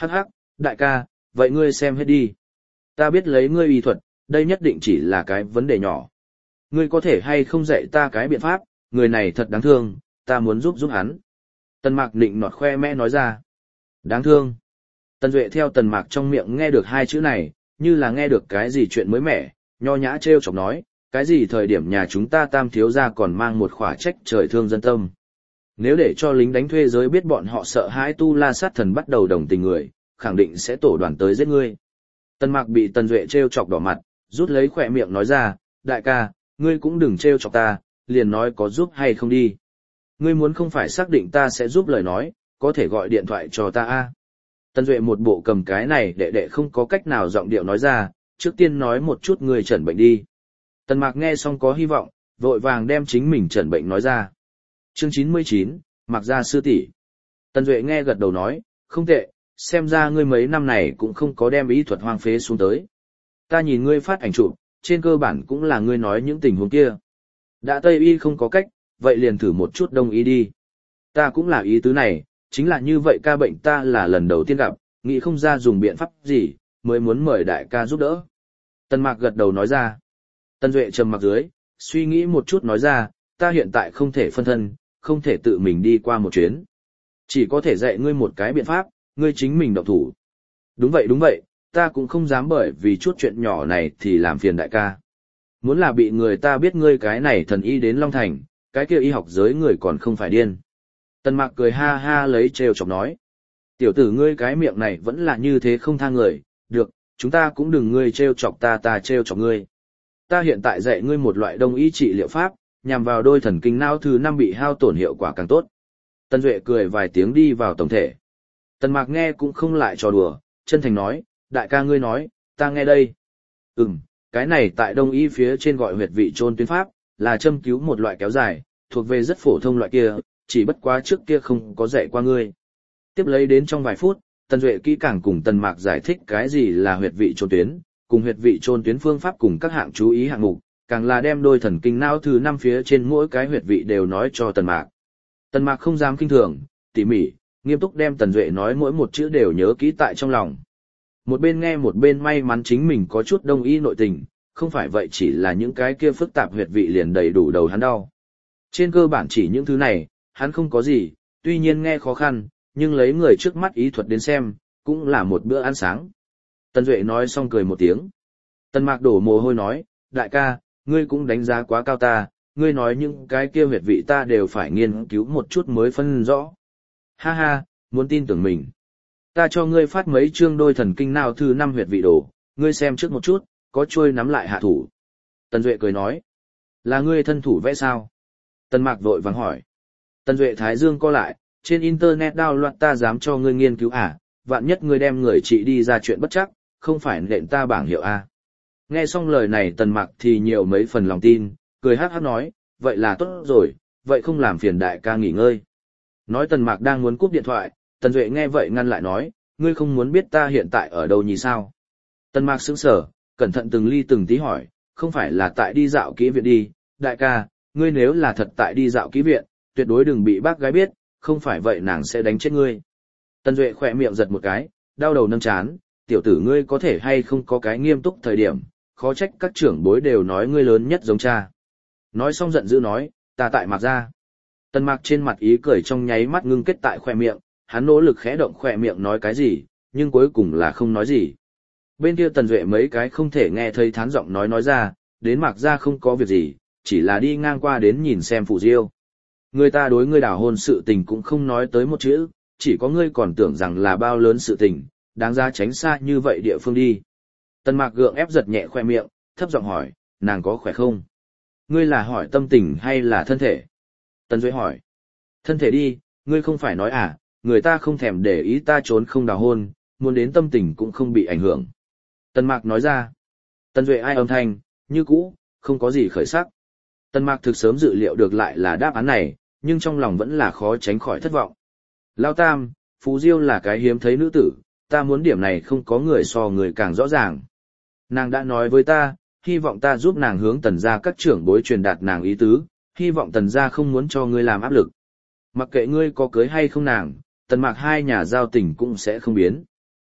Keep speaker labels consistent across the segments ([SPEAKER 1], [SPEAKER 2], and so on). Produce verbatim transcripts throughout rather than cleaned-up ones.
[SPEAKER 1] Hắc hắc, đại ca, vậy ngươi xem hết đi. Ta biết lấy ngươi y thuật, đây nhất định chỉ là cái vấn đề nhỏ. Ngươi có thể hay không dạy ta cái biện pháp, người này thật đáng thương, ta muốn giúp giúp hắn. Tần Mạc nịnh nọt khoe mẽ nói ra. Đáng thương. Tần Duệ theo Tần Mạc trong miệng nghe được hai chữ này, như là nghe được cái gì chuyện mới mẻ, nho nhã trêu chọc nói, cái gì thời điểm nhà chúng ta Tam thiếu gia còn mang một khỏa trách trời thương dân tâm. Nếu để cho lính đánh thuê giới biết bọn họ sợ hãi Tu La sát thần bắt đầu đồng tình người, khẳng định sẽ tổ đoàn tới giết ngươi. Tần Mạc bị Tần Duệ trêu chọc đỏ mặt, rút lấy khỏe miệng nói ra, đại ca, ngươi cũng đừng trêu chọc ta, liền nói có giúp hay không đi. Ngươi muốn không phải xác định ta sẽ giúp lời nói, có thể gọi điện thoại cho ta a. Tần Duệ một bộ cầm cái này đệ đệ không có cách nào giọng điệu nói ra, trước tiên nói một chút ngươi chẩn bệnh đi. Tần Mạc nghe xong có hy vọng, vội vàng đem chính mình chẩn bệnh nói ra. Chương chín mươi chín, Mạc gia sư tỷ. Tần Duệ nghe gật đầu nói, không tệ, xem ra ngươi mấy năm này cũng không có đem ý thuật hoang phế xuống tới. Ta nhìn ngươi phát ảnh chụp, trên cơ bản cũng là ngươi nói những tình huống kia. Đã Tây y không có cách, vậy liền thử một chút Đông y đi. Ta cũng là ý tứ này, chính là như vậy ca bệnh ta là lần đầu tiên gặp, nghĩ không ra dùng biện pháp gì, mới muốn mời đại ca giúp đỡ. Tần Mạc gật đầu nói ra. Tần Duệ trầm mặc dưới, suy nghĩ một chút nói ra, ta hiện tại không thể phân thân, không thể tự mình đi qua một chuyến. Chỉ có thể dạy ngươi một cái biện pháp, ngươi chính mình động thủ. Đúng vậy đúng vậy, ta cũng không dám bởi vì chút chuyện nhỏ này thì làm phiền đại ca. Muốn là bị người ta biết ngươi cái này thần y đến Long Thành, cái kia y học giới người còn không phải điên. Tần Mạc cười ha ha lấy trêu chọc nói. Tiểu tử ngươi cái miệng này vẫn là như thế không tha người, được, chúng ta cũng đừng ngươi trêu chọc ta ta trêu chọc ngươi. Ta hiện tại dạy ngươi một loại đông y trị liệu pháp, nhằm vào đôi thần kinh não thứ năm bị hao tổn hiệu quả càng tốt. Tần Duệ cười vài tiếng đi vào tổng thể. Tần Mạc nghe cũng không lại trò đùa, chân thành nói, đại ca ngươi nói, ta nghe đây. Ừm, cái này tại đông y phía trên gọi huyệt vị chôn tuyến pháp, là châm cứu một loại kéo dài, thuộc về rất phổ thông loại kia, chỉ bất quá trước kia không có dạy qua ngươi. Tiếp lấy đến trong vài phút, Tần Duệ kỹ càng cùng Tần Mạc giải thích cái gì là huyệt vị chôn tuyến, cùng huyệt vị chôn tuyến phương pháp cùng các hạng chú ý hạng mục, càng là đem đôi thần kinh não thứ năm phía trên mỗi cái huyệt vị đều nói cho Tần Mạc. Tần Mạc không dám kinh thường, tỉ mỉ, nghiêm túc đem Tần Duệ nói mỗi một chữ đều nhớ kỹ tại trong lòng. Một bên nghe một bên may mắn chính mình có chút đông y nội tình, không phải vậy chỉ là những cái kia phức tạp huyệt vị liền đầy đủ đầu hắn đau. Trên cơ bản chỉ những thứ này, hắn không có gì, tuy nhiên nghe khó khăn, nhưng lấy người trước mắt ý thuật đến xem, cũng là một bữa ăn sáng. Tần Duệ nói xong cười một tiếng. Tần Mạc đổ mồ hôi nói, đại ca, ngươi cũng đánh giá quá cao ta, ngươi nói những cái kia huyệt vị ta đều phải nghiên cứu một chút mới phân rõ. Ha ha, muốn tin tưởng mình. Ta cho ngươi phát mấy chương đôi thần kinh nào thứ năm huyệt vị đồ, ngươi xem trước một chút, có trôi nắm lại hạ thủ. Tần Duệ cười nói, là ngươi thân thủ vẽ sao? Tần Mạc vội vàng hỏi. Tần Duệ thái dương co lại, trên internet đao loạn ta dám cho ngươi nghiên cứu à, vạn nhất ngươi đem người chị đi ra chuyện bất chắc, không phải nện ta bảng hiệu à. Nghe xong lời này Tần Mạc thì nhiều mấy phần lòng tin, cười hát hát nói, vậy là tốt rồi, vậy không làm phiền đại ca nghỉ ngơi. Nói Tần Mạc đang muốn cúp điện thoại, Tần Duệ nghe vậy ngăn lại nói, ngươi không muốn biết ta hiện tại ở đâu nhỉ sao? Tần Mạc sững sờ, cẩn thận từng ly từng tí hỏi, không phải là tại đi dạo kỹ viện đi, đại ca, ngươi nếu là thật tại đi dạo kỹ viện, tuyệt đối đừng bị bác gái biết, không phải vậy nàng sẽ đánh chết ngươi. Tần Duệ khỏe miệng giật một cái, đau đầu nâng chán, tiểu tử ngươi có thể hay không có cái nghiêm túc thời điểm, khó trách các trưởng bối đều nói ngươi lớn nhất giống cha. Nói xong giận dữ nói, ta tại Mạc gia. Tần Mạc trên mặt ý cười trong nháy mắt ngưng kết tại khỏe miệng, hắn nỗ lực khẽ động khỏe miệng nói cái gì, nhưng cuối cùng là không nói gì. Bên kia Tần Duệ mấy cái không thể nghe thấy thán giọng nói nói ra, đến Mạc gia không có việc gì, chỉ là đi ngang qua đến nhìn xem Phù Diêu. Người ta đối ngươi đảo hôn sự tình cũng không nói tới một chữ, chỉ có ngươi còn tưởng rằng là bao lớn sự tình, đáng ra tránh xa như vậy địa phương đi. Tần Mạc gượng ép giật nhẹ khoe miệng, thấp giọng hỏi, nàng có khỏe không? Ngươi là hỏi tâm tình hay là thân thể? Tần Duệ hỏi. Thân thể đi, ngươi không phải nói à, người ta không thèm để ý ta trốn không đào hôn, muốn đến tâm tình cũng không bị ảnh hưởng. Tần Mạc nói ra. Tần Duệ ai âm thanh, như cũ, không có gì khởi sắc. Tần Mạc thực sớm dự liệu được lại là đáp án này, nhưng trong lòng vẫn là khó tránh khỏi thất vọng. Lao Tam, Phú Diêu là cái hiếm thấy nữ tử, ta muốn điểm này không có người so người càng rõ ràng. Nàng đã nói với ta, hy vọng ta giúp nàng hướng Tần gia các trưởng bối truyền đạt nàng ý tứ, hy vọng Tần gia không muốn cho ngươi làm áp lực. Mặc kệ ngươi có cưới hay không nàng, Tần Mạc hai nhà giao tình cũng sẽ không biến.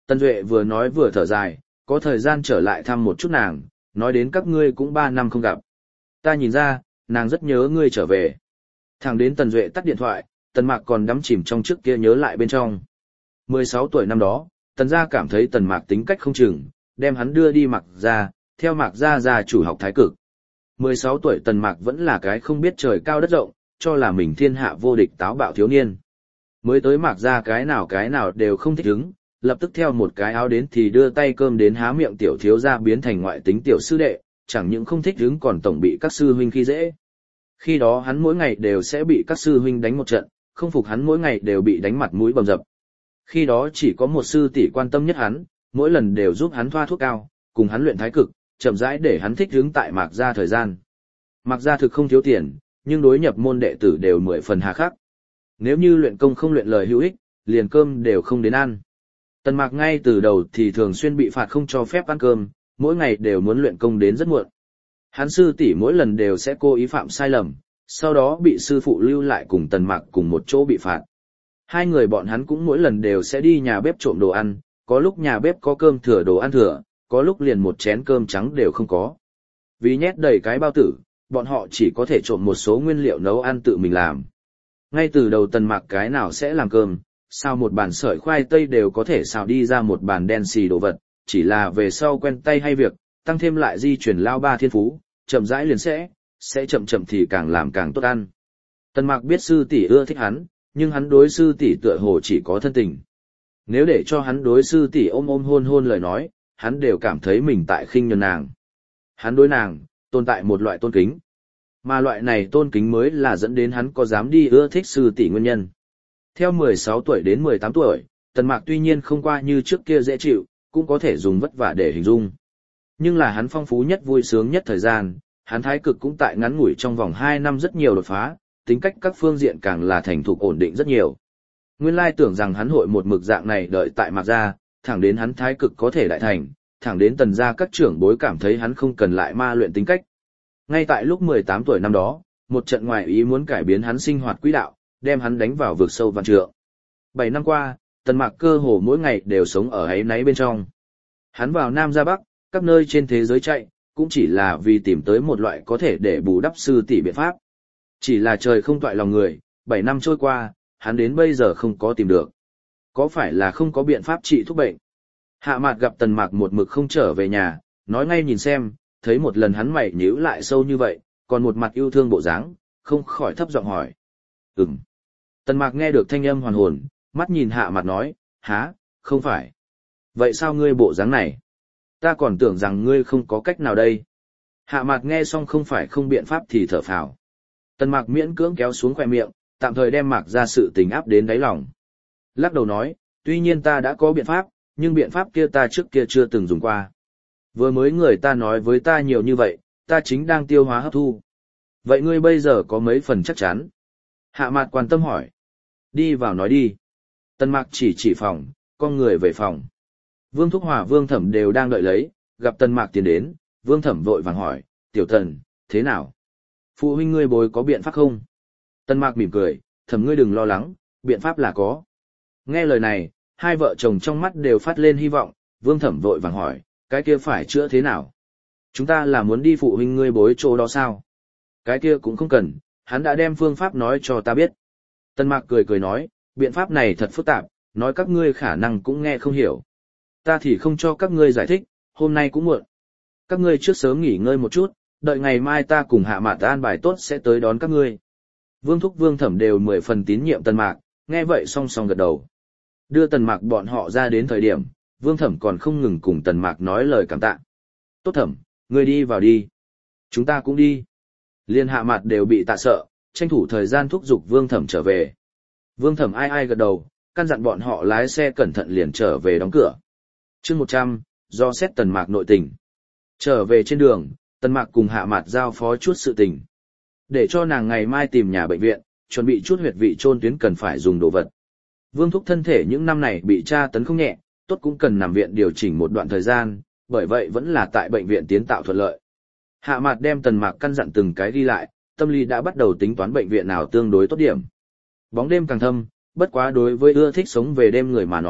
[SPEAKER 1] Tần Duệ vừa nói vừa thở dài, có thời gian trở lại thăm một chút nàng, nói đến các ngươi cũng ba năm không gặp. Ta nhìn ra, nàng rất nhớ ngươi trở về. Thẳng đến Tần Duệ tắt điện thoại, Tần Mạc còn đắm chìm trong trước kia nhớ lại bên trong. mười sáu tuổi năm đó, Tần gia cảm thấy Tần Mạc tính cách không chừng, đem hắn đưa đi Mạc gia, theo Mạc gia gia chủ học thái cực. mười sáu tuổi Tần Mạc vẫn là cái không biết trời cao đất rộng, cho là mình thiên hạ vô địch táo bạo thiếu niên. Mới tới Mạc gia cái nào cái nào đều không thích ứng, lập tức theo một cái áo đến thì đưa tay cơm đến há miệng tiểu thiếu gia biến thành ngoại tính tiểu sư đệ, chẳng những không thích ứng còn tổng bị các sư huynh khi dễ. Khi đó hắn mỗi ngày đều sẽ bị các sư huynh đánh một trận, không phục hắn mỗi ngày đều bị đánh mặt mũi bầm dập. Khi đó chỉ có một sư tỷ quan tâm nhất hắn, mỗi lần đều giúp hắn thoa thuốc cao, cùng hắn luyện thái cực, chậm rãi để hắn thích ứng tại Mạc gia thời gian. Mạc gia thực không thiếu tiền, nhưng đối nhập môn đệ tử đều mười phần hà khắc. Nếu như luyện công không luyện lời hữu ích, liền cơm đều không đến ăn. Tần Mạc ngay từ đầu thì thường xuyên bị phạt không cho phép ăn cơm, mỗi ngày đều muốn luyện công đến rất muộn. Hắn sư tỷ mỗi lần đều sẽ cố ý phạm sai lầm, sau đó bị sư phụ lưu lại cùng Tần Mạc cùng một chỗ bị phạt. Hai người bọn hắn cũng mỗi lần đều sẽ đi nhà bếp trộm đồ ăn, có lúc nhà bếp có cơm thừa đồ ăn thừa, có lúc liền một chén cơm trắng đều không có. Vì nhét đầy cái bao tử, bọn họ chỉ có thể trộm một số nguyên liệu nấu ăn tự mình làm. Ngay từ đầu Tần Mạc cái nào sẽ làm cơm, sao một bàn sợi khoai tây đều có thể xào đi ra một bàn đen xì đồ vật, chỉ là về sau quen tay hay việc, tăng thêm lại di chuyển lao ba thiên phú, chậm rãi liền sẽ, sẽ chậm chậm thì càng làm càng tốt ăn. Tần Mạc biết sư tỷ ưa thích hắn, nhưng hắn đối sư tỷ tựa hồ chỉ có thân tình. Nếu để cho hắn đối sư tỷ ôm ôm hôn hôn lời nói, hắn đều cảm thấy mình tại khinh nhờn nàng. Hắn đối nàng, tồn tại một loại tôn kính. Mà loại này tôn kính mới là dẫn đến hắn có dám đi ưa thích sư tỷ nguyên nhân. Theo mười sáu tuổi đến mười tám tuổi, Tần Mạc tuy nhiên không qua như trước kia dễ chịu, cũng có thể dùng vất vả để hình dung. Nhưng là hắn phong phú nhất vui sướng nhất thời gian, hắn thái cực cũng tại ngắn ngủi trong vòng hai năm rất nhiều đột phá, tính cách các phương diện càng là thành thục ổn định rất nhiều. Nguyên lai tưởng rằng hắn hội một mực dạng này đợi tại Mạc gia, thẳng đến hắn thái cực có thể đại thành, thẳng đến Tần gia các trưởng bối cảm thấy hắn không cần lại ma luyện tính cách. Ngay tại lúc mười tám tuổi năm đó, một trận ngoại ý muốn cải biến hắn sinh hoạt quỹ đạo, đem hắn đánh vào vực sâu vạn trượng. Bảy năm qua, Tần Mạc cơ hồ mỗi ngày đều sống ở ấy náy bên trong. Hắn vào Nam ra Bắc, các nơi trên thế giới chạy, cũng chỉ là vì tìm tới một loại có thể để bù đắp sư tỷ biện pháp. Chỉ là trời không toại lòng người, bảy năm trôi qua, hắn đến bây giờ không có tìm được. Có phải là không có biện pháp trị thuốc bệnh? Hạ Mạt gặp Tần Mạc một mực không trở về nhà, nói ngay nhìn xem, thấy một lần hắn mày nhíu lại sâu như vậy, còn một mặt yêu thương bộ dáng, không khỏi thấp giọng hỏi. Ừm. Tần Mạc nghe được thanh âm hoàn hồn, mắt nhìn Hạ Mạt nói, há, không phải. Vậy sao ngươi bộ dáng này? Ta còn tưởng rằng ngươi không có cách nào đây. Hạ Mạt nghe xong không phải không biện pháp thì thở phào. Tần Mạc miễn cưỡng kéo xuống khóe miệng, tạm thời đem Mạc ra sự tình áp đến đáy lòng. Lắc đầu nói, tuy nhiên ta đã có biện pháp, nhưng biện pháp kia ta trước kia chưa từng dùng qua. Vừa mới người ta nói với ta nhiều như vậy, ta chính đang tiêu hóa hấp thu. Vậy ngươi bây giờ có mấy phần chắc chắn? Hạ Mạt quan tâm hỏi. Đi vào nói đi. Tần Mạc chỉ chỉ phòng, con người về phòng. Vương Thúc Hòa Vương Thẩm đều đang đợi lấy, gặp Tần Mạc tiến đến, Vương Thẩm vội vàng hỏi, tiểu Tần, thế nào? Phụ huynh ngươi bối có biện pháp không? Tần Mạc mỉm cười, Thẩm ngươi đừng lo lắng, biện pháp là có. Nghe lời này, hai vợ chồng trong mắt đều phát lên hy vọng, Vương Thẩm vội vàng hỏi, cái kia phải chữa thế nào? Chúng ta là muốn đi phụ huynh ngươi bối chỗ đó sao? Cái kia cũng không cần, hắn đã đem phương pháp nói cho ta biết. Tần Mạc cười cười nói, biện pháp này thật phức tạp, nói các ngươi khả năng cũng nghe không hiểu. Ta thì không cho các ngươi giải thích, hôm nay cũng muộn. Các ngươi trước sớm nghỉ ngơi một chút, đợi ngày mai ta cùng Hạ Mạt an bài tốt sẽ tới đón các ngươi. Vương Thúc Vương Thẩm đều mười phần tín nhiệm Tần Mạc, nghe vậy song song gật đầu. Đưa Tần Mạc bọn họ ra đến thời điểm, Vương Thẩm còn không ngừng cùng Tần Mạc nói lời cảm tạ. Tốt Thẩm, ngươi đi vào đi. Chúng ta cũng đi. Liên Hạ Mạt đều bị tạ sợ, tranh thủ thời gian thúc giục Vương Thẩm trở về. Vương Thẩm ai ai gật đầu, căn dặn bọn họ lái xe cẩn thận liền trở về đóng cửa. Chương một trăm, do xét Tần Mạc nội tình. Trở về trên đường, Tần Mạc cùng Hạ Mạt giao phó chút sự tình. Để cho nàng ngày mai tìm nhà bệnh viện, chuẩn bị chút huyệt vị chôn tuyến cần phải dùng đồ vật. Vương Thúc thân thể những năm này bị tra tấn không nhẹ, tốt cũng cần nằm viện điều chỉnh một đoạn thời gian, bởi vậy vẫn là tại bệnh viện tiến tạo thuận lợi. Hạ Mạt đem Tần Mạc căn dặn từng cái đi lại, tâm lý đã bắt đầu tính toán bệnh viện nào tương đối tốt điểm. Bóng đêm càng thâm, bất quá đối với ưa thích sống về đêm người mà nói,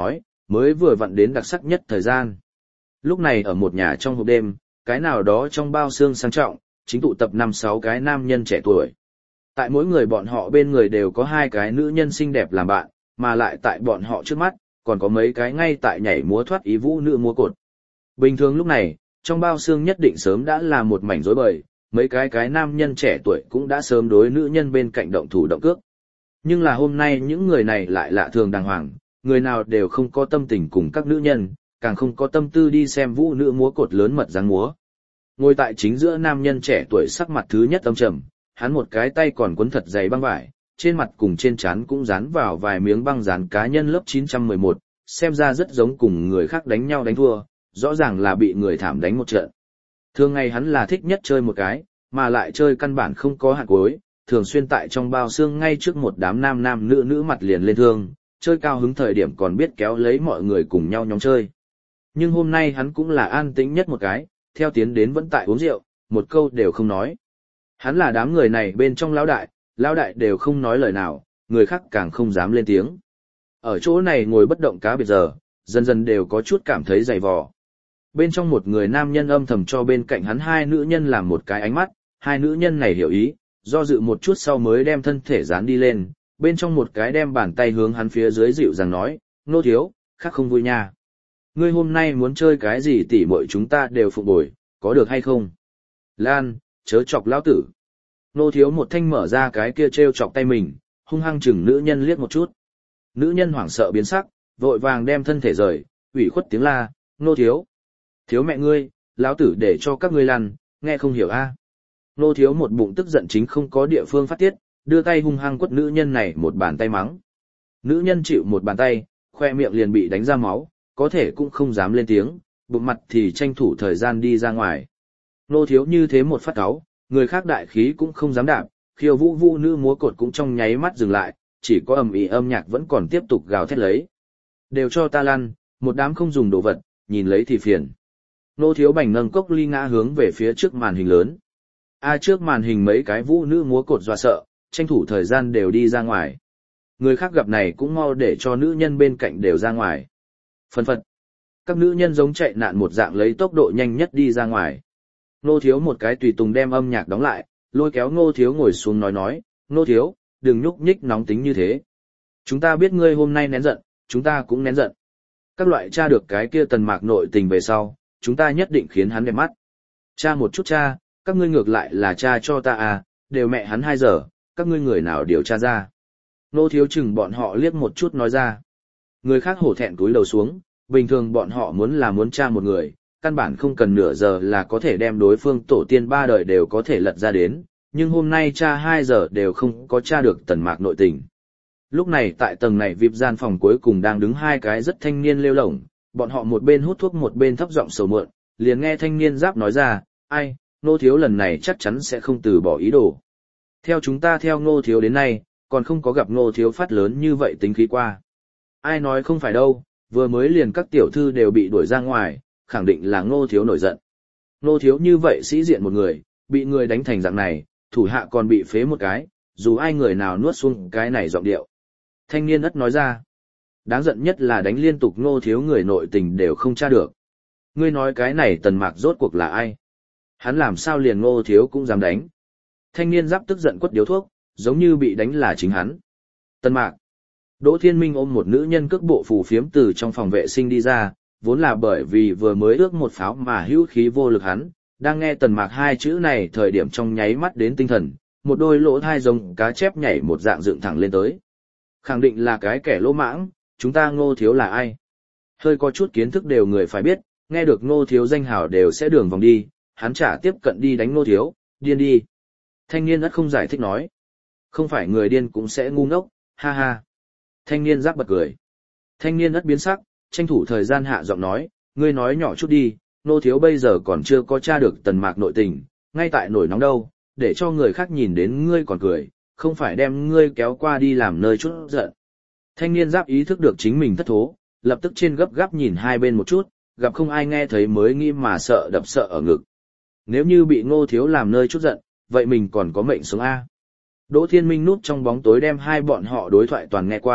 [SPEAKER 1] mới vừa vặn đến đặc sắc nhất thời gian. Lúc này ở một nhà trong hộp đêm, cái nào đó trong bao xương sang trọng, chính tụ tập năm sáu cái nam nhân trẻ tuổi. Tại mỗi người bọn họ bên người đều có hai cái nữ nhân xinh đẹp làm bạn, mà lại tại bọn họ trước mắt, còn có mấy cái ngay tại nhảy múa thoát ý vũ nữ múa cột. Bình thường lúc này, trong bao xương nhất định sớm đã là một mảnh rối bời, mấy cái cái nam nhân trẻ tuổi cũng đã sớm đối nữ nhân bên cạnh động thủ động cước. Nhưng là hôm nay những người này lại lạ thường đàng hoàng, người nào đều không có tâm tình cùng các nữ nhân, càng không có tâm tư đi xem vũ nữ múa cột lớn mật dáng múa. Ngồi tại chính giữa nam nhân trẻ tuổi sắc mặt thứ nhất âm trầm, hắn một cái tay còn quấn thật dày băng vải, trên mặt cùng trên trán cũng dán vào vài miếng băng dán cá nhân lớp chín trăm mười một, xem ra rất giống cùng người khác đánh nhau đánh thua, rõ ràng là bị người thảm đánh một trận. Thường ngày hắn là thích nhất chơi một cái, mà lại chơi căn bản không có hạn cuối, thường xuyên tại trong bao xương ngay trước một đám nam nam nữ nữ mặt liền lên thương, chơi cao hứng thời điểm còn biết kéo lấy mọi người cùng nhau nhóm chơi. Nhưng hôm nay hắn cũng là an tĩnh nhất một cái, theo tiến đến vẫn tại uống rượu, một câu đều không nói. Hắn là đám người này bên trong lão đại, lão đại đều không nói lời nào, người khác càng không dám lên tiếng. Ở chỗ này ngồi bất động cá biệt giờ, dần dần đều có chút cảm thấy dày vò. Bên trong một người nam nhân âm thầm cho bên cạnh hắn hai nữ nhân làm một cái ánh mắt, hai nữ nhân này hiểu ý, do dự một chút sau mới đem thân thể dán đi lên, bên trong một cái đem bàn tay hướng hắn phía dưới dịu dàng nói, nô thiếu, khác không vui nha. Ngươi hôm nay muốn chơi cái gì tỉ muội chúng ta đều phục bồi, có được hay không? Lan, chớ chọc lão tử. Nô thiếu một thanh mở ra cái kia treo chọc tay mình, hung hăng chừng nữ nhân liếc một chút. Nữ nhân hoảng sợ biến sắc, vội vàng đem thân thể rời, ủy khuất tiếng la, nô thiếu. Thiếu mẹ ngươi, lão tử để cho các ngươi lăn, nghe không hiểu a? Nô thiếu một bụng tức giận chính không có địa phương phát tiết, đưa tay hung hăng quất nữ nhân này một bàn tay mắng. Nữ nhân chịu một bàn tay, khoe miệng liền bị đánh ra máu, có thể cũng không dám lên tiếng, bụng mặt thì tranh thủ thời gian đi ra ngoài. Nô thiếu như thế một phát cáu, người khác đại khí cũng không dám đạp, khiêu vũ vũ nữ múa cột cũng trong nháy mắt dừng lại, chỉ có ầm ĩ âm nhạc vẫn còn tiếp tục gào thét lấy. Đều cho ta lăn, một đám không dùng đồ vật, nhìn lấy thì phiền. Nô thiếu bành nâng cốc ly ngã hướng về phía trước màn hình lớn. A trước màn hình mấy cái vũ nữ múa cột dọa sợ, tranh thủ thời gian đều đi ra ngoài. Người khác gặp này cũng mau để cho nữ nhân bên cạnh đều ra ngoài. Phân phật. Các nữ nhân giống chạy nạn một dạng lấy tốc độ nhanh nhất đi ra ngoài. Nô thiếu một cái tùy tùng đem âm nhạc đóng lại, lôi kéo Ngô thiếu ngồi xuống nói nói, Nô thiếu, đừng nhúc nhích nóng tính như thế. Chúng ta biết ngươi hôm nay nén giận, chúng ta cũng nén giận. Các loại tra được cái kia Tần Mạc nội tình về sau, chúng ta nhất định khiến hắn đẹp mắt. Tra một chút tra, các ngươi ngược lại là tra cho ta à, đều mẹ hắn hai giờ, các ngươi người nào điều tra ra. Nô thiếu chừng bọn họ liếc một chút nói ra. Người khác hổ thẹn cúi đầu xuống, bình thường bọn họ muốn là muốn tra một người, căn bản không cần nửa giờ là có thể đem đối phương tổ tiên ba đời đều có thể lật ra đến, nhưng hôm nay tra hai giờ đều không có tra được Tần Mạc nội tình. Lúc này tại tầng này vê i pê gian phòng cuối cùng đang đứng hai cái rất thanh niên lêu lổng, bọn họ một bên hút thuốc một bên thấp giọng sầu mượn, liền nghe thanh niên giáp nói ra, ai, Nô thiếu lần này chắc chắn sẽ không từ bỏ ý đồ. Theo chúng ta theo Ngô thiếu đến nay, còn không có gặp Ngô thiếu phát lớn như vậy tính khí qua. Ai nói không phải đâu, vừa mới liền các tiểu thư đều bị đuổi ra ngoài, khẳng định là Ngô thiếu nổi giận. Ngô thiếu như vậy sĩ diện một người, bị người đánh thành dạng này, thủ hạ còn bị phế một cái, dù ai người nào nuốt xuống cái này giọng điệu. Thanh niên ất nói ra, đáng giận nhất là đánh liên tục Ngô thiếu người nội tình đều không tra được. Ngươi nói cái này Tần Mạc rốt cuộc là ai? Hắn làm sao liền Ngô thiếu cũng dám đánh. Thanh niên giáp tức giận quất điếu thuốc, giống như bị đánh là chính hắn. Tần Mạc. Đỗ Thiên Minh ôm một nữ nhân cước bộ phù phiếm từ trong phòng vệ sinh đi ra, vốn là bởi vì vừa mới ước một pháo mà hữu khí vô lực hắn, đang nghe Tần Mạc hai chữ này thời điểm trong nháy mắt đến tinh thần, một đôi lỗ thai giống cá chép nhảy một dạng dựng thẳng lên tới. Khẳng định là cái kẻ lỗ mãng, chúng ta Ngô thiếu là ai? Hơi có chút kiến thức đều người phải biết, nghe được Ngô thiếu danh hào đều sẽ đường vòng đi, hắn trả tiếp cận đi đánh Ngô thiếu, điên đi. Thanh niên ất không giải thích nói. Không phải người điên cũng sẽ ngu ngốc, ha ha. Thanh niên giáp bật cười. Thanh niên ất biến sắc, tranh thủ thời gian hạ giọng nói, ngươi nói nhỏ chút đi, Ngô thiếu bây giờ còn chưa có tra được Tần Mạc nội tình, ngay tại nổi nóng đâu, để cho người khác nhìn đến ngươi còn cười, không phải đem ngươi kéo qua đi làm nơi chút giận. Thanh niên giáp ý thức được chính mình thất thố, lập tức trên gấp gáp nhìn hai bên một chút, gặp không ai nghe thấy mới nghĩ mà sợ đập sợ ở ngực. Nếu như bị Ngô thiếu làm nơi chút giận, vậy mình còn có mệnh sống A. Đỗ Thiên Minh núp trong bóng tối đem hai bọn họ đối thoại toàn nghe qua,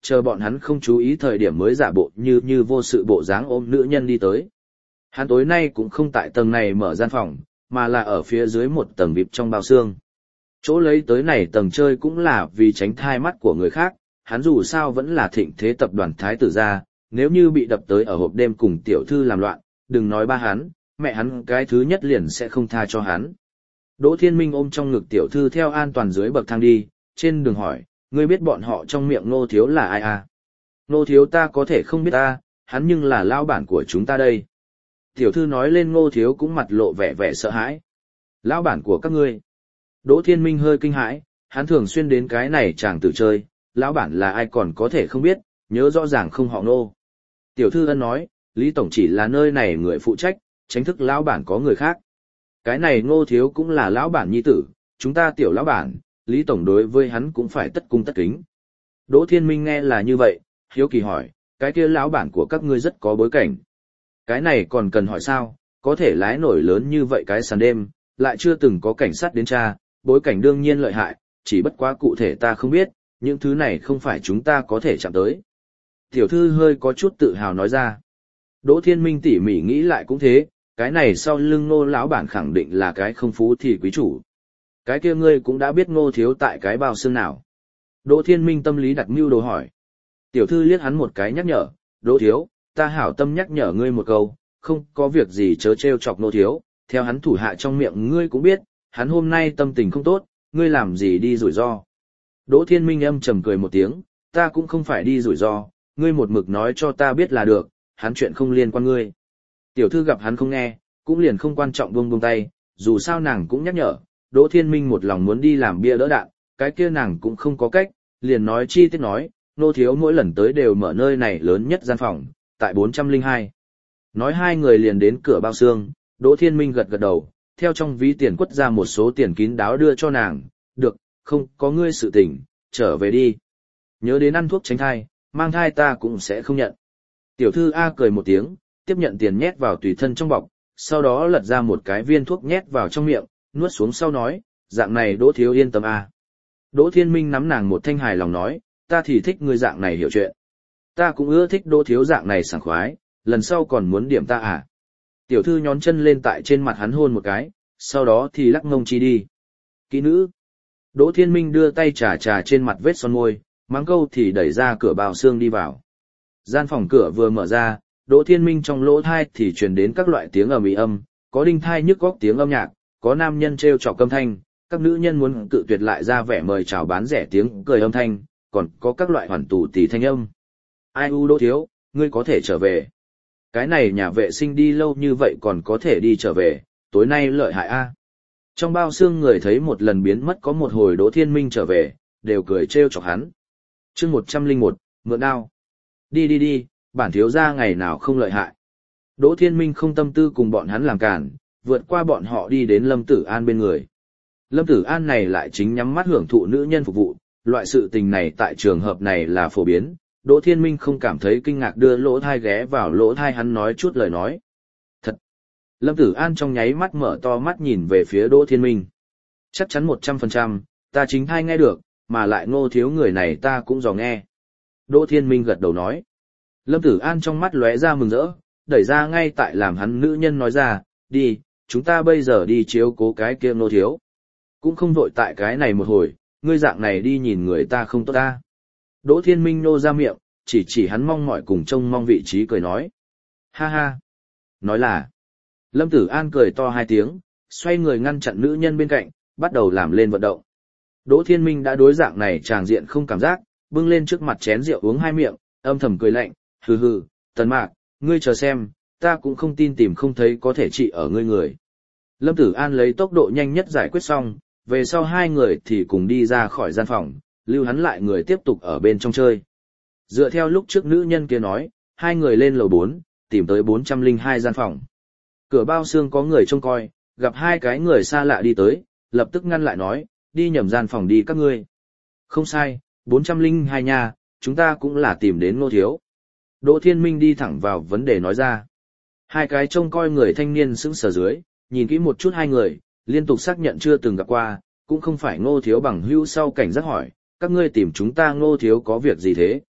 [SPEAKER 1] chờ bọn hắn không chú ý thời điểm mới giả bộ như như vô sự bộ dáng ôm nữ nhân đi tới. Hắn tối nay cũng không tại tầng này mở gian phòng, mà là ở phía dưới một tầng vip trong bao xương. Chỗ lấy tới này tầng chơi cũng là vì tránh thai mắt của người khác, hắn dù sao vẫn là thịnh thế tập đoàn thái tử gia, nếu như bị đập tới ở hộp đêm cùng tiểu thư làm loạn, đừng nói ba hắn, mẹ hắn cái thứ nhất liền sẽ không tha cho hắn. Đỗ Thiên Minh ôm trong ngực tiểu thư theo an toàn dưới bậc thang đi, trên đường hỏi, ngươi biết bọn họ trong miệng Nô Thiếu là ai à? Nô Thiếu ta có thể không biết ta, hắn nhưng là lao bản của chúng ta đây. Tiểu thư nói lên Nô Thiếu cũng mặt lộ vẻ vẻ sợ hãi. Lão bản của các ngươi. Đỗ Thiên Minh hơi kinh hãi, hắn thường xuyên đến cái này chàng tử chơi, lão bản là ai còn có thể không biết, nhớ rõ ràng không họ Nô. Tiểu thư ân nói, Lý Tổng chỉ là nơi này người phụ trách, tránh thức lão bản có người khác. Cái này Ngô Thiếu cũng là lão bản nhi tử, chúng ta tiểu lão bản, Lý Tổng đối với hắn cũng phải tất cung tất kính. Đỗ Thiên Minh nghe là như vậy, hiếu kỳ hỏi, cái kia lão bản của các ngươi rất có bối cảnh. Cái này còn cần hỏi sao, có thể lái nổi lớn như vậy cái sàn đêm, lại chưa từng có cảnh sát đến tra, bối cảnh đương nhiên lợi hại, chỉ bất quá cụ thể ta không biết, những thứ này không phải chúng ta có thể chạm tới. Tiểu thư hơi có chút tự hào nói ra. Đỗ Thiên Minh tỉ mỉ nghĩ lại cũng thế, cái này sau lưng Ngô lão bản khẳng định là cái không phú thì quý chủ. Cái kia ngươi cũng đã biết Ngô Thiếu tại cái bao xương nào. Đỗ Thiên Minh tâm lý đặt mưu đồ hỏi. Tiểu thư liếc hắn một cái nhắc nhở, Đỗ Thiếu, ta hảo tâm nhắc nhở ngươi một câu, không có việc gì chớ trêu chọc Ngô Thiếu, theo hắn thủ hạ trong miệng ngươi cũng biết, hắn hôm nay tâm tình không tốt, ngươi làm gì đi rủi ro. Đỗ Thiên Minh âm trầm cười một tiếng, ta cũng không phải đi rủi ro, ngươi một mực nói cho ta biết là được, hắn chuyện không liên quan ngươi. Tiểu thư gặp hắn không nghe, cũng liền không quan trọng buông buông tay, dù sao nàng cũng nhắc nhở, Đỗ Thiên Minh một lòng muốn đi làm bia đỡ đạn, cái kia nàng cũng không có cách, liền nói chi tiết nói, Nô Thiếu mỗi lần tới đều mở nơi này lớn nhất gian phòng, tại bốn trăm lẻ hai. Nói hai người liền đến cửa bao xương, Đỗ Thiên Minh gật gật đầu, theo trong ví tiền quất ra một số tiền kín đáo đưa cho nàng, được, không có ngươi sự tình, trở về đi. Nhớ đến ăn thuốc tránh thai, mang thai ta cũng sẽ không nhận. Tiểu thư A cười một tiếng, tiếp nhận tiền nhét vào tùy thân trong bọc, sau đó lật ra một cái viên thuốc nhét vào trong miệng, nuốt xuống sau nói, dạng này Đỗ Thiếu yên tâm A. Đỗ Thiên Minh nắm nàng một thanh hài lòng nói, ta thì thích ngươi dạng này hiểu chuyện. Ta cũng ưa thích Đỗ Thiếu dạng này sảng khoái, lần sau còn muốn điểm ta à. Tiểu thư nhón chân lên tại trên mặt hắn hôn một cái, sau đó thì lắc mông chi đi. Kỹ nữ. Đỗ Thiên Minh đưa tay trà trà trên mặt vết son môi, mắng câu thì đẩy ra cửa bao xương đi vào. Gian phòng cửa vừa mở ra, Đỗ Thiên Minh trong lỗ thai thì truyền đến các loại tiếng ầm ĩ âm, có đinh thai nhức góc tiếng âm nhạc, có nam nhân trêu chọc âm thanh, các nữ nhân muốn cự tuyệt lại ra vẻ mời chào bán rẻ tiếng cười âm thanh, còn có các loại hoàn tù tì thanh âm. Ai u Đỗ Thiếu, ngươi có thể trở về. Cái này nhà vệ sinh đi lâu như vậy còn có thể đi trở về, tối nay lợi hại a. Trong bao xương người thấy một lần biến mất có một hồi Đỗ Thiên Minh trở về, đều cười trêu chọc hắn. Chương một trăm lẻ một, mượn đao. Đi đi đi, bản thiếu gia ngày nào không lợi hại. Đỗ Thiên Minh không tâm tư cùng bọn hắn làm cản, vượt qua bọn họ đi đến Lâm Tử An bên người. Lâm Tử An này lại chính nhắm mắt hưởng thụ nữ nhân phục vụ, loại sự tình này tại trường hợp này là phổ biến. Đỗ Thiên Minh không cảm thấy kinh ngạc đưa lỗ thai ghé vào lỗ thai hắn nói chút lời nói. Thật! Lâm Tử An trong nháy mắt mở to mắt nhìn về phía Đỗ Thiên Minh. Chắc chắn một trăm phần trăm, ta chính thai nghe được, mà lại Ngô Thiếu người này ta cũng dò nghe. Đỗ Thiên Minh gật đầu nói. Lâm Tử An trong mắt lóe ra mừng rỡ, đẩy ra ngay tại làm hắn nữ nhân nói ra, đi, chúng ta bây giờ đi chiếu cố cái kia Ngô Thiếu. Cũng không vội tại cái này một hồi, ngươi dạng này đi nhìn người ta không tốt ta. Đỗ Thiên Minh nô ra miệng, chỉ chỉ hắn mong mỏi cùng trông mong vị trí cười nói. Ha ha. Nói là. Lâm Tử An cười to hai tiếng, xoay người ngăn chặn nữ nhân bên cạnh, bắt đầu làm lên vận động. Đỗ Thiên Minh đã đối dạng này tràng diện không cảm giác, bưng lên trước mặt chén rượu uống hai miệng, âm thầm cười lạnh, hừ hừ, Tần Mạc, ngươi chờ xem, ta cũng không tin tìm không thấy có thể trị ở ngươi người. Lâm Tử An lấy tốc độ nhanh nhất giải quyết xong, về sau hai người thì cùng đi ra khỏi gian phòng, lưu hắn lại người tiếp tục ở bên trong chơi. Dựa theo lúc trước nữ nhân kia nói, hai người lên lầu bốn, tìm tới bốn trăm lẻ hai gian phòng. Cửa bao xương có người trông coi, gặp hai cái người xa lạ đi tới, lập tức ngăn lại nói, đi nhầm gian phòng đi các ngươi. Không sai, bốn trăm lẻ hai nha, chúng ta cũng là tìm đến Ngô Thiếu. Đỗ Thiên Minh đi thẳng vào vấn đề nói ra. Hai cái trông coi người thanh niên sững sờ dưới, nhìn kỹ một chút hai người, liên tục xác nhận chưa từng gặp qua, cũng không phải Ngô Thiếu bằng hữu sau cảnh giác hỏi, các ngươi tìm chúng ta Ngô Thiếu có việc gì thế?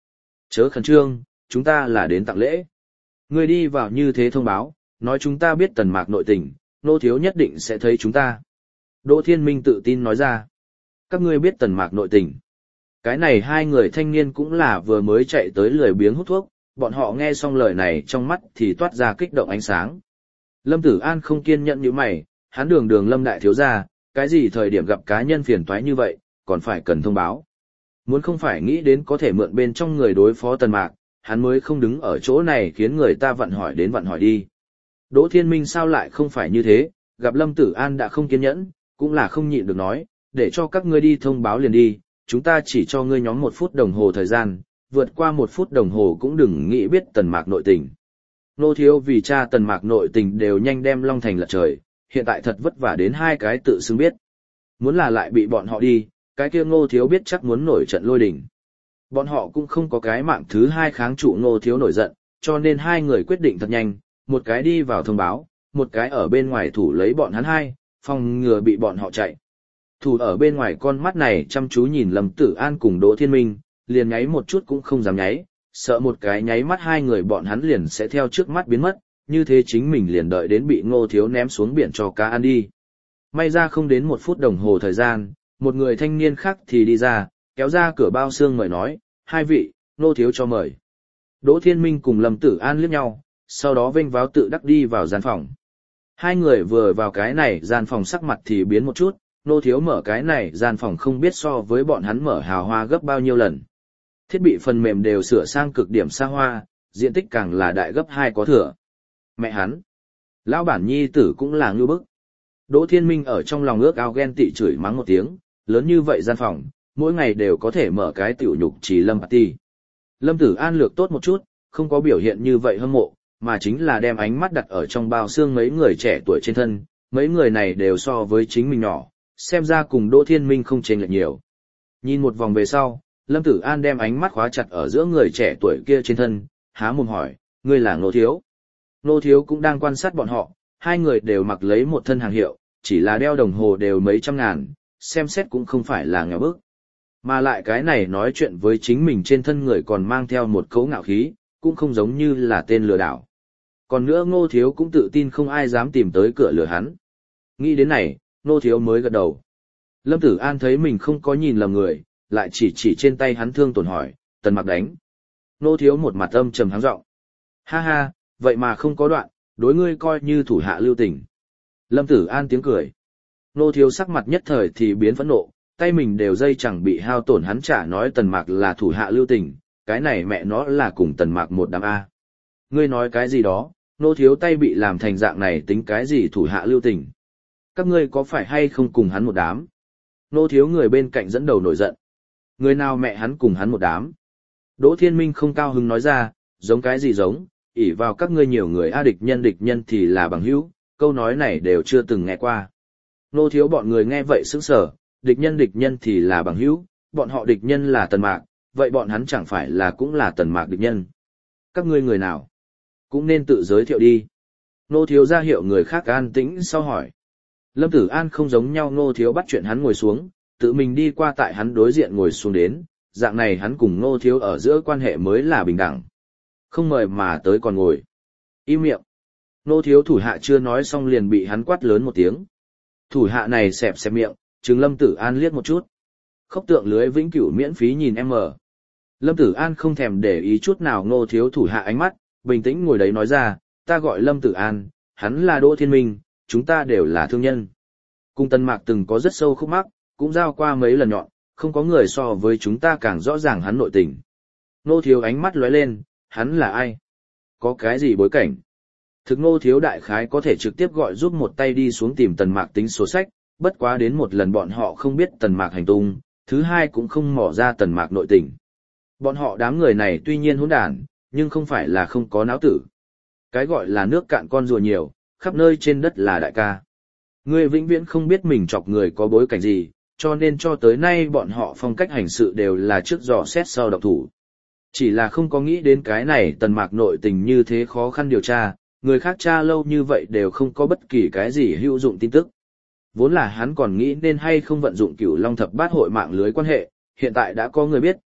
[SPEAKER 1] Chớ khẩn trương, chúng ta là đến tặng lễ. Ngươi đi vào như thế thông báo, nói chúng ta biết Tần Mạc nội tình, Ngô Thiếu nhất định sẽ thấy chúng ta. Đỗ Thiên Minh tự tin nói ra. Các ngươi biết Tần Mạc nội tình. Cái này hai người thanh niên cũng là vừa mới chạy tới lười biếng hút thuốc, bọn họ nghe xong lời này trong mắt thì toát ra kích động ánh sáng. Lâm Tử An không kiên nhẫn như mày, hắn đường đường Lâm đại thiếu gia, cái gì thời điểm gặp cá nhân phiền toái như vậy, còn phải cần thông báo. Muốn không phải nghĩ đến có thể mượn bên trong người đối phó Tần Mạc, hắn mới không đứng ở chỗ này khiến người ta vặn hỏi đến vặn hỏi đi. Đỗ Thiên Minh sao lại không phải như thế, gặp Lâm Tử An đã không kiên nhẫn, cũng là không nhịn được nói, để cho các ngươi đi thông báo liền đi, chúng ta chỉ cho ngươi nhóm một phút đồng hồ thời gian, vượt qua một phút đồng hồ cũng đừng nghĩ biết Tần Mạc nội tình. Nô Thiếu vì cha Tần Mạc nội tình đều nhanh đem Long Thành lật trời, hiện tại thật vất vả đến hai cái tự xưng biết. Muốn là lại bị bọn họ đi, cái kia Ngô Thiếu biết chắc muốn nổi trận lôi đình. Bọn họ cũng không có cái mạng thứ hai kháng trụ Ngô Thiếu nổi giận, cho nên hai người quyết định thật nhanh, một cái đi vào thông báo, một cái ở bên ngoài thủ lấy bọn hắn hai, phòng ngừa bị bọn họ chạy. Thủ ở bên ngoài con mắt này chăm chú nhìn Lâm Tử An cùng Đỗ Thiên Minh, liền nháy một chút cũng không dám nháy, sợ một cái nháy mắt hai người bọn hắn liền sẽ theo trước mắt biến mất, như thế chính mình liền đợi đến bị Ngô Thiếu ném xuống biển cho cá ăn đi. May ra không đến một phút đồng hồ thời gian, một người thanh niên khác thì đi ra, kéo ra cửa bao xương mời nói, hai vị, Ngô Thiếu cho mời. Đỗ Thiên Minh cùng Lâm Tử An liếc nhau, sau đó vênh váo tự đắc đi vào gian phòng. Hai người vừa vào cái này gian phòng sắc mặt thì biến một chút, Ngô Thiếu mở cái này gian phòng không biết so với bọn hắn mở hào hoa gấp bao nhiêu lần. Thiết bị phần mềm đều sửa sang cực điểm xa hoa, diện tích càng là đại gấp hai có thừa. Mẹ hắn! Lão bản nhi tử cũng là ngư bức. Đỗ Thiên Minh ở trong lòng ước ao ghen tị chửi mắng một tiếng, lớn như vậy gian phòng, mỗi ngày đều có thể mở cái tiểu nhục chỉ Lâm Party. Lâm Tử An lược tốt một chút, không có biểu hiện như vậy hâm mộ, mà chính là đem ánh mắt đặt ở trong bao xương mấy người trẻ tuổi trên thân, mấy người này đều so với chính mình nhỏ, xem ra cùng Đỗ Thiên Minh không chênh lệch nhiều. Nhìn một vòng về sau, Lâm Tử An đem ánh mắt khóa chặt ở giữa người trẻ tuổi kia trên thân, há mồm hỏi, ngươi là Ngô Thiếu. Ngô Thiếu cũng đang quan sát bọn họ, hai người đều mặc lấy một thân hàng hiệu, chỉ là đeo đồng hồ đều mấy trăm ngàn, xem xét cũng không phải là nghèo bức. Mà lại cái này nói chuyện với chính mình trên thân người còn mang theo một cấu ngạo khí, cũng không giống như là tên lừa đảo. Còn nữa Ngô Thiếu cũng tự tin không ai dám tìm tới cửa lừa hắn. Nghĩ đến này, Ngô Thiếu mới gật đầu. Lâm Tử An thấy mình không có nhìn lầm người, lại chỉ chỉ trên tay hắn thương tổn hỏi, Tần Mạc đánh. Ngô Thiếu một mặt âm trầm háng giọng. Ha ha, vậy mà không có đoạn, đối ngươi coi như thủ hạ lưu tình. Lâm Tử An tiếng cười. Ngô Thiếu sắc mặt nhất thời thì biến phẫn nộ, tay mình đều dây chẳng bị hao tổn hắn trả nói Tần Mạc là thủ hạ lưu tình, cái này mẹ nó là cùng Tần Mạc một đám A. Ngươi nói cái gì đó, Ngô Thiếu tay bị làm thành dạng này tính cái gì thủ hạ lưu tình. Các ngươi có phải hay không cùng hắn một đám? Ngô Thiếu người bên cạnh dẫn đầu nổi giận. Người nào mẹ hắn cùng hắn một đám? Đỗ Thiên Minh không cao hứng nói ra, giống cái gì giống, ỷ vào các ngươi nhiều người a địch nhân địch nhân thì là bằng hữu, câu nói này đều chưa từng nghe qua. Ngô Thiếu bọn người nghe vậy sững sờ, địch nhân địch nhân thì là bằng hữu, bọn họ địch nhân là Tần Mạc, vậy bọn hắn chẳng phải là cũng là Tần Mạc địch nhân. Các ngươi người nào? Cũng nên tự giới thiệu đi. Ngô Thiếu ra hiệu người khác an tĩnh sau hỏi. Lâm Tử An không giống nhau, Ngô Thiếu bắt chuyện hắn ngồi xuống, tự mình đi qua tại hắn đối diện ngồi xuống đến, dạng này hắn cùng Ngô Thiếu ở giữa quan hệ mới là bình đẳng. Không mời mà tới còn ngồi. Im miệng. Ngô Thiếu thủ hạ chưa nói xong liền bị hắn quát lớn một tiếng. Thủ hạ này xẹp xẹp miệng, trừng Lâm Tử An liếc một chút. Khốc tượng lưới vĩnh cửu miễn phí nhìn em mở. Lâm Tử An không thèm để ý chút nào Ngô Thiếu thủ hạ ánh mắt, bình tĩnh ngồi đấy nói ra, ta gọi Lâm Tử An, hắn là Đỗ Thiên Minh, chúng ta đều là thương nhân. Cùng Tần Mạc từng có rất sâu khúc mắc, cũng giao qua mấy lần nhọn, không có người so với chúng ta càng rõ ràng hắn nội tình. Ngô Thiếu ánh mắt lóe lên, hắn là ai? Có cái gì bối cảnh? Thực Ngô Thiếu đại khái có thể trực tiếp gọi giúp một tay đi xuống tìm Tần Mạc tính số sách, bất quá đến một lần bọn họ không biết Tần Mạc hành tung, thứ hai cũng không mò ra Tần Mạc nội tình. Bọn họ đám người này tuy nhiên hỗn đản, nhưng không phải là không có não tử. Cái gọi là nước cạn con rùa nhiều, khắp nơi trên đất là đại ca. Ngươi vĩnh viễn không biết mình chọc người có bối cảnh gì, cho nên cho tới nay bọn họ phong cách hành sự đều là trước dò xét sau động thủ. Chỉ là không có nghĩ đến cái này Tần Mạc nội tình như thế khó khăn điều tra, người khác tra lâu như vậy đều không có bất kỳ cái gì hữu dụng tin tức. Vốn là hắn còn nghĩ nên hay không vận dụng Cửu Long Thập Bát hội mạng lưới quan hệ, hiện tại đã có người biết,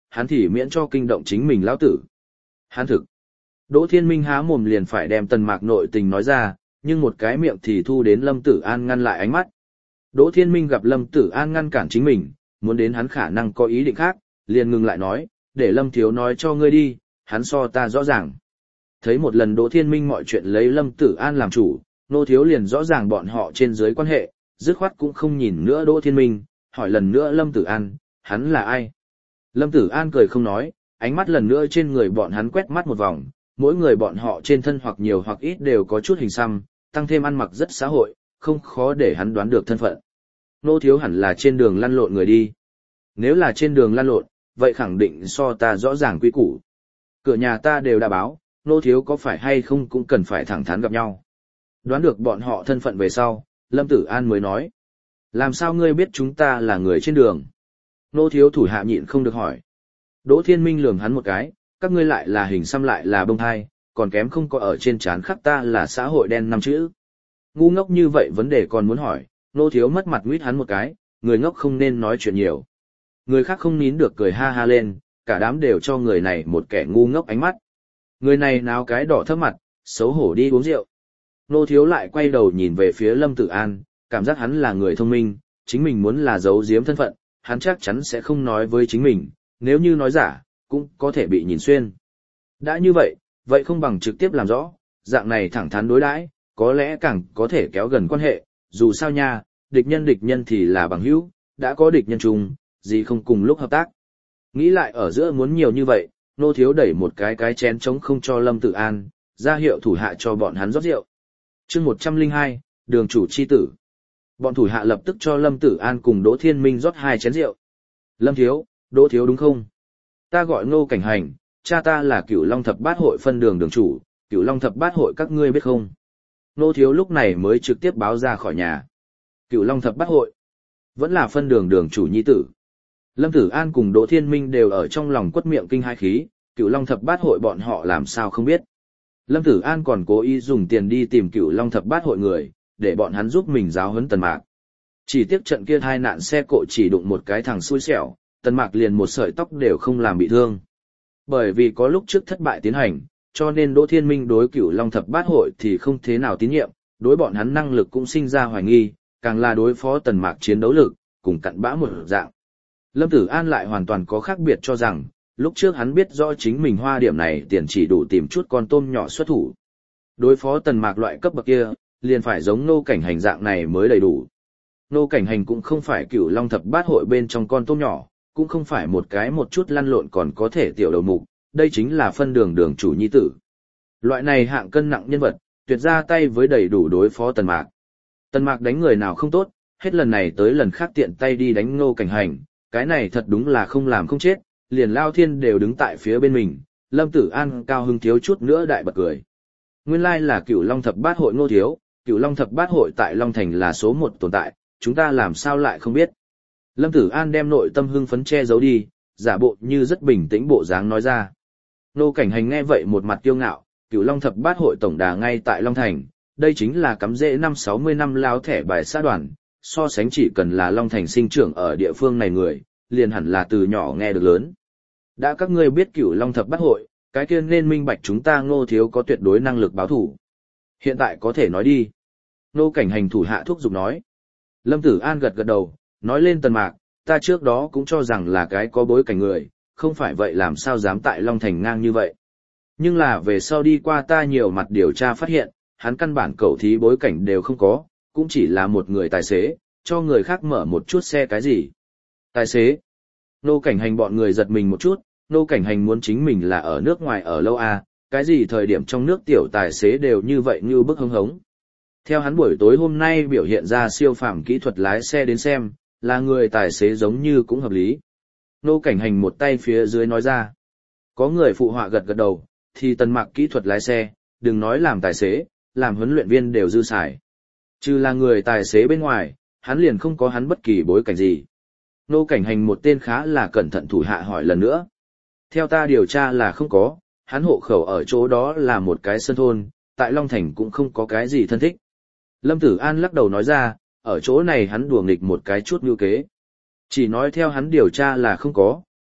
[SPEAKER 1] hắn thì miễn cho kinh động chính mình lão tử. Hắn thực. Đỗ Thiên Minh há mồm liền phải đem Tần Mạc nội tình nói ra, nhưng một cái miệng thì thu đến Lâm Tử An ngăn lại ánh mắt. Đỗ Thiên Minh gặp Lâm Tử An ngăn cản chính mình, muốn đến hắn khả năng có ý định khác, liền ngừng lại nói, để Lâm Thiếu nói cho ngươi đi, hắn so ta rõ ràng. Thấy một lần Đỗ Thiên Minh mọi chuyện lấy Lâm Tử An làm chủ, Nô Thiếu liền rõ ràng bọn họ trên dưới quan hệ, dứt khoát cũng không nhìn nữa Đỗ Thiên Minh, hỏi lần nữa Lâm Tử An, hắn là ai? Lâm Tử An cười không nói, ánh mắt lần nữa trên người bọn hắn quét mắt một vòng, mỗi người bọn họ trên thân hoặc nhiều hoặc ít đều có chút hình xăm, tăng thêm ăn mặc rất xã hội, không khó để hắn đoán được thân phận. Nô Thiếu hẳn là trên đường lăn lộn người đi. Nếu là trên đường lăn lộn, vậy khẳng định so ta rõ ràng quy củ. Cửa nhà ta đều đã báo, Nô Thiếu có phải hay không cũng cần phải thẳng thắn gặp nhau. Đoán được bọn họ thân phận về sau, Lâm Tử An mới nói. Làm sao ngươi biết chúng ta là người trên đường? Nô Thiếu thủ hạ nhịn không được hỏi. Đỗ Thiên Minh lườm hắn một cái, các ngươi lại là hình xăm lại là bông thai, còn kém không có ở trên trán khắc ta là xã hội đen năm chữ. Ngu ngốc như vậy vấn đề còn muốn hỏi, Nô Thiếu mất mặt nguyết hắn một cái, người ngốc không nên nói chuyện nhiều. Người khác không nín được cười ha ha lên, cả đám đều cho người này một kẻ ngu ngốc ánh mắt. Người này náo cái đỏ thấp mặt, xấu hổ đi uống rượu. Nô Thiếu lại quay đầu nhìn về phía Lâm Tử An, cảm giác hắn là người thông minh, chính mình muốn là giấu giếm thân phận, hắn chắc chắn sẽ không nói với chính mình, nếu như nói giả, cũng có thể bị nhìn xuyên. Đã như vậy, vậy không bằng trực tiếp làm rõ, dạng này thẳng thắn đối đãi, có lẽ càng có thể kéo gần quan hệ, dù sao nha, địch nhân địch nhân thì là bằng hữu, đã có địch nhân chung, gì không cùng lúc hợp tác. Nghĩ lại ở giữa muốn nhiều như vậy, Nô Thiếu đẩy một cái cái chén trống không cho Lâm Tử An, ra hiệu thủ hạ cho bọn hắn rót rượu. chương một trăm lẻ hai, đường chủ chi tử. Bọn thủ hạ lập tức cho Lâm Tử An cùng Đỗ Thiên Minh rót hai chén rượu. Lâm Thiếu, Đỗ Thiếu đúng không? Ta gọi Ngô Cảnh Hành, cha ta là Cửu Long Thập Bát Hội phân đường đường chủ, Cửu Long Thập Bát Hội các ngươi biết không? Nô Thiếu lúc này mới trực tiếp báo ra khỏi nhà. Cửu Long Thập Bát Hội, vẫn là phân đường đường chủ nhi tử. Lâm Tử An cùng Đỗ Thiên Minh đều ở trong lòng quất miệng kinh hai khí, Cửu Long Thập Bát Hội bọn họ làm sao không biết. Lâm Tử An còn cố ý dùng tiền đi tìm Cửu Long Thập Bát Hội người, để bọn hắn giúp mình giáo huấn Tần Mạc. Chỉ tiếc trận kia hai nạn xe cộ chỉ đụng một cái thằng xui xẻo, Tần Mạc liền một sợi tóc đều không làm bị thương. Bởi vì có lúc trước thất bại tiến hành, cho nên Đỗ Thiên Minh đối Cửu Long Thập Bát Hội thì không thế nào tín nhiệm, đối bọn hắn năng lực cũng sinh ra hoài nghi, càng là đối phó Tần Mạc chiến đấu lực, cùng cặn bã một dạng. Lâm Tử An lại hoàn toàn có khác biệt cho rằng, lúc trước hắn biết rõ chính mình hoa điểm này tiền chỉ đủ tìm chút con tôm nhỏ xuất thủ. Đối phó Tần Mạc loại cấp bậc kia, liền phải giống Nô Cảnh Hành dạng này mới đầy đủ. Nô Cảnh Hành cũng không phải Cửu Long Thập Bát Hội bên trong con tôm nhỏ, cũng không phải một cái một chút lăn lộn còn có thể tiểu đầu mục, đây chính là phân đường đường chủ nhi tử. Loại này hạng cân nặng nhân vật, tuyệt ra tay với đầy đủ đối phó Tần Mạc. Tần Mạc đánh người nào không tốt, hết lần này tới lần khác tiện tay đi đánh Ngô Cảnh Hành, cái này thật đúng là không làm không chết, liền Lao Thiên đều đứng tại phía bên mình, Lâm Tử An cao hứng thiếu chút nữa đại bật cười. Nguyên lai là Cửu Long Thập Bát Hội Ngô Thiếu, Cửu Long Thập Bát Hội tại Long Thành là số một tồn tại, chúng ta làm sao lại không biết. Lâm Tử An đem nội tâm hưng phấn che giấu đi, giả bộ như rất bình tĩnh bộ dáng nói ra. Ngô Cảnh Hành nghe vậy một mặt kiêu ngạo, Cửu Long Thập Bát Hội tổng đà ngay tại Long Thành, đây chính là cắm rễ năm sáu mươi năm lao thẻ bài xã đoàn, so sánh chỉ cần là Long Thành sinh trưởng ở địa phương này người, liền hẳn là từ nhỏ nghe được lớn. Đã các ngươi biết Cửu Long Thập Bát Hội, cái kia nên minh bạch chúng ta Ngô Thiếu có tuyệt đối năng lực báo thủ. Hiện tại có thể nói đi. Ngô Cảnh Hành thủ hạ thúc giục nói. Lâm Tử An gật gật đầu, nói lên Tần Mạc, ta trước đó cũng cho rằng là cái có bối cảnh người, không phải vậy làm sao dám tại Long Thành ngang như vậy. Nhưng là về sau đi qua ta nhiều mặt điều tra phát hiện, hắn căn bản cẩu thí bối cảnh đều không có, cũng chỉ là một người tài xế, cho người khác mở một chút xe cái gì. Tài xế. Nô Cảnh Hành bọn người giật mình một chút, Nô Cảnh Hành muốn chính mình là ở nước ngoài ở lâu à, cái gì thời điểm trong nước tiểu tài xế đều như vậy như bức hống hống. Theo hắn buổi tối hôm nay biểu hiện ra siêu phàm kỹ thuật lái xe đến xem, là người tài xế giống như cũng hợp lý. Nô Cảnh Hành một tay phía dưới nói ra. Có người phụ họa gật gật đầu, thì Tần Mạc kỹ thuật lái xe, đừng nói làm tài xế, làm huấn luyện viên đều dư xài. Trừ là người tài xế bên ngoài, hắn liền không có hắn bất kỳ bối cảnh gì. Nô Cảnh Hành một tên khá là cẩn thận thủ hạ hỏi lần nữa. Theo ta điều tra là không có, hắn hộ khẩu ở chỗ đó là một cái sân thôn, tại Long Thành cũng không có cái gì thân thích. Lâm Tử An lắc đầu nói ra, ở chỗ này hắn đùa nghịch một cái chút mưu kế. Chỉ nói theo hắn điều tra là không có,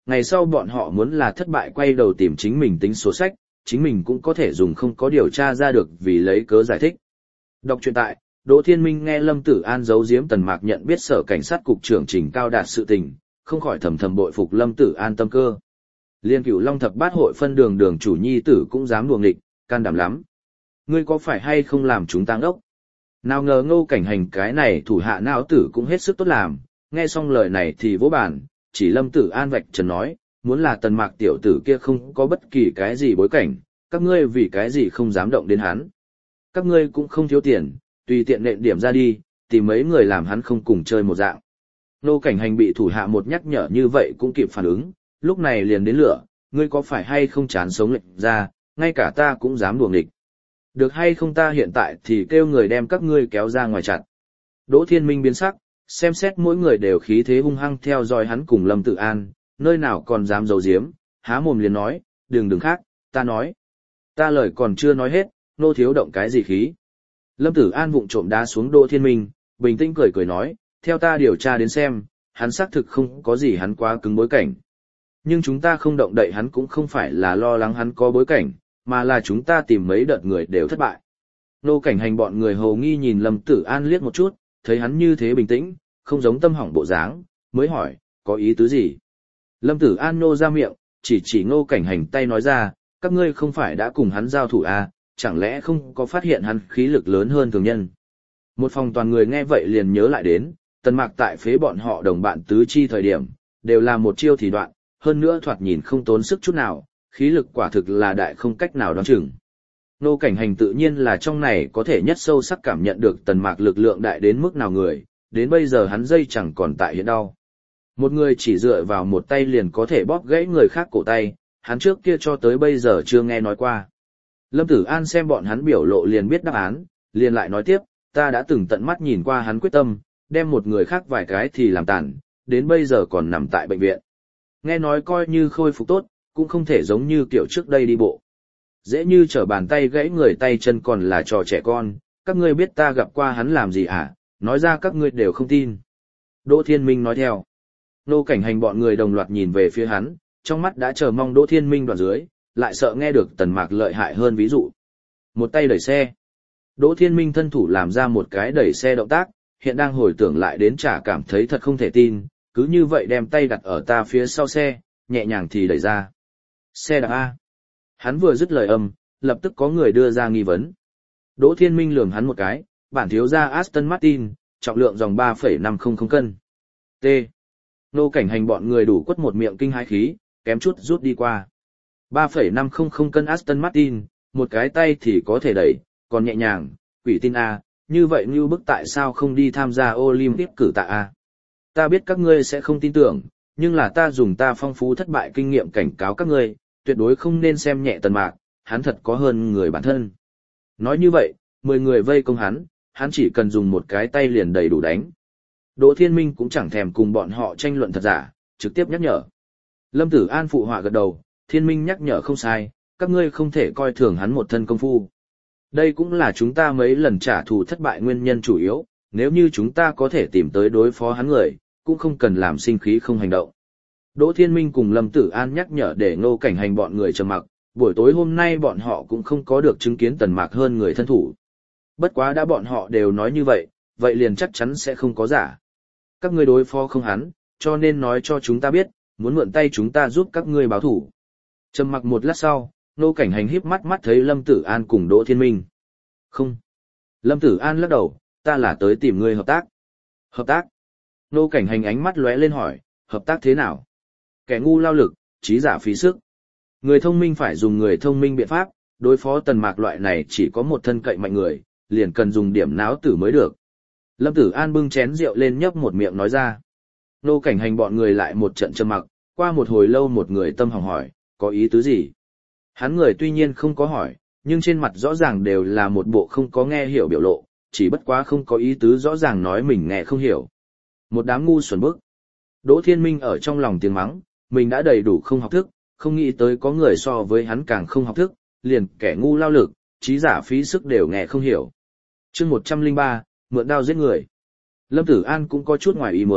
[SPEAKER 1] ngày sau bọn họ muốn là thất bại quay đầu tìm chính mình tính số sách, chính mình cũng có thể dùng không có điều tra ra được vì lấy cớ giải thích. Đọc truyện tại, Đỗ Thiên Minh nghe Lâm Tử An giấu giếm Tần Mạc nhận biết sở cảnh sát cục trưởng Trình Cao Đạt sự tình, không khỏi thầm thầm bội phục Lâm Tử An tâm cơ. Liên Cửu Long thập bát hội phân đường đường chủ nhi tử cũng dám đùa nghịch, can đảm lắm. Ngươi có phải hay không làm chúng tăng ốc? Nào ngờ Ngô Cảnh Hành cái này thủ hạ não tử cũng hết sức tốt làm, nghe xong lời này thì vỗ bàn, chỉ Lâm Tử An vạch trần nói, muốn là Tần Mạc tiểu tử kia không có bất kỳ cái gì bối cảnh, các ngươi vì cái gì không dám động đến hắn. Các ngươi cũng không thiếu tiền, tùy tiện nện điểm ra đi, tìm mấy người làm hắn không cùng chơi một dạng. Ngô Cảnh Hành bị thủ hạ một nhắc nhở như vậy cũng kịp phản ứng, lúc này liền đến lửa, ngươi có phải hay không chán sống lệnh ra, ngay cả ta cũng dám đùa nghịch. Được hay không ta hiện tại thì kêu người đem các ngươi kéo ra ngoài chặt. Đỗ Thiên Minh biến sắc, xem xét mỗi người đều khí thế hung hăng theo dõi hắn cùng Lâm Tử An, nơi nào còn dám giấu giếm, há mồm liền nói, đừng đừng khác, ta nói. Ta lời còn chưa nói hết, nô thiếu động cái gì khí. Lâm Tử An vụng trộm đá xuống Đỗ Thiên Minh, bình tĩnh cười cười nói, theo ta điều tra đến xem, hắn xác thực không có gì hắn quá cứng bối cảnh. Nhưng chúng ta không động đậy hắn cũng không phải là lo lắng hắn có bối cảnh, mà là chúng ta tìm mấy đợt người đều thất bại. Ngô Cảnh Hành bọn người hầu nghi nhìn Lâm Tử An liếc một chút, thấy hắn như thế bình tĩnh, không giống tâm hỏng bộ dáng, mới hỏi, có ý tứ gì? Lâm Tử An nô ra miệng, chỉ chỉ Ngô Cảnh Hành tay nói ra, các ngươi không phải đã cùng hắn giao thủ à, chẳng lẽ không có phát hiện hắn khí lực lớn hơn thường nhân? Một phòng toàn người nghe vậy liền nhớ lại đến, Tần Mạc tại phế bọn họ đồng bạn tứ chi thời điểm, đều là một chiêu thì đoạn, hơn nữa thoạt nhìn không tốn sức chút nào, khí lực quả thực là đại không cách nào đoán chừng. Ngô Cảnh Hành tự nhiên là trong này có thể nhất sâu sắc cảm nhận được Tần Mạc lực lượng đại đến mức nào người, đến bây giờ hắn dây chẳng còn tại hiện đau. Một người chỉ dựa vào một tay liền có thể bóp gãy người khác cổ tay, hắn trước kia cho tới bây giờ chưa nghe nói qua. Lâm Tử An xem bọn hắn biểu lộ liền biết đáp án, liền lại nói tiếp, ta đã từng tận mắt nhìn qua hắn quyết tâm, đem một người khác vài cái thì làm tàn, đến bây giờ còn nằm tại bệnh viện. Nghe nói coi như khôi phục tốt, cũng không thể giống như kiểu trước đây đi bộ. Dễ như trở bàn tay gãy người tay chân còn là trò trẻ con, các ngươi biết ta gặp qua hắn làm gì à, nói ra các ngươi đều không tin. Đỗ Thiên Minh nói theo. Ngô Cảnh Hành bọn người đồng loạt nhìn về phía hắn, trong mắt đã chờ mong Đỗ Thiên Minh đoạn dưới, lại sợ nghe được Tần Mạc lợi hại hơn ví dụ. Một tay đẩy xe. Đỗ Thiên Minh thân thủ làm ra một cái đẩy xe động tác, hiện đang hồi tưởng lại đến chả cảm thấy thật không thể tin, cứ như vậy đem tay đặt ở ta phía sau xe, nhẹ nhàng thì đẩy ra. Xe đạp A. Hắn vừa dứt lời âm, lập tức có người đưa ra nghi vấn. Đỗ Thiên Minh lườm hắn một cái, bản thiếu gia Aston Martin, trọng lượng dòng ba phẩy năm không không cân. T. Ngô Cảnh Hành bọn người đủ quất một miệng kinh hãi khí, kém chút rút đi qua. ba phẩy năm không không cân Aston Martin, một cái tay thì có thể đẩy, còn nhẹ nhàng, quỷ tin A, như vậy như bức tại sao không đi tham gia Olympic cử tạ A. Ta biết các ngươi sẽ không tin tưởng, nhưng là ta dùng ta phong phú thất bại kinh nghiệm cảnh cáo các ngươi, tuyệt đối không nên xem nhẹ Tần Mạc, hắn thật có hơn người bản thân. Nói như vậy, mười người vây công hắn, hắn chỉ cần dùng một cái tay liền đầy đủ đánh. Đỗ Thiên Minh cũng chẳng thèm cùng bọn họ tranh luận thật giả, trực tiếp nhắc nhở. Lâm Tử An phụ họa gật đầu, Thiên Minh nhắc nhở không sai, các ngươi không thể coi thường hắn một thân công phu. Đây cũng là chúng ta mấy lần trả thù thất bại nguyên nhân chủ yếu, nếu như chúng ta có thể tìm tới đối phó hắn người, cũng không cần làm sinh khí không hành động. Đỗ Thiên Minh cùng Lâm Tử An nhắc nhở để Ngô Cảnh Hành bọn người trầm mặc, buổi tối hôm nay bọn họ cũng không có được chứng kiến Tần Mạc hơn người thân thủ. Bất quá đã bọn họ đều nói như vậy, vậy liền chắc chắn sẽ không có giả. Các ngươi đối phó không hắn, cho nên nói cho chúng ta biết, muốn mượn tay chúng ta giúp các ngươi báo thủ. Trầm mặc một lát sau, Ngô Cảnh Hành híp mắt mắt thấy Lâm Tử An cùng Đỗ Thiên Minh. Không. Lâm Tử An lắc đầu, ta là tới tìm ngươi hợp tác. Hợp tác? Ngô Cảnh Hành ánh mắt lóe lên hỏi, hợp tác thế nào? Kẻ ngu lao lực, trí giả phí sức. Người thông minh phải dùng người thông minh biện pháp, đối phó Tần Mạc loại này chỉ có một thân cậy mạnh người, liền cần dùng điểm náo tử mới được. Lâm Tử An bưng chén rượu lên nhấp một miệng nói ra. Ngô Cảnh Hành bọn người lại một trận trầm mặc, qua một hồi lâu một người tâm hỏng hỏi, có ý tứ gì? Hắn người tuy nhiên không có hỏi, nhưng trên mặt rõ ràng đều là một bộ không có nghe hiểu biểu lộ, chỉ bất quá không có ý tứ rõ ràng nói mình nghe không hiểu. Một đám ngu xuẩn bức. Đỗ Thiên Minh ở trong lòng tiếng mắng, mình đã đầy đủ không học thức, không nghĩ tới có người so với hắn càng không học thức, liền kẻ ngu lao lực, trí giả phí sức đều nghe không hiểu. Chương một trăm lẻ ba, mượn đao giết người. Lâm Tử An cũng có chút ngoài ý muốn,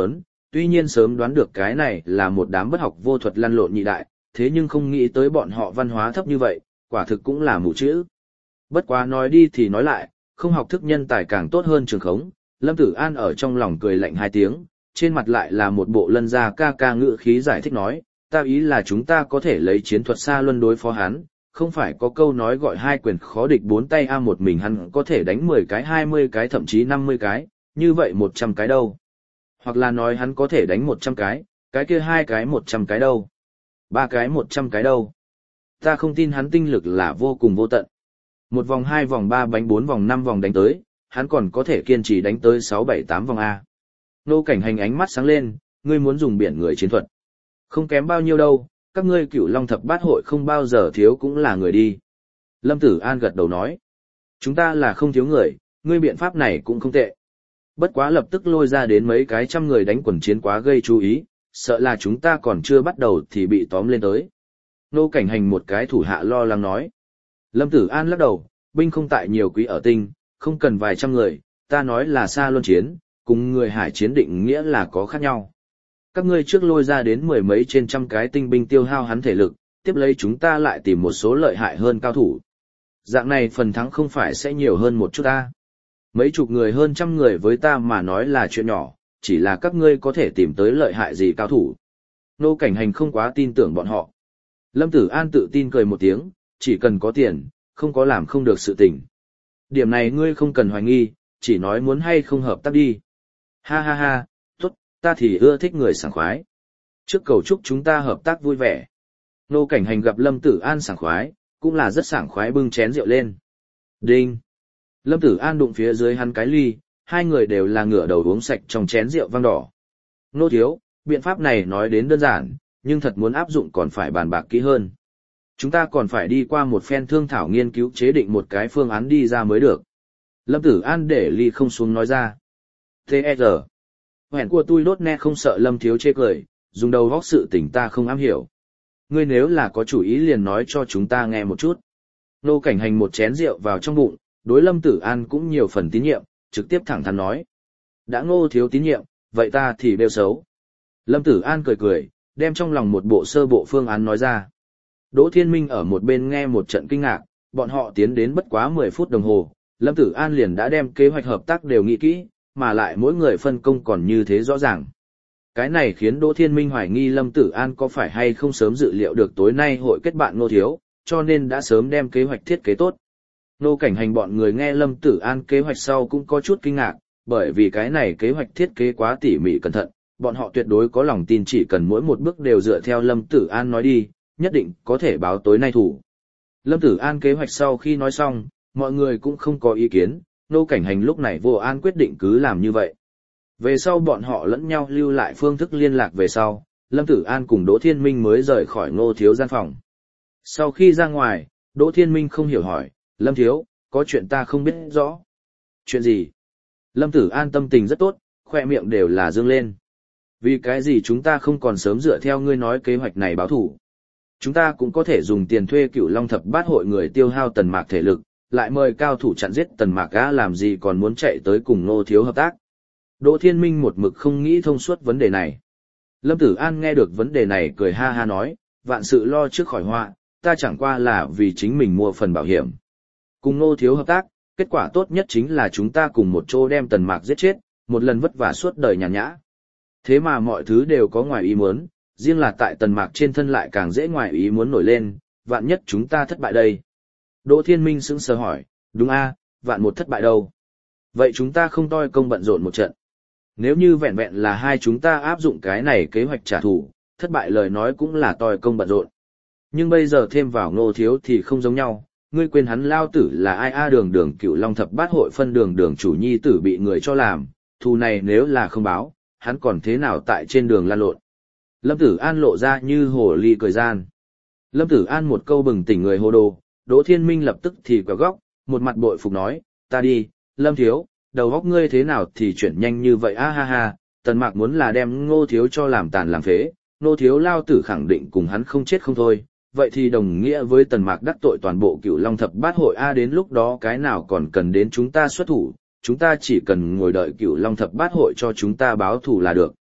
[SPEAKER 1] tuy nhiên sớm đoán được cái này là một đám bất học vô thuật lăn lộn nhị đại, thế nhưng không nghĩ tới bọn họ văn hóa thấp như vậy, quả thực cũng là mù chữ. Bất quá nói đi thì nói lại, không học thức nhân tài càng tốt hơn trường khống, Lâm Tử An ở trong lòng cười lạnh hai tiếng, trên mặt lại là một bộ lân ra ca ca ngữ khí giải thích nói, ta ý là chúng ta có thể lấy chiến thuật xa luân đối phó hắn, không phải có câu nói gọi hai quyền khó địch bốn tay a một mình hắn có thể đánh mười cái hai mươi cái thậm chí năm mươi cái, như vậy một trăm cái đâu. Hoặc là nói hắn có thể đánh một trăm cái, cái kia hai cái một trăm cái đâu. Ba cái một trăm cái đâu. Ta không tin hắn tinh lực là vô cùng vô tận. Một vòng hai vòng ba bánh bốn vòng năm vòng đánh tới, hắn còn có thể kiên trì đánh tới sáu bảy tám vòng A. Nô Cảnh Hành ánh mắt sáng lên, ngươi muốn dùng biển người chiến thuật. Không kém bao nhiêu đâu, các ngươi Cửu Long thập bát hội không bao giờ thiếu cũng là người đi. Lâm Tử An gật đầu nói. Chúng ta là không thiếu người, ngươi biện pháp này cũng không tệ. Bất quá lập tức lôi ra đến mấy cái trăm người đánh quần chiến quá gây chú ý, sợ là chúng ta còn chưa bắt đầu thì bị tóm lên tới. Nô Cảnh Hành một cái thủ hạ lo lắng nói. Lâm Tử An lắc đầu, binh không tại nhiều quý ở tinh, không cần vài trăm người, ta nói là xa luân chiến, cùng người hải chiến định nghĩa là có khác nhau. Các ngươi trước lôi ra đến mười mấy trên trăm cái tinh binh tiêu hao hắn thể lực, tiếp lấy chúng ta lại tìm một số lợi hại hơn cao thủ. Dạng này phần thắng không phải sẽ nhiều hơn một chút ta. Mấy chục người hơn trăm người với ta mà nói là chuyện nhỏ, chỉ là các ngươi có thể tìm tới lợi hại gì cao thủ. Nô Cảnh Hành không quá tin tưởng bọn họ. Lâm Tử An tự tin cười một tiếng, chỉ cần có tiền, không có làm không được sự tình. Điểm này ngươi không cần hoài nghi, chỉ nói muốn hay không hợp tác đi. Ha ha ha, tốt, ta thì ưa thích người sảng khoái. Trước cầu chúc chúng ta hợp tác vui vẻ. Nô Cảnh Hành gặp Lâm Tử An sảng khoái, cũng là rất sảng khoái bưng chén rượu lên. Đinh! Lâm Tử An đụng phía dưới hắn cái ly, hai người đều là ngửa đầu uống sạch trong chén rượu vang đỏ. Nô thiếu, biện pháp này nói đến đơn giản, nhưng thật muốn áp dụng còn phải bàn bạc kỹ hơn. Chúng ta còn phải đi qua một phen thương thảo nghiên cứu chế định một cái phương án đi ra mới được. Lâm Tử An để ly không xuống nói ra. tê e rờ. Hẹn của tôi đốt nè không sợ Lâm thiếu chê cười, dùng đầu góc sự tình ta không am hiểu. Ngươi nếu là có chủ ý liền nói cho chúng ta nghe một chút. Nô Cảnh Hành một chén rượu vào trong bụng, đối Lâm Tử An cũng nhiều phần tín nhiệm, trực tiếp thẳng thắn nói. Đã Ngô thiếu tín nhiệm, vậy ta thì bêu xấu. Lâm Tử An cười cười, đem trong lòng một bộ sơ bộ phương án nói ra. Đỗ Thiên Minh ở một bên nghe một trận kinh ngạc, bọn họ tiến đến bất quá mười phút đồng hồ, Lâm Tử An liền đã đem kế hoạch hợp tác đều nghĩ kỹ, mà lại mỗi người phân công còn như thế rõ ràng. Cái này khiến Đỗ Thiên Minh hoài nghi Lâm Tử An có phải hay không sớm dự liệu được tối nay hội kết bạn Ngô thiếu, cho nên đã sớm đem kế hoạch thiết kế tốt. Nô Cảnh Hành bọn người nghe Lâm Tử An kế hoạch sau cũng có chút kinh ngạc, bởi vì cái này kế hoạch thiết kế quá tỉ mỉ cẩn thận, bọn họ tuyệt đối có lòng tin chỉ cần mỗi một bước đều dựa theo Lâm Tử An nói đi, nhất định có thể báo tối nay thủ. Lâm Tử An kế hoạch sau khi nói xong, mọi người cũng không có ý kiến, Nô Cảnh Hành lúc này vô an quyết định cứ làm như vậy. Về sau bọn họ lẫn nhau lưu lại phương thức liên lạc về sau, Lâm Tử An cùng Đỗ Thiên Minh mới rời khỏi Ngô thiếu gian phòng. Sau khi ra ngoài, Đỗ Thiên Minh không hiểu hỏi, Lâm thiếu, có chuyện ta không biết rõ. Chuyện gì? Lâm Tử An tâm tình rất tốt, khoe miệng đều là dương lên. Vì cái gì chúng ta không còn sớm dựa theo ngươi nói kế hoạch này báo thủ? Chúng ta cũng có thể dùng tiền thuê Cửu Long thập bát hội người tiêu hao Tần Mạc thể lực, lại mời cao thủ chặn giết Tần Mạc á làm gì còn muốn chạy tới cùng Ngô thiếu hợp tác. Đỗ Thiên Minh một mực không nghĩ thông suốt vấn đề này. Lâm Tử An nghe được vấn đề này cười ha ha nói, vạn sự lo trước khỏi họa, ta chẳng qua là vì chính mình mua phần bảo hiểm. Cùng Ngô thiếu hợp tác, kết quả tốt nhất chính là chúng ta cùng một chỗ đem Tần Mạc giết chết, một lần vất vả suốt đời nhàn nhã. Thế mà mọi thứ đều có ngoài ý muốn, riêng là tại Tần Mạc trên thân lại càng dễ ngoài ý muốn nổi lên, vạn nhất chúng ta thất bại đây. Đỗ Thiên Minh sững sờ hỏi, đúng a, vạn một thất bại đâu? Vậy chúng ta không toi công bận rộn một trận. Nếu như vẹn vẹn là hai chúng ta áp dụng cái này kế hoạch trả thù, thất bại lời nói cũng là toi công bận rộn. Nhưng bây giờ thêm vào Ngô thiếu thì không giống nhau, ngươi quên hắn lao tử là ai a đường đường Cửu Long thập bát hội phân đường đường chủ nhi tử bị người cho làm, thù này nếu là không báo, hắn còn thế nào tại trên đường lan lộn. Lâm Tử An lộ ra như hồ ly cười gian. Lâm Tử An một câu bừng tỉnh người hồ đồ, Đỗ Thiên Minh lập tức thì quẹo góc, một mặt bội phục nói, ta đi, Lâm thiếu, đầu góc ngươi thế nào thì chuyển nhanh như vậy a ha ha, Tần Mạc muốn là đem Ngô thiếu cho làm tàn làm phế, Ngô thiếu lao tử khẳng định cùng hắn không chết không thôi, vậy thì đồng nghĩa với Tần Mạc đắc tội toàn bộ Cửu Long thập bát hội a đến lúc đó cái nào còn cần đến chúng ta xuất thủ, chúng ta chỉ cần ngồi đợi Cửu Long thập bát hội cho chúng ta báo thù là được.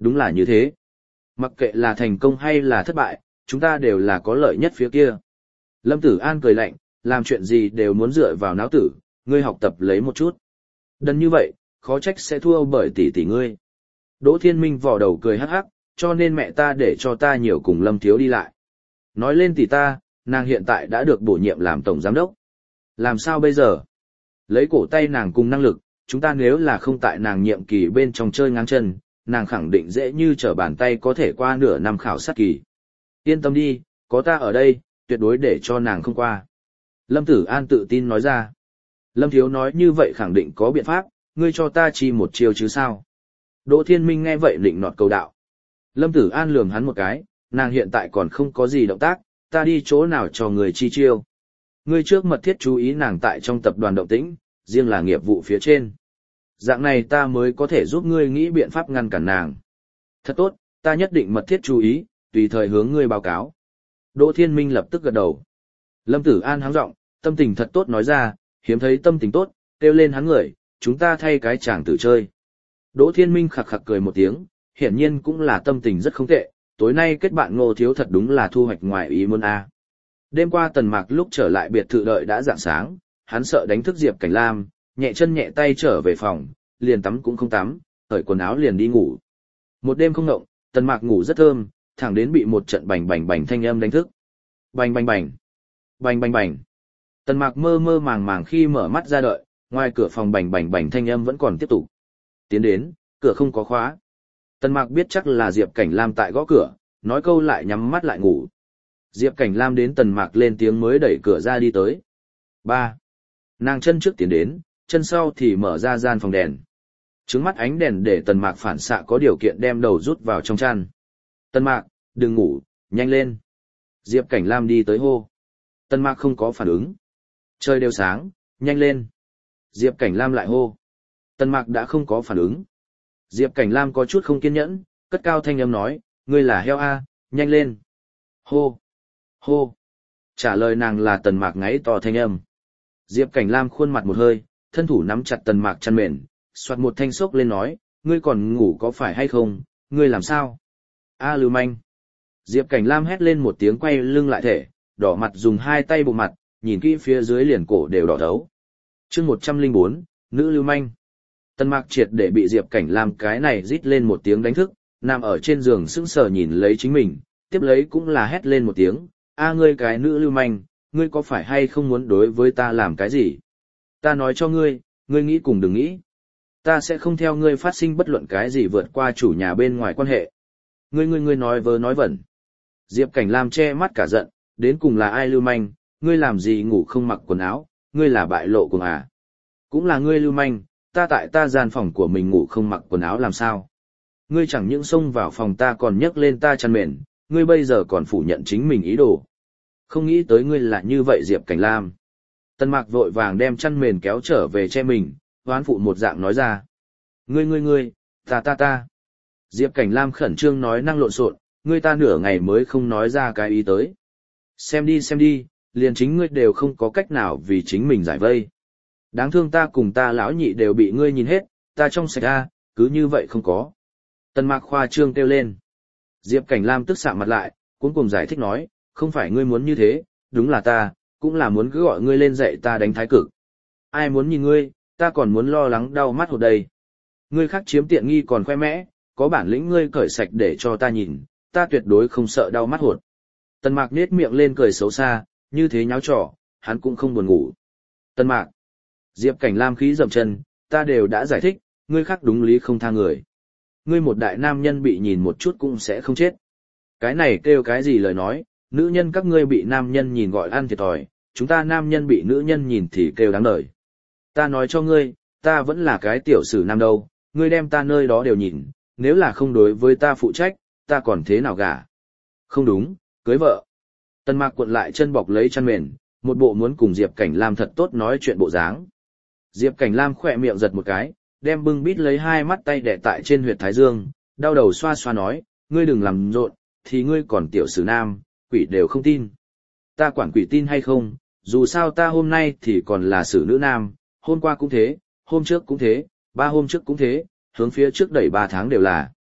[SPEAKER 1] Đúng là như thế. Mặc kệ là thành công hay là thất bại, chúng ta đều là có lợi nhất phía kia. Lâm Tử An cười lạnh, làm chuyện gì đều muốn dựa vào não tử, ngươi học tập lấy một chút. Đần như vậy, khó trách sẽ thua bởi tỷ tỷ ngươi. Đỗ Thiên Minh vò đầu cười hắc hắc, cho nên mẹ ta để cho ta nhiều cùng Lâm Thiếu đi lại. Nói lên tỷ ta, nàng hiện tại đã được bổ nhiệm làm tổng giám đốc. Làm sao bây giờ? Lấy cổ tay nàng cùng năng lực, chúng ta nếu là không tại nàng nhiệm kỳ bên trong chơi ngang chân, nàng khẳng định dễ như trở bàn tay có thể qua nửa năm khảo sát kỳ. Yên tâm đi, có ta ở đây, tuyệt đối để cho nàng không qua. Lâm Tử An tự tin nói ra. Lâm Thiếu nói như vậy khẳng định có biện pháp, ngươi cho ta chi một chiêu chứ sao. Đỗ Thiên Minh nghe vậy định nọt cầu đạo. Lâm Tử An lườm hắn một cái, nàng hiện tại còn không có gì động tác, ta đi chỗ nào cho người chi chiêu. Ngươi trước mật thiết chú ý nàng tại trong tập đoàn động tĩnh, riêng là nghiệp vụ phía trên. Dạng này ta mới có thể giúp ngươi nghĩ biện pháp ngăn cản nàng. Thật tốt, ta nhất định mật thiết chú ý, tùy thời hướng ngươi báo cáo. Đỗ Thiên Minh lập tức gật đầu. Lâm Tử An háng giọng, tâm tình thật tốt nói ra, hiếm thấy tâm tình tốt, kêu lên hắn người, chúng ta thay cái chàng tử chơi. Đỗ Thiên Minh khặc khặc cười một tiếng, hiển nhiên cũng là tâm tình rất không tệ, tối nay kết bạn Ngô Thiếu thật đúng là thu hoạch ngoài ý muốn a. Đêm qua Tần Mạc lúc trở lại biệt thự đợi đã rạng sáng, hắn sợ đánh thức Diệp Cảnh Lam, nhẹ chân nhẹ tay trở về phòng, liền tắm cũng không tắm, cởi quần áo liền đi ngủ. Một đêm không ngộng, Tần Mạc ngủ rất thơm, thẳng đến bị một trận bành bành bành thanh âm đánh thức. Bành bành bành, bành bành bành. Tần Mạc mơ mơ màng màng khi mở mắt ra đợi, ngoài cửa phòng bành bành bành thanh âm vẫn còn tiếp tục. Tiến đến, cửa không có khóa. Tần Mạc biết chắc là Diệp Cảnh Lam tại gõ cửa, nói câu lại nhắm mắt lại ngủ. Diệp Cảnh Lam đến Tần Mạc lên tiếng mới đẩy cửa ra đi tới. Ba. Nàng chân trước tiến đến, chân sau thì mở ra gian phòng đèn. Trứng mắt ánh đèn để Tần Mạc phản xạ có điều kiện đem đầu rút vào trong chăn. Tần Mạc, đừng ngủ, nhanh lên. Diệp Cảnh Lam đi tới hô. Tần Mạc không có phản ứng. Trời đều sáng, nhanh lên. Diệp Cảnh Lam lại hô. Tần Mạc đã không có phản ứng. Diệp Cảnh Lam có chút không kiên nhẫn, cất cao thanh âm nói, ngươi là heo a, nhanh lên. Hô, hô. Trả lời nàng là Tần Mạc ngáy to thanh âm. Diệp Cảnh Lam khuôn mặt một hơi, thân thủ nắm chặt Tần Mạc chăn mền, soạt một thanh xốc lên nói, ngươi còn ngủ có phải hay không, ngươi làm sao? A lưu manh. Diệp Cảnh Lam hét lên một tiếng quay lưng lại thể, đỏ mặt dùng hai tay bụng mặt, nhìn kỹ phía dưới liền cổ đều đỏ thấu. Chương một trăm lẻ bốn, nữ lưu manh. Tần Mạc triệt để bị Diệp Cảnh Lam cái này rít lên một tiếng đánh thức, nằm ở trên giường sững sờ nhìn lấy chính mình, tiếp lấy cũng là hét lên một tiếng, a ngươi cái nữ lưu manh, ngươi có phải hay không muốn đối với ta làm cái gì? Ta nói cho ngươi, ngươi nghĩ cùng đừng nghĩ. Ta sẽ không theo ngươi phát sinh bất luận cái gì vượt qua chủ nhà bên ngoài quan hệ. Ngươi ngươi ngươi nói vớ nói vẩn. Diệp Cảnh Lam che mắt cả giận, đến cùng là ai lưu manh, ngươi làm gì ngủ không mặc quần áo, ngươi là bại lộ cùng à? Cũng là ngươi lưu manh, ta tại ta gian phòng của mình ngủ không mặc quần áo làm sao? Ngươi chẳng những xông vào phòng ta còn nhấc lên ta chăn mền, ngươi bây giờ còn phủ nhận chính mình ý đồ. Không nghĩ tới ngươi là như vậy Diệp Cảnh Lam. Tần Mạc vội vàng đem chăn mền kéo trở về che mình, hoán phụ một dạng nói ra. Ngươi ngươi ngươi, ta ta ta. Diệp Cảnh Lam khẩn trương nói năng lộn xộn, ngươi ta nửa ngày mới không nói ra cái ý tới. Xem đi xem đi, liền chính ngươi đều không có cách nào vì chính mình giải vây. Đáng thương ta cùng ta lão nhị đều bị ngươi nhìn hết, ta trong sạch ra, cứ như vậy không có. Tần Mạc khoa trương kêu lên. Diệp Cảnh Lam tức sạm mặt lại, cuối cùng giải thích nói, không phải ngươi muốn như thế, đúng là ta, cũng là muốn cứ gọi ngươi lên dạy ta đánh thái cực. Ai muốn nhìn ngươi, ta còn muốn lo lắng đau mắt hột đây. Ngươi khác chiếm tiện nghi còn khoe mẽ, có bản lĩnh ngươi cởi sạch để cho ta nhìn, ta tuyệt đối không sợ đau mắt hột. Tần Mạc nết miệng lên cười xấu xa, như thế nháo trò, hắn cũng không buồn ngủ. Tần Mạc. Diệp Cảnh Lam khí dầm chân, ta đều đã giải thích, ngươi khác đúng lý không tha người. Ngươi một đại nam nhân bị nhìn một chút cũng sẽ không chết. Cái này kêu cái gì lời nói, nữ nhân các ngươi bị nam nhân nhìn gọi ăn thiệt thòi, chúng ta nam nhân bị nữ nhân nhìn thì kêu đáng đời. Ta nói cho ngươi, ta vẫn là cái tiểu sử nam đâu, ngươi đem ta nơi đó đều nhìn, nếu là không đối với ta phụ trách, ta còn thế nào gả? Không đúng, cưới vợ. Tần Mạc cuộn lại chân bọc lấy chăn mền, một bộ muốn cùng Diệp Cảnh Lam thật tốt nói chuyện bộ dáng. Diệp Cảnh Lam khỏe miệng giật một cái, đem bưng bít lấy hai mắt tay đè tại trên huyệt thái dương, đau đầu xoa xoa nói, ngươi đừng làm rộn, thì ngươi còn tiểu sử nam, quỷ đều không tin. Ta quản quỷ tin hay không, dù sao ta hôm nay thì còn là sử nữ nam, hôm qua cũng thế, hôm trước cũng thế, ba hôm trước cũng thế, hướng phía trước đẩy ba tháng đều là.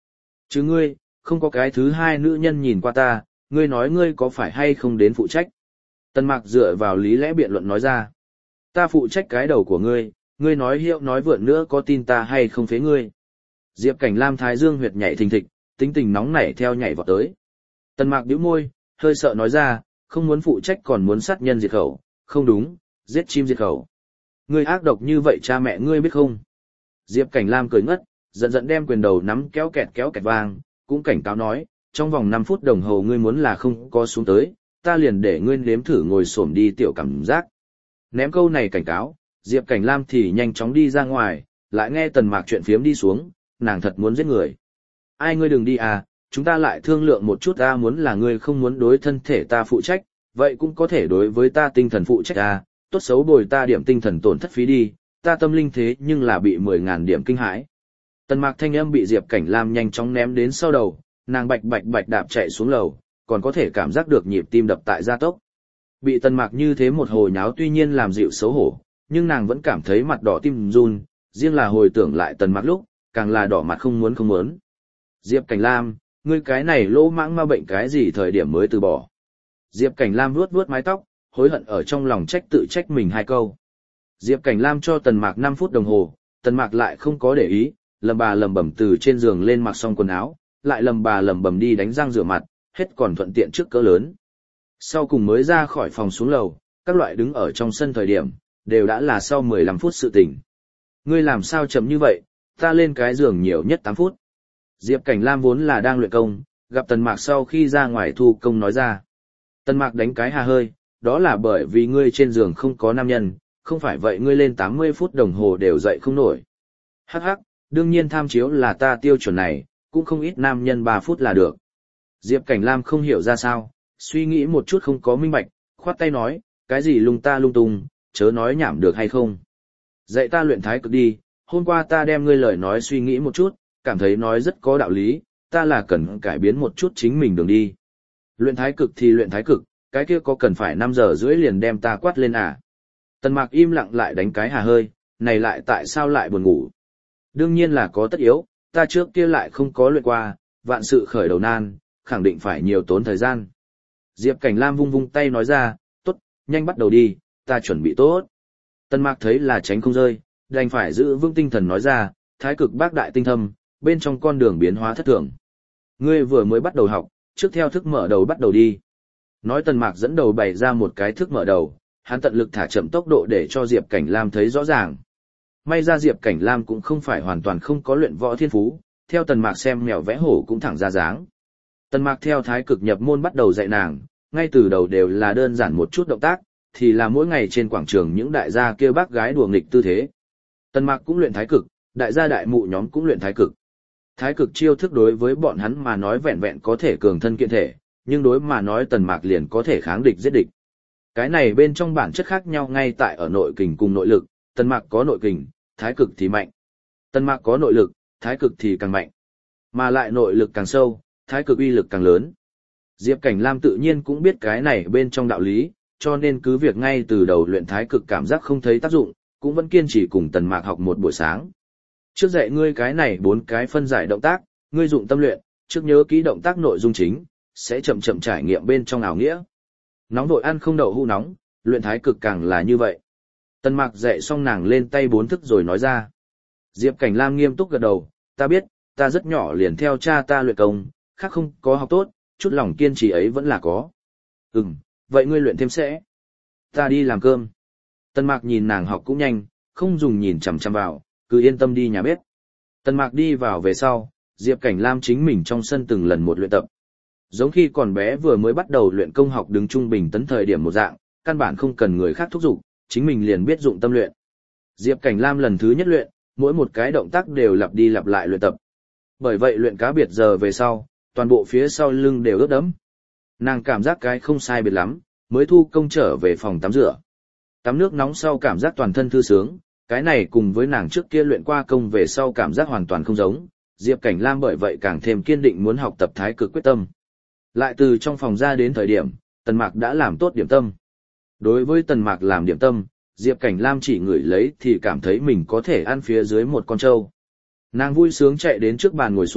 [SPEAKER 1] Chứ ngươi, không có cái thứ hai nữ nhân nhìn qua ta, ngươi nói ngươi có phải hay không đến phụ trách. Tần Mạc dựa vào lý lẽ biện luận nói ra. Ta phụ trách cái đầu của ngươi, ngươi nói hiệu nói vượn nữa có tin ta hay không phế ngươi. Diệp Cảnh Lam thái dương huyệt nhảy thình thịch, tính tình nóng nảy theo nhảy vào tới. Tần Mạc bĩu môi, hơi sợ nói ra, không muốn phụ trách còn muốn sát nhân diệt khẩu, không đúng, giết chim diệt khẩu. Ngươi ác độc như vậy cha mẹ ngươi biết không? Diệp Cảnh Lam cười ngất, giận giận đem quyền đầu nắm kéo kẹt kéo kẹt vang, cũng cảnh cáo nói, trong vòng năm phút đồng hồ ngươi muốn là không có xuống tới, ta liền để ngươi nếm thử ngồi xổm đi tiểu cảm giác. Ném câu này cảnh cáo, Diệp Cảnh Lam thì nhanh chóng đi ra ngoài, lại nghe Tần Mạc chuyện phiếm đi xuống, nàng thật muốn giết người. Ai ngươi đừng đi à, chúng ta lại thương lượng một chút, ta muốn là ngươi không muốn đối thân thể ta phụ trách, vậy cũng có thể đối với ta tinh thần phụ trách à, tốt xấu bồi ta điểm tinh thần tổn thất phí đi, ta tâm linh thế nhưng là bị mười ngàn điểm kinh hãi. Tần Mạc thanh âm bị Diệp Cảnh Lam nhanh chóng ném đến sau đầu, nàng bạch bạch bạch đạp chạy xuống lầu, còn có thể cảm giác được nhịp tim đập tại gia tốc. Bị Tần Mạc như thế một hồi nháo tuy nhiên làm dịu xấu hổ, nhưng nàng vẫn cảm thấy mặt đỏ tim run, riêng là hồi tưởng lại Tần Mạc lúc, càng là đỏ mặt không muốn không muốn. Diệp Cảnh Lam, ngươi cái này lỗ mãng ma bệnh cái gì thời điểm mới từ bỏ. Diệp Cảnh Lam vuốt vuốt mái tóc, hối hận ở trong lòng trách tự trách mình hai câu. Diệp Cảnh Lam cho Tần Mạc năm phút đồng hồ, Tần Mạc lại không có để ý, lầm bà lầm bầm từ trên giường lên mặc xong quần áo, lại lầm bà lầm bầm đi đánh răng rửa mặt, hết còn thuận tiện trước cỡ lớn. Sau cùng mới ra khỏi phòng xuống lầu, các loại đứng ở trong sân thời điểm, đều đã là sau mười lăm phút sự tình. Ngươi làm sao chậm như vậy, ta lên cái giường nhiều nhất tám phút. Diệp Cảnh Lam vốn là đang luyện công, gặp Tần Mạc sau khi ra ngoài thu công nói ra. Tần Mạc đánh cái hà hơi, đó là bởi vì ngươi trên giường không có nam nhân, không phải vậy ngươi lên tám mươi phút đồng hồ đều dậy không nổi. Hắc hắc, đương nhiên tham chiếu là ta tiêu chuẩn này, cũng không ít nam nhân ba phút là được. Diệp Cảnh Lam không hiểu ra sao, suy nghĩ một chút không có minh bạch, khoát tay nói, cái gì lung ta lung tung, chớ nói nhảm được hay không. Dạy ta luyện thái cực đi, hôm qua ta đem ngươi lời nói suy nghĩ một chút, cảm thấy nói rất có đạo lý, ta là cần cải biến một chút chính mình đường đi. Luyện thái cực thì luyện thái cực, cái kia có cần phải năm giờ rưỡi liền đem ta quát lên à? Tần Mạc im lặng lại đánh cái hà hơi, này lại tại sao lại buồn ngủ? Đương nhiên là có tất yếu, ta trước kia lại không có luyện qua, vạn sự khởi đầu nan, khẳng định phải nhiều tốn thời gian. Diệp Cảnh Lam vung vung tay nói ra, tốt, nhanh bắt đầu đi, ta chuẩn bị tốt. Tần Mạc thấy là tránh không rơi, đành phải giữ vững tinh thần nói ra, thái cực bác đại tinh thâm, bên trong con đường biến hóa thất thường. Ngươi vừa mới bắt đầu học, trước theo thức mở đầu bắt đầu đi. Nói Tần Mạc dẫn đầu bày ra một cái thức mở đầu, hắn tận lực thả chậm tốc độ để cho Diệp Cảnh Lam thấy rõ ràng. May ra Diệp Cảnh Lam cũng không phải hoàn toàn không có luyện võ thiên phú, theo Tần Mạc xem mèo vẽ hổ cũng thẳng ra dáng. Tần Mạc theo thái cực nhập môn bắt đầu dạy nàng, ngay từ đầu đều là đơn giản một chút động tác, thì là mỗi ngày trên quảng trường những đại gia kêu bác gái đùa nghịch tư thế. Tần Mạc cũng luyện thái cực, đại gia đại mụ nhóm cũng luyện thái cực. Thái cực chiêu thức đối với bọn hắn mà nói vẹn vẹn có thể cường thân kiện thể, nhưng đối mà nói Tần Mạc liền có thể kháng địch giết địch. Cái này bên trong bản chất khác nhau ngay tại ở nội kình cùng nội lực, Tần Mạc có nội kình, thái cực thì mạnh. Tần Mạc có nội lực, thái cực thì càng mạnh. Mà lại nội lực càng sâu, thái cực uy lực càng lớn. Diệp Cảnh Lam tự nhiên cũng biết cái này bên trong đạo lý, cho nên cứ việc ngay từ đầu luyện thái cực cảm giác không thấy tác dụng, cũng vẫn kiên trì cùng Tần Mạc học một buổi sáng. Trước dạy ngươi cái này bốn cái phân giải động tác, ngươi dụng tâm luyện, trước nhớ kỹ động tác nội dung chính, sẽ chậm chậm trải nghiệm bên trong ảo nghĩa. Nóng vội ăn không đậu hũ nóng, luyện thái cực càng là như vậy. Tần Mạc dạy xong nàng lên tay bốn thức rồi nói ra. Diệp Cảnh Lam nghiêm túc gật đầu, ta biết, ta rất nhỏ liền theo cha ta luyện công, khác không có học tốt, chút lòng kiên trì ấy vẫn là có. Ừm, vậy ngươi luyện thêm sẽ. Ta đi làm cơm. Tần Mạc nhìn nàng học cũng nhanh, không dùng nhìn chằm chằm vào, cứ yên tâm đi nhà bếp. Tần Mạc đi vào về sau, Diệp Cảnh Lam chính mình trong sân từng lần một luyện tập. Giống khi còn bé vừa mới bắt đầu luyện công học đứng trung bình tấn thời điểm một dạng, căn bản không cần người khác thúc giục, chính mình liền biết dụng tâm luyện. Diệp Cảnh Lam lần thứ nhất luyện, mỗi một cái động tác đều lặp đi lặp lại luyện tập. Bởi vậy luyện cá biệt giờ về sau, toàn bộ phía sau lưng đều ướt đẫm. Nàng cảm giác cái không sai biệt lắm, mới thu công trở về phòng tắm rửa. Tắm nước nóng sau cảm giác toàn thân thư sướng, cái này cùng với nàng trước kia luyện qua công về sau cảm giác hoàn toàn không giống. Diệp Cảnh Lam bởi vậy càng thêm kiên định muốn học tập thái cực quyết tâm. Lại từ trong phòng ra đến thời điểm, Tần Mạc đã làm tốt điểm tâm. Đối với Tần Mạc làm điểm tâm, Diệp Cảnh Lam chỉ ngửi lấy thì cảm thấy mình có thể ăn phía dưới một con trâu. Nàng vui sướng chạy đến trước bàn ngồi xuống,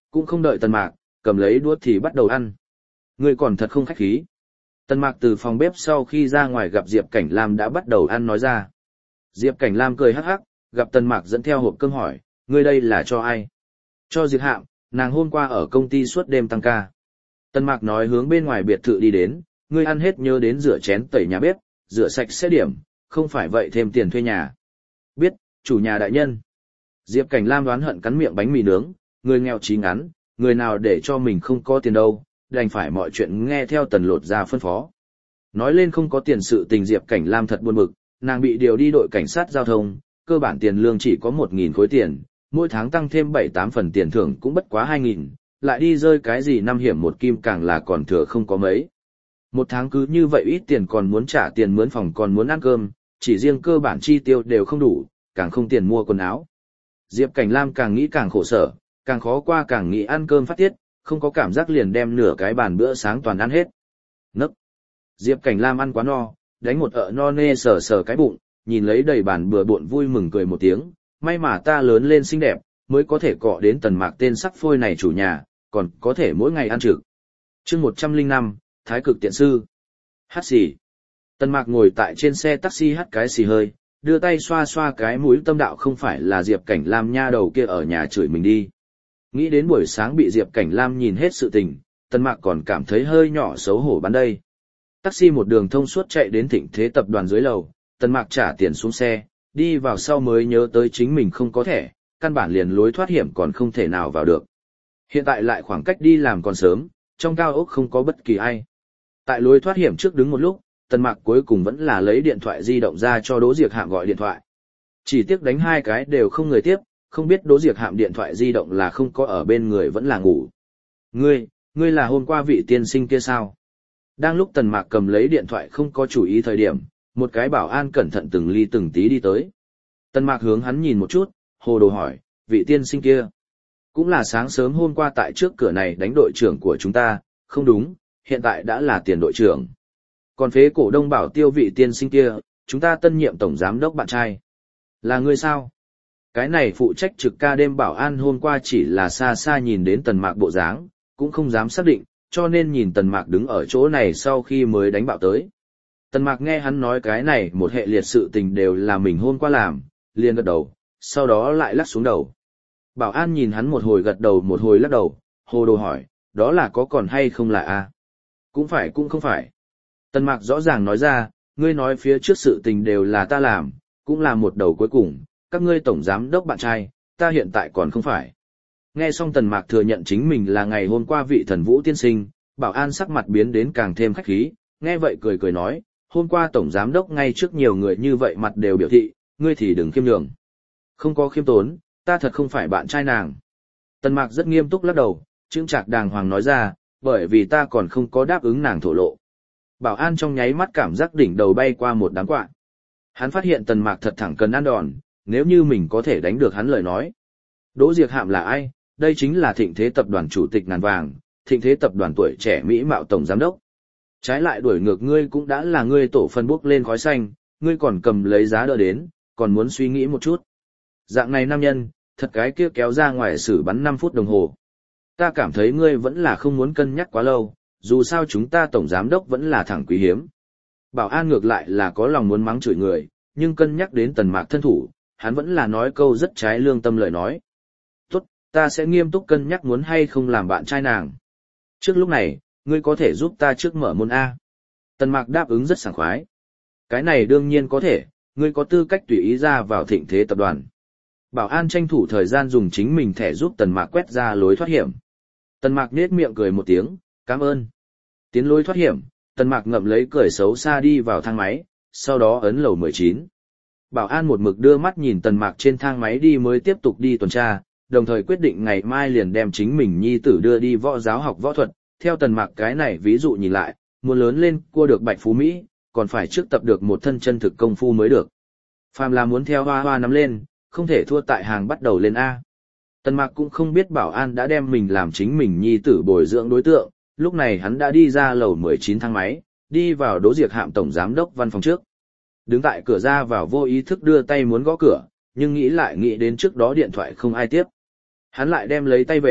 [SPEAKER 1] Cũng không đợi Tần Mạc, cầm lấy đũa thì bắt đầu ăn. Ngươi còn thật không khách khí. Tần Mạc từ phòng bếp sau khi ra ngoài gặp Diệp Cảnh Lam đã bắt đầu ăn nói ra. Diệp Cảnh Lam cười hắc hắc, gặp Tần Mạc dẫn theo hộp cơm hỏi, ngươi đây là cho ai? Cho Diệp Hạm, nàng hôm qua ở công ty suốt đêm tăng ca. Tần Mạc nói hướng bên ngoài biệt thự đi đến, ngươi ăn hết nhớ đến rửa chén tẩy nhà bếp, rửa sạch sẽ điểm, không phải vậy thêm tiền thuê nhà. Biết, chủ nhà đại nhân. Diệp Cảnh Lam đoán hận cắn miệng bánh mì nướng, người nghèo chí ngắn, người nào để cho mình không có tiền đâu, đành phải mọi chuyện nghe theo Tần Lột ra phân phó. Nói lên không có tiền sự tình Diệp Cảnh Lam thật buồn bực, nàng bị điều đi đội cảnh sát giao thông, cơ bản tiền lương chỉ có một nghìn khối tiền, mỗi tháng tăng thêm bảy tám phần tiền thưởng cũng bất quá hai nghìn, lại đi rơi cái gì năm hiểm một kim càng là còn thừa không có mấy. Một tháng cứ như vậy ít tiền còn muốn trả tiền mướn phòng còn muốn ăn cơm, chỉ riêng cơ bản chi tiêu đều không đủ, càng không tiền mua quần áo. Diệp Cảnh Lam càng nghĩ càng khổ sở, càng khó qua càng nghĩ ăn cơm phát tiết, không có cảm giác liền đem nửa cái bàn bữa sáng toàn ăn hết. Nấc. Diệp Cảnh Lam ăn quá no, đánh một ợ no nê sờ sờ cái bụng, nhìn lấy đầy bàn bừa bộn vui mừng cười một tiếng, may mà ta lớn lên xinh đẹp, mới có thể cọ đến Tần Mạc tên sắc phôi này chủ nhà, còn có thể mỗi ngày ăn trực. Chương một trăm lẻ năm, Thái cực tiện sư. Hát xì. Tần Mạc ngồi tại trên xe taxi hắt cái xì hơi, đưa tay xoa xoa cái mũi, tâm đạo không phải là Diệp Cảnh Lam nha đầu kia ở nhà chửi mình đi. Nghĩ đến buổi sáng bị Diệp Cảnh Lam nhìn hết sự tình, Tần Mạc còn cảm thấy hơi nhỏ xấu hổ bán đây. Taxi một đường thông suốt chạy đến Thịnh Thế tập đoàn dưới lầu, Tần Mạc trả tiền xuống xe, đi vào sau mới nhớ tới chính mình không có thẻ, căn bản liền lối thoát hiểm còn không thể nào vào được. Hiện tại lại khoảng cách đi làm còn sớm, trong cao ốc không có bất kỳ ai. Tại lối thoát hiểm trước đứng một lúc, Tần Mạc cuối cùng vẫn là lấy điện thoại di động ra cho Đỗ Diệc Hạm gọi điện thoại. Chỉ tiếc đánh hai cái đều không người tiếp, không biết Đỗ Diệc Hạm điện thoại di động là không có ở bên người vẫn là ngủ. Ngươi, ngươi là hôm qua vị tiên sinh kia sao? Đang lúc Tần Mạc cầm lấy điện thoại không có chú ý thời điểm, một cái bảo an cẩn thận từng ly từng tí đi tới. Tần Mạc hướng hắn nhìn một chút, hồ đồ hỏi, vị tiên sinh kia. Cũng là sáng sớm hôm qua tại trước cửa này đánh đội trưởng của chúng ta, không đúng, hiện tại đã là tiền đội trưởng. Còn phế cổ đông bảo tiêu vị tiên sinh kia, chúng ta tân nhiệm tổng giám đốc bạn trai. Là ngươi sao? Cái này phụ trách trực ca đêm bảo an hôm qua chỉ là xa xa nhìn đến Tần Mạc bộ dáng, cũng không dám xác định, cho nên nhìn Tần Mạc đứng ở chỗ này sau khi mới đánh bạo tới. Tần Mạc nghe hắn nói cái này một hệ liệt sự tình đều là mình hôm qua làm, liền gật đầu, sau đó lại lắc xuống đầu. Bảo an nhìn hắn một hồi gật đầu một hồi lắc đầu, hồ đồ hỏi, đó là có còn hay không là a? Cũng phải cũng không phải. Tần Mạc rõ ràng nói ra, ngươi nói phía trước sự tình đều là ta làm, cũng là một đầu cuối cùng, các ngươi tổng giám đốc bạn trai, ta hiện tại còn không phải. Nghe xong Tần Mạc thừa nhận chính mình là ngày hôm qua vị thần vũ tiên sinh, bảo an sắc mặt biến đến càng thêm khách khí, nghe vậy cười cười nói, hôm qua tổng giám đốc ngay trước nhiều người như vậy mặt đều biểu thị, ngươi thì đừng khiêm nhường. Không có khiêm tốn, ta thật không phải bạn trai nàng. Tần Mạc rất nghiêm túc lắc đầu, chững chạc đàng hoàng nói ra, bởi vì ta còn không có đáp ứng nàng thổ lộ. Bảo an trong nháy mắt cảm giác đỉnh đầu bay qua một đám quạ. Hắn phát hiện Tần Mạc thật thẳng cần ăn đòn, nếu như mình có thể đánh được hắn lời nói. Đỗ Diệc Hạm là ai? Đây chính là Thịnh Thế tập đoàn chủ tịch ngàn vàng, Thịnh Thế tập đoàn tuổi trẻ mỹ mạo tổng giám đốc. Trái lại đuổi ngược ngươi cũng đã là ngươi tổ phân bốc lên khói xanh, ngươi còn cầm lấy giá đỡ đến, còn muốn suy nghĩ một chút. Dạng này nam nhân, thật cái kia kéo ra ngoài xử bắn năm phút đồng hồ. Ta cảm thấy ngươi vẫn là không muốn cân nhắc quá lâu, dù sao chúng ta tổng giám đốc vẫn là thẳng quý hiếm. Bảo an ngược lại là có lòng muốn mắng chửi người, nhưng cân nhắc đến Tần Mạc thân thủ, hắn vẫn là nói câu rất trái lương tâm lời nói. Tốt, ta sẽ nghiêm túc cân nhắc muốn hay không làm bạn trai nàng. Trước lúc này, ngươi có thể giúp ta trước mở môn A. Tần Mạc đáp ứng rất sảng khoái. Cái này đương nhiên có thể, ngươi có tư cách tùy ý ra vào Thịnh Thế tập đoàn. Bảo an tranh thủ thời gian dùng chính mình thẻ giúp Tần Mạc quét ra lối thoát hiểm. Tần Mạc nết miệng cười một tiếng, cảm ơn. Tiến lối thoát hiểm, Tần Mạc ngậm lấy cười xấu xa đi vào thang máy, sau đó ấn lầu mười chín. Bảo an một mực đưa mắt nhìn Tần Mạc trên thang máy đi mới tiếp tục đi tuần tra, đồng thời quyết định ngày mai liền đem chính mình nhi tử đưa đi võ giáo học võ thuật. Theo Tần Mạc cái này ví dụ nhìn lại, muốn lớn lên cua được Bạch Phú Mỹ, còn phải trước tập được một thân chân thực công phu mới được. Phàm là muốn theo hoa hoa nắm lên, không thể thua tại hàng bắt đầu lên A. Tần Mạc cũng không biết bảo an đã đem mình làm chính mình nhi tử bồi dưỡng đối tượng, lúc này hắn đã đi ra lầu mười chín thang máy, đi vào Đỗ Diệc Hạm tổng giám đốc văn phòng trước. Đứng tại cửa ra vào vô ý thức đưa tay muốn gõ cửa, nhưng nghĩ lại nghĩ đến trước đó điện thoại không ai tiếp. Hắn lại đem lấy tay về,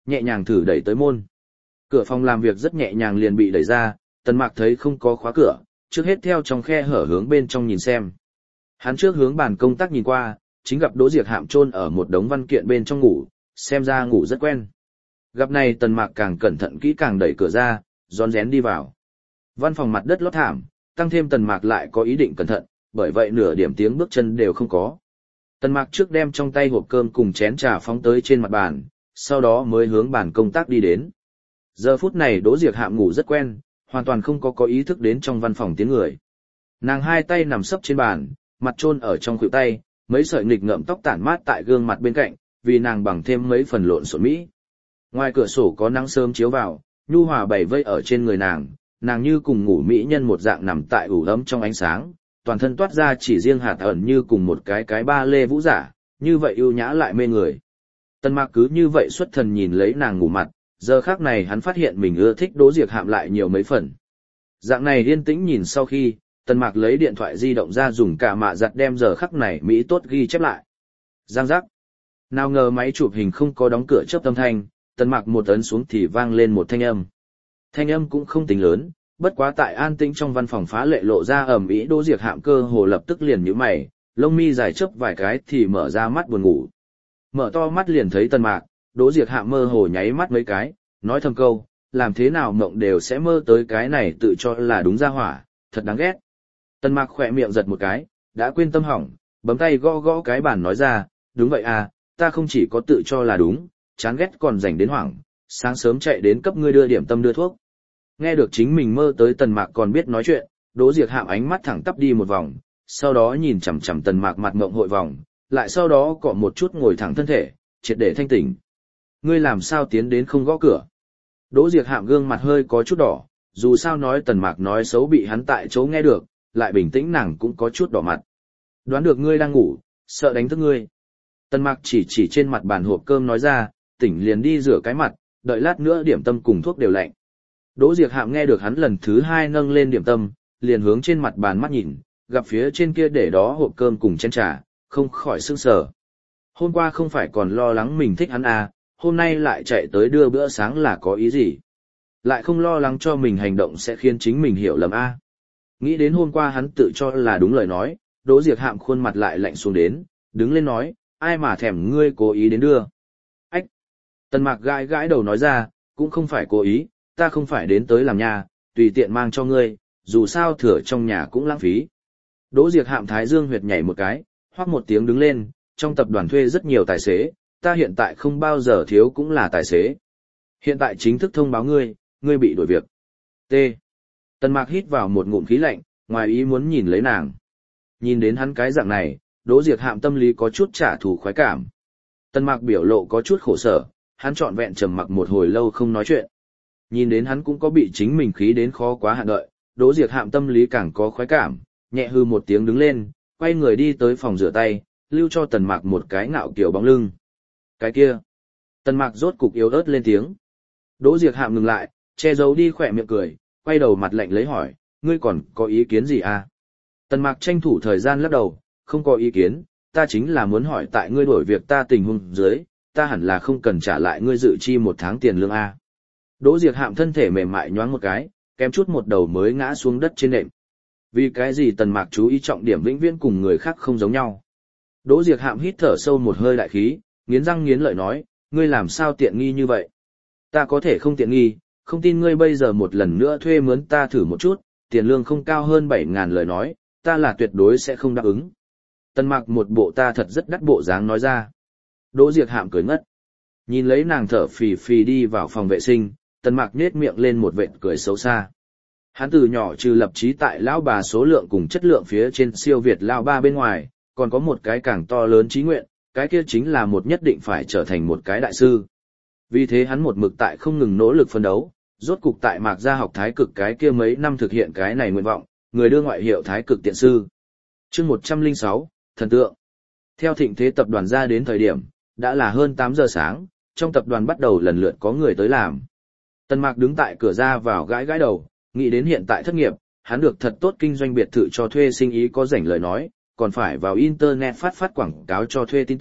[SPEAKER 1] nhẹ nhàng thử đẩy tới môn. Cửa phòng làm việc rất nhẹ nhàng liền bị đẩy ra, Tần Mạc thấy không có khóa cửa, trước hết theo trong khe hở hướng bên trong nhìn xem. Hắn trước hướng bàn công tác nhìn qua, chính gặp Đỗ Diệc Hạm chôn ở một đống văn kiện bên trong ngủ, xem ra ngủ rất quen. Gặp này Tần Mạc càng cẩn thận kỹ càng đẩy cửa ra, rón rén đi vào. Văn phòng mặt đất lót thảm, tăng thêm Tần Mạc lại có ý định cẩn thận, bởi vậy nửa điểm tiếng bước chân đều không có. Tần Mạc trước đem trong tay hộp cơm cùng chén trà phóng tới trên mặt bàn, sau đó mới hướng bàn công tác đi đến. Giờ phút này Đỗ Diệc Hạm ngủ rất quen, hoàn toàn không có có ý thức đến trong văn phòng tiếng người. Nàng hai tay nằm sấp trên bàn, mặt chôn ở trong khuỷu tay, mấy sợi nghịch ngợm tóc tản mát tại gương mặt bên cạnh, vì nàng bằng thêm mấy phần lộn xộn mỹ. Ngoài cửa sổ có nắng sớm chiếu vào, nhu hòa bảy vây ở trên người nàng, nàng như cùng ngủ mỹ nhân một dạng nằm tại ủ ấm trong ánh sáng, toàn thân toát ra chỉ riêng hạt ẩn như cùng một cái cái ba lê vũ giả, như vậy ưu nhã lại mê người. Tần Mạc cứ như vậy xuất thần nhìn lấy nàng ngủ mặt, giờ khác này hắn phát hiện mình ưa thích Đỗ Diệc Hạm lại nhiều mấy phần. Dạng này yên tĩnh nhìn sau khi, Tần Mạc lấy điện thoại di động ra dùng cả mạ giặt đem giờ khắc này mỹ tốt ghi chép lại. Giang giác. Nào ngờ máy chụp hình không có đóng cửa chớp âm thanh, Tần Mạc một ấn xuống thì vang lên một thanh âm. Thanh âm cũng không tính lớn, bất quá tại an tĩnh trong văn phòng phá lệ lộ ra ầm ĩ. Đỗ Diệc Hạm cơ hồ lập tức liền nhíu mày, lông mi dài chớp vài cái thì mở ra mắt buồn ngủ. Mở to mắt liền thấy Tần Mạc, Đỗ Diệc Hạm mơ hồ nháy mắt mấy cái, nói thầm câu, làm thế nào mộng đều sẽ mơ tới cái này tự cho là đúng ra hỏa, thật đáng ghét. Tần Mạc khỏe miệng giật một cái, đã quên tâm hỏng, bấm tay gõ gõ cái bàn nói ra, đúng vậy à, ta không chỉ có tự cho là đúng, chán ghét còn rảnh đến hoảng, sáng sớm chạy đến cấp ngươi đưa điểm tâm đưa thuốc. Nghe được chính mình mơ tới Tần Mạc còn biết nói chuyện, Đỗ Diệc Hạm ánh mắt thẳng tắp đi một vòng, sau đó nhìn chằm chằm Tần Mạc mặt ngộng hội vòng, lại sau đó cọ một chút ngồi thẳng thân thể, triệt để thanh tỉnh. Ngươi làm sao tiến đến không gõ cửa? Đỗ Diệc Hạm gương mặt hơi có chút đỏ, dù sao nói Tần Mạc nói xấu bị hắn tại chỗ nghe được, lại bình tĩnh nàng cũng có chút đỏ mặt. Đoán được ngươi đang ngủ, sợ đánh thức ngươi. Tần Mạc chỉ chỉ trên mặt bàn hộp cơm nói ra, tỉnh liền đi rửa cái mặt, đợi lát nữa điểm tâm cùng thuốc đều lạnh. Đỗ Diệc Hạm nghe được hắn lần thứ hai nâng lên điểm tâm, liền hướng trên mặt bàn mắt nhìn, gặp phía trên kia để đó hộp cơm cùng chén trà, không khỏi sững sờ. Hôm qua không phải còn lo lắng mình thích hắn à, hôm nay lại chạy tới đưa bữa sáng là có ý gì? Lại không lo lắng cho mình hành động sẽ khiến chính mình hiểu lầm à. Nghĩ đến hôm qua hắn tự cho là đúng lời nói, Đỗ Diệc Hạm khuôn mặt lại lạnh xuống đến, đứng lên nói, ai mà thèm ngươi cố ý đến đưa. Ách! Tần Mạc gãi gãi đầu nói ra, cũng không phải cố ý, ta không phải đến tới làm nhà, tùy tiện mang cho ngươi, dù sao thừa trong nhà cũng lãng phí. Đỗ Diệc Hạm thái dương huyệt nhảy một cái, hoắc một tiếng đứng lên, trong tập đoàn thuê rất nhiều tài xế, ta hiện tại không bao giờ thiếu cũng là tài xế. Hiện tại chính thức thông báo ngươi, ngươi bị đuổi việc. T. Tần Mạc hít vào một ngụm khí lạnh, ngoài ý muốn nhìn lấy nàng. Nhìn đến hắn cái dạng này, Đỗ Diệc Hạm tâm lý có chút trả thù khoái cảm. Tần Mạc biểu lộ có chút khổ sở, hắn trọn vẹn trầm mặc một hồi lâu không nói chuyện. Nhìn đến hắn cũng có bị chính mình khí đến khó quá hạn đợi, Đỗ Diệc Hạm tâm lý càng có khoái cảm, nhẹ hư một tiếng đứng lên, quay người đi tới phòng rửa tay, lưu cho Tần Mạc một cái ngạo kiểu bóng lưng. Cái kia. Tần Mạc rốt cục yếu ớt lên tiếng. Đỗ Diệc Hạm ngừng lại, che giấu đi khỏe miệng cười, quay đầu mặt lạnh lấy hỏi, ngươi còn có ý kiến gì à? Tần Mạc tranh thủ thời gian lắc đầu, không có ý kiến, ta chính là muốn hỏi tại ngươi đổi việc ta tình huống dưới, ta hẳn là không cần trả lại ngươi dự chi một tháng tiền lương a. Đỗ Diệc Hạm thân thể mềm mại nhoáng một cái, kém chút một đầu mới ngã xuống đất trên nệm. Vì cái gì Tần Mạc chú ý trọng điểm vĩnh viễn cùng người khác không giống nhau? Đỗ Diệc Hạm hít thở sâu một hơi đại khí, nghiến răng nghiến lợi nói, ngươi làm sao tiện nghi như vậy? Ta có thể không tiện nghi, không tin ngươi bây giờ một lần nữa thuê mướn ta thử một chút, tiền lương không cao hơn bảy ngàn lời nói, ta là tuyệt đối sẽ không đáp ứng. Tần Mạc một bộ ta thật rất đắt bộ dáng nói ra. Đỗ Diệc Hạm cười ngất. Nhìn lấy nàng thở phì phì đi vào phòng vệ sinh, Tần Mạc nhếch miệng lên một vệt cười xấu xa. Hắn từ nhỏ trừ lập chí tại lão bà số lượng cùng chất lượng phía trên siêu việt lão ba bên ngoài, còn có một cái càng to lớn chí nguyện, cái kia chính là một nhất định phải trở thành một cái đại sư. Vì thế hắn một mực tại không ngừng nỗ lực phấn đấu, rốt cục tại Mạc gia học thái cực cái kia mấy năm thực hiện cái này nguyện vọng, người đưa ngoại hiệu thái cực tiện sư. Chương một trăm lẻ sáu, thần tượng. Theo thịnh thế tập đoàn ra đến thời điểm, đã là hơn tám giờ sáng, trong tập đoàn bắt đầu lần lượt có người tới làm. Tần Mạc đứng tại cửa ra vào gãi gãi đầu, nghĩ đến hiện tại thất nghiệp, hắn được thật tốt kinh doanh biệt thự cho thuê sinh ý có rảnh lời nói, còn phải vào internet phát phát quảng cáo cho thuê tin tức,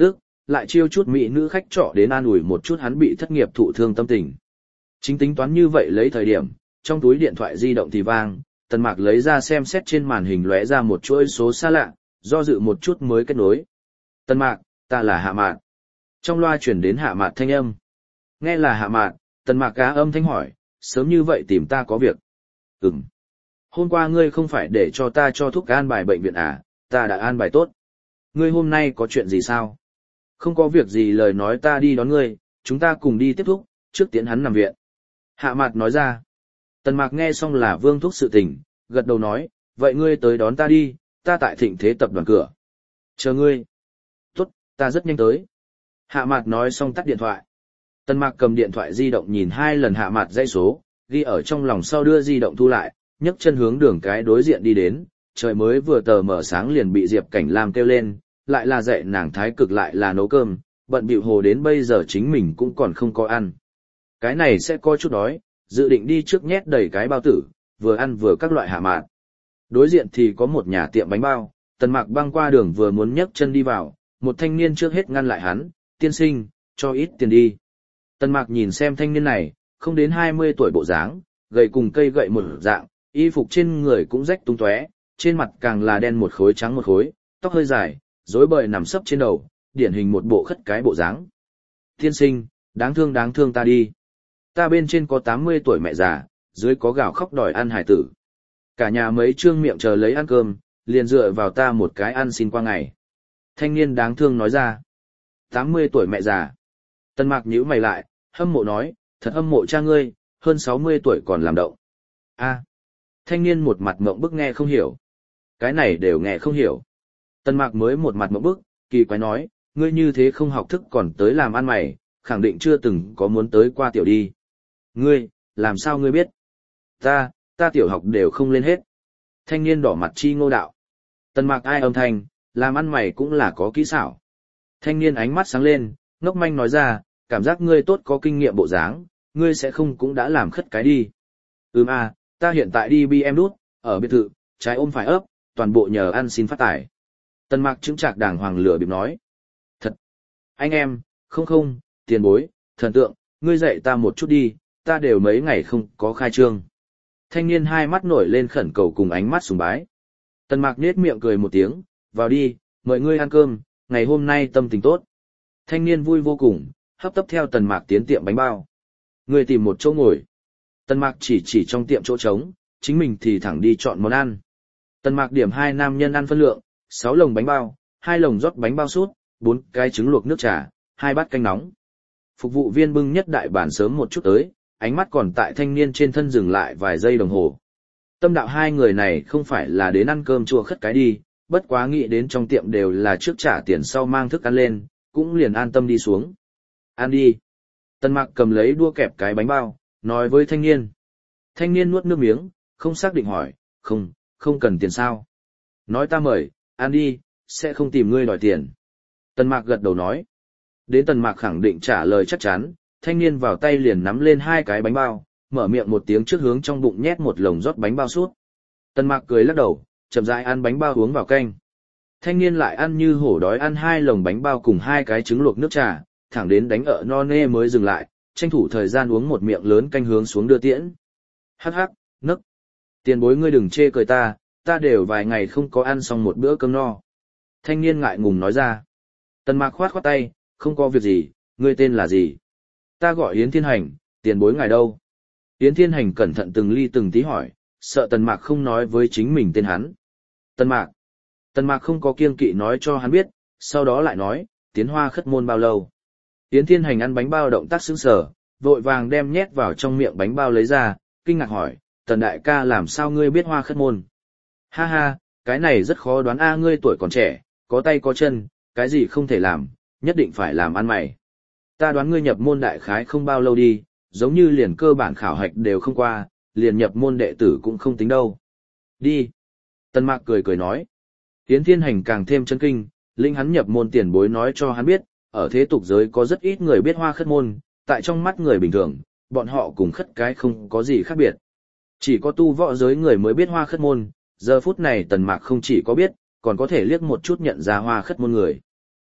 [SPEAKER 1] lại chiêu chút mỹ nữ khách trọ đến an ủi một chút hắn bị thất nghiệp thụ thương tâm tình. Chính tính toán như vậy lấy thời điểm, trong túi điện thoại di động thì vang, Tần Mạc lấy ra xem xét trên màn hình lóe ra một chuỗi số xa lạ, do dự một chút mới kết nối. Tần Mạc, ta là Hạ Mạn. Trong loa chuyển đến Hạ Mạn thanh âm. Nghe là Hạ Mạn, Tần Mạc cá âm thanh hỏi, sớm như vậy tìm ta có việc. Ừm. Hôm qua ngươi không phải để cho ta cho thuốc an bài bệnh viện à, ta đã an bài tốt. Ngươi hôm nay có chuyện gì sao? Không có việc gì lời nói ta đi đón ngươi, chúng ta cùng đi tiếp thúc, trước tiến hắn nằm viện. Hạ Mạt nói ra. Tần Mạc nghe xong là Vương Thúc sự tình, gật đầu nói, vậy ngươi tới đón ta đi, ta tại Thịnh Thế tập đoàn cửa. Chờ ngươi. Tốt, ta rất nhanh tới. Hạ Mạt nói xong tắt điện thoại. Tần Mạc cầm điện thoại di động nhìn hai lần Hạ Mạt dãy số, ghi ở trong lòng sau đưa di động thu lại, nhấc chân hướng đường cái đối diện đi đến, trời mới vừa tờ mở sáng liền bị Diệp Cảnh Lam kêu lên, lại là dạy nàng thái cực lại là nấu cơm, bận bịu hồ đến bây giờ chính mình cũng còn không có ăn. Cái này sẽ có chút đói, dự định đi trước nhét đầy cái bao tử, vừa ăn vừa các loại Hạ Mạt. Đối diện thì có một nhà tiệm bánh bao, Tần Mạc băng qua đường vừa muốn nhấc chân đi vào, một thanh niên trước hết ngăn lại hắn, tiên sinh, cho ít tiền đi. Tần Mạc nhìn xem thanh niên này, không đến hai mươi tuổi bộ dáng, gầy cùng cây gậy một dạng, y phục trên người cũng rách tung tóe, trên mặt càng là đen một khối trắng một khối, tóc hơi dài, rối bời nằm sấp trên đầu, điển hình một bộ khất cái bộ dáng. Tiên sinh, đáng thương đáng thương ta đi. Ta bên trên có tám mươi tuổi mẹ già, dưới có gào khóc đòi ăn hải tử. Cả nhà mấy trương miệng chờ lấy ăn cơm, liền dựa vào ta một cái ăn xin qua ngày. Thanh niên đáng thương nói ra. tám mươi tuổi mẹ già. Tần Mạc nhíu mày lại, hâm mộ nói, thật hâm mộ cha ngươi, hơn sáu mươi tuổi còn làm động. A. Thanh niên một mặt mộng bức nghe không hiểu. Cái này đều nghe không hiểu. Tần Mạc mới một mặt mộng bức, kỳ quái nói, ngươi như thế không học thức còn tới làm ăn mày, khẳng định chưa từng có muốn tới qua tiểu đi. Ngươi, làm sao ngươi biết? Ta, ta tiểu học đều không lên hết. Thanh niên đỏ mặt chi ngô đạo. Tần Mạc ai âm thanh, làm ăn mày cũng là có kỹ xảo. Thanh niên ánh mắt sáng lên, ngốc manh nói ra, cảm giác ngươi tốt có kinh nghiệm bộ dáng, ngươi sẽ không cũng đã làm khất cái đi. Ừm à, ta hiện tại đi bi em đút, ở biệt thự, trái ôm phải ấp, toàn bộ nhờ ăn xin phát tài. Tần Mạc chứng trạc đàng hoàng lửa bịp nói. Thật! Anh em, không không, tiền bối, thần tượng, ngươi dạy ta một chút đi, ta đều mấy ngày không có khai trương. Thanh niên hai mắt nổi lên khẩn cầu cùng ánh mắt sùng bái. Tần Mạc nhếch miệng cười một tiếng, vào đi, mời ngươi ăn cơm, ngày hôm nay tâm tình tốt. Thanh niên vui vô cùng, hấp tấp theo Tần Mạc tiến tiệm bánh bao. Ngươi tìm một chỗ ngồi. Tần Mạc chỉ chỉ trong tiệm chỗ trống, chính mình thì thẳng đi chọn món ăn. Tần Mạc điểm hai nam nhân ăn phân lượng, sáu lồng bánh bao, hai lồng rót bánh bao sút, bốn cái trứng luộc nước trà, hai bát canh nóng. Phục vụ viên bưng nhất đại bản sớm một chút tới, ánh mắt còn tại thanh niên trên thân dừng lại vài giây đồng hồ. Tâm đạo hai người này không phải là đến ăn cơm chua khất cái đi, bất quá nghĩ đến trong tiệm đều là trước trả tiền sau mang thức ăn lên, cũng liền an tâm đi xuống. Ăn đi. Tần Mạc cầm lấy đua kẹp cái bánh bao, nói với thanh niên. Thanh niên nuốt nước miếng, không xác định hỏi, không, không cần tiền sao. Nói ta mời, ăn đi, sẽ không tìm ngươi đòi tiền. Tần Mạc gật đầu nói. Đến Tần Mạc khẳng định trả lời chắc chắn, thanh niên vào tay liền nắm lên hai cái bánh bao, mở miệng một tiếng trước hướng trong bụng nhét một lồng rót bánh bao sút. Tần Mạc cười lắc đầu, chậm rãi ăn bánh bao uống vào canh. Thanh niên lại ăn như hổ đói ăn hai lồng bánh bao cùng hai cái trứng luộc nước trà, thẳng đến đánh ợ no nê mới dừng lại, tranh thủ thời gian uống một miệng lớn canh hướng xuống đưa tiễn. Hắc hắc, nấc. Tiền bối ngươi đừng chê cười ta, ta đều vài ngày không có ăn xong một bữa cơm no. Thanh niên ngại ngùng nói ra. Tần Mạc khoát khoát tay, không có việc gì, ngươi tên là gì? Ta gọi Yến Thiên Hành, tiền bối ngài đâu? Yến Thiên Hành cẩn thận từng ly từng tí hỏi, sợ Tần Mạc không nói với chính mình tên hắn. Tần Mạc. Tần Mạc không có kiêng kỵ nói cho hắn biết, sau đó lại nói, tiến hoa khất môn bao lâu? Yến Thiên Hành ăn bánh bao động tác sững sờ, vội vàng đem nhét vào trong miệng bánh bao lấy ra, kinh ngạc hỏi, Tần đại ca làm sao ngươi biết hoa khất môn? Ha ha, cái này rất khó đoán a ngươi tuổi còn trẻ, có tay có chân, cái gì không thể làm, nhất định phải làm ăn mày. Ta đoán ngươi nhập môn đại khái không bao lâu đi, giống như liền cơ bản khảo hạch đều không qua, liền nhập môn đệ tử cũng không tính đâu. Đi. Tần Mạc cười cười nói. Yến Thiên Hành càng thêm chấn kinh, linh hắn nhập môn tiền bối nói cho hắn biết, ở thế tục giới có rất ít người biết hoa khất môn, tại trong mắt người bình thường, bọn họ cùng khất cái không có gì khác biệt. Chỉ có tu võ giới người mới biết hoa khất môn, giờ phút này Tần Mạc không chỉ có biết, còn có thể liếc một chút nhận ra hoa khất môn người.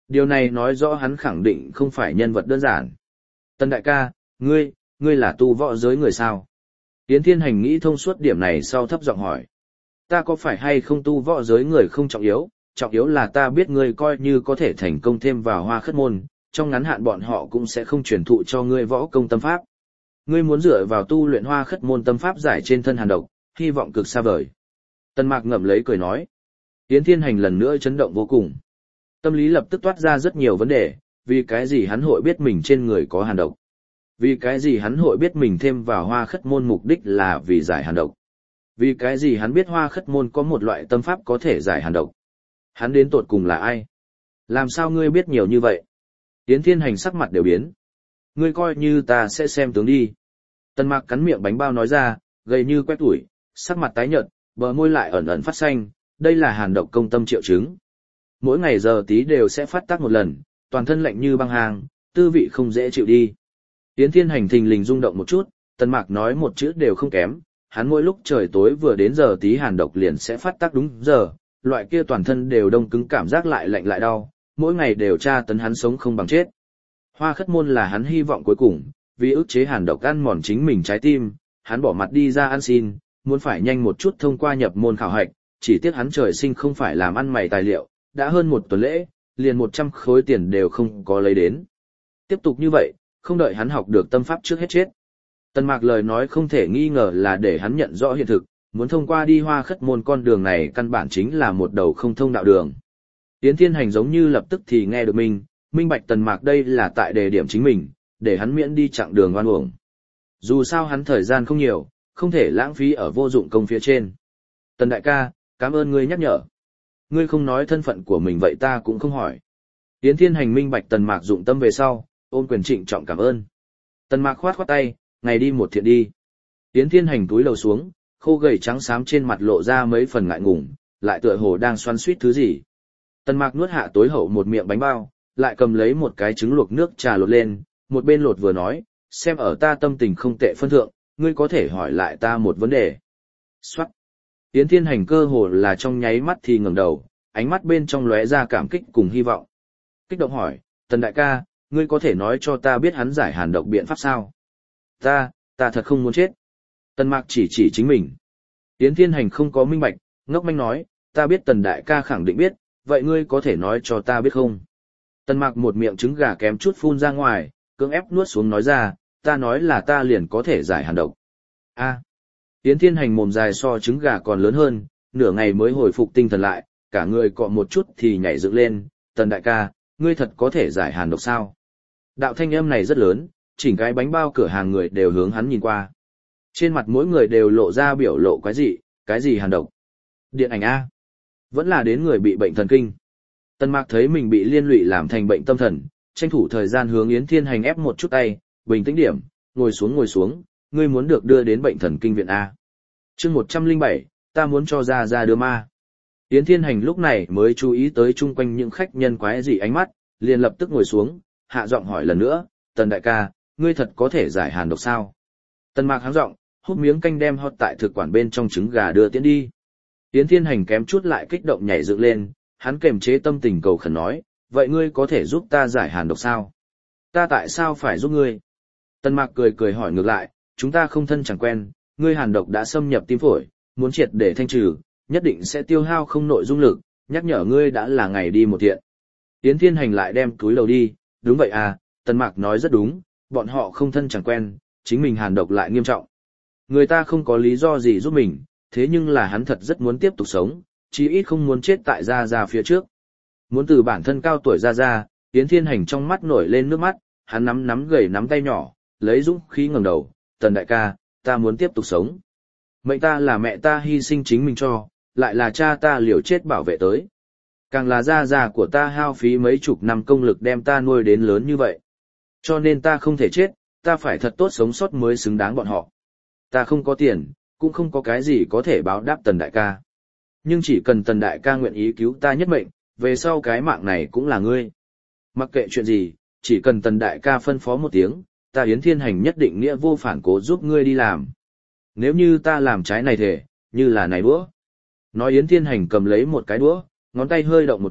[SPEAKER 1] Điều này nói rõ hắn khẳng định không phải nhân vật đơn giản. Tần đại ca, ngươi, ngươi là tu võ giới người sao? Yến Thiên Hành nghĩ thông suốt điểm này sau thấp giọng hỏi. Ta có phải hay không tu võ giới người không trọng yếu, trọng yếu là ta biết ngươi coi như có thể thành công thêm vào Hoa Khất môn, trong ngắn hạn bọn họ cũng sẽ không truyền thụ cho ngươi võ công tâm pháp. Ngươi muốn dựa vào tu luyện Hoa Khất môn tâm pháp giải trên thân hàn độc, hy vọng cực xa vời. Tần Mạc ngậm lấy cười nói. Yến Thiên Hành lần nữa chấn động vô cùng. Tâm lý lập tức toát ra rất nhiều vấn đề, vì cái gì hắn hội biết mình trên người có hàn độc? Vì cái gì hắn hội biết mình thêm vào Hoa Khất môn mục đích là vì giải hàn độc? Vì cái gì hắn biết Hoa Khất môn có một loại tâm pháp có thể giải hàn độc? Hắn đến tột cùng là ai? Làm sao ngươi biết nhiều như vậy? Yến Thiên Hành sắc mặt đều biến. Ngươi coi như ta sẽ xem tướng đi. Tần Mạc cắn miệng bánh bao nói ra, gầy như quét tủi, sắc mặt tái nhợt, bờ môi lại ẩn ẩn phát xanh, đây là hàn độc công tâm triệu chứng. Mỗi ngày giờ tí đều sẽ phát tác một lần, toàn thân lạnh như băng hàng, tư vị không dễ chịu đi. Yến Thiên Hành thình lình rung động một chút, Tần Mạc nói một chữ đều không kém, hắn mỗi lúc trời tối vừa đến giờ tí hàn độc liền sẽ phát tác đúng giờ, loại kia toàn thân đều đông cứng cảm giác lại lạnh lại đau, mỗi ngày đều tra tấn hắn sống không bằng chết. Hoa Khất môn là hắn hy vọng cuối cùng, vì ức chế hàn độc ăn mòn chính mình trái tim, hắn bỏ mặt đi ra ăn xin, muốn phải nhanh một chút thông qua nhập môn khảo hạch, chỉ tiếc hắn trời sinh không phải làm ăn mày tài liệu, đã hơn một tuần lễ, liền một trăm khối tiền đều không có lấy đến. Tiếp tục như vậy, không đợi hắn học được tâm pháp trước hết chết. Tần Mạc lời nói không thể nghi ngờ là để hắn nhận rõ hiện thực, muốn thông qua đi Hoa Khất môn con đường này căn bản chính là một đầu không thông đạo đường. Yến Thiên Hành giống như lập tức thì nghe được mình, minh bạch Tần Mạc đây là tại đề điểm chính mình, để hắn miễn đi chặng đường oan uổng. Dù sao hắn thời gian không nhiều, không thể lãng phí ở vô dụng công phía trên. Tần đại ca, cảm ơn ngươi nhắc nhở. Ngươi không nói thân phận của mình vậy ta cũng không hỏi. Yến Thiên Hành minh bạch Tần Mạc dụng tâm về sau, ôm quyền trịnh trọng cảm ơn. Tần Mạc khoát khoát tay, ngày đi một thiện đi. Yến Thiên Hành túi lầu xuống, khô gầy trắng xám trên mặt lộ ra mấy phần ngại ngùng, lại tựa hồ đang xoắn xuýt thứ gì. Tần Mạc nuốt hạ tối hậu một miệng bánh bao, lại cầm lấy một cái trứng luộc nước trà lột lên, một bên lột vừa nói, xem ở ta tâm tình không tệ phân thượng, ngươi có thể hỏi lại ta một vấn đề. Soát. Yến Thiên Hành cơ hồ là trong nháy mắt thì ngẩng đầu, ánh mắt bên trong lóe ra cảm kích cùng hy vọng. Kích động hỏi, Tần đại ca, ngươi có thể nói cho ta biết hắn giải hàn độc biện pháp sao? Ta, ta thật không muốn chết. Tần Mạc chỉ chỉ chính mình. Yến Thiên Hành không có minh bạch, ngốc manh nói, ta biết Tần đại ca khẳng định biết, vậy ngươi có thể nói cho ta biết không? Tần Mạc một miệng trứng gà kém chút phun ra ngoài, cưỡng ép nuốt xuống nói ra, ta nói là ta liền có thể giải hàn độc. A. Yến Thiên Hành mồm dài so trứng gà còn lớn hơn, nửa ngày mới hồi phục tinh thần lại, cả người cọ một chút thì nhảy dựng lên, Tần đại ca, ngươi thật có thể giải hàn độc sao? Đạo thanh âm này rất lớn, chỉnh cái bánh bao cửa hàng người đều hướng hắn nhìn qua. Trên mặt mỗi người đều lộ ra biểu lộ quái dị, cái gì hàn độc? Điện ảnh A. Vẫn là đến người bị bệnh thần kinh. Tần Mạc thấy mình bị liên lụy làm thành bệnh tâm thần, tranh thủ thời gian hướng Yến Thiên Hành ép một chút tay, bình tĩnh điểm, ngồi xuống ngồi xuống, ngươi muốn được đưa đến bệnh thần kinh viện A. Chương một trăm lẻ bảy, ta muốn cho ra ra đưa ma. Yến Thiên Hành lúc này mới chú ý tới chung quanh những khách nhân quái dị ánh mắt, liền lập tức ngồi xuống, hạ giọng hỏi lần nữa, Tần đại ca, ngươi thật có thể giải hàn độc sao? Tần Mạc háng giọng, hút miếng canh đem hót tại thực quản bên trong trứng gà đưa tiến đi. Yến Thiên Hành kém chút lại kích động nhảy dựng lên, hắn kềm chế tâm tình cầu khẩn nói, vậy ngươi có thể giúp ta giải hàn độc sao? Ta tại sao phải giúp ngươi? Tần Mạc cười cười hỏi ngược lại, chúng ta không thân chẳng quen, ngươi hàn độc đã xâm nhập tim phổi, muốn triệt để thanh trừ, nhất định sẽ tiêu hao không nội dung lực, nhắc nhở ngươi đã là ngày đi một thiện. Yến Thiên Hành lại đem túi lầu đi, đúng vậy à, Tần Mạc nói rất đúng, bọn họ không thân chẳng quen, chính mình hàn độc lại nghiêm trọng. Người ta không có lý do gì giúp mình, thế nhưng là hắn thật rất muốn tiếp tục sống, chí ít không muốn chết tại Gia Gia phía trước. Muốn từ bản thân cao tuổi Gia Gia, Yến Thiên Hành trong mắt nổi lên nước mắt, hắn nắm nắm gầy nắm tay nhỏ, lấy dũng khí ngẩng đầu, Tần đại ca, ta muốn tiếp tục sống. Mệnh ta là mẹ ta hy sinh chính mình cho, lại là cha ta liều chết bảo vệ tới. Càng là Gia Gia của ta hao phí mấy chục năm công lực đem ta nuôi đến lớn như vậy. Cho nên ta không thể chết, ta phải thật tốt sống sót mới xứng đáng bọn họ. Ta không có tiền, cũng không có cái gì có thể báo đáp Tần đại ca. Nhưng chỉ cần Tần đại ca nguyện ý cứu ta nhất mệnh, về sau cái mạng này cũng là ngươi. Mặc kệ chuyện gì, chỉ cần Tần đại ca phân phó một tiếng, ta Yến Thiên Hành nhất định nghĩa vô phản cố giúp ngươi đi làm. Nếu như ta làm trái này thể, như là này đũa. Nói Yến Thiên Hành cầm lấy một cái đũa, ngón tay hơi động một chút,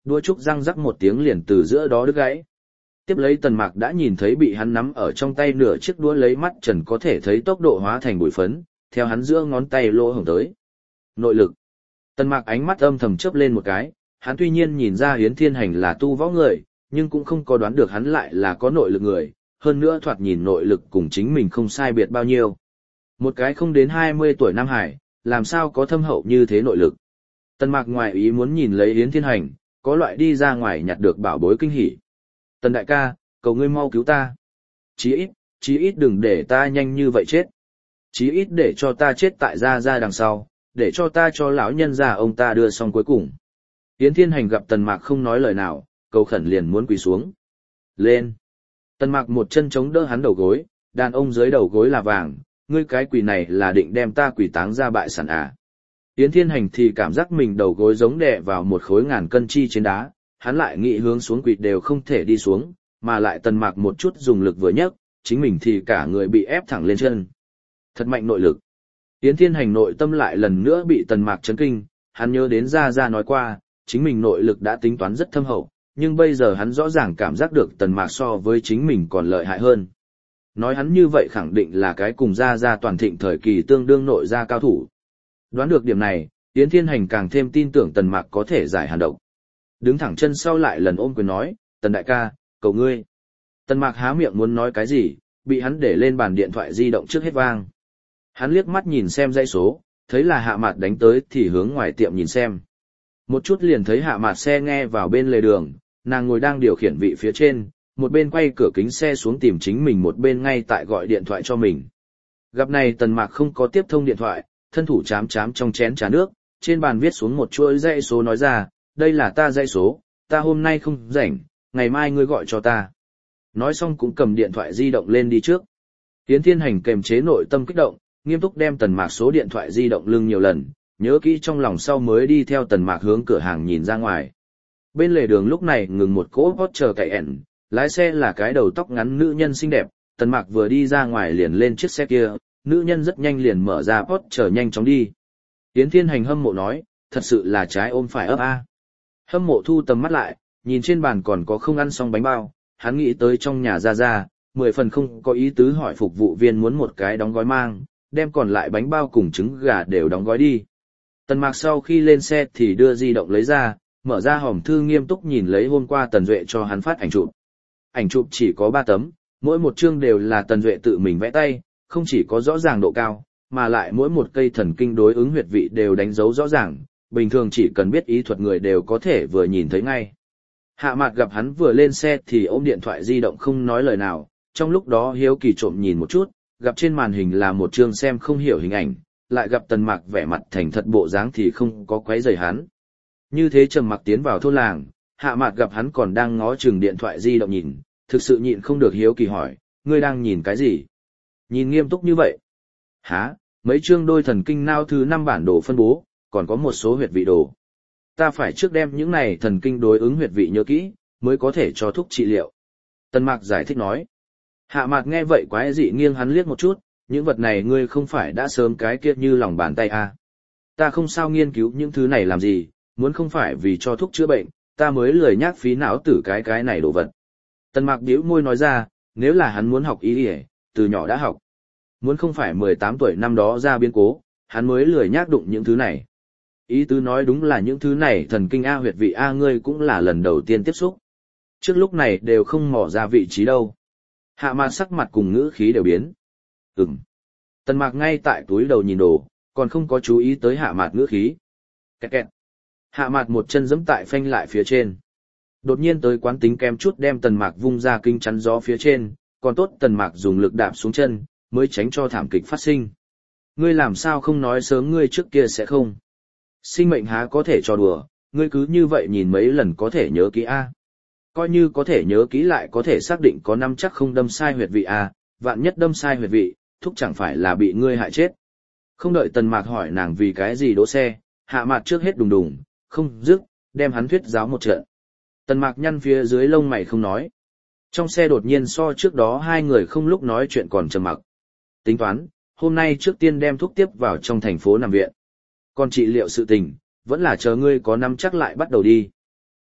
[SPEAKER 1] đũa trúc răng rắc một tiếng liền từ giữa đó đứt gãy. Tiếp lấy Tần Mạc đã nhìn thấy bị hắn nắm ở trong tay nửa chiếc đũa lấy mắt trần có thể thấy tốc độ hóa thành bụi phấn, theo hắn giữa ngón tay lỗ hổng tới. Nội lực. Tần Mạc ánh mắt âm thầm chớp lên một cái, hắn tuy nhiên nhìn ra Yến Thiên Hành là tu võ người, nhưng cũng không có đoán được hắn lại là có nội lực người, hơn nữa thoạt nhìn nội lực cùng chính mình không sai biệt bao nhiêu. Một cái không đến hai mươi tuổi Nam Hải, làm sao có thâm hậu như thế nội lực. Tần Mạc ngoài ý muốn nhìn lấy Yến Thiên Hành, có loại đi ra ngoài nhặt được bảo bối kinh hỉ. Tần đại ca, cầu ngươi mau cứu ta. Chí ít, chí ít đừng để ta nhanh như vậy chết. Chí ít để cho ta chết tại gia gia đằng sau, để cho ta cho lão nhân gia ông ta đưa xong cuối cùng. Yến Thiên Hành gặp Tần Mạc không nói lời nào, cầu khẩn liền muốn quỳ xuống. Lên. Tần Mạc một chân chống đỡ hắn đầu gối, đàn ông dưới đầu gối là vàng, ngươi cái quỳ này là định đem ta quỳ táng ra bại sản à. Yến Thiên Hành thì cảm giác mình đầu gối giống đè vào một khối ngàn cân chi trên đá, hắn lại nghĩ hướng xuống quỳ đều không thể đi xuống, mà lại Tần Mạc một chút dùng lực vừa nhấc, chính mình thì cả người bị ép thẳng lên chân. Thật mạnh nội lực. Yến Thiên Hành nội tâm lại lần nữa bị Tần Mạc chấn kinh, hắn nhớ đến Gia Gia nói qua, chính mình nội lực đã tính toán rất thâm hậu, nhưng bây giờ hắn rõ ràng cảm giác được Tần Mạc so với chính mình còn lợi hại hơn. Nói hắn như vậy khẳng định là cái cùng Gia Gia toàn thịnh thời kỳ tương đương nội gia cao thủ. Đoán được điểm này, Yến Thiên Hành càng thêm tin tưởng Tần Mạc có thể giải hàn độc. Đứng thẳng chân sau lại lần ôm quyền nói, Tần đại ca, cầu ngươi. Tần Mạc há miệng muốn nói cái gì, bị hắn để lên bàn điện thoại di động trước hết vang. Hắn liếc mắt nhìn xem dãy số, thấy là Hạ Mạt đánh tới thì hướng ngoài tiệm nhìn xem. Một chút liền thấy Hạ Mạt xe nghe vào bên lề đường, nàng ngồi đang điều khiển vị phía trên, một bên quay cửa kính xe xuống tìm chính mình một bên ngay tại gọi điện thoại cho mình. Gặp này Tần Mạc không có tiếp thông điện thoại, thân thủ chám chám trong chén trà nước, trên bàn viết xuống một chuỗi dãy số nói ra, đây là ta dãy số, ta hôm nay không rảnh, ngày mai ngươi gọi cho ta. Nói xong cũng cầm điện thoại di động lên đi trước. Yến Thiên Hành kềm chế nội tâm kích động, nghiêm túc đem Tần Mạc số điện thoại di động lưng nhiều lần, nhớ kỹ trong lòng sau mới đi theo Tần Mạc hướng cửa hàng nhìn ra ngoài. Bên lề đường lúc này ngừng một cỗ Porsche Cayenne, lái xe là cái đầu tóc ngắn nữ nhân xinh đẹp, Tần Mạc vừa đi ra ngoài liền lên chiếc xe kia, nữ nhân rất nhanh liền mở ra Porsche nhanh chóng đi. Yến Thiên Hành hâm mộ nói, thật sự là trái ôm phải ấp a. Hâm mộ thu tầm mắt lại, nhìn trên bàn còn có không ăn xong bánh bao, hắn nghĩ tới trong nhà Gia Gia, mười phần không có ý tứ hỏi phục vụ viên muốn một cái đóng gói mang, đem còn lại bánh bao cùng trứng gà đều đóng gói đi. Tần Mạc sau khi lên xe thì đưa di động lấy ra, mở ra hòm thư nghiêm túc nhìn lấy hôm qua Tần Duệ cho hắn phát ảnh chụp. Ảnh chụp chỉ có ba tấm, mỗi một chương đều là Tần Duệ tự mình vẽ tay, không chỉ có rõ ràng độ cao, mà lại mỗi một cây thần kinh đối ứng huyệt vị đều đánh dấu rõ ràng, bình thường chỉ cần biết ý thuật người đều có thể vừa nhìn thấy ngay. Hạ Mạt gặp hắn vừa lên xe thì ôm điện thoại di động không nói lời nào, trong lúc đó hiếu kỳ trộm nhìn một chút, gặp trên màn hình là một chương xem không hiểu hình ảnh, lại gặp Tần Mạc vẻ mặt thành thật bộ dáng thì không có quấy rầy hắn. Như thế trầm mặc tiến vào thôn làng, Hạ Mạt gặp hắn còn đang ngó chừng điện thoại di động nhìn, thực sự nhịn không được hiếu kỳ hỏi, ngươi đang nhìn cái gì? Nhìn nghiêm túc như vậy. Hả, mấy chương đôi thần kinh nao thứ năm bản đồ phân bố, còn có một số huyệt vị đồ. Ta phải trước đem những này thần kinh đối ứng huyệt vị nhớ kỹ, mới có thể cho thuốc trị liệu. Tần Mạc giải thích nói. Hạ Mạt nghe vậy quái dị nghiêng hắn liếc một chút, những vật này ngươi không phải đã sớm cái kia như lòng bàn tay à. Ta không sao nghiên cứu những thứ này làm gì, muốn không phải vì cho thuốc chữa bệnh, ta mới lười nhác phí não tử cái cái này đồ vật. Tần Mạc bĩu môi nói ra, nếu là hắn muốn học y y, từ nhỏ đã học. Muốn không phải mười tám tuổi năm đó ra biến cố, hắn mới lười nhác đụng những thứ này. Ý tứ nói đúng là những thứ này thần kinh A huyệt vị A ngươi cũng là lần đầu tiên tiếp xúc. Trước lúc này đều không mò ra vị trí đâu. Hạ Mạt sắc mặt cùng ngữ khí đều biến. Ừm. Tần Mạc ngay tại túi đầu nhìn đồ, còn không có chú ý tới Hạ Mạt ngữ khí. Kẹt kẹt. Hạ Mạt một chân giẫm tại phanh lại phía trên. Đột nhiên tới quán tính kém chút đem Tần Mạc vung ra kinh chắn gió phía trên, còn tốt Tần Mạc dùng lực đạp xuống chân, mới tránh cho thảm kịch phát sinh. Ngươi làm sao không nói sớm ngươi trước kia sẽ không? Sinh mệnh há có thể trò đùa, ngươi cứ như vậy nhìn mấy lần có thể nhớ kỹ A. Coi như có thể nhớ kỹ lại có thể xác định có năm chắc không đâm sai huyệt vị A, vạn nhất đâm sai huyệt vị, thúc chẳng phải là bị ngươi hại chết. Không đợi Tần Mạc hỏi nàng vì cái gì đỗ xe, Hạ Mạt trước hết đùng đùng, không dứt, đem hắn thuyết giáo một trận. Tần Mạc nhăn phía dưới lông mày không nói. Trong xe đột nhiên so trước đó hai người không lúc nói chuyện còn trầm mặc. Tính toán, hôm nay trước tiên đem thuốc tiếp vào trong thành phố nằm viện. Còn trị liệu sự tình, vẫn là chờ ngươi có năm chắc lại bắt đầu đi.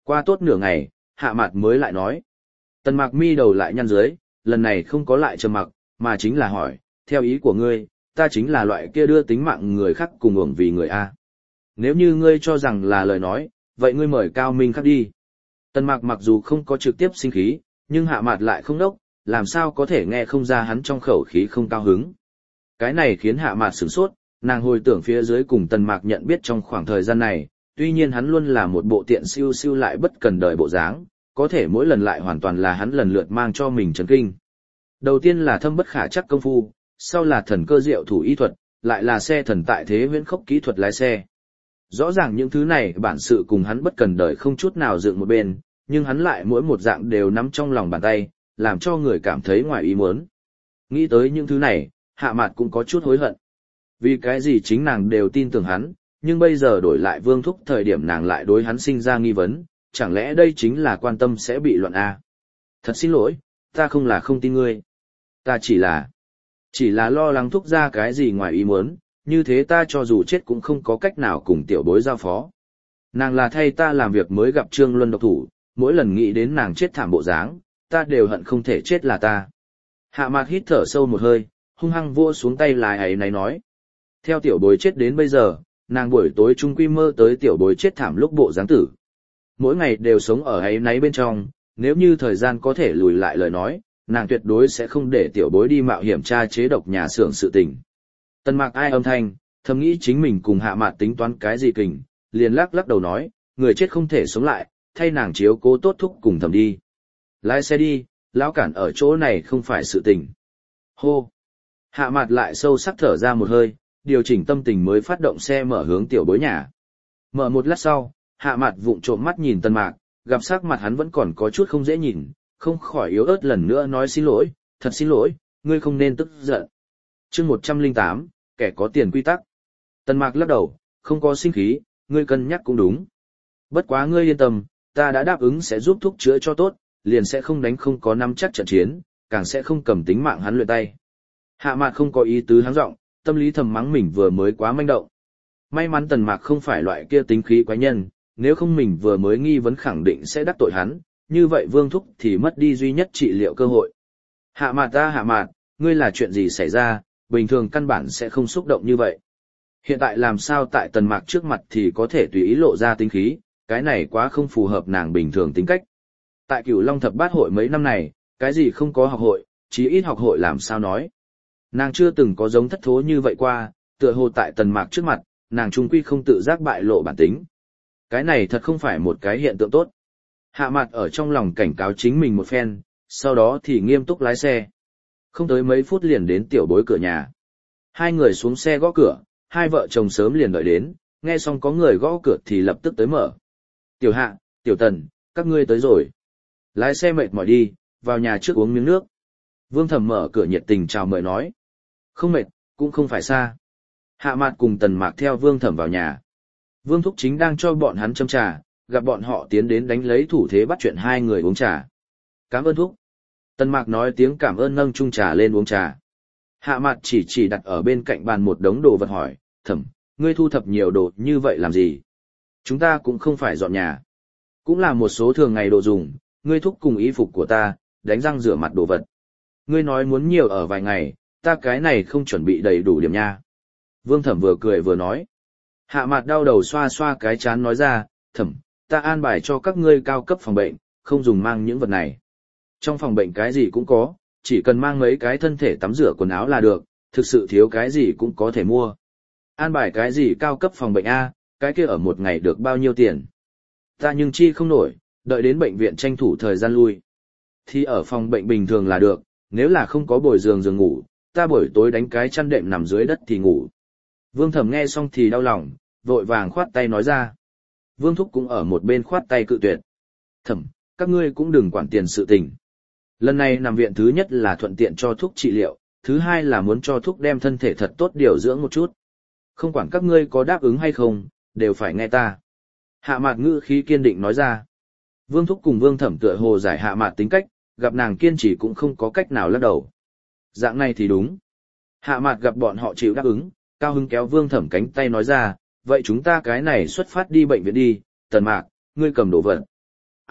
[SPEAKER 1] Qua tốt nửa ngày, Hạ Mạt mới lại nói. Tần Mạc mi đầu lại nhăn dưới, lần này không có lại trầm mặc, mà chính là hỏi, theo ý của ngươi, ta chính là loại kia đưa tính mạng người khác cùng hưởng vì người A. Nếu như ngươi cho rằng là lời nói, vậy ngươi mời Cao Minh Khắc đi. Tần Mạc mặc dù không có trực tiếp sinh khí, nhưng Hạ Mạt lại không đốc, làm sao có thể nghe không ra hắn trong khẩu khí không cao hứng. Cái này khiến Hạ Mạt sửng sốt, nàng hồi tưởng phía dưới cùng Tần Mạc nhận biết trong khoảng thời gian này, tuy nhiên hắn luôn là một bộ tiện siêu siêu lại bất cần đời bộ dáng, có thể mỗi lần lại hoàn toàn là hắn lần lượt mang cho mình chấn kinh. Đầu tiên là thâm bất khả chắc công phu, sau là thần cơ diệu thủ y thuật, lại là xe thần tại thế huyễn khốc kỹ thuật lái xe. Rõ ràng những thứ này bản sự cùng hắn bất cần đời không chút nào dựng một bên, nhưng hắn lại mỗi một dạng đều nắm trong lòng bàn tay, làm cho người cảm thấy ngoài ý muốn. Nghĩ tới những thứ này, Hạ Mạt cũng có chút hối hận. Vì cái gì chính nàng đều tin tưởng hắn, nhưng bây giờ đổi lại Vương Thúc thời điểm nàng lại đối hắn sinh ra nghi vấn, chẳng lẽ đây chính là quan tâm sẽ bị loạn A. Thật xin lỗi, ta không là không tin ngươi. Ta chỉ là, chỉ là lo lắng Thúc ra cái gì ngoài ý muốn, như thế ta cho dù chết cũng không có cách nào cùng tiểu bối giao phó. Nàng là thay ta làm việc mới gặp Trương Luân độc thủ, mỗi lần nghĩ đến nàng chết thảm bộ dáng, ta đều hận không thể chết là ta. Hạ Mạt hít thở sâu một hơi, hung hăng vua xuống tay lái ấy này nói. Theo tiểu bối chết đến bây giờ, nàng buổi tối trung quy mơ tới tiểu bối chết thảm lúc bộ dáng tử. Mỗi ngày đều sống ở ấy náy bên trong, nếu như thời gian có thể lùi lại lời nói, nàng tuyệt đối sẽ không để tiểu bối đi mạo hiểm tra chế độc nhà xưởng sự tình. Tần Mạc ai âm thanh, thầm nghĩ chính mình cùng Hạ Mạt tính toán cái gì kình, liền lắc lắc đầu nói, người chết không thể sống lại, thay nàng chiếu cố tốt thúc cùng thầm đi. Lái xe đi, lão cản ở chỗ này không phải sự tình. Hô! Hạ Mạt lại sâu sắc thở ra một hơi, điều chỉnh tâm tình mới phát động xe mở hướng tiểu bối nhà. Mở một lát sau, Hạ Mạt vụng trộm mắt nhìn Tần Mạc, gặp sắc mặt hắn vẫn còn có chút không dễ nhìn, không khỏi yếu ớt lần nữa nói xin lỗi, thật xin lỗi, ngươi không nên tức giận. Chương một trăm lẻ tám, kẻ có tiền quy tắc. Tần Mạc lắc đầu, không có sinh khí, ngươi cân nhắc cũng đúng. Bất quá ngươi yên tâm, ta đã đáp ứng sẽ giúp thúc chữa cho tốt, liền sẽ không đánh không có nắm chắc trận chiến, càng sẽ không cầm tính mạng hắn luyện tay. Hạ Mạt không có ý tứ háng giọng, tâm lý thầm mắng mình vừa mới quá manh động. May mắn Tần Mạc không phải loại kia tính khí quái nhân, nếu không mình vừa mới nghi vấn khẳng định sẽ đắc tội hắn, như vậy Vương Thúc thì mất đi duy nhất trị liệu cơ hội. Hạ Mạt ta Hạ Mạt, ngươi là chuyện gì xảy ra, bình thường căn bản sẽ không xúc động như vậy. Hiện tại làm sao tại Tần Mạc trước mặt thì có thể tùy ý lộ ra tính khí, cái này quá không phù hợp nàng bình thường tính cách. Tại Cửu Long Thập Bát hội mấy năm này, cái gì không có học hội, chí ít học hội làm sao nói. Nàng chưa từng có giống thất thố như vậy qua, tựa hồ tại Tần Mạc trước mặt, nàng trung quy không tự giác bại lộ bản tính. Cái này thật không phải một cái hiện tượng tốt. Hạ Mạt ở trong lòng cảnh cáo chính mình một phen, sau đó thì nghiêm túc lái xe. Không tới mấy phút liền đến tiểu bối cửa nhà. Hai người xuống xe gõ cửa, hai vợ chồng sớm liền đợi đến, nghe xong có người gõ cửa thì lập tức tới mở. Tiểu Hạ, Tiểu Tần, các ngươi tới rồi. Lái xe mệt mỏi đi, vào nhà trước uống miếng nước. Vương Thẩm mở cửa nhiệt tình chào mời nói. Không mệt, cũng không phải xa. Hạ Mạt cùng Tần Mạc theo Vương Thẩm vào nhà. Vương Thúc chính đang cho bọn hắn châm trà, gặp bọn họ tiến đến đánh lấy thủ thế bắt chuyện hai người uống trà. Cảm ơn Thúc. Tần Mạc nói tiếng cảm ơn nâng chung trà lên uống trà. Hạ Mạt chỉ chỉ đặt ở bên cạnh bàn một đống đồ vật hỏi, Thẩm, ngươi thu thập nhiều đồ như vậy làm gì? Chúng ta cũng không phải dọn nhà. Cũng là một số thường ngày đồ dùng, ngươi thúc cùng y phục của ta, đánh răng rửa mặt đồ vật. Ngươi nói muốn nhiều ở vài ngày, ta cái này không chuẩn bị đầy đủ điểm nha. Vương Thẩm vừa cười vừa nói. Hạ Mạt đau đầu xoa xoa cái chán nói ra, Thẩm, ta an bài cho các ngươi cao cấp phòng bệnh, không dùng mang những vật này. Trong phòng bệnh cái gì cũng có, chỉ cần mang mấy cái thân thể tắm rửa quần áo là được, thực sự thiếu cái gì cũng có thể mua. An bài cái gì cao cấp phòng bệnh A, cái kia ở một ngày được bao nhiêu tiền. Ta nhưng chi không nổi, đợi đến bệnh viện tranh thủ thời gian lui. Thì ở phòng bệnh bình thường là được, nếu là không có bồi giường giường ngủ, ta buổi tối đánh cái chăn đệm nằm dưới đất thì ngủ. Vương Thẩm nghe xong thì đau lòng, vội vàng khoát tay nói ra. Vương Thúc cũng ở một bên khoát tay cự tuyệt. Thẩm, các ngươi cũng đừng quản tiền sự tình. Lần này nằm viện thứ nhất là thuận tiện cho thuốc trị liệu, thứ hai là muốn cho thuốc đem thân thể thật tốt điều dưỡng một chút. Không quản các ngươi có đáp ứng hay không, đều phải nghe ta. Hạ Mạt ngữ khí kiên định nói ra. Vương Thúc cùng Vương Thẩm tựa hồ giải Hạ Mạt tính cách, gặp nàng kiên trì cũng không có cách nào lắc đầu. Dạng này thì đúng. Hạ Mạt gặp bọn họ chịu đáp ứng, cao hứng kéo Vương Thẩm cánh tay nói ra, vậy chúng ta cái này xuất phát đi bệnh viện đi, Tần Mạc, ngươi cầm đồ vật.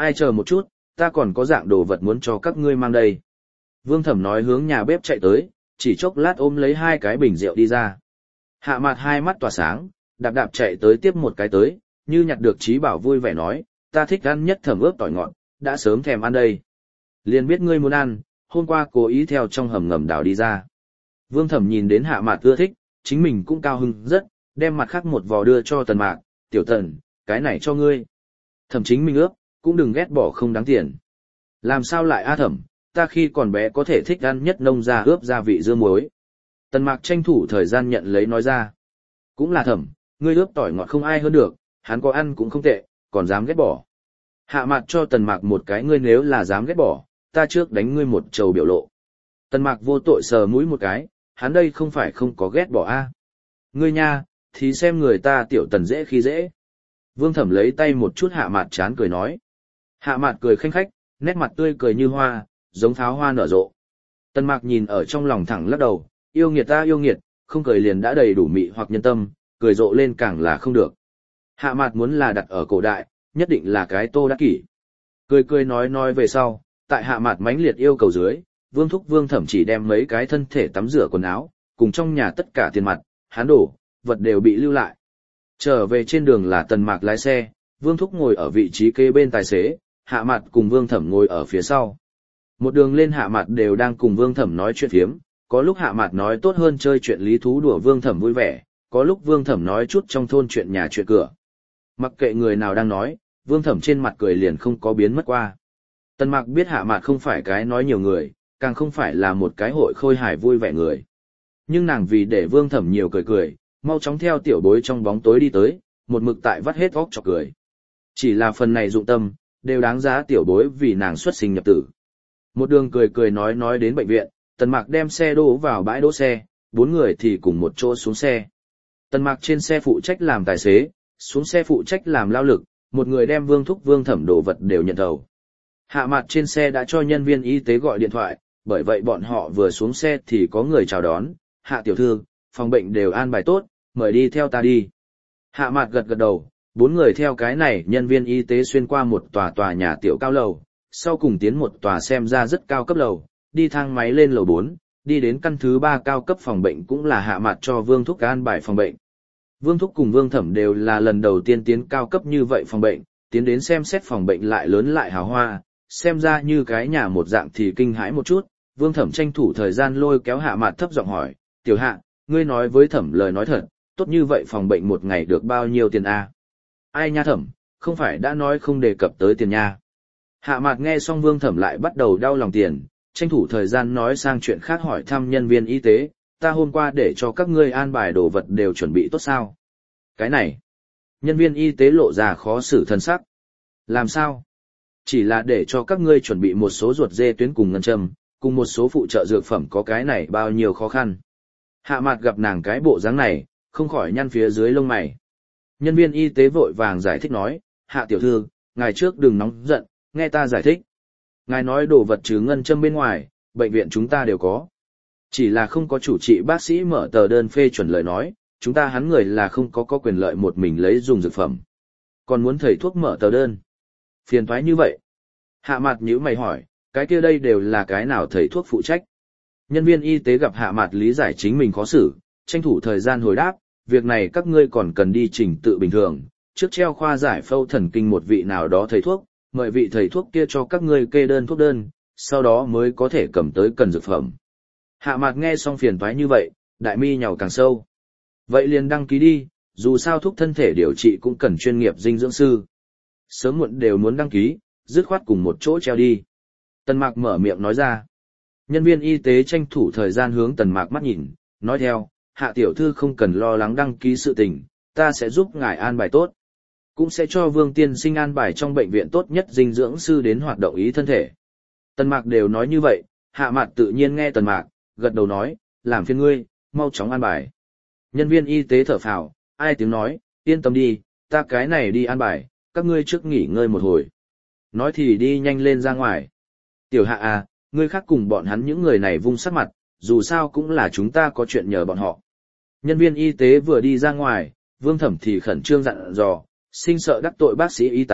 [SPEAKER 1] Ai chờ một chút, ta còn có dạng đồ vật muốn cho các ngươi mang đây. Vương Thẩm nói hướng nhà bếp chạy tới, chỉ chốc lát ôm lấy hai cái bình rượu đi ra. Hạ Mạt hai mắt tỏa sáng, đạp đạp chạy tới tiếp một cái tới, như nhặt được trí bảo vui vẻ nói, ta thích ăn nhất Thẩm ướp tỏi ngọt, đã sớm thèm ăn đây. Liền biết ngươi muốn ăn, hôm qua cố ý theo trong hầm ngầm đào đi ra. Vương Thẩm nhìn đến Hạ Mạt ưa thích, chính mình cũng cao hứng rất, đem mặt khác một vò đưa cho Tần Mạc, tiểu Tần, cái này cho ngươi. Thẩm chính mình ướp, cũng đừng ghét bỏ không đáng tiền. Làm sao lại a Thẩm, ta khi còn bé có thể thích ăn nhất nông gia ướp gia vị dưa muối. Tần Mạc tranh thủ thời gian nhận lấy nói ra. Cũng là Thẩm, ngươi ướp tỏi ngọt không ai hơn được, hắn có ăn cũng không tệ, còn dám ghét bỏ. Hạ Mạt cho Tần Mạc một cái ngươi nếu là dám ghét bỏ, ta trước đánh ngươi một trầu biểu lộ. Tần Mạc vô tội sờ mũi một cái, hắn đây không phải không có ghét bỏ a. Ngươi nha, thì xem người ta tiểu Tần dễ khi dễ. Vương Thẩm lấy tay một chút Hạ Mạt chán cười nói. Hạ Mạt cười khanh khách, nét mặt tươi cười như hoa, giống pháo hoa nở rộ. Tần Mạc nhìn ở trong lòng thẳng lắc đầu, yêu nghiệt ta yêu nghiệt, không cười liền đã đầy đủ mị hoặc nhân tâm, cười rộ lên càng là không được. Hạ Mạt muốn là đặt ở cổ đại, nhất định là cái Tô Đắc Kỷ. Cười cười nói nói về sau, tại Hạ Mạt mãnh liệt yêu cầu dưới, Vương Thúc Vương Thẩm chỉ đem mấy cái thân thể tắm rửa quần áo, cùng trong nhà tất cả tiền mặt, hán đổ, vật đều bị lưu lại. Trở về trên đường là Tần Mạc lái xe, Vương Thúc ngồi ở vị trí kế bên tài xế, Hạ Mạt cùng Vương Thẩm ngồi ở phía sau. Một đường lên Hạ Mạt đều đang cùng Vương Thẩm nói chuyện phiếm, có lúc Hạ Mạt nói tốt hơn chơi chuyện lý thú đùa Vương Thẩm vui vẻ, có lúc Vương Thẩm nói chút trong thôn chuyện nhà chuyện cửa. Mặc kệ người nào đang nói, Vương Thẩm trên mặt cười liền không có biến mất qua. Tần Mạc biết Hạ Mạt không phải cái nói nhiều người, càng không phải là một cái hội khôi hài vui vẻ người. Nhưng nàng vì để Vương Thẩm nhiều cười cười, mau chóng theo tiểu bối trong bóng tối đi tới, một mực tại vắt hết óc chọc cười. Chỉ là phần này dụng tâm, đều đáng giá tiểu bối vì nàng xuất sinh nhập tử. Một đường cười cười nói nói đến bệnh viện, Tần Mạc đem xe đỗ vào bãi đỗ xe, bốn người thì cùng một chỗ xuống xe. Tần Mạc trên xe phụ trách làm tài xế, xuống xe phụ trách làm lao lực, một người đem Vương Thúc Vương Thẩm đồ vật đều nhận thầu. Hạ Mạt trên xe đã cho nhân viên y tế gọi điện thoại, bởi vậy bọn họ vừa xuống xe thì có người chào đón, Hạ tiểu thư, phòng bệnh đều an bài tốt, mời đi theo ta đi. Hạ Mạt gật gật đầu, bốn người theo cái này nhân viên y tế xuyên qua một tòa tòa nhà tiểu cao lầu, sau cùng tiến một tòa xem ra rất cao cấp lầu, đi thang máy lên lầu bốn, đi đến căn thứ ba cao cấp phòng bệnh cũng là Hạ Mạt cho Vương Thúc an bài phòng bệnh. Vương Thúc cùng Vương Thẩm đều là lần đầu tiên tiến cao cấp như vậy phòng bệnh, tiến đến xem xét phòng bệnh lại lớn lại hào hoa, xem ra như cái nhà một dạng thì kinh hãi một chút. Vương Thẩm tranh thủ thời gian lôi kéo Hạ Mạt thấp giọng hỏi, tiểu Hạ, ngươi nói với Thẩm lời nói thật, tốt như vậy phòng bệnh một ngày được bao nhiêu tiền a? Ai nha Thẩm, không phải đã nói không đề cập tới tiền nha. Hạ Mạt nghe xong Vương Thẩm lại bắt đầu đau lòng tiền, tranh thủ thời gian nói sang chuyện khác hỏi thăm nhân viên y tế, ta hôm qua để cho các ngươi an bài đồ vật đều chuẩn bị tốt sao? Cái này, nhân viên y tế lộ ra khó xử thân sắc. Làm sao? Chỉ là để cho các ngươi chuẩn bị một số ruột dê tuyến cùng ngân châm, cùng một số phụ trợ dược phẩm có cái này bao nhiêu khó khăn. Hạ Mạt gặp nàng cái bộ dáng này, không khỏi nhăn phía dưới lông mày. Nhân viên y tế vội vàng giải thích nói, Hạ tiểu thư, ngài trước đừng nóng giận, nghe ta giải thích. Ngài nói đồ vật trừ ngân châm bên ngoài, bệnh viện chúng ta đều có. Chỉ là không có chủ trị bác sĩ mở tờ đơn phê chuẩn lời nói, chúng ta hắn người là không có có quyền lợi một mình lấy dùng dược phẩm. Còn muốn thầy thuốc mở tờ đơn. Phiền toái như vậy. Hạ Mạt nhíu mày hỏi, cái kia đây đều là cái nào thầy thuốc phụ trách. Nhân viên y tế gặp Hạ Mạt lý giải chính mình khó xử, tranh thủ thời gian hồi đáp, việc này các ngươi còn cần đi trình tự bình thường, trước treo khoa giải phẫu thần kinh một vị nào đó thầy thuốc, mời vị thầy thuốc kia cho các ngươi kê đơn thuốc đơn, sau đó mới có thể cầm tới cần dược phẩm. Hạ Mạt nghe xong phiền toái như vậy, đại mi nhàu càng sâu. Vậy liền đăng ký đi, dù sao thuốc thân thể điều trị cũng cần chuyên nghiệp dinh dưỡng sư. Sớm muộn đều muốn đăng ký, dứt khoát cùng một chỗ treo đi. Tần Mạc mở miệng nói ra. Nhân viên y tế tranh thủ thời gian hướng Tần Mạc mắt nhìn, nói theo, Hạ tiểu thư không cần lo lắng đăng ký sự tình, ta sẽ giúp ngài an bài tốt. Cũng sẽ cho Vương tiên sinh an bài trong bệnh viện tốt nhất dinh dưỡng sư đến hoạt động ý thân thể. Tần Mạc đều nói như vậy, Hạ Mạt tự nhiên nghe Tần Mạc, gật đầu nói, làm phiền ngươi, mau chóng an bài. Nhân viên y tế thở phào, ai tiếng nói, yên tâm đi, ta cái này đi an bài, các ngươi trước nghỉ ngơi một hồi. Nói thì đi nhanh lên ra ngoài. Tiểu Hạ à, ngươi khác cùng bọn hắn những người này vung sắc mặt, dù sao cũng là chúng ta có chuyện nhờ bọn họ. Nhân viên y tế vừa đi ra ngoài, Vương Thẩm thì khẩn trương dặn dò, sinh sợ đắc tội bác sĩ y tá,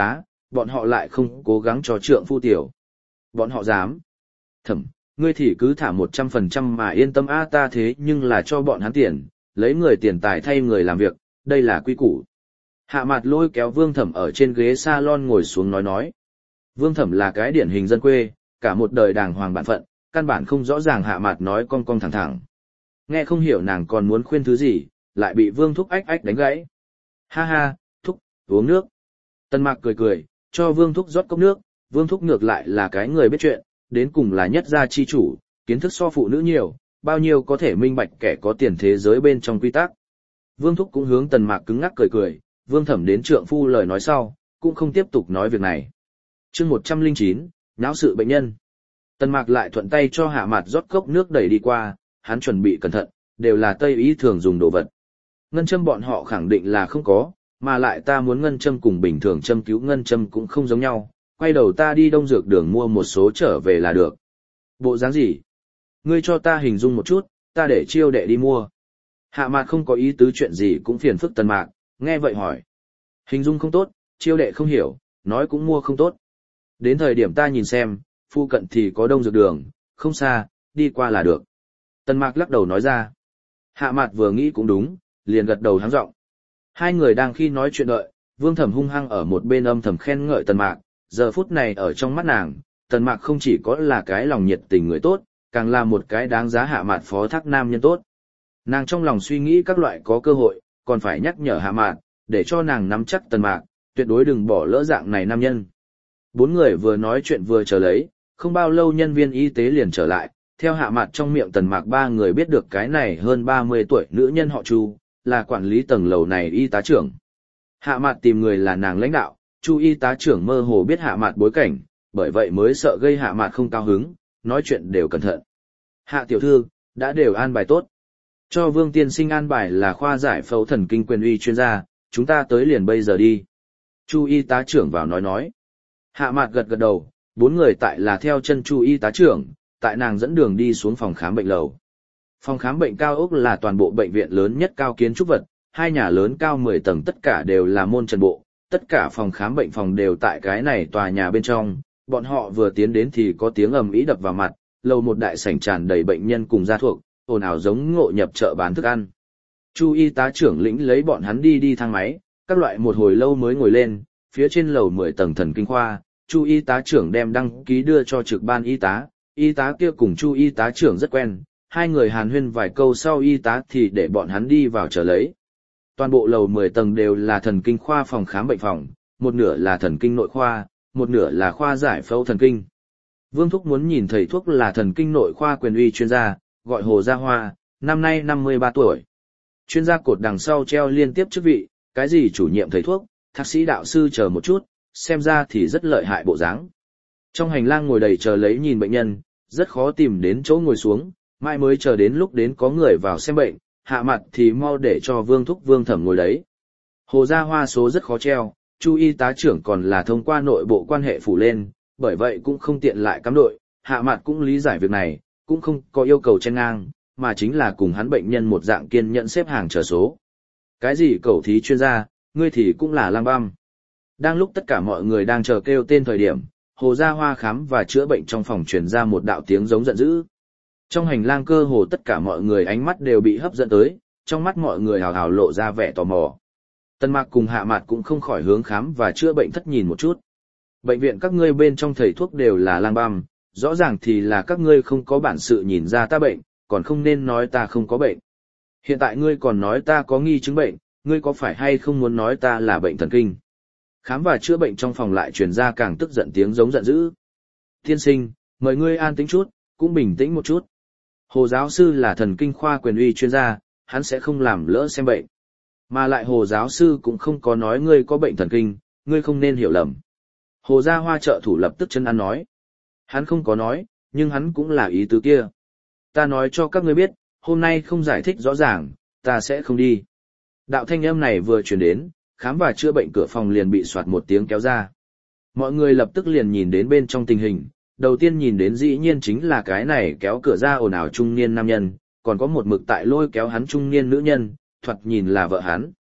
[SPEAKER 1] bọn họ lại không cố gắng cho trượng phu tiểu. Bọn họ dám. Thẩm, ngươi thì cứ thả một trăm phần trăm mà yên tâm a, ta thế nhưng là cho bọn hắn tiền, lấy người tiền tài thay người làm việc, đây là quy củ. Hạ Mạt lôi kéo Vương Thẩm ở trên ghế salon ngồi xuống nói nói. Vương Thẩm là cái điển hình dân quê, cả một đời đàng hoàng bản phận, căn bản không rõ ràng Hạ Mạt nói cong cong thẳng thẳng. Nghe không hiểu nàng còn muốn khuyên thứ gì, lại bị Vương Thúc ách ách đánh gãy. Ha ha, Thúc, uống nước. Tân Mạc cười cười, cho Vương Thúc rót cốc nước, Vương Thúc ngược lại là cái người biết chuyện, đến cùng là nhất gia chi chủ, kiến thức so phụ nữ nhiều, bao nhiêu có thể minh bạch kẻ có tiền thế giới bên trong quy tắc. Vương Thúc cũng hướng Tần Mạc cứng ngắc cười cười, Vương Thẩm đến trượng phu lời nói sau, cũng không tiếp tục nói việc này. chương một trăm lẻ chín, náo sự bệnh nhân. Tần Mạc lại thuận tay cho Hạ Mạt rót cốc nước đẩy đi qua, hắn chuẩn bị cẩn thận, đều là Tây y thường dùng đồ vật. Ngân châm bọn họ khẳng định là không có, mà lại ta muốn ngân châm cùng bình thường châm cứu ngân châm cũng không giống nhau, quay đầu ta đi đông dược đường mua một số trở về là được. Bộ dáng gì? Ngươi cho ta hình dung một chút, ta để chiêu đệ đi mua. Hạ Mạt không có ý tứ chuyện gì cũng phiền phức Tần Mạc, nghe vậy hỏi. Hình dung không tốt, chiêu đệ không hiểu, nói cũng mua không tốt. Đến thời điểm ta nhìn xem, phu cận thì có đông dược đường, không xa, đi qua là được. Tần Mạc lắc đầu nói ra. Hạ Mạt vừa nghĩ cũng đúng, liền gật đầu háng giọng. Hai người đang khi nói chuyện đợi, Vương Thẩm hung hăng ở một bên âm thầm khen ngợi Tần Mạc, giờ phút này ở trong mắt nàng, Tần Mạc không chỉ có là cái lòng nhiệt tình người tốt, càng là một cái đáng giá Hạ Mạt phó thác nam nhân tốt. Nàng trong lòng suy nghĩ các loại có cơ hội, còn phải nhắc nhở Hạ Mạt, để cho nàng nắm chắc Tần Mạc, tuyệt đối đừng bỏ lỡ dạng này nam nhân. Bốn người vừa nói chuyện vừa chờ lấy, không bao lâu nhân viên y tế liền trở lại, theo Hạ Mạt trong miệng Tần Mạc ba người biết được cái này hơn ba mươi tuổi nữ nhân họ Chu, là quản lý tầng lầu này y tá trưởng. Hạ Mạt tìm người là nàng lãnh đạo, Chu y tá trưởng mơ hồ biết Hạ Mạt bối cảnh, bởi vậy mới sợ gây Hạ Mạt không cao hứng, nói chuyện đều cẩn thận. Hạ tiểu thư, đã đều an bài tốt. Cho Vương tiên sinh an bài là khoa giải phẫu thần kinh quyền uy chuyên gia, chúng ta tới liền bây giờ đi. Chu y tá trưởng vào nói nói. Hạ Mạt gật gật đầu, bốn người tại là theo chân Chu y tá trưởng, tại nàng dẫn đường đi xuống phòng khám bệnh lầu. Phòng khám bệnh cao ốc là toàn bộ bệnh viện lớn nhất cao kiến trúc vật, hai nhà lớn cao mười tầng tất cả đều là môn trần bộ, tất cả phòng khám bệnh phòng đều tại cái này tòa nhà bên trong, bọn họ vừa tiến đến thì có tiếng ầm ĩ đập vào mặt, lầu một đại sảnh tràn đầy bệnh nhân cùng gia thuộc, ồn ào giống ngộ nhập chợ bán thức ăn. Chu y tá trưởng lĩnh lấy bọn hắn đi đi thang máy, các loại một hồi lâu mới ngồi lên, phía trên lầu mười tầng thần kinh khoa, Chu y tá trưởng đem đăng ký đưa cho trực ban y tá, y tá kia cùng Chu y tá trưởng rất quen, hai người hàn huyên vài câu sau y tá thì để bọn hắn đi vào chờ lấy. Toàn bộ lầu mười tầng đều là thần kinh khoa phòng khám bệnh phòng, một nửa là thần kinh nội khoa, một nửa là khoa giải phẫu thần kinh. Vương Thúc muốn nhìn thầy thuốc là thần kinh nội khoa quyền uy chuyên gia, gọi Hồ Gia Hoa, năm nay năm mươi ba tuổi. Chuyên gia cột đằng sau treo liên tiếp chức vị, cái gì chủ nhiệm thầy thuốc, thạc sĩ đạo sư chờ một chút, xem ra thì rất lợi hại bộ dáng. Trong hành lang ngồi đầy chờ lấy nhìn bệnh nhân, rất khó tìm đến chỗ ngồi xuống, mai mới chờ đến lúc đến có người vào xem bệnh, Hạ Mặt thì mau để cho Vương Thúc Vương Thẩm ngồi đấy. Hồ Gia Hoa số rất khó treo, Chu y tá trưởng còn là thông qua nội bộ quan hệ phủ lên, bởi vậy cũng không tiện lại cắm đội, Hạ Mặt cũng lý giải việc này, cũng không có yêu cầu chen ngang, mà chính là cùng hắn bệnh nhân một dạng kiên nhẫn xếp hàng chờ số. Cái gì cầu thí chuyên gia, ngươi thì cũng là lang băm. Đang lúc tất cả mọi người đang chờ kêu tên thời điểm, Hồ Gia Hoa khám và chữa bệnh trong phòng truyền ra một đạo tiếng giống giận dữ. Trong hành lang cơ hồ tất cả mọi người ánh mắt đều bị hấp dẫn tới, trong mắt mọi người hào hào lộ ra vẻ tò mò. Tân Mạc cùng Hạ Mạt cũng không khỏi hướng khám và chữa bệnh thất nhìn một chút. Bệnh viện các ngươi bên trong thầy thuốc đều là lang băm, rõ ràng thì là các ngươi không có bản sự nhìn ra ta bệnh, còn không nên nói ta không có bệnh. Hiện tại ngươi còn nói ta có nghi chứng bệnh, ngươi có phải hay không muốn nói ta là bệnh thần kinh? Khám và chữa bệnh trong phòng lại truyền ra càng tức giận tiếng giống giận dữ. Tiên sinh, mời ngươi an tĩnh chút, cũng bình tĩnh một chút. Hồ giáo sư là thần kinh khoa quyền uy chuyên gia, hắn sẽ không làm lỡ xem bệnh. Mà lại Hồ giáo sư cũng không có nói ngươi có bệnh thần kinh, ngươi không nên hiểu lầm. Hồ Gia Hoa trợ thủ lập tức chân ăn nói. Hắn không có nói, nhưng hắn cũng là ý tứ kia. Ta nói cho các ngươi biết, hôm nay không giải thích rõ ràng, ta sẽ không đi. Đạo thanh âm này vừa truyền đến, khám và chữa bệnh cửa phòng liền bị soạt một tiếng kéo ra. Mọi người lập tức liền nhìn đến bên trong tình hình, đầu tiên nhìn đến dĩ nhiên chính là cái này kéo cửa ra ồn ào trung niên nam nhân, còn có một mực tại lôi kéo hắn trung niên nữ nhân, thoạt nhìn là vợ hắn.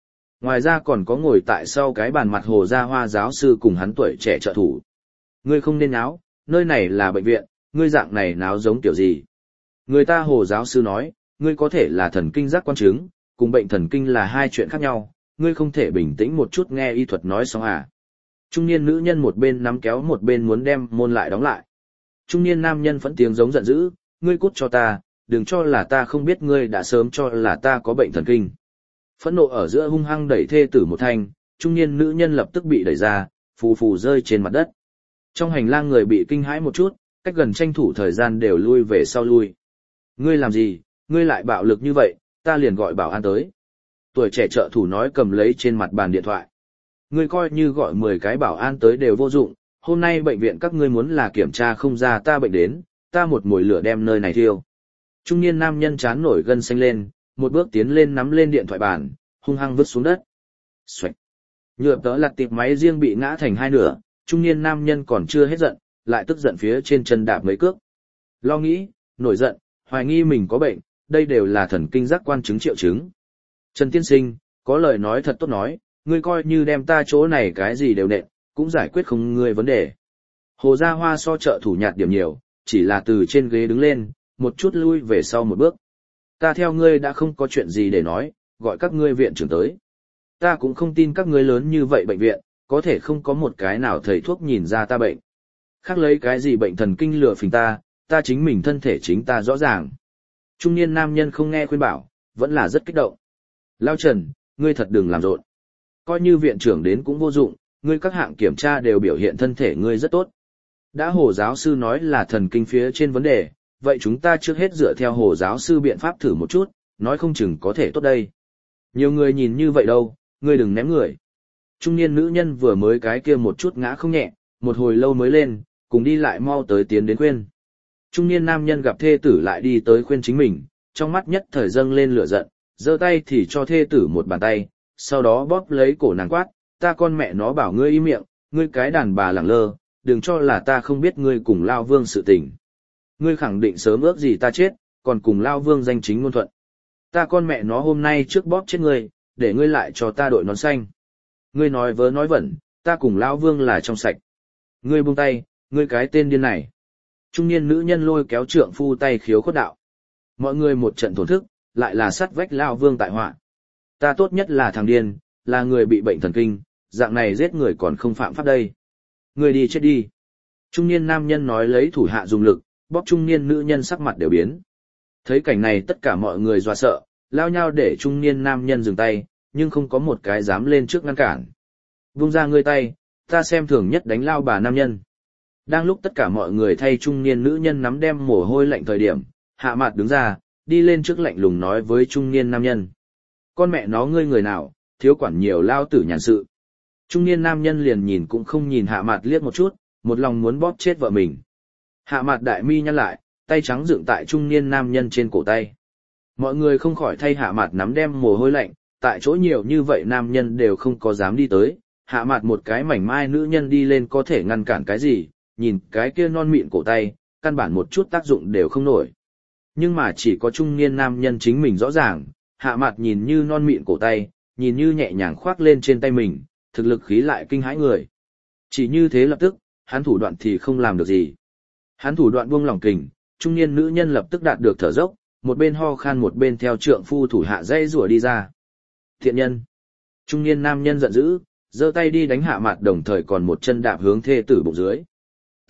[SPEAKER 1] Ngoài ra còn có ngồi tại sau cái bàn mặt Hồ Gia Hoa giáo sư cùng hắn tuổi trẻ trợ thủ. Ngươi không nên náo, nơi này là bệnh viện, ngươi dạng này náo giống kiểu gì. Người ta Hồ giáo sư nói, ngươi có thể là thần kinh giác quan chứng, cùng bệnh thần kinh là hai chuyện khác nhau, ngươi không thể bình tĩnh một chút nghe y thuật nói xong à. Trung niên nữ nhân một bên nắm kéo một bên muốn đem môn lại đóng lại. Trung niên nam nhân phẫn tiếng giống giận dữ, ngươi cút cho ta, đừng cho là ta không biết ngươi đã sớm cho là ta có bệnh thần kinh. Phẫn nộ ở giữa hung hăng đẩy thê tử một thanh, trung niên nữ nhân lập tức bị đẩy ra, phù phù rơi trên mặt đất. Trong hành lang người bị kinh hãi một chút, cách gần tranh thủ thời gian đều lui về sau lui. Ngươi làm gì, ngươi lại bạo lực như vậy, ta liền gọi bảo an tới. Tuổi trẻ trợ thủ nói cầm lấy trên mặt bàn điện thoại. Ngươi coi như gọi mười cái bảo an tới đều vô dụng, hôm nay bệnh viện các ngươi muốn là kiểm tra không ra ta bệnh đến, ta một mồi lửa đem nơi này thiêu. Trung niên nam nhân chán nổi gân xanh lên, một bước tiến lên nắm lên điện thoại bàn, hung hăng vứt xuống đất. Xoạch. Nhựa tớ lặt tiệp máy riêng bị ngã thành hai nửa, trung niên nam nhân còn chưa hết giận, lại tức giận phía trên chân đạp mấy cước. Lo nghĩ, nổi giận, hoài nghi mình có bệnh, đây đều là thần kinh giác quan chứng triệu chứng. Trần tiên sinh, có lời nói thật tốt nói, ngươi coi như đem ta chỗ này cái gì đều nện, cũng giải quyết không ngươi vấn đề. Hồ Gia Hoa so trợ thủ nhạt điểm nhiều, chỉ là từ trên ghế đứng lên, một chút lui về sau một bước. Ta theo ngươi đã không có chuyện gì để nói, gọi các ngươi viện trưởng tới. Ta cũng không tin các ngươi lớn như vậy bệnh viện, có thể không có một cái nào thầy thuốc nhìn ra ta bệnh. Khác lấy cái gì bệnh thần kinh lừa phình ta, ta chính mình thân thể chính ta rõ ràng. Trung niên nam nhân không nghe khuyên bảo, vẫn là rất kích động. Lao Trần, ngươi thật đừng làm rộn. Coi như viện trưởng đến cũng vô dụng, ngươi các hạng kiểm tra đều biểu hiện thân thể ngươi rất tốt. Đã Hồ giáo sư nói là thần kinh phía trên vấn đề, vậy chúng ta trước hết dựa theo Hồ giáo sư biện pháp thử một chút, nói không chừng có thể tốt đây. Nhiều người nhìn như vậy đâu, ngươi đừng ném người. Trung niên nữ nhân vừa mới cái kia một chút ngã không nhẹ, một hồi lâu mới lên, cùng đi lại mau tới tiến đến khuyên. Trung niên nam nhân gặp thê tử lại đi tới khuyên chính mình, trong mắt nhất thời dâng lên lửa giận, giơ tay thì cho thê tử một bàn tay, sau đó bóp lấy cổ nàng quát, ta con mẹ nó bảo ngươi im miệng, ngươi cái đàn bà lẳng lơ, đừng cho là ta không biết ngươi cùng Lao Vương sự tình. Ngươi khẳng định sớm ước gì ta chết, còn cùng Lao Vương danh chính ngôn thuận. Ta con mẹ nó hôm nay trước bóp chết ngươi, để ngươi lại cho ta đội nón xanh. Ngươi nói vớ nói vẩn, ta cùng Lao Vương là trong sạch. Ngươi buông tay, ngươi cái tên điên này. Trung niên nữ nhân lôi kéo trượng phu tay khiếu khuất đạo. Mọi người một trận thổn thức, lại là sắt vách Lao Vương tại họa. Ta tốt nhất là thằng điên, là người bị bệnh thần kinh, dạng này giết người còn không phạm pháp đây. Người đi chết đi. Trung niên nam nhân nói lấy thủ hạ dùng lực, bóp trung niên nữ nhân sắc mặt đều biến. Thấy cảnh này tất cả mọi người dọa sợ, lao nhau để trung niên nam nhân dừng tay, nhưng không có một cái dám lên trước ngăn cản. Vung ra ngươi tay, ta xem thường nhất đánh lao bà nam nhân. Đang lúc tất cả mọi người thay trung niên nữ nhân nắm đem mồ hôi lạnh thời điểm, Hạ Mạt đứng ra, đi lên trước lạnh lùng nói với trung niên nam nhân. Con mẹ nó ngươi người nào, thiếu quản nhiều lao tử nhàn sự. Trung niên nam nhân liền nhìn cũng không nhìn Hạ Mạt liếc một chút, một lòng muốn bóp chết vợ mình. Hạ Mạt đại mi nhăn lại, tay trắng dựng tại trung niên nam nhân trên cổ tay. Mọi người không khỏi thay Hạ Mạt nắm đem mồ hôi lạnh, tại chỗ nhiều như vậy nam nhân đều không có dám đi tới. Hạ Mạt một cái mảnh mai nữ nhân đi lên có thể ngăn cản cái gì, nhìn cái kia non mịn cổ tay, căn bản một chút tác dụng đều không nổi. Nhưng mà chỉ có trung niên nam nhân chính mình rõ ràng, Hạ Mạt nhìn như non mịn cổ tay, nhìn như nhẹ nhàng khoác lên trên tay mình, thực lực khí lại kinh hãi người. Chỉ như thế lập tức, hắn thủ đoạn thì không làm được gì. Hắn thủ đoạn buông lỏng kình, trung niên nữ nhân lập tức đạt được thở dốc, một bên ho khan một bên theo trượng phu thủ hạ dây rủa đi ra. Thiện nhân. Trung niên nam nhân giận dữ, giơ tay đi đánh Hạ Mạt đồng thời còn một chân đạp hướng thê tử bụng dưới. T.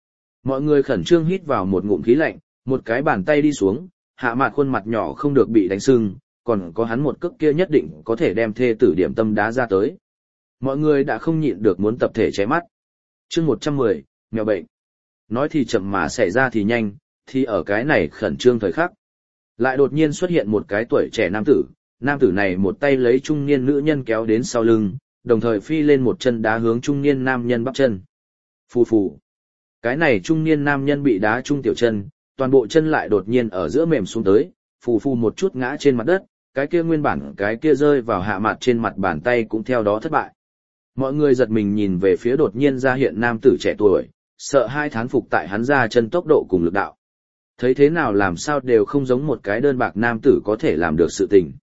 [SPEAKER 1] Mọi người khẩn trương hít vào một ngụm khí lạnh, một cái bàn tay đi xuống, Hạ Mạt khuôn mặt nhỏ không được bị đánh sưng, còn có hắn một cước kia nhất định có thể đem thê tử điểm tâm đá ra tới. Mọi người đã không nhịn được muốn tập thể cháy mắt. Chương một trăm mười, mèo bệnh. Nói thì chậm mà xảy ra thì nhanh, thì ở cái này khẩn trương thời khắc. Lại đột nhiên xuất hiện một cái tuổi trẻ nam tử, nam tử này một tay lấy trung niên nữ nhân kéo đến sau lưng, đồng thời phi lên một chân đá hướng trung niên nam nhân bắp chân. Phù phù. Cái này trung niên nam nhân bị đá trung tiểu chân, toàn bộ chân lại đột nhiên ở giữa mềm xuống tới, phù phù một chút ngã trên mặt đất, cái kia nguyên bản cái kia rơi vào Hạ Mạt trên mặt bàn tay cũng theo đó thất bại. Mọi người giật mình nhìn về phía đột nhiên ra hiện nam tử trẻ tuổi, sợ hai thán phục tại hắn ra chân tốc độ cùng lực đạo. Thấy thế nào làm sao đều không giống một cái đơn bạc nam tử có thể làm được sự tình.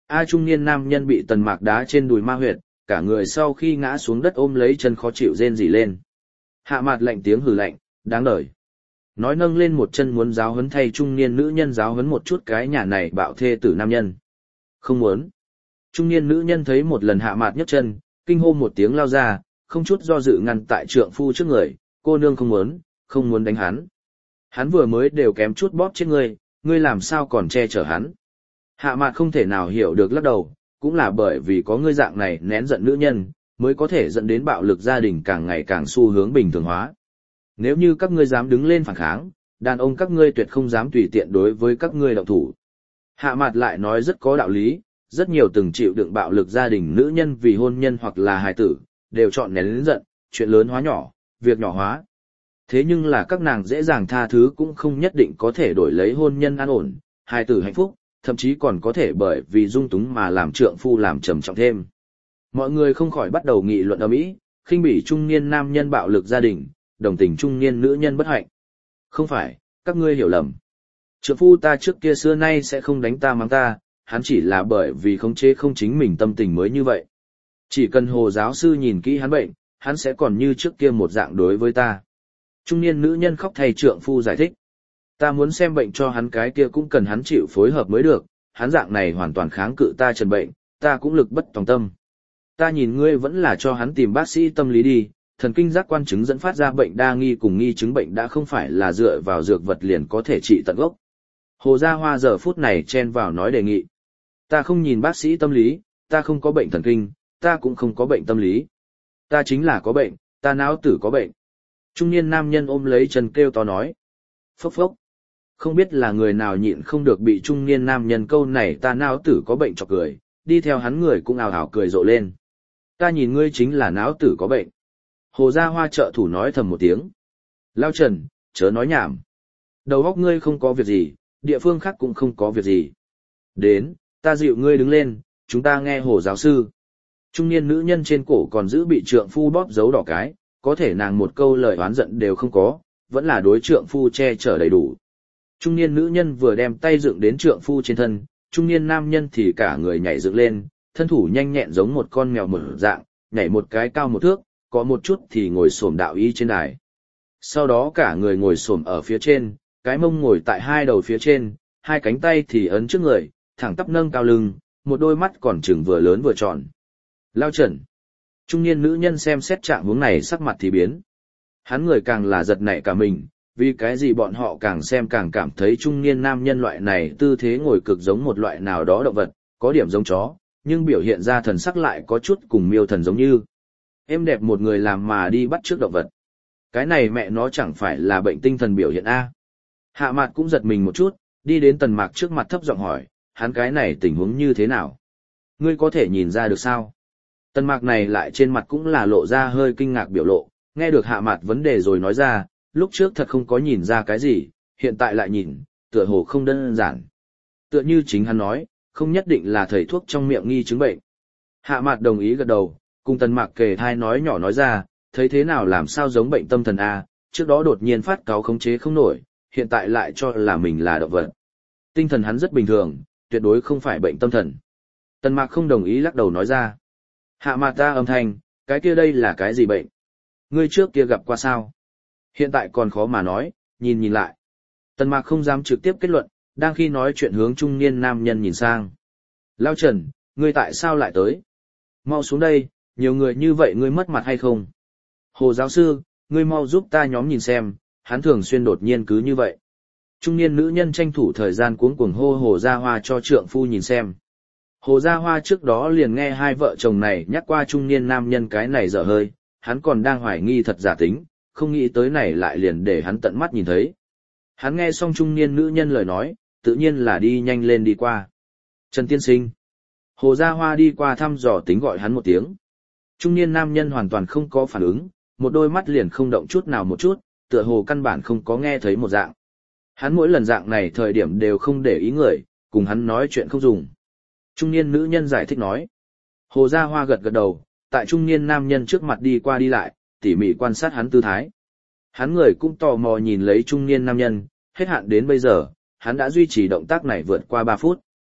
[SPEAKER 1] A trung niên nam nhân bị Tần Mạc đá trên đùi ma huyệt, cả người sau khi ngã xuống đất ôm lấy chân khó chịu rên rỉ lên. Hạ Mạt lạnh tiếng hừ lạnh, đáng đời. Nói nâng lên một chân muốn giáo huấn thay trung niên nữ nhân giáo huấn một chút cái nhà này bạo thê tử nam nhân. Không muốn. Trung niên nữ nhân thấy một lần Hạ Mạt nhấc chân, kinh hô một tiếng lao ra, không chút do dự ngăn tại trượng phu trước người, cô nương không muốn, không muốn đánh hắn. Hắn vừa mới đều kém chút bóp chết ngươi, ngươi làm sao còn che chở hắn. Hạ Mạt không thể nào hiểu được lắc đầu, cũng là bởi vì có ngươi dạng này nén giận nữ nhân, mới có thể dẫn đến bạo lực gia đình càng ngày càng xu hướng bình thường hóa. Nếu như các ngươi dám đứng lên phản kháng, đàn ông các ngươi tuyệt không dám tùy tiện đối với các ngươi động thủ. Hạ Mạt lại nói rất có đạo lý, rất nhiều từng chịu đựng bạo lực gia đình nữ nhân vì hôn nhân hoặc là hài tử, đều chọn nén lớn giận, chuyện lớn hóa nhỏ, việc nhỏ hóa. Thế nhưng là các nàng dễ dàng tha thứ cũng không nhất định có thể đổi lấy hôn nhân an ổn, hài tử hạnh phúc, thậm chí còn có thể bởi vì dung túng mà làm trượng phu làm trầm trọng thêm. Mọi người không khỏi bắt đầu nghị luận ầm ĩ, khinh bỉ trung niên nam nhân bạo lực gia đình, đồng tình trung niên nữ nhân bất hạnh. Không phải, các ngươi hiểu lầm. Trượng phu ta trước kia xưa nay sẽ không đánh ta mắng ta, hắn chỉ là bởi vì khống chế không chính mình tâm tình mới như vậy. Chỉ cần Hồ giáo sư nhìn kỹ hắn bệnh, hắn sẽ còn như trước kia một dạng đối với ta. Trung niên nữ nhân khóc thay trượng phu giải thích. Ta muốn xem bệnh cho hắn cái kia cũng cần hắn chịu phối hợp mới được, hắn dạng này hoàn toàn kháng cự ta trần bệnh, ta cũng lực bất tòng tâm. Ta nhìn ngươi vẫn là cho hắn tìm bác sĩ tâm lý đi, thần kinh giác quan chứng dẫn phát ra bệnh đa nghi cùng nghi chứng bệnh đã không phải là dựa vào dược vật liền có thể trị tận gốc. Hồ Gia Hoa giờ phút này chen vào nói đề nghị. Ta không nhìn bác sĩ tâm lý, ta không có bệnh thần kinh, ta cũng không có bệnh tâm lý. Ta chính là có bệnh, ta não tử có bệnh. Trung niên nam nhân ôm lấy chân kêu to nói. Phốc phốc. Không biết là người nào nhịn không được bị trung niên nam nhân câu này ta não tử có bệnh chọc cười, đi theo hắn người cũng ào ào cười rộ lên. Ta nhìn ngươi chính là não tử có bệnh. Hồ Gia Hoa trợ thủ nói thầm một tiếng. Lao Trần, chớ nói nhảm. Đầu óc ngươi không có việc gì, địa phương khác cũng không có việc gì. Đến, ta dịu ngươi đứng lên, chúng ta nghe Hồ giáo sư. Trung niên nữ nhân trên cổ còn giữ bị trượng phu bóp dấu đỏ cái, có thể nàng một câu lời oán giận đều không có, vẫn là đối trượng phu che chở đầy đủ. Trung niên nữ nhân vừa đem tay dựng đến trượng phu trên thân, trung niên nam nhân thì cả người nhảy dựng lên, thân thủ nhanh nhẹn giống một con mèo mở dạng, nhảy một cái cao một thước, có một chút thì ngồi xổm đạo y trên đài. Sau đó cả người ngồi xổm ở phía trên, cái mông ngồi tại hai đầu phía trên, hai cánh tay thì ấn trước người, thẳng tắp nâng cao lưng, một đôi mắt còn trừng vừa lớn vừa tròn. Lao Trần. Trung niên nữ nhân xem xét trạng huống này sắc mặt thì biến. Hắn người càng là giật nảy cả mình, vì cái gì bọn họ càng xem càng cảm thấy trung niên nam nhân loại này tư thế ngồi cực giống một loại nào đó động vật, có điểm giống chó, nhưng biểu hiện ra thần sắc lại có chút cùng miêu thần giống như. Em đẹp một người làm mà đi bắt trước động vật. Cái này mẹ nó chẳng phải là bệnh tinh thần biểu hiện A. Hạ Mạt cũng giật mình một chút, đi đến Tần Mạc trước mặt thấp giọng hỏi, hắn cái này tình huống như thế nào? Ngươi có thể nhìn ra được sao? Tần Mạc này lại trên mặt cũng là lộ ra hơi kinh ngạc biểu lộ, nghe được Hạ Mạt vấn đề rồi nói ra, lúc trước thật không có nhìn ra cái gì, hiện tại lại nhìn, tựa hồ không đơn giản. Tựa như chính hắn nói, không nhất định là thầy thuốc trong miệng nghi chứng bệnh. Hạ Mạt đồng ý gật đầu, cùng Tần Mạc kề thai nói nhỏ nói ra, thấy thế nào làm sao giống bệnh tâm thần A, trước đó đột nhiên phát cáu khống chế không nổi, hiện tại lại cho là mình là động vật. Tinh thần hắn rất bình thường, tuyệt đối không phải bệnh tâm thần. Tần Mạc không đồng ý lắc đầu nói ra. Hạ Mạt ta âm thanh, cái kia đây là cái gì bệnh? Ngươi trước kia gặp qua sao? Hiện tại còn khó mà nói, nhìn nhìn lại. Tần Mạc không dám trực tiếp kết luận, đang khi nói chuyện hướng trung niên nam nhân nhìn sang. Lao Trần, ngươi tại sao lại tới? Mau xuống đây, nhiều người như vậy ngươi mất mặt hay không? Hồ giáo sư, ngươi mau giúp ta nhóm nhìn xem, hắn thường xuyên đột nhiên cứ như vậy. Trung niên nữ nhân tranh thủ thời gian cuống cuồng hô Hồ Gia Hoa cho trượng phu nhìn xem. Hồ Gia Hoa trước đó liền nghe hai vợ chồng này nhắc qua trung niên nam nhân cái này dở hơi, hắn còn đang hoài nghi thật giả tính, không nghĩ tới này lại liền để hắn tận mắt nhìn thấy. Hắn nghe xong trung niên nữ nhân lời nói, tự nhiên là đi nhanh lên đi qua. Trần tiên sinh. Hồ Gia Hoa đi qua thăm dò tính gọi hắn một tiếng. Trung niên nam nhân hoàn toàn không có phản ứng, một đôi mắt liền không động chút nào một chút, tựa hồ căn bản không có nghe thấy một dạng. Hắn mỗi lần dạng này thời điểm đều không để ý người, cùng hắn nói chuyện không dùng. Trung niên nữ nhân giải thích nói. Hồ Gia Hoa gật gật đầu, tại trung niên nam nhân trước mặt đi qua đi lại, tỉ mỉ quan sát hắn tư thái. Hắn người cũng tò mò nhìn lấy trung niên nam nhân, hết hạn đến bây giờ, hắn đã duy trì động tác này vượt qua ba phút.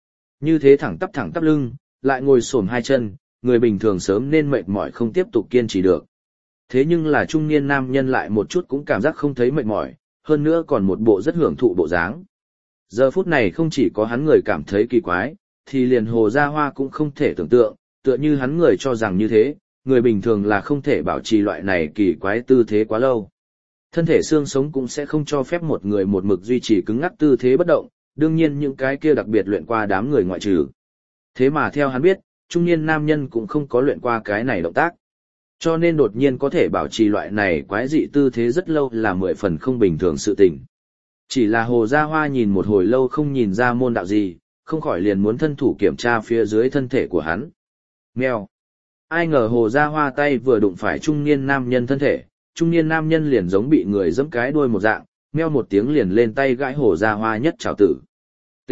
[SPEAKER 1] Như thế thẳng tắp thẳng tắp lưng, lại ngồi xổm hai chân, người bình thường sớm nên mệt mỏi không tiếp tục kiên trì được. Thế nhưng là trung niên nam nhân lại một chút cũng cảm giác không thấy mệt mỏi, hơn nữa còn một bộ rất hưởng thụ bộ dáng. Giờ phút này không chỉ có hắn người cảm thấy kỳ quái, thì liền Hồ Gia Hoa cũng không thể tưởng tượng, tựa như hắn người cho rằng như thế, người bình thường là không thể bảo trì loại này kỳ quái tư thế quá lâu. Thân thể xương sống cũng sẽ không cho phép một người một mực duy trì cứng ngắc tư thế bất động, đương nhiên những cái kia đặc biệt luyện qua đám người ngoại trừ. Thế mà theo hắn biết, trung niên nam nhân cũng không có luyện qua cái này động tác. Cho nên đột nhiên có thể bảo trì loại này quái dị tư thế rất lâu là mười phần không bình thường sự tình. Chỉ là Hồ Gia Hoa nhìn một hồi lâu không nhìn ra môn đạo gì, không khỏi liền muốn thân thủ kiểm tra phía dưới thân thể của hắn. Mèo. Ai ngờ Hồ Gia Hoa tay vừa đụng phải trung niên nam nhân thân thể, trung niên nam nhân liền giống bị người giẫm cái đuôi một dạng, meo một tiếng liền lên tay gãi Hồ Gia Hoa nhất trảo tử. T.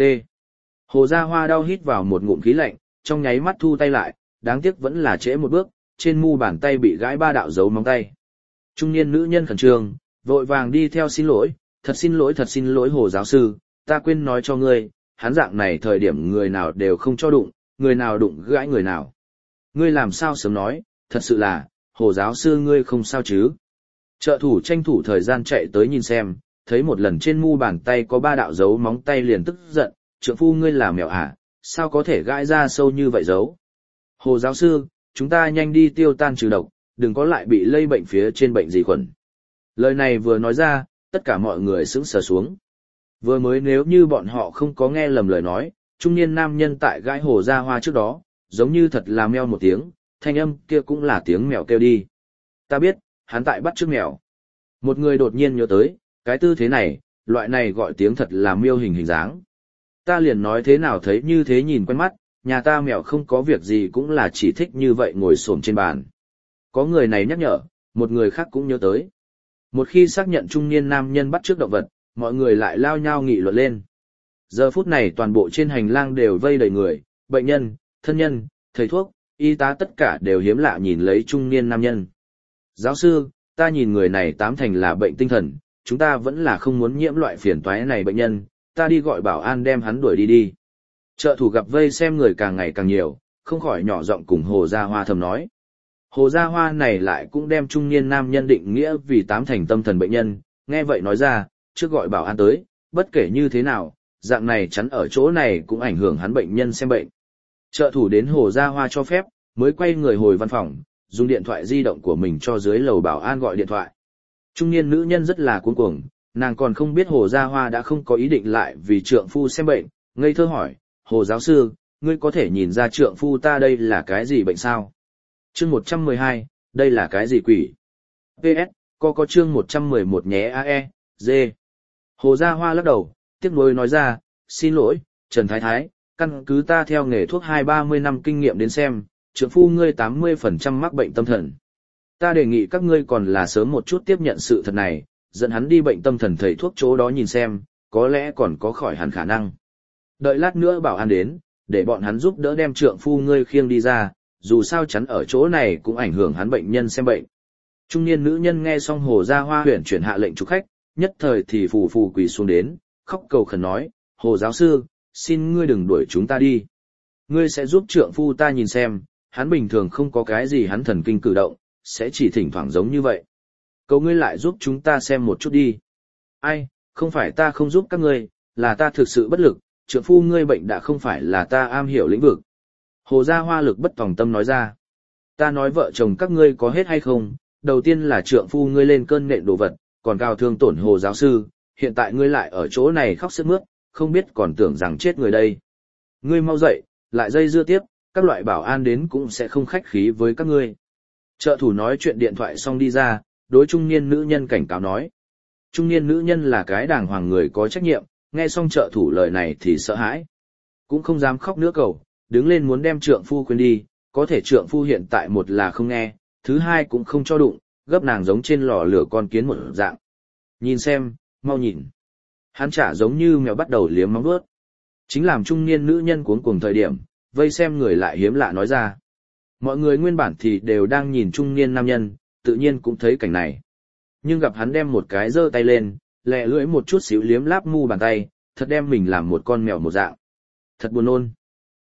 [SPEAKER 1] Hồ Gia Hoa đau hít vào một ngụm khí lạnh, trong nháy mắt thu tay lại, đáng tiếc vẫn là trễ một bước, trên mu bàn tay bị gãi ba đạo dấu móng tay. Trung niên nữ nhân khẩn trương, vội vàng đi theo xin lỗi, thật xin lỗi thật xin lỗi Hồ giáo sư, ta quên nói cho ngươi, hắn dạng này thời điểm người nào đều không cho đụng, người nào đụng gãi người nào. Ngươi làm sao sớm nói, thật sự là, Hồ giáo sư ngươi không sao chứ. Trợ thủ tranh thủ thời gian chạy tới nhìn xem, thấy một lần trên mu bàn tay có ba đạo dấu móng tay liền tức giận, trượng phu ngươi là mèo hả, sao có thể gãi ra sâu như vậy dấu. Hồ giáo sư, chúng ta nhanh đi tiêu tan trừ độc, đừng có lại bị lây bệnh phía trên bệnh gì khuẩn. Lời này vừa nói ra, tất cả mọi người sững sờ xuống. Vừa mới nếu như bọn họ không có nghe lầm lời nói, trung niên nam nhân tại gãi Hồ Gia Hoa trước đó, giống như thật là meo một tiếng, thanh âm kia cũng là tiếng mèo kêu đi. Ta biết, hắn tại bắt trước mèo. Một người đột nhiên nhớ tới, cái tư thế này, loại này gọi tiếng thật là miêu hình hình dáng. Ta liền nói thế nào thấy như thế nhìn quen mắt, nhà ta mèo không có việc gì cũng là chỉ thích như vậy ngồi xổm trên bàn. Có người này nhắc nhở, một người khác cũng nhớ tới. Một khi xác nhận trung niên nam nhân bắt trước động vật, mọi người lại lao nhau nghị luận lên. Giờ phút này toàn bộ trên hành lang đều vây đầy người, bệnh nhân, thân nhân, thầy thuốc, y tá tất cả đều hiếm lạ nhìn lấy trung niên nam nhân. Giáo sư, ta nhìn người này tám thành là bệnh tinh thần, chúng ta vẫn là không muốn nhiễm loại phiền toái này bệnh nhân, ta đi gọi bảo an đem hắn đuổi đi đi. Trợ thủ gặp vây xem người càng ngày càng nhiều, không khỏi nhỏ giọng cùng Hồ Gia Hoa thầm nói. Hồ Gia Hoa này lại cũng đem trung niên nam nhân định nghĩa vì tám thành tâm thần bệnh nhân, nghe vậy nói ra, trước gọi bảo an tới, bất kể như thế nào, dạng này chắn ở chỗ này cũng ảnh hưởng hắn bệnh nhân xem bệnh. Trợ thủ đến Hồ Gia Hoa cho phép, mới quay người hồi văn phòng, dùng điện thoại di động của mình cho dưới lầu bảo an gọi điện thoại. Trung niên nữ nhân rất là cuống cuồng, nàng còn không biết Hồ Gia Hoa đã không có ý định lại vì trượng phu xem bệnh, ngây thơ hỏi, Hồ giáo sư, ngươi có thể nhìn ra trượng phu ta đây là cái gì bệnh sao? Chương một trăm mười hai, đây là cái gì quỷ? pê ét, có có chương một trăm mười một nhé a e, D. Hồ Gia Hoa lắc đầu, tiếc nuối nói ra, xin lỗi, Trần Thái Thái, căn cứ ta theo nghề thuốc hai ba mươi năm kinh nghiệm đến xem, trượng phu ngươi tám mươi phần trăm mắc bệnh tâm thần. Ta đề nghị các ngươi còn là sớm một chút tiếp nhận sự thật này, dẫn hắn đi bệnh tâm thần thầy thuốc chỗ đó nhìn xem, có lẽ còn có khỏi hẳn khả năng. Đợi lát nữa bảo an đến, để bọn hắn giúp đỡ đem trượng phu ngươi khiêng đi ra, dù sao chắn ở chỗ này cũng ảnh hưởng hắn bệnh nhân xem bệnh. Trung niên nữ nhân nghe xong Hồ Gia Hoa huyển chuyển hạ lệnh chủ khách, nhất thời thì phù phù quỳ xuống đến, khóc cầu khẩn nói, Hồ giáo sư, xin ngươi đừng đuổi chúng ta đi. Ngươi sẽ giúp trượng phu ta nhìn xem, hắn bình thường không có cái gì hắn thần kinh cử động, sẽ chỉ thỉnh thoảng giống như vậy. Cầu ngươi lại giúp chúng ta xem một chút đi. Ai, không phải ta không giúp các ngươi, là ta thực sự bất lực, trượng phu ngươi bệnh đã không phải là ta am hiểu lĩnh vực. Hồ Gia Hoa lực bất tòng tâm nói ra. Ta nói vợ chồng các ngươi có hết hay không, đầu tiên là trượng phu ngươi lên cơn nện đồ vật, còn cao thương tổn Hồ giáo sư, hiện tại ngươi lại ở chỗ này khóc sướt mướt, không biết còn tưởng rằng chết người đây. Ngươi mau dậy, lại dây dưa tiếp, các loại bảo an đến cũng sẽ không khách khí với các ngươi. Trợ thủ nói chuyện điện thoại xong đi ra, đối trung niên nữ nhân cảnh cáo nói. Trung niên nữ nhân là cái đàng hoàng người có trách nhiệm, nghe xong trợ thủ lời này thì sợ hãi. Cũng không dám khóc nữa cầu, đứng lên muốn đem trượng phu khuyên đi, có thể trượng phu hiện tại một là không nghe, thứ hai cũng không cho đụng, gấp nàng giống trên lò lửa con kiến một dạng. Nhìn xem, mau nhìn. Hắn chả giống như mèo bắt đầu liếm móng vuốt. Chính làm trung niên nữ nhân cuống cuồng thời điểm, vây xem người lại hiếm lạ nói ra. Mọi người nguyên bản thì đều đang nhìn trung niên nam nhân, tự nhiên cũng thấy cảnh này. Nhưng gặp hắn đem một cái giơ tay lên, lẹ lưỡi một chút xíu liếm láp mu bàn tay, thật đem mình làm một con mèo một dạng. Thật buồn nôn.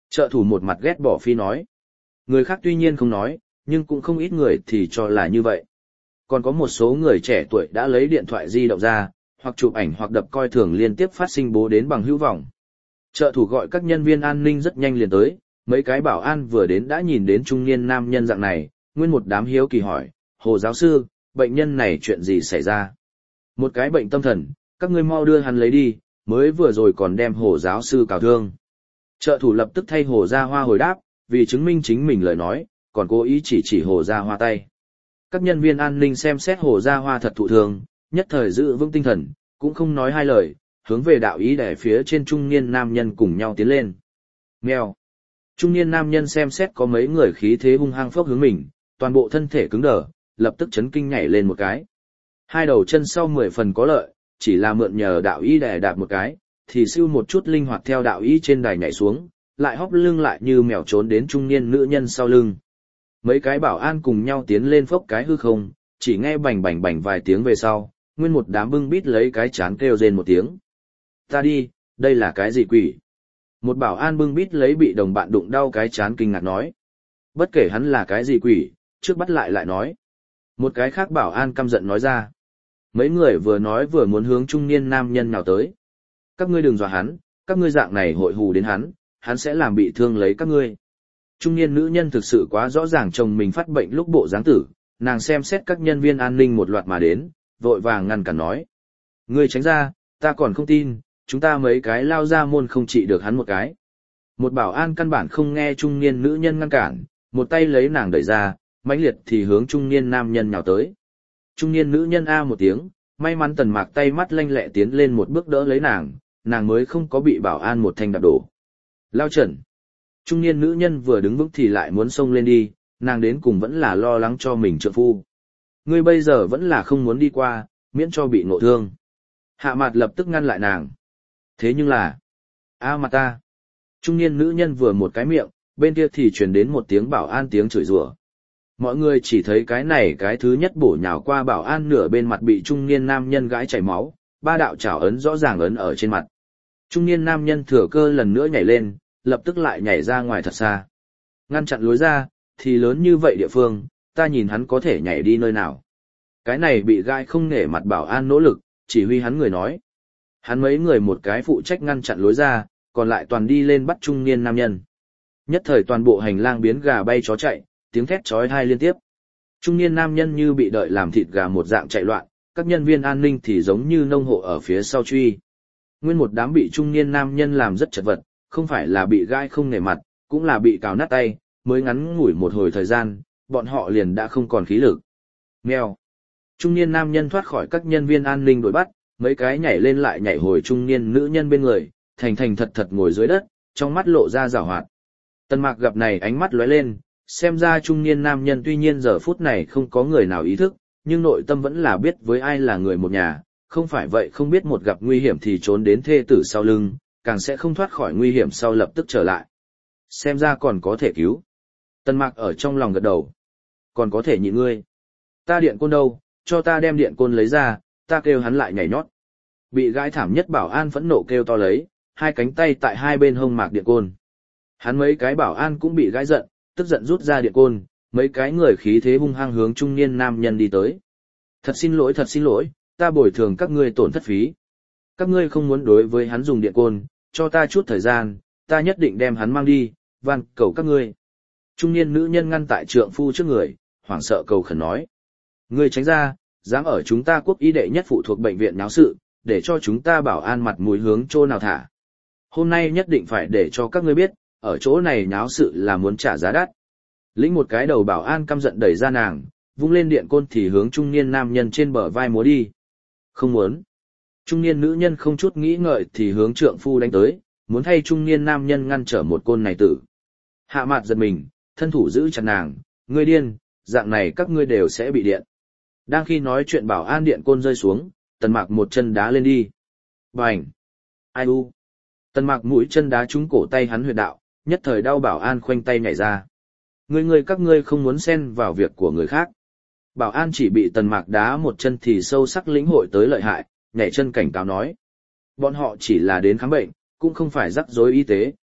[SPEAKER 1] Trợ thủ một mặt ghét bỏ phi nói. Người khác tuy nhiên không nói, nhưng cũng không ít người thì cho là như vậy. Còn có một số người trẻ tuổi đã lấy điện thoại di động ra, hoặc chụp ảnh hoặc đập coi thường liên tiếp phát sinh bố đến bằng hữu vọng. Trợ thủ gọi các nhân viên an ninh rất nhanh liền tới, mấy cái bảo an vừa đến đã nhìn đến trung niên nam nhân dạng này, nguyên một đám hiếu kỳ hỏi, Hồ giáo sư, bệnh nhân này chuyện gì xảy ra? Một cái bệnh tâm thần, các ngươi mau đưa hắn lấy đi, mới vừa rồi còn đem Hồ giáo sư cào thương. Trợ thủ lập tức thay Hồ Gia Hoa hồi đáp, vì chứng minh chính mình lời nói, còn cố ý chỉ chỉ Hồ Gia Hoa tay. Các nhân viên an ninh xem xét Hồ Gia Hoa thật thụ thương, nhất thời giữ vững tinh thần, cũng không nói hai lời, hướng về đạo ý để phía trên trung niên nam nhân cùng nhau tiến lên. Mèo. Trung niên nam nhân xem xét có mấy người khí thế hung hăng phốc hướng mình, toàn bộ thân thể cứng đờ, lập tức chấn kinh nhảy lên một cái. Hai đầu chân sau mười phần có lợi, chỉ là mượn nhờ đạo ý đè đạp một cái, thì siêu một chút linh hoạt theo đạo ý trên đài nhảy xuống, lại hóc lưng lại như mèo trốn đến trung niên nữ nhân sau lưng. Mấy cái bảo an cùng nhau tiến lên phốc cái hư không, chỉ nghe bành bành bành vài tiếng về sau, nguyên một đám bưng bít lấy cái chán kêu rên một tiếng. Ta đi, đây là cái gì quỷ? Một bảo an bưng bít lấy bị đồng bạn đụng đau cái chán kinh ngạc nói. Bất kể hắn là cái gì quỷ, trước bắt lại lại nói. Một cái khác bảo an căm giận nói ra. Mấy người vừa nói vừa muốn hướng trung niên nam nhân nào tới. Các ngươi đừng dọa hắn, các ngươi dạng này hội hù đến hắn, hắn sẽ làm bị thương lấy các ngươi. Trung niên nữ nhân thực sự quá rõ ràng chồng mình phát bệnh lúc bộ dáng tử, nàng xem xét các nhân viên an ninh một loạt mà đến, vội vàng ngăn cản nói. Ngươi tránh ra, ta còn không tin, chúng ta mấy cái lao ra môn không trị được hắn một cái. Một bảo an căn bản không nghe trung niên nữ nhân ngăn cản, một tay lấy nàng đẩy ra, mãnh liệt thì hướng trung niên nam nhân nhào tới. Trung niên nữ nhân a một tiếng, may mắn Tần Mạc tay mắt lanh lẹ tiến lên một bước đỡ lấy nàng, nàng mới không có bị bảo an một thanh đạp đổ. Lao Trần. Trung niên nữ nhân vừa đứng vững thì lại muốn xông lên đi, nàng đến cùng vẫn là lo lắng cho mình trượng phu. Ngươi bây giờ vẫn là không muốn đi qua, miễn cho bị ngộ thương. Hạ Mạt lập tức ngăn lại nàng. Thế nhưng là... A mặt ta. Trung niên nữ nhân vừa một cái miệng, bên kia thì truyền đến một tiếng bảo an tiếng chửi rủa. Mọi người chỉ thấy cái này cái thứ nhất bổ nhào qua bảo an nửa bên mặt bị trung niên nam nhân gãi chảy máu, ba đạo chảo ấn rõ ràng ấn ở trên mặt. Trung niên nam nhân thừa cơ lần nữa nhảy lên, lập tức lại nhảy ra ngoài thật xa. Ngăn chặn lối ra, thì lớn như vậy địa phương, ta nhìn hắn có thể nhảy đi nơi nào. Cái này bị gai không nể mặt bảo an nỗ lực, chỉ huy hắn người nói. Hắn mấy người một cái phụ trách ngăn chặn lối ra, còn lại toàn đi lên bắt trung niên nam nhân. Nhất thời toàn bộ hành lang biến gà bay chó chạy, tiếng thét chói tai liên tiếp. Trung niên nam nhân như bị đợi làm thịt gà một dạng chạy loạn, các nhân viên an ninh thì giống như nông hộ ở phía sau truy. Nguyên một đám bị trung niên nam nhân làm rất chật vật, không phải là bị gai không nể mặt, cũng là bị cào nát tay, mới ngắn ngủi một hồi thời gian, bọn họ liền đã không còn khí lực. Mèo. Trung niên nam nhân thoát khỏi các nhân viên an ninh đuổi bắt, mấy cái nhảy lên lại nhảy hồi trung niên nữ nhân bên người, thành thành thật thật ngồi dưới đất, trong mắt lộ ra giảo hoạt. Tần Mạc gặp này ánh mắt lóe lên, xem ra trung niên nam nhân tuy nhiên giờ phút này không có người nào ý thức, nhưng nội tâm vẫn là biết với ai là người một nhà, không phải vậy không biết một gặp nguy hiểm thì trốn đến thê tử sau lưng, càng sẽ không thoát khỏi nguy hiểm sau lập tức trở lại. Xem ra còn có thể cứu. Tần Mạc ở trong lòng gật đầu. Còn có thể nhịn ngươi. Ta điện côn đâu, cho ta đem điện côn lấy ra, ta kêu hắn lại nhảy nhót. Bị gãi thảm nhất bảo an phẫn nộ kêu to lấy, hai cánh tay tại hai bên hông Mạc điện côn. Hắn mấy cái bảo an cũng bị gãi giận, tức giận rút ra điện côn, mấy cái người khí thế hung hăng hướng trung niên nam nhân đi tới. Thật xin lỗi thật xin lỗi, ta bồi thường các ngươi tổn thất phí. Các ngươi không muốn đối với hắn dùng điện côn, cho ta chút thời gian, ta nhất định đem hắn mang đi, van cầu các ngươi. Trung niên nữ nhân ngăn tại trượng phu trước người, hoảng sợ cầu khẩn nói. Ngươi tránh ra, dám ở chúng ta quốc y đệ nhất phụ thuộc bệnh viện náo sự, để cho chúng ta bảo an mặt mũi hướng chỗ nào thả. Hôm nay nhất định phải để cho các ngươi biết, ở chỗ này náo sự là muốn trả giá đắt. Lĩnh một cái đầu bảo an căm giận đẩy ra nàng, vung lên điện côn thì hướng trung niên nam nhân trên bờ vai múa đi. Không muốn. Trung niên nữ nhân không chút nghĩ ngợi thì hướng trượng phu đánh tới, muốn thay trung niên nam nhân ngăn trở một côn này tử. Hạ Mạt giật mình, thân thủ giữ chặt nàng, ngươi điên, dạng này các ngươi đều sẽ bị điện. Đang khi nói chuyện bảo an điện côn rơi xuống, Tần Mạc một chân đá lên đi. Bành! Ai u! Tần Mạc mũi chân đá trúng cổ tay hắn huyệt đạo, nhất thời đau bảo an khoanh tay nhảy ra. Ngươi ngươi các ngươi không muốn xen vào việc của người khác. Bảo an chỉ bị Tần Mạc đá một chân thì sâu sắc lĩnh hội tới lợi hại, nhảy chân cảnh cáo nói. Bọn họ chỉ là đến khám bệnh, cũng không phải rắc rối y tế.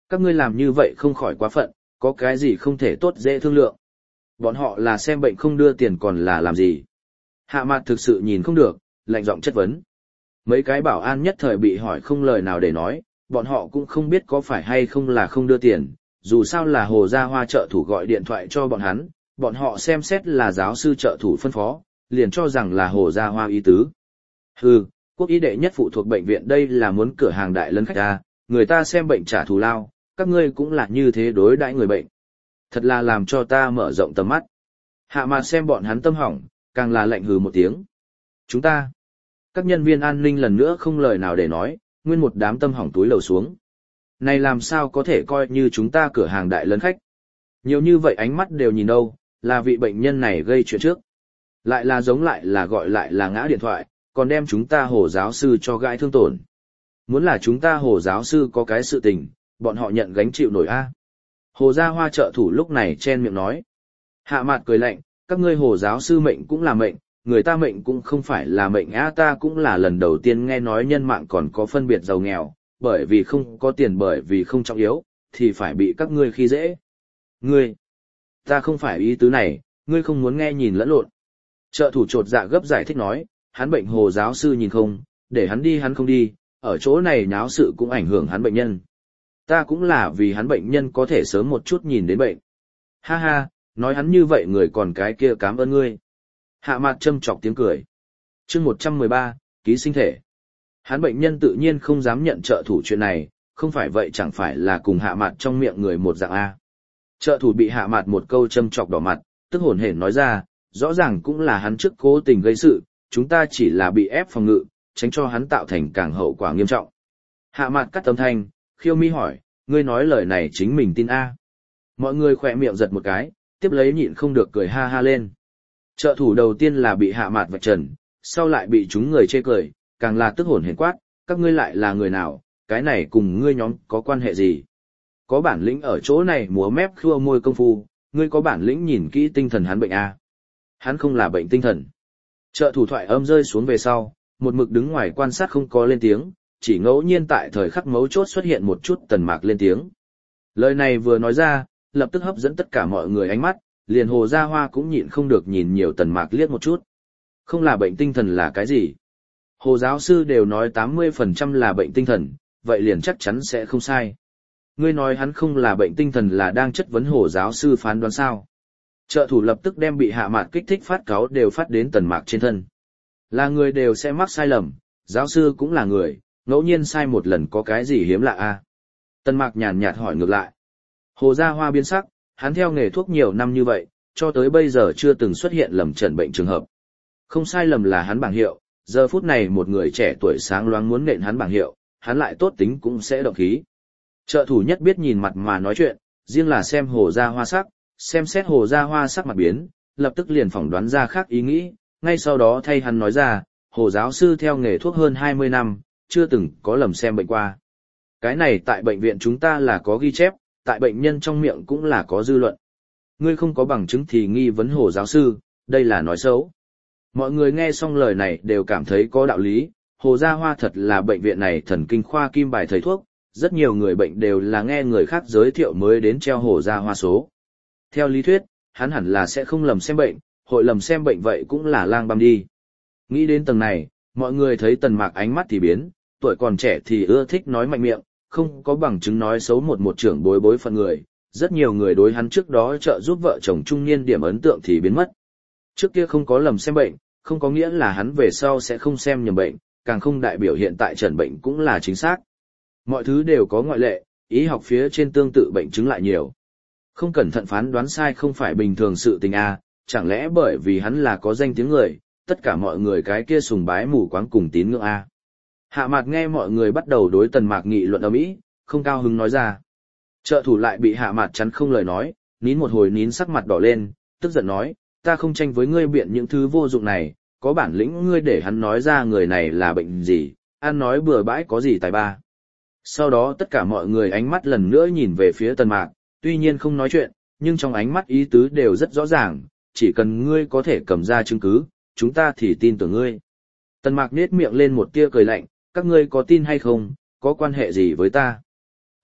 [SPEAKER 1] Các ngươi làm như vậy không khỏi quá phận, có cái gì không thể tốt dễ thương lượng. Bọn họ là xem bệnh không đưa tiền còn là làm gì. Hạ Mạt thực sự nhìn không được, lạnh giọng chất vấn. Mấy cái bảo an nhất thời bị hỏi không lời nào để nói, bọn họ cũng không biết có phải hay không là không đưa tiền, dù sao là Hồ Gia Hoa trợ thủ gọi điện thoại cho bọn hắn, bọn họ xem xét là giáo sư trợ thủ phân phó, liền cho rằng là Hồ Gia Hoa ý tứ. Hừ, quốc y đệ nhất phụ thuộc bệnh viện đây là muốn cửa hàng đại lấn khách à, người ta xem bệnh trả thù lao, các ngươi cũng là như thế đối đãi người bệnh. Thật là làm cho ta mở rộng tầm mắt. Hạ Mạt xem bọn hắn tâm hỏng, càng là lạnh hừ một tiếng. Chúng ta, các nhân viên an ninh lần nữa không lời nào để nói, nguyên một đám tâm hỏng túi lầu xuống. Này làm sao có thể coi như chúng ta cửa hàng đại lấn khách. Nhiều như vậy ánh mắt đều nhìn đâu, là vị bệnh nhân này gây chuyện trước. Lại là giống lại là gọi lại là ngã điện thoại, còn đem chúng ta Hồ giáo sư cho gãi thương tổn. Muốn là chúng ta Hồ giáo sư có cái sự tình, bọn họ nhận gánh chịu nổi a. Hồ Gia Hoa trợ thủ lúc này chen miệng nói. Hạ Mạt cười lạnh, các ngươi Hồ giáo sư mệnh cũng là mệnh, người ta mệnh cũng không phải là mệnh á, ta cũng là lần đầu tiên nghe nói nhân mạng còn có phân biệt giàu nghèo, bởi vì không có tiền bởi vì không trọng yếu, thì phải bị các ngươi khi dễ. Ngươi, ta không phải ý tứ này, ngươi không muốn nghe nhìn lẫn lộn. Trợ thủ trột dạ gấp giải thích nói, hắn bệnh Hồ giáo sư nhìn không, để hắn đi hắn không đi, ở chỗ này náo sự cũng ảnh hưởng hắn bệnh nhân. Ta cũng là vì hắn bệnh nhân có thể sớm một chút nhìn đến bệnh. Ha ha, nói hắn như vậy người còn cái kia cảm ơn ngươi. Hạ Mạt châm chọc tiếng cười. Chương một trăm mười ba, ký sinh thể. Hắn bệnh nhân tự nhiên không dám nhận trợ thủ chuyện này, không phải vậy chẳng phải là cùng Hạ Mạt trong miệng người một dạng A. Trợ thủ bị Hạ Mạt một câu châm chọc đỏ mặt, tức hổn hển nói ra, rõ ràng cũng là hắn trước cố tình gây sự, chúng ta chỉ là bị ép phòng ngự, tránh cho hắn tạo thành càng hậu quả nghiêm trọng. Hạ Mạt cắt âm thanh, khiêu mi hỏi, ngươi nói lời này chính mình tin A. Mọi người khỏe miệng giật một cái, tiếp lấy nhịn không được cười ha ha lên. Trợ thủ đầu tiên là bị Hạ Mạt vạch trần, sau lại bị chúng người chê cười, càng là tức hổn hển quát, các ngươi lại là người nào, cái này cùng ngươi nhóm có quan hệ gì? Có bản lĩnh ở chỗ này múa mép khua môi công phu, ngươi có bản lĩnh nhìn kỹ tinh thần hắn bệnh A. Hắn không là bệnh tinh thần. Trợ thủ thoại âm rơi xuống về sau, một mực đứng ngoài quan sát không có lên tiếng, chỉ ngẫu nhiên tại thời khắc mấu chốt xuất hiện một chút Tần Mạc lên tiếng. Lời này vừa nói ra, lập tức hấp dẫn tất cả mọi người ánh mắt, liền Hồ Gia Hoa cũng nhịn không được nhìn nhiều Tần Mạc liếc một chút. Không là bệnh tinh thần là cái gì? Hồ giáo sư đều nói tám mươi phần trăm là bệnh tinh thần, vậy liền chắc chắn sẽ không sai. Ngươi nói hắn không là bệnh tinh thần là đang chất vấn Hồ giáo sư phán đoán sao? Trợ thủ lập tức đem bị Hạ Mạt kích thích phát cáu đều phát đến Tần Mạc trên thân. Là người đều sẽ mắc sai lầm, giáo sư cũng là người, ngẫu nhiên sai một lần có cái gì hiếm lạ a? Tần Mạc nhàn nhạt hỏi ngược lại. Hồ Gia Hoa biến sắc, hắn theo nghề thuốc nhiều năm như vậy, cho tới bây giờ chưa từng xuất hiện lầm chẩn bệnh trường hợp. Không sai lầm là hắn bảng hiệu, giờ phút này một người trẻ tuổi sáng loáng muốn nện hắn bảng hiệu, hắn lại tốt tính cũng sẽ động khí. Trợ thủ nhất biết nhìn mặt mà nói chuyện, riêng là xem Hồ Gia Hoa sắc, xem xét Hồ Gia Hoa sắc mặt biến, lập tức liền phỏng đoán ra khác ý nghĩ, ngay sau đó thay hắn nói ra, Hồ giáo sư theo nghề thuốc hơn hai mươi năm, chưa từng có lầm xem bệnh qua. Cái này tại bệnh viện chúng ta là có ghi chép, tại bệnh nhân trong miệng cũng là có dư luận. Ngươi không có bằng chứng thì nghi vấn Hồ giáo sư, đây là nói xấu. Mọi người nghe xong lời này đều cảm thấy có đạo lý, Hồ Gia Hoa thật là bệnh viện này thần kinh khoa kim bài thầy thuốc, rất nhiều người bệnh đều là nghe người khác giới thiệu mới đến treo Hồ Gia Hoa số. Theo lý thuyết, hắn hẳn là sẽ không lầm xem bệnh, hội lầm xem bệnh vậy cũng là lang băm đi. Nghĩ đến tầng này, mọi người thấy Tần Mạc ánh mắt thì biến, tuổi còn trẻ thì ưa thích nói mạnh miệng, không có bằng chứng nói xấu một một trưởng bối bối phận người, rất nhiều người đối hắn trước đó trợ giúp vợ chồng trung niên điểm ấn tượng thì biến mất. Trước kia không có lầm xem bệnh, không có nghĩa là hắn về sau sẽ không xem nhầm bệnh, càng không đại biểu hiện tại trần bệnh cũng là chính xác. Mọi thứ đều có ngoại lệ, y học phía trên tương tự bệnh chứng lại nhiều. Không cẩn thận phán đoán sai không phải bình thường sự tình a, chẳng lẽ bởi vì hắn là có danh tiếng người, tất cả mọi người cái kia sùng bái mù quáng cùng tín ngưỡng a. Hạ Mạt nghe mọi người bắt đầu đối Tần Mạc nghị luận ầm ĩ, không cao hứng nói ra. Trợ thủ lại bị Hạ Mạt chắn không lời nói, nín một hồi nín sắc mặt đỏ lên, tức giận nói, ta không tranh với ngươi biện những thứ vô dụng này, có bản lĩnh ngươi để hắn nói ra người này là bệnh gì, ăn nói bừa bãi có gì tài ba. Sau đó tất cả mọi người ánh mắt lần nữa nhìn về phía Tần Mạc, tuy nhiên không nói chuyện, nhưng trong ánh mắt ý tứ đều rất rõ ràng, chỉ cần ngươi có thể cầm ra chứng cứ, chúng ta thì tin tưởng ngươi. Tần Mạc nhếch miệng lên một tia cười lạnh, các ngươi có tin hay không, có quan hệ gì với ta?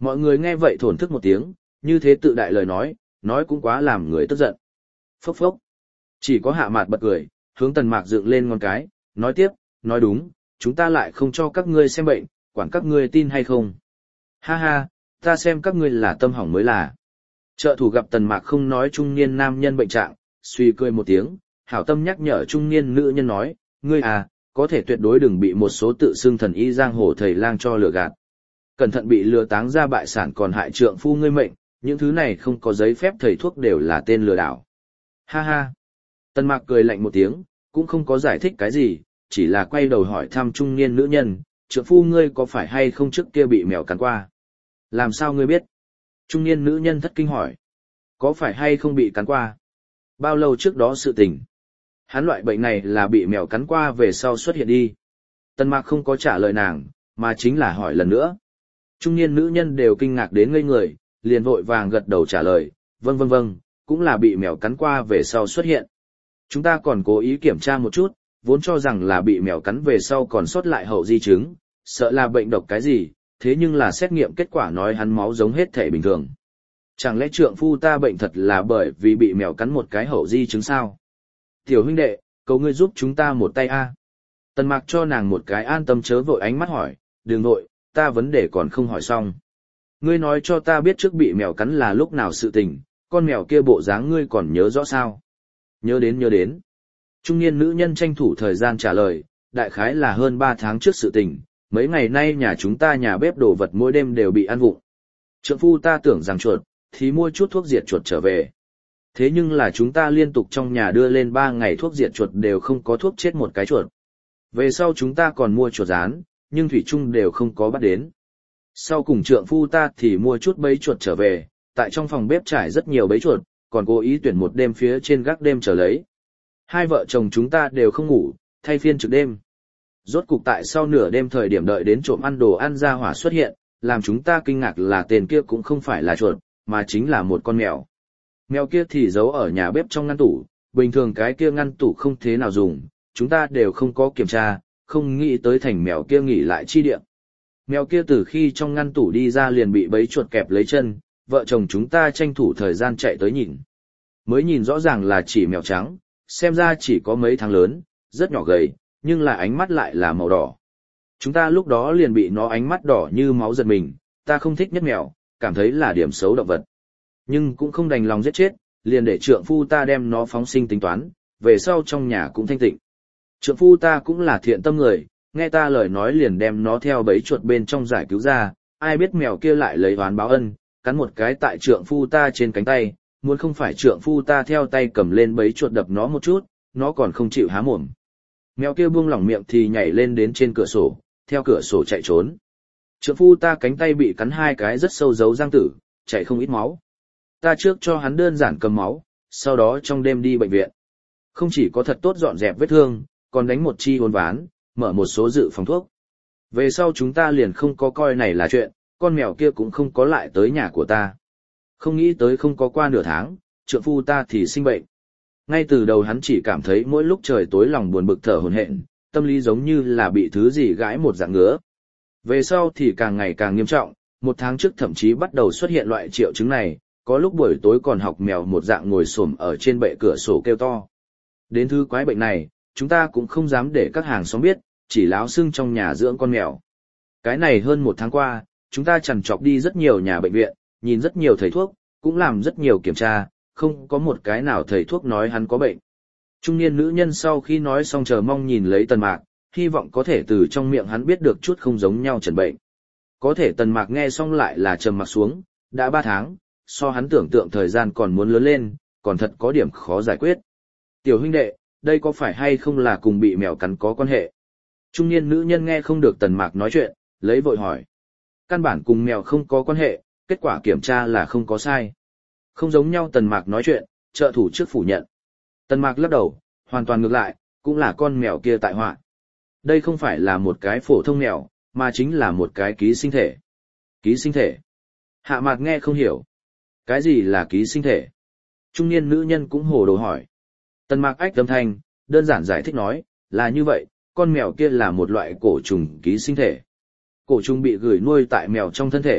[SPEAKER 1] Mọi người nghe vậy thổn thức một tiếng, như thế tự đại lời nói, nói cũng quá làm người tức giận. Phốc phốc. Chỉ có Hạ Mạt bật cười, hướng Tần Mạc dựng lên ngón cái, nói tiếp, nói đúng, chúng ta lại không cho các ngươi xem bệnh, quản các ngươi tin hay không. Ha ha, ta xem các ngươi là tâm hỏng mới là. Trợ thủ gặp Tần Mạc không nói trung niên nam nhân bệnh trạng, suy cười một tiếng, hảo tâm nhắc nhở trung niên nữ nhân nói, ngươi à, có thể tuyệt đối đừng bị một số tự xưng thần y giang hồ thầy lang cho lừa gạt. Cẩn thận bị lừa táng ra bại sản còn hại trượng phu ngươi mệnh, những thứ này không có giấy phép thầy thuốc đều là tên lừa đảo. Ha ha. Tần Mạc cười lạnh một tiếng, cũng không có giải thích cái gì, chỉ là quay đầu hỏi thăm trung niên nữ nhân, trượng phu ngươi có phải hay không trước kia bị mèo cắn qua? Làm sao ngươi biết? Trung niên nữ nhân thất kinh hỏi. Có phải hay không bị cắn qua? Bao lâu trước đó sự tình? Hắn loại bệnh này là bị mèo cắn qua về sau xuất hiện đi. Tần Mạc không có trả lời nàng, mà chính là hỏi lần nữa. Trung niên nữ nhân đều kinh ngạc đến ngây người, liền vội vàng gật đầu trả lời, vâng vâng vâng, cũng là bị mèo cắn qua về sau xuất hiện. Chúng ta còn cố ý kiểm tra một chút, vốn cho rằng là bị mèo cắn về sau còn sót lại hậu di chứng, sợ là bệnh độc cái gì, thế nhưng là xét nghiệm kết quả nói hắn máu giống hết thể bình thường. Chẳng lẽ trượng phu ta bệnh thật là bởi vì bị mèo cắn một cái hậu di chứng sao? Tiểu huynh đệ, cầu ngươi giúp chúng ta một tay a. Tần Mạc cho nàng một cái an tâm chớ vội ánh mắt hỏi, đừng vội, ta vấn đề còn không hỏi xong. Ngươi nói cho ta biết trước bị mèo cắn là lúc nào sự tình, con mèo kia bộ dáng ngươi còn nhớ rõ sao? Nhớ đến nhớ đến. Trung niên nữ nhân tranh thủ thời gian trả lời, đại khái là hơn ba tháng trước sự tình, mấy ngày nay nhà chúng ta nhà bếp đồ vật mỗi đêm đều bị ăn vụng. Trượng phu ta tưởng rằng chuột, thì mua chút thuốc diệt chuột trở về. Thế nhưng là chúng ta liên tục trong nhà đưa lên ba ngày thuốc diệt chuột đều không có thuốc chết một cái chuột. Về sau chúng ta còn mua chuột rán, nhưng thủy chung đều không có bắt đến. Sau cùng trượng phu ta thì mua chút bẫy chuột trở về, tại trong phòng bếp trải rất nhiều bẫy chuột, còn cố ý tuyển một đêm phía trên gác đêm trở lấy. Hai vợ chồng chúng ta đều không ngủ, thay phiên trực đêm. Rốt cục tại sau nửa đêm thời điểm đợi đến trộm ăn đồ ăn ra hỏa xuất hiện, làm chúng ta kinh ngạc là tên kia cũng không phải là chuột, mà chính là một con mèo. Mèo kia thì giấu ở nhà bếp trong ngăn tủ, bình thường cái kia ngăn tủ không thế nào dùng, chúng ta đều không có kiểm tra, không nghĩ tới thành mèo kia nghỉ lại chi địa. Mèo kia từ khi trong ngăn tủ đi ra liền bị bẫy chuột kẹp lấy chân, vợ chồng chúng ta tranh thủ thời gian chạy tới nhìn. Mới nhìn rõ ràng là chỉ mèo trắng, xem ra chỉ có mấy tháng lớn, rất nhỏ gầy, nhưng là ánh mắt lại là màu đỏ. Chúng ta lúc đó liền bị nó ánh mắt đỏ như máu giật mình, ta không thích nhất mèo, cảm thấy là điểm xấu động vật. Nhưng cũng không đành lòng giết chết, liền để trượng phu ta đem nó phóng sinh tính toán, về sau trong nhà cũng thanh tịnh. Trượng phu ta cũng là thiện tâm người, nghe ta lời nói liền đem nó theo bẫy chuột bên trong giải cứu ra, ai biết mèo kia lại lấy oán báo ân, cắn một cái tại trượng phu ta trên cánh tay, muốn không phải trượng phu ta theo tay cầm lên bẫy chuột đập nó một chút, nó còn không chịu há mồm. Mèo kia buông lỏng miệng thì nhảy lên đến trên cửa sổ, theo cửa sổ chạy trốn. Trượng phu ta cánh tay bị cắn hai cái rất sâu dấu răng tử, chảy không ít máu. Ta trước cho hắn đơn giản cầm máu, sau đó trong đêm đi bệnh viện. Không chỉ có thật tốt dọn dẹp vết thương, còn đánh một chi hồn ván, mở một số dự phòng thuốc. Về sau chúng ta liền không có coi này là chuyện, con mèo kia cũng không có lại tới nhà của ta. Không nghĩ tới không có qua nửa tháng, trượng phu ta thì sinh bệnh. Ngay từ đầu hắn chỉ cảm thấy mỗi lúc trời tối lòng buồn bực thở hổn hển, tâm lý giống như là bị thứ gì gãi một dạng ngứa. Về sau thì càng ngày càng nghiêm trọng, một tháng trước thậm chí bắt đầu xuất hiện loại triệu chứng này, có lúc buổi tối còn học mèo một dạng ngồi xổm ở trên bệ cửa sổ kêu to. Đến thứ quái bệnh này, chúng ta cũng không dám để các hàng xóm biết, chỉ láo xưng trong nhà dưỡng con mèo. Cái này hơn một tháng qua, chúng ta chằn chọc đi rất nhiều nhà bệnh viện, nhìn rất nhiều thầy thuốc, cũng làm rất nhiều kiểm tra, không có một cái nào thầy thuốc nói hắn có bệnh. Trung niên nữ nhân sau khi nói xong chờ mong nhìn lấy Tần Mạc, hy vọng có thể từ trong miệng hắn biết được chút không giống nhau chẩn bệnh. Có thể Tần Mạc nghe xong lại là trầm mặc xuống, đã ba tháng, so hắn tưởng tượng thời gian còn muốn lớn lên, còn thật có điểm khó giải quyết. Tiểu huynh đệ, đây có phải hay không là cùng bị mèo cắn có quan hệ? Trung niên nữ nhân nghe không được Tần Mạc nói chuyện, lấy vội hỏi. Căn bản cùng mèo không có quan hệ, kết quả kiểm tra là không có sai. Không giống nhau Tần Mạc nói chuyện, trợ thủ trước phủ nhận. Tần Mạc lắc đầu, hoàn toàn ngược lại, cũng là con mèo kia tại họa. Đây không phải là một cái phổ thông mèo, mà chính là một cái ký sinh thể. Ký sinh thể? Hạ Mạc nghe không hiểu. Cái gì là ký sinh thể? Trung niên nữ nhân cũng hồ đồ hỏi. Tần Mạc ách âm thanh, đơn giản giải thích nói, là như vậy, con mèo kia là một loại cổ trùng ký sinh thể. Cổ trùng bị gửi nuôi tại mèo trong thân thể,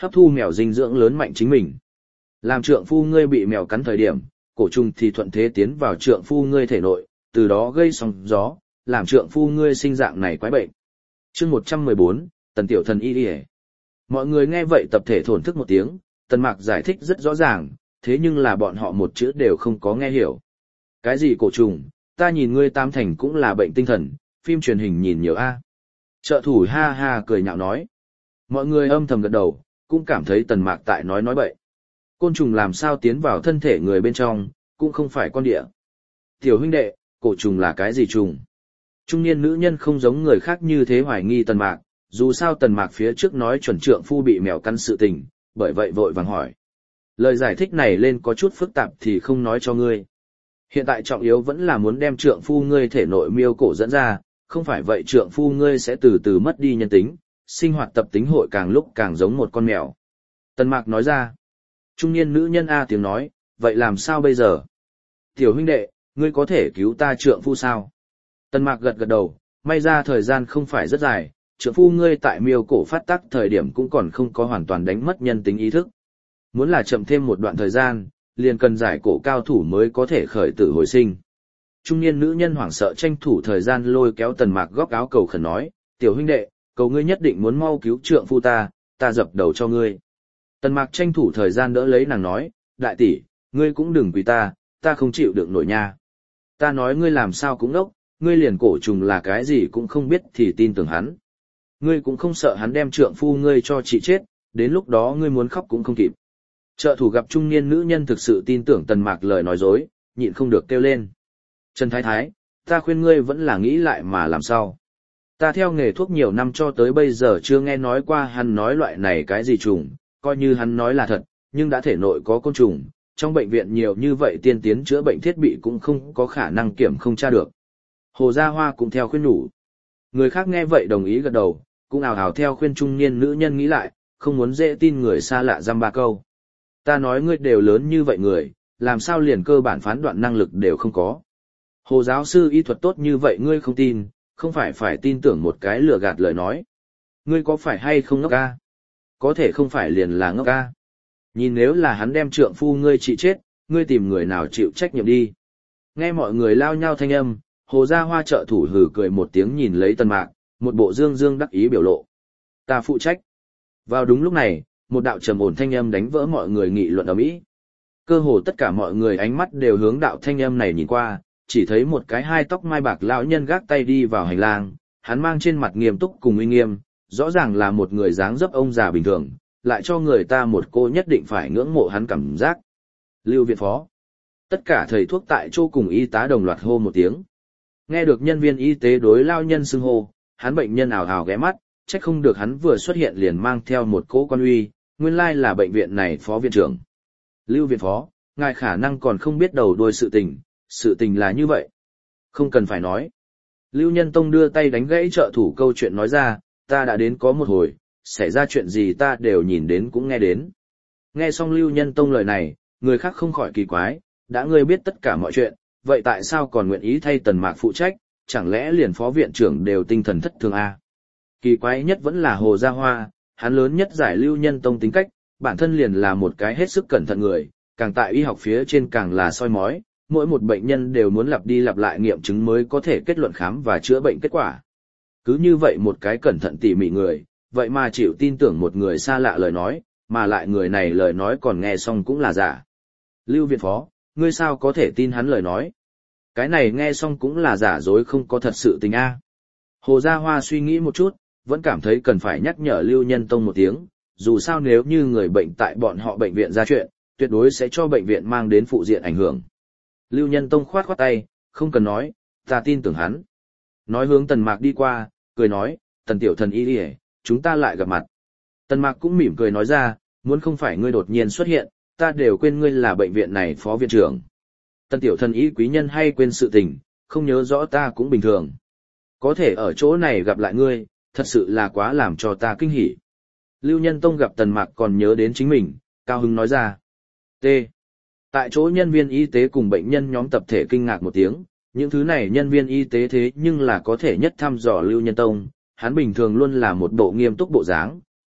[SPEAKER 1] hấp thu mèo dinh dưỡng lớn mạnh chính mình. Làm trượng phu ngươi bị mèo cắn thời điểm, cổ trùng thì thuận thế tiến vào trượng phu ngươi thể nội, từ đó gây sóng gió, làm trượng phu ngươi sinh dạng này quái bệnh. Chương một trăm mười bốn, Tần Tiểu Thần y y. Mọi người nghe vậy tập thể thổn thức một tiếng, Tần Mạc giải thích rất rõ ràng, thế nhưng là bọn họ một chữ đều không có nghe hiểu. Cái gì cổ trùng, ta nhìn ngươi tam thành cũng là bệnh tinh thần, phim truyền hình nhìn nhiều a. Trợ thủ ha ha cười nhạo nói. Mọi người âm thầm gật đầu, cũng cảm thấy Tần Mạc tại nói nói bậy. Côn trùng làm sao tiến vào thân thể người bên trong, cũng không phải con địa. Tiểu huynh đệ, cổ trùng là cái gì trùng? Trung niên nữ nhân không giống người khác như thế hoài nghi Tần Mạc, dù sao Tần Mạc phía trước nói chuẩn trượng phu bị mèo căn sự tình, bởi vậy vội vàng hỏi. Lời giải thích này lên có chút phức tạp thì không nói cho ngươi. Hiện tại trọng yếu vẫn là muốn đem trượng phu ngươi thể nội miêu cổ dẫn ra, không phải vậy trượng phu ngươi sẽ từ từ mất đi nhân tính, sinh hoạt tập tính hội càng lúc càng giống một con mèo. Tần Mạc nói ra. Trung niên nữ nhân A tiếng nói, vậy làm sao bây giờ? Tiểu huynh đệ, ngươi có thể cứu ta trượng phu sao? Tần Mạc gật gật đầu, may ra thời gian không phải rất dài, trượng phu ngươi tại miêu cổ phát tác thời điểm cũng còn không có hoàn toàn đánh mất nhân tính ý thức. Muốn là chậm thêm một đoạn thời gian, liền cần giải cổ cao thủ mới có thể khởi tử hồi sinh. Trung niên nữ nhân hoảng sợ tranh thủ thời gian lôi kéo Tần Mạc góc áo cầu khẩn nói, tiểu huynh đệ, cầu ngươi nhất định muốn mau cứu trượng phu ta, ta dập đầu cho ngươi. Tần Mạc tranh thủ thời gian đỡ lấy nàng nói, đại tỷ, ngươi cũng đừng quỳ ta, ta không chịu được nổi nha. Ta nói ngươi làm sao cũng ngốc, ngươi liền cổ trùng là cái gì cũng không biết thì tin tưởng hắn. Ngươi cũng không sợ hắn đem trượng phu ngươi cho chị chết, đến lúc đó ngươi muốn khóc cũng không kịp. Trợ thủ gặp trung niên nữ nhân thực sự tin tưởng Tần Mạc lời nói dối, nhịn không được kêu lên. Trần Thái Thái, ta khuyên ngươi vẫn là nghĩ lại mà làm sao. Ta theo nghề thuốc nhiều năm cho tới bây giờ chưa nghe nói qua hắn nói loại này cái gì trùng, coi như hắn nói là thật, nhưng đã thể nội có côn trùng, trong bệnh viện nhiều như vậy tiên tiến chữa bệnh thiết bị cũng không có khả năng kiểm không tra được. Hồ Gia Hoa cũng theo khuyên nhủ. Người khác nghe vậy đồng ý gật đầu, cũng ào ào theo khuyên trung niên nữ nhân nghĩ lại, không muốn dễ tin người xa lạ dăm ba câu. Ta nói ngươi đều lớn như vậy người, làm sao liền cơ bản phán đoạn năng lực đều không có. Hồ giáo sư y thuật tốt như vậy ngươi không tin, không phải phải tin tưởng một cái lừa gạt lời nói. Ngươi có phải hay không ngốc ca? Có thể không phải liền là ngốc ca. Nhìn nếu là hắn đem trượng phu ngươi trị chết, ngươi tìm người nào chịu trách nhiệm đi. Nghe mọi người lao nhau thanh âm, Hồ Gia Hoa trợ thủ hừ cười một tiếng nhìn lấy Tần Mạc, một bộ dương dương đắc ý biểu lộ. Ta phụ trách. Vào đúng lúc này, một đạo trầm ổn thanh âm đánh vỡ mọi người nghị luận ầm ĩ. Cơ hồ tất cả mọi người ánh mắt đều hướng đạo thanh âm này nhìn qua, chỉ thấy một cái hai tóc mai bạc lão nhân gác tay đi vào hành lang, hắn mang trên mặt nghiêm túc cùng uy nghiêm, rõ ràng là một người dáng dấp ông già bình thường, lại cho người ta một cô nhất định phải ngưỡng mộ hắn cảm giác. Lưu viện phó. Tất cả thầy thuốc tại chỗ cùng y tá đồng loạt hô một tiếng. Nghe được nhân viên y tế đối lao nhân xưng hô, hắn bệnh nhân ào ào ghé mắt, trách không được hắn vừa xuất hiện liền mang theo một cỗ quan uy, nguyên lai là bệnh viện này phó viện trưởng. Lưu viện phó, ngài khả năng còn không biết đầu đuôi sự tình, sự tình là như vậy. Không cần phải nói. Lưu Nhân Tông đưa tay đánh gãy trợ thủ câu chuyện nói ra, ta đã đến có một hồi, xảy ra chuyện gì ta đều nhìn đến cũng nghe đến. Nghe xong Lưu Nhân Tông lời này, người khác không khỏi kỳ quái, đã ngươi biết tất cả mọi chuyện, vậy tại sao còn nguyện ý thay Tần Mạc phụ trách, chẳng lẽ liền phó viện trưởng đều tinh thần thất thường à? Kỳ quái nhất vẫn là Hồ Gia Hoa, hắn lớn nhất giải Lưu Nhân Tông tính cách, bản thân liền là một cái hết sức cẩn thận người, càng tại y học phía trên càng là soi mói, mỗi một bệnh nhân đều muốn lặp đi lặp lại nghiệm chứng mới có thể kết luận khám và chữa bệnh kết quả. Cứ như vậy một cái cẩn thận tỉ mỉ người, vậy mà chịu tin tưởng một người xa lạ lời nói, mà lại người này lời nói còn nghe xong cũng là giả. Lưu viện phó, ngươi sao có thể tin hắn lời nói? Cái này nghe xong cũng là giả dối không có thật sự tình a. Hồ Gia Hoa suy nghĩ một chút, vẫn cảm thấy cần phải nhắc nhở Lưu Nhân Tông một tiếng, dù sao nếu như người bệnh tại bọn họ bệnh viện ra chuyện, tuyệt đối sẽ cho bệnh viện mang đến phụ diện ảnh hưởng. Lưu Nhân Tông khoát khoát tay, không cần nói, ta tin tưởng hắn. Nói hướng Tần Mạc đi qua, cười nói, Tần tiểu thần y đi, chúng ta lại gặp mặt. Tần Mạc cũng mỉm cười nói ra, muốn không phải ngươi đột nhiên xuất hiện, ta đều quên ngươi là bệnh viện này phó viện trưởng. Tần tiểu thần y quý nhân hay quên sự tình, không nhớ rõ ta cũng bình thường. Có thể ở chỗ này gặp lại ngươi, thật sự là quá làm cho ta kinh hỉ. Lưu Nhân Tông gặp Tần Mạc còn nhớ đến chính mình, cao hứng nói ra. T. Tại chỗ nhân viên y tế cùng bệnh nhân nhóm tập thể kinh ngạc một tiếng, những thứ này nhân viên y tế thế nhưng là có thể nhất thăm dò Lưu Nhân Tông, hắn bình thường luôn là một bộ nghiêm túc bộ dáng,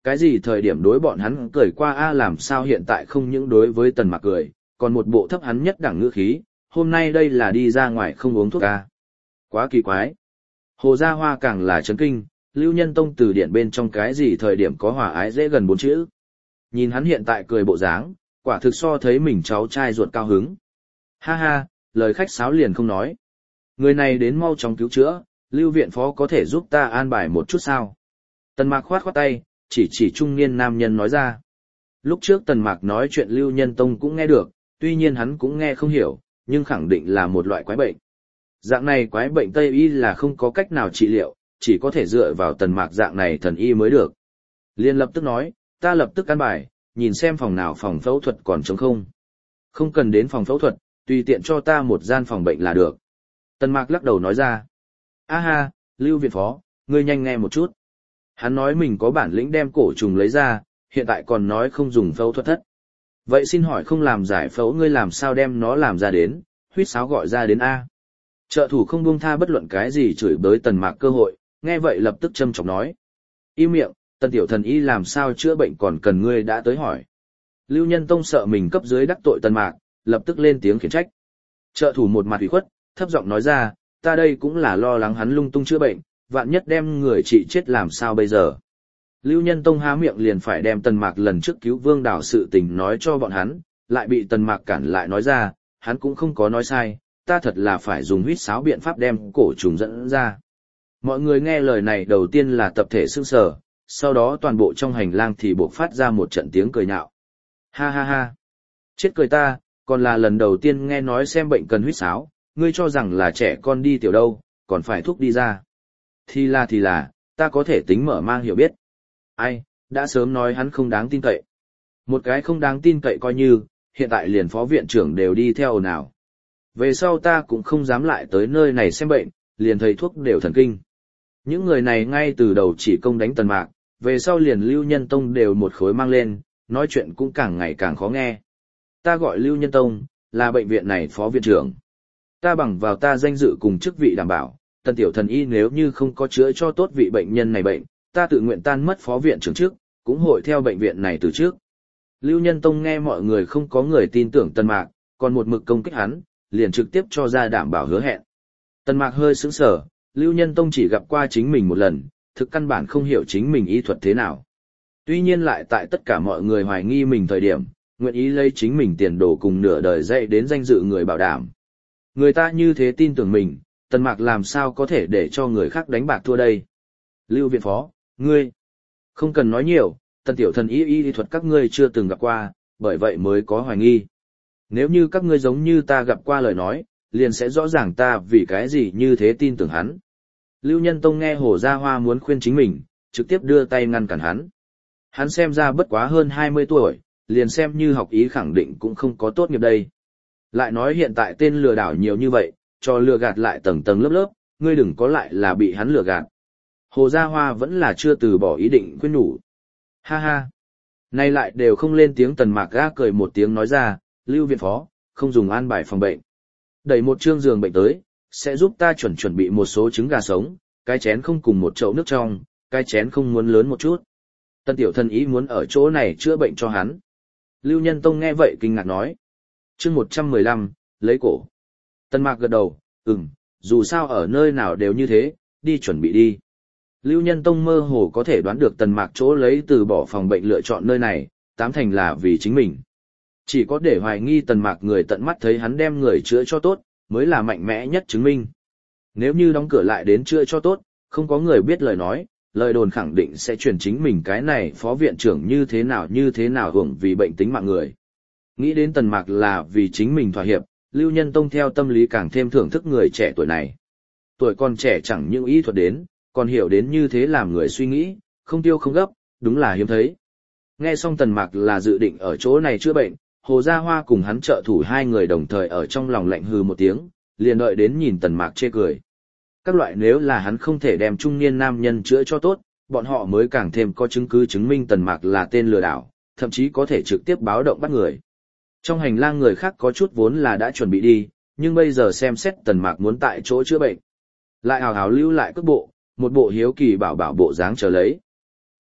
[SPEAKER 1] cái gì thời điểm đối bọn hắn cười qua a làm sao hiện tại không những đối với Tần Mạc cười, còn một bộ thấp hắn nhất đẳng ngữ khí, hôm nay đây là đi ra ngoài không uống thuốc a. Quá kỳ quái. Hồ Gia Hoa càng là chấn kinh, Lưu Nhân Tông từ điển bên trong cái gì thời điểm có hòa ái dễ gần bốn chữ. Nhìn hắn hiện tại cười bộ dáng, quả thực so thấy mình cháu trai ruột cao hứng. Ha ha, lời khách sáo liền không nói. Người này đến mau chóng cứu chữa, Lưu viện phó có thể giúp ta an bài một chút sao? Tần Mạc khoát khoát tay, chỉ chỉ trung niên nam nhân nói ra. Lúc trước Tần Mạc nói chuyện Lưu Nhân Tông cũng nghe được, tuy nhiên hắn cũng nghe không hiểu, nhưng khẳng định là một loại quái bệnh. Dạng này quái bệnh Tây y là không có cách nào trị liệu, chỉ có thể dựa vào Tần Mạc dạng này thần y mới được. Liên lập tức nói, ta lập tức an bài, nhìn xem phòng nào phòng phẫu thuật còn trống không. Không cần đến phòng phẫu thuật, tùy tiện cho ta một gian phòng bệnh là được. Tần Mạc lắc đầu nói ra. A ha, Lưu viện phó, ngươi nhanh nghe một chút. Hắn nói mình có bản lĩnh đem cổ trùng lấy ra, hiện tại còn nói không dùng phẫu thuật thất. Vậy xin hỏi không làm giải phẫu ngươi làm sao đem nó làm ra đến, huýt sáo gọi ra đến A. Trợ thủ không buông tha bất luận cái gì chửi bới Tần Mạc cơ hội, nghe vậy lập tức châm chọc nói. Im miệng, Tần tiểu thần y làm sao chữa bệnh còn cần ngươi đã tới hỏi. Lưu Nhân Tông sợ mình cấp dưới đắc tội Tần Mạc, lập tức lên tiếng khiển trách. Trợ thủ một mặt ủy khuất, thấp giọng nói ra, ta đây cũng là lo lắng hắn lung tung chữa bệnh, vạn nhất đem người trị chết làm sao bây giờ. Lưu Nhân Tông há miệng liền phải đem Tần Mạc lần trước cứu Vương Đào sự tình nói cho bọn hắn, lại bị Tần Mạc cản lại nói ra, hắn cũng không có nói sai, ta thật là phải dùng huýt sáo biện pháp đem cổ trùng dẫn ra. Mọi người nghe lời này đầu tiên là tập thể sững sờ, sau đó toàn bộ trong hành lang thì buộc phát ra một trận tiếng cười nhạo. Ha ha ha, chết cười ta, còn là lần đầu tiên nghe nói xem bệnh cần huýt sáo, ngươi cho rằng là trẻ con đi tiểu đâu, còn phải thuốc đi ra. Thì là thì là, ta có thể tính mở mang hiểu biết. Ai, đã sớm nói hắn không đáng tin cậy. Một cái không đáng tin cậy coi như, hiện tại liền phó viện trưởng đều đi theo ồn ào. Về sau ta cũng không dám lại tới nơi này xem bệnh, liền thầy thuốc đều thần kinh. Những người này ngay từ đầu chỉ công đánh Tần Mạc, về sau liền Lưu Nhân Tông đều một khối mang lên, nói chuyện cũng càng ngày càng khó nghe. Ta gọi Lưu Nhân Tông, là bệnh viện này phó viện trưởng. Ta bằng vào ta danh dự cùng chức vị đảm bảo, Tần tiểu thần y nếu như không có chữa cho tốt vị bệnh nhân này bệnh, ta tự nguyện tan mất phó viện trưởng trước, cũng hội theo bệnh viện này từ trước. Lưu Nhân Tông nghe mọi người không có người tin tưởng Tần Mạc, còn một mực công kích hắn, liền trực tiếp cho ra đảm bảo hứa hẹn. Tần Mạc hơi sững sờ, Lưu Nhân Tông chỉ gặp qua chính mình một lần, thực căn bản không hiểu chính mình y thuật thế nào. Tuy nhiên lại tại tất cả mọi người hoài nghi mình thời điểm, nguyện ý lấy chính mình tiền đồ cùng nửa đời dạy đến danh dự người bảo đảm. Người ta như thế tin tưởng mình, Tần Mạc làm sao có thể để cho người khác đánh bạc thua đây. Lưu viện phó, ngươi, không cần nói nhiều, Tần tiểu thần y y thuật các ngươi chưa từng gặp qua, bởi vậy mới có hoài nghi. Nếu như các ngươi giống như ta gặp qua lời nói, liền sẽ rõ ràng ta vì cái gì như thế tin tưởng hắn. Lưu Nhân Tông nghe Hồ Gia Hoa muốn khuyên chính mình, trực tiếp đưa tay ngăn cản hắn. Hắn xem ra bất quá hơn hai mươi tuổi, liền xem như học ý khẳng định cũng không có tốt nghiệp đây. Lại nói hiện tại tên lừa đảo nhiều như vậy, cho lừa gạt lại tầng tầng lớp lớp, ngươi đừng có lại là bị hắn lừa gạt. Hồ Gia Hoa vẫn là chưa từ bỏ ý định khuyên nhủ. Ha ha. Nay lại đều không lên tiếng. Tần Mạc ga cười một tiếng nói ra, Lưu viện phó, không dùng an bài phòng bệnh. Đẩy một chương giường bệnh tới, sẽ giúp ta chuẩn chuẩn bị một số trứng gà sống, cái chén không cùng một chậu nước trong, cái chén không muốn lớn một chút. Tần tiểu thần ý muốn ở chỗ này chữa bệnh cho hắn. Lưu Nhân Tông nghe vậy kinh ngạc nói. Chương một trăm mười lăm, lấy cổ. Tần Mạc gật đầu, ừm, dù sao ở nơi nào đều như thế, đi chuẩn bị đi. Lưu Nhân Tông mơ hồ có thể đoán được Tần Mạc chỗ lấy từ bỏ phòng bệnh lựa chọn nơi này, tám thành là vì chính mình. Chỉ có để hoài nghi Tần Mạc người tận mắt thấy hắn đem người chữa cho tốt, mới là mạnh mẽ nhất chứng minh. Nếu như đóng cửa lại đến chữa cho tốt, không có người biết lời nói, lời đồn khẳng định sẽ truyền chính mình cái này phó viện trưởng như thế nào như thế nào hưởng vì bệnh tính mạng người. Nghĩ đến Tần Mạc là vì chính mình thỏa hiệp, Lưu Nhân Tông theo tâm lý càng thêm thưởng thức người trẻ tuổi này. Tuổi còn trẻ chẳng những ý thuật đến, còn hiểu đến như thế làm người suy nghĩ, không tiêu không gấp, đúng là hiếm thấy. Nghe xong Tần Mạc là dự định ở chỗ này chữa bệnh, Hồ Gia Hoa cùng hắn trợ thủ hai người đồng thời ở trong lòng lạnh hừ một tiếng, liền đợi đến nhìn Tần Mạc chê cười. Các loại nếu là hắn không thể đem trung niên nam nhân chữa cho tốt, bọn họ mới càng thêm có chứng cứ chứng minh Tần Mạc là tên lừa đảo, thậm chí có thể trực tiếp báo động bắt người. Trong hành lang người khác có chút vốn là đã chuẩn bị đi, nhưng bây giờ xem xét Tần Mạc muốn tại chỗ chữa bệnh. Lại hào hào lưu lại cước bộ, một bộ hiếu kỳ bảo bảo bộ dáng chờ lấy.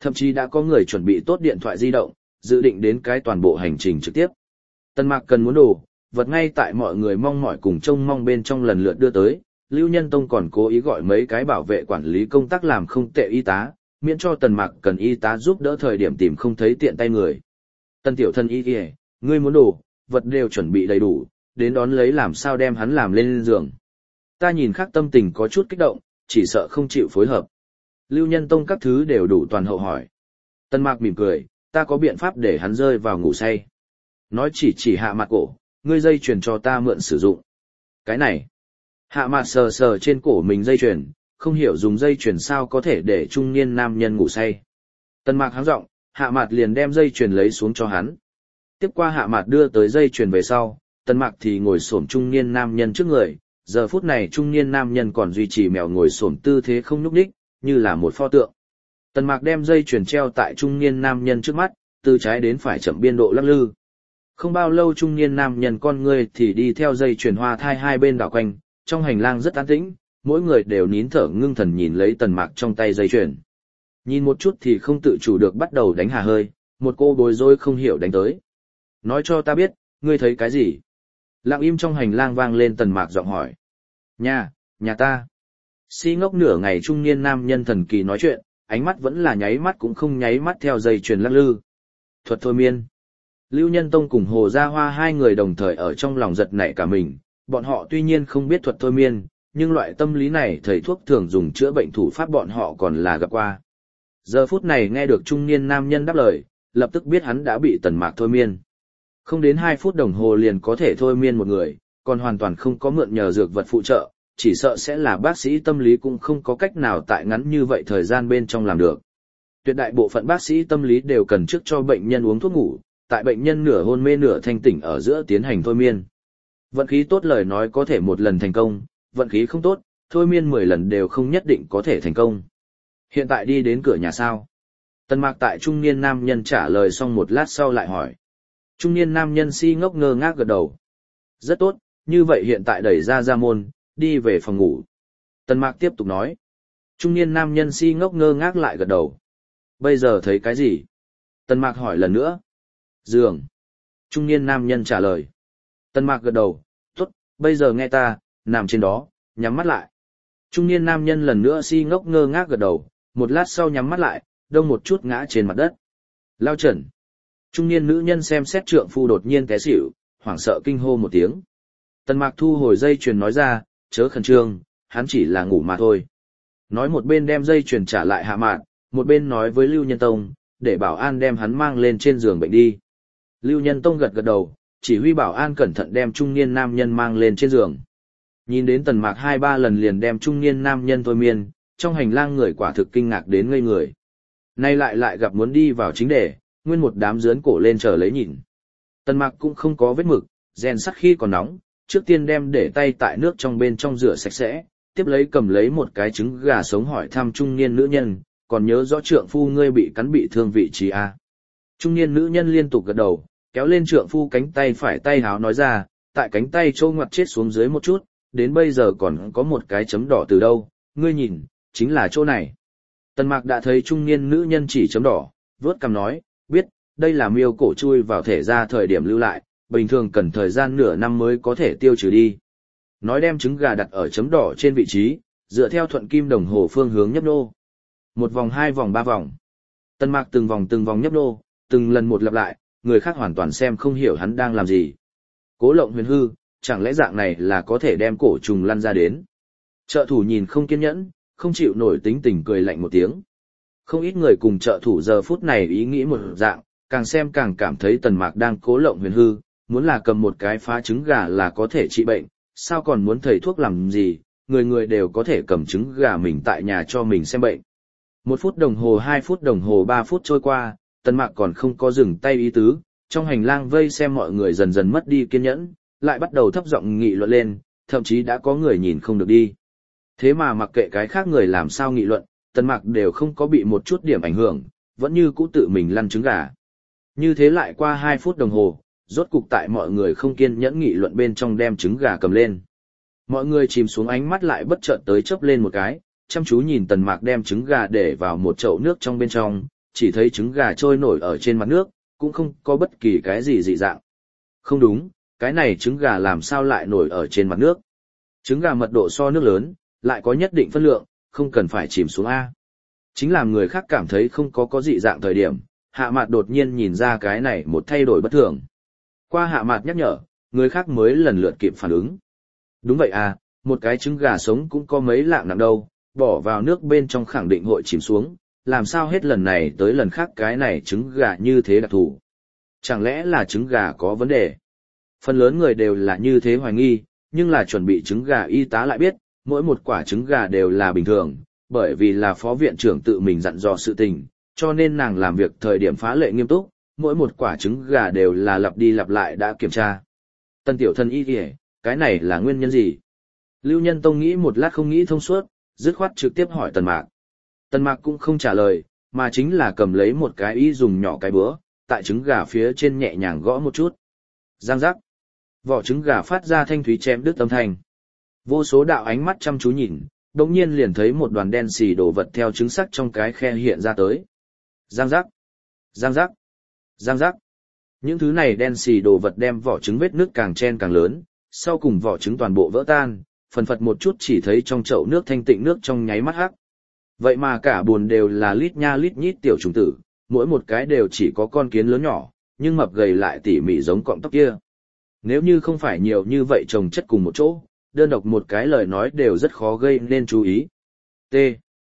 [SPEAKER 1] Thậm chí đã có người chuẩn bị tốt điện thoại di động, dự định đến cái toàn bộ hành trình trực tiếp. Tần Mạc cần muốn đồ, vật ngay tại mọi người mong mỏi cùng trông mong bên trong lần lượt đưa tới, Lưu Nhân Tông còn cố ý gọi mấy cái bảo vệ quản lý công tác làm không tệ y tá, miễn cho Tần Mạc cần y tá giúp đỡ thời điểm tìm không thấy tiện tay người. Tần tiểu thân y kìa, ngươi muốn đồ, vật đều chuẩn bị đầy đủ, đến đón lấy làm sao đem hắn làm lên giường. Ta nhìn khác tâm tình có chút kích động, chỉ sợ không chịu phối hợp. Lưu Nhân Tông các thứ đều đủ toàn hậu hỏi. Tần Mạc mỉm cười, ta có biện pháp để hắn rơi vào ngủ say. Nói chỉ chỉ Hạ Mạt cổ, ngươi dây chuyền cho ta mượn sử dụng. Cái này, Hạ Mạt sờ sờ trên cổ mình dây chuyền, không hiểu dùng dây chuyền sao có thể để trung niên nam nhân ngủ say. Tần Mạc háng giọng, Hạ Mạt liền đem dây chuyền lấy xuống cho hắn. Tiếp qua Hạ Mạt đưa tới dây chuyền về sau, Tần Mạc thì ngồi xổm trung niên nam nhân trước người, giờ phút này trung niên nam nhân còn duy trì mèo ngồi xổm tư thế không nhúc nhích, như là một pho tượng. Tần Mạc đem dây chuyền treo tại trung niên nam nhân trước mắt, từ trái đến phải chậm biên độ lắc lư. Không bao lâu trung niên nam nhân con người thì đi theo dây chuyền hoa thai hai bên đảo quanh, trong hành lang rất an tĩnh, mỗi người đều nín thở ngưng thần nhìn lấy Tần Mạc trong tay dây chuyền. Nhìn một chút thì không tự chủ được bắt đầu đánh hà hơi, một cô bối rối không hiểu đánh tới. Nói cho ta biết, ngươi thấy cái gì? Lặng im trong hành lang vang lên Tần Mạc giọng hỏi. Nhà, nhà ta. Si ngốc nửa ngày trung niên nam nhân thần kỳ nói chuyện, ánh mắt vẫn là nháy mắt cũng không nháy mắt theo dây chuyền lắc lư. Thuật thôi miên. Lưu Nhân Tông cùng Hồ Gia Hoa hai người đồng thời ở trong lòng giật nảy cả mình, bọn họ tuy nhiên không biết thuật thôi miên, nhưng loại tâm lý này thầy thuốc thường dùng chữa bệnh thủ pháp bọn họ còn là gặp qua. Giờ phút này nghe được trung niên nam nhân đáp lời, lập tức biết hắn đã bị Tần Mạc thôi miên. Không đến hai phút đồng hồ liền có thể thôi miên một người, còn hoàn toàn không có mượn nhờ dược vật phụ trợ, chỉ sợ sẽ là bác sĩ tâm lý cũng không có cách nào tại ngắn như vậy thời gian bên trong làm được. Tuyệt đại bộ phận bác sĩ tâm lý đều cần trước cho bệnh nhân uống thuốc ngủ, tại bệnh nhân nửa hôn mê nửa thanh tỉnh ở giữa tiến hành thôi miên. Vận khí tốt lời nói có thể một lần thành công, vận khí không tốt, thôi miên mười lần đều không nhất định có thể thành công. Hiện tại đi đến cửa nhà sao? Tần Mạc tại trung niên nam nhân trả lời xong một lát sau lại hỏi. Trung niên nam nhân si ngốc ngơ ngác gật đầu. Rất tốt, như vậy hiện tại đẩy ra ra môn, đi về phòng ngủ. Tần Mạc tiếp tục nói. Trung niên nam nhân si ngốc ngơ ngác lại gật đầu. Bây giờ thấy cái gì? Tần Mạc hỏi lần nữa. Giường. Trung niên nam nhân trả lời. Tần Mạc gật đầu. Tốt, bây giờ nghe ta, nằm trên đó, nhắm mắt lại. Trung niên nam nhân lần nữa si ngốc ngơ ngác gật đầu, một lát sau nhắm mắt lại, đông một chút ngã trên mặt đất. Lao Trần. Trung niên nữ nhân xem xét trượng phu đột nhiên té xỉu, hoảng sợ kinh hô một tiếng. Tần Mạc thu hồi dây chuyền nói ra, chớ khẩn trương, hắn chỉ là ngủ mà thôi. Nói một bên đem dây chuyền trả lại Hạ Mạn, một bên nói với Lưu Nhân Tông, để bảo an đem hắn mang lên trên giường bệnh đi. Lưu Nhân Tông gật gật đầu, chỉ huy bảo an cẩn thận đem trung niên nam nhân mang lên trên giường. Nhìn đến Tần Mạc hai ba lần liền đem trung niên nam nhân thôi miên, trong hành lang người quả thực kinh ngạc đến ngây người. Nay lại lại gặp muốn đi vào chính đề, nguyên một đám dướn cổ lên chờ lấy nhìn. Tần Mạc cũng không có vết mực, rèn sắt khi còn nóng, trước tiên đem để tay tại nước trong bên trong rửa sạch sẽ, tiếp lấy cầm lấy một cái trứng gà sống hỏi thăm trung niên nữ nhân, còn nhớ rõ trượng phu ngươi bị cắn bị thương vị trí à? Trung niên nữ nhân liên tục gật đầu, kéo lên trượng phu cánh tay phải tay háo nói ra, tại cánh tay chỗ ngoặt chết xuống dưới một chút, đến bây giờ còn có một cái chấm đỏ từ đâu, ngươi nhìn, chính là chỗ này. Tần Mạc đã thấy trung niên nữ nhân chỉ chấm đỏ, vớt cằm nói, biết, đây là miêu cổ chui vào thể ra thời điểm lưu lại, bình thường cần thời gian nửa năm mới có thể tiêu trừ đi. Nói đem trứng gà đặt ở chấm đỏ trên vị trí, dựa theo thuận kim đồng hồ phương hướng nhấp nô. Một vòng hai vòng ba vòng. Tần Mạc từng vòng từng vòng nhấp nô, từng lần một lặp lại, người khác hoàn toàn xem không hiểu hắn đang làm gì. Cố Lộng Huyền hư, chẳng lẽ dạng này là có thể đem cổ trùng lăn ra đến. Trợ thủ nhìn không kiên nhẫn, không chịu nổi tính tình cười lạnh một tiếng. Không ít người cùng trợ thủ giờ phút này ý nghĩ một dạng, càng xem càng cảm thấy Tần Mạc đang cố lộng huyền hư, muốn là cầm một cái phá trứng gà là có thể trị bệnh, sao còn muốn thầy thuốc làm gì, người người đều có thể cầm trứng gà mình tại nhà cho mình xem bệnh. Một phút đồng hồ hai phút đồng hồ ba phút trôi qua, Tần Mạc còn không có dừng tay ý tứ, trong hành lang vây xem mọi người dần dần mất đi kiên nhẫn, lại bắt đầu thấp giọng nghị luận lên, thậm chí đã có người nhìn không được đi. Thế mà mặc kệ cái khác người làm sao nghị luận, Tần Mạc đều không có bị một chút điểm ảnh hưởng, vẫn như cũ tự mình lăn trứng gà. Như thế lại qua hai phút đồng hồ, rốt cục tại mọi người không kiên nhẫn nghị luận bên trong đem trứng gà cầm lên. Mọi người chìm xuống ánh mắt lại bất chợt tới chớp lên một cái, chăm chú nhìn Tần Mạc đem trứng gà để vào một chậu nước trong bên trong, chỉ thấy trứng gà trôi nổi ở trên mặt nước, cũng không có bất kỳ cái gì dị dạng. Không đúng, cái này trứng gà làm sao lại nổi ở trên mặt nước? Trứng gà mật độ so nước lớn, lại có nhất định phân lượng, không cần phải chìm xuống A. Chính làm người khác cảm thấy không có có dị dạng thời điểm, Hạ Mạt đột nhiên nhìn ra cái này một thay đổi bất thường. Qua Hạ Mạt nhắc nhở, người khác mới lần lượt kịp phản ứng. Đúng vậy à, một cái trứng gà sống cũng có mấy lạng nặng đâu, bỏ vào nước bên trong khẳng định hội chìm xuống, làm sao hết lần này tới lần khác cái này trứng gà như thế đặc thù. Chẳng lẽ là trứng gà có vấn đề? Phần lớn người đều là như thế hoài nghi, nhưng là chuẩn bị trứng gà y tá lại biết, mỗi một quả trứng gà đều là bình thường, bởi vì là phó viện trưởng tự mình dặn dò sự tình, cho nên nàng làm việc thời điểm phá lệ nghiêm túc, mỗi một quả trứng gà đều là lặp đi lặp lại đã kiểm tra. Tân tiểu thân y kìa, cái này là nguyên nhân gì? Lưu Nhân Tông nghĩ một lát không nghĩ thông suốt, dứt khoát trực tiếp hỏi Tần Mạc. Tần Mạc cũng không trả lời, mà chính là cầm lấy một cái y dùng nhỏ cái búa, tại trứng gà phía trên nhẹ nhàng gõ một chút. Giang giác. Vỏ trứng gà phát ra thanh thúy chém đứt âm thanh. Vô số đạo ánh mắt chăm chú nhìn, đống nhiên liền thấy một đoàn đen xì đồ vật theo trứng sắc trong cái khe hiện ra tới. Giang giác. Giang giác. Giang giác. Những thứ này đen xì đồ vật đem vỏ trứng vết nước càng chen càng lớn, sau cùng vỏ trứng toàn bộ vỡ tan, phần phật một chút chỉ thấy trong chậu nước thanh tịnh nước trong nháy mắt hắc. Vậy mà cả buồn đều là lít nha lít nhít tiểu trùng tử, mỗi một cái đều chỉ có con kiến lớn nhỏ, nhưng mập gầy lại tỉ mỉ giống cọng tóc kia. Nếu như không phải nhiều như vậy chồng chất cùng một chỗ, đơn độc một cái lời nói đều rất khó gây nên chú ý. T.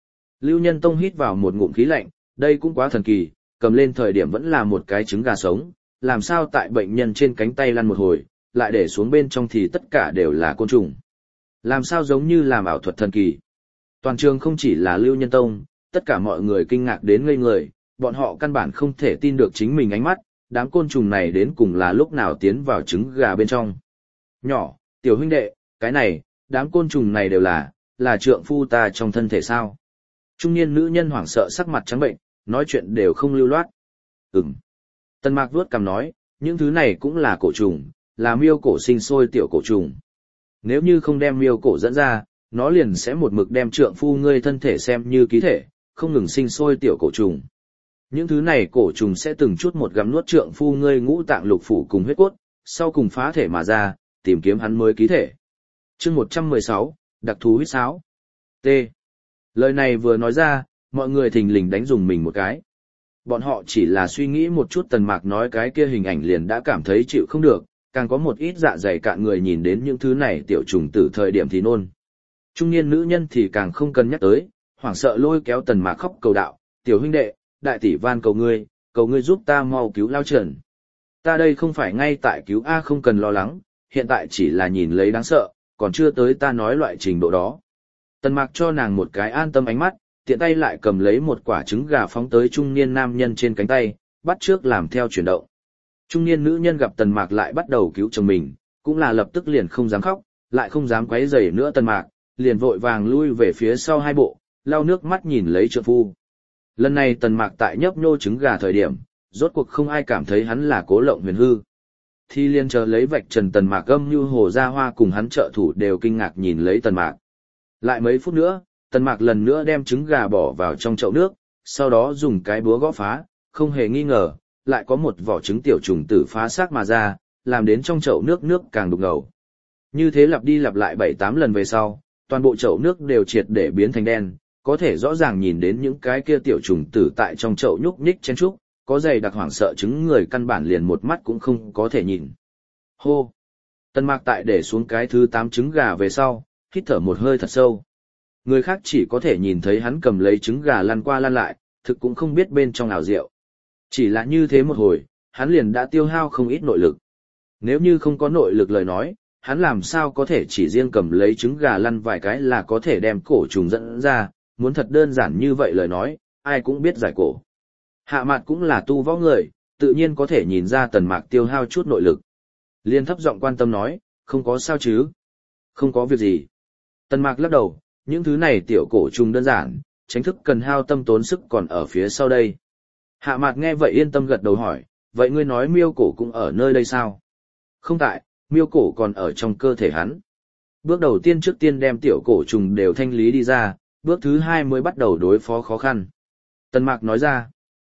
[SPEAKER 1] Lưu Nhân Tông hít vào một ngụm khí lạnh, đây cũng quá thần kỳ, cầm lên thời điểm vẫn là một cái trứng gà sống, làm sao tại bệnh nhân trên cánh tay lăn một hồi, lại để xuống bên trong thì tất cả đều là côn trùng. Làm sao giống như làm ảo thuật thần kỳ. Toàn trường không chỉ là Lưu Nhân Tông, tất cả mọi người kinh ngạc đến ngây người, bọn họ căn bản không thể tin được chính mình ánh mắt, đám côn trùng này đến cùng là lúc nào tiến vào trứng gà bên trong. Nhỏ, tiểu huynh đệ, cái này, đám côn trùng này đều là, là trượng phu ta trong thân thể sao? Trung niên nữ nhân hoảng sợ sắc mặt trắng bệnh, nói chuyện đều không lưu loát. Ừm. Tần Mạc vuốt cằm nói, những thứ này cũng là cổ trùng, là miêu cổ sinh sôi tiểu cổ trùng. Nếu như không đem miêu cổ dẫn ra, nó liền sẽ một mực đem trượng phu ngươi thân thể xem như ký thể, không ngừng sinh sôi tiểu cổ trùng. Những thứ này cổ trùng sẽ từng chút một gặm nuốt trượng phu ngươi ngũ tạng lục phủ cùng huyết cốt, sau cùng phá thể mà ra, tìm kiếm hắn mới ký thể. Chương một trăm mười sáu, đặc thù huyết sáo. T. Lời này vừa nói ra, mọi người thình lình đánh dùng mình một cái. Bọn họ chỉ là suy nghĩ một chút Tần Mạc nói cái kia hình ảnh liền đã cảm thấy chịu không được, càng có một ít dạ dày cạn người nhìn đến những thứ này tiểu trùng từ thời điểm thì nôn. Trung niên nữ nhân thì càng không cần nhắc tới, hoảng sợ lôi kéo Tần Mạc khóc cầu đạo, tiểu huynh đệ, đại tỷ van cầu ngươi, cầu ngươi giúp ta mau cứu Lao Trần. Ta đây không phải ngay tại cứu A không cần lo lắng, hiện tại chỉ là nhìn lấy đáng sợ, còn chưa tới ta nói loại trình độ đó. Tần Mạc cho nàng một cái an tâm ánh mắt, tiện tay lại cầm lấy một quả trứng gà phóng tới trung niên nam nhân trên cánh tay, bắt trước làm theo chuyển động. Trung niên nữ nhân gặp Tần Mạc lại bắt đầu cứu chồng mình, cũng là lập tức liền không dám khóc, lại không dám quấy rầy nữa Tần Mạc, liền vội vàng lui về phía sau hai bộ, lau nước mắt nhìn lấy trượng phu. Lần này Tần Mạc tại nhấp nhô trứng gà thời điểm, rốt cuộc không ai cảm thấy hắn là Cố Lộng Huyền hư. Thì liền chờ lấy vạch trần Tần Mạc âm như hồ ra hoa cùng hắn trợ thủ đều kinh ngạc nhìn lấy Tần Mạc. Lại mấy phút nữa, Tần Mạc lần nữa đem trứng gà bỏ vào trong chậu nước, sau đó dùng cái búa gõ phá, không hề nghi ngờ, lại có một vỏ trứng tiểu trùng tử phá xác mà ra, làm đến trong chậu nước nước càng đục ngầu. Như thế lặp đi lặp lại bảy tám lần về sau, toàn bộ chậu nước đều triệt để biến thành đen, có thể rõ ràng nhìn đến những cái kia tiểu trùng tử tại trong chậu nhúc nhích chen chúc, có dày đặc hoảng sợ trứng người căn bản liền một mắt cũng không có thể nhìn. Hô! Tần Mạc tại để xuống cái thứ tám trứng gà về sau, hít thở một hơi thật sâu. Người khác chỉ có thể nhìn thấy hắn cầm lấy trứng gà lăn qua lăn lại, thực cũng không biết bên trong nào rượu. Chỉ là như thế một hồi, hắn liền đã tiêu hao không ít nội lực. Nếu như không có nội lực lời nói, hắn làm sao có thể chỉ riêng cầm lấy trứng gà lăn vài cái là có thể đem cổ trùng dẫn ra, muốn thật đơn giản như vậy lời nói, ai cũng biết giải cổ. Hạ Mạt cũng là tu võ người, tự nhiên có thể nhìn ra Tần Mạc tiêu hao chút nội lực. Liên thấp giọng quan tâm nói, không có sao chứ? Không có việc gì. Tần Mạc lắc đầu, những thứ này tiểu cổ trùng đơn giản, tránh thức cần hao tâm tốn sức còn ở phía sau đây. Hạ Mạt nghe vậy yên tâm gật đầu hỏi, vậy ngươi nói miêu cổ cũng ở nơi đây sao? Không tại, miêu cổ còn ở trong cơ thể hắn. Bước đầu tiên trước tiên đem tiểu cổ trùng đều thanh lý đi ra, bước thứ hai mới bắt đầu đối phó khó khăn. Tần Mạc nói ra,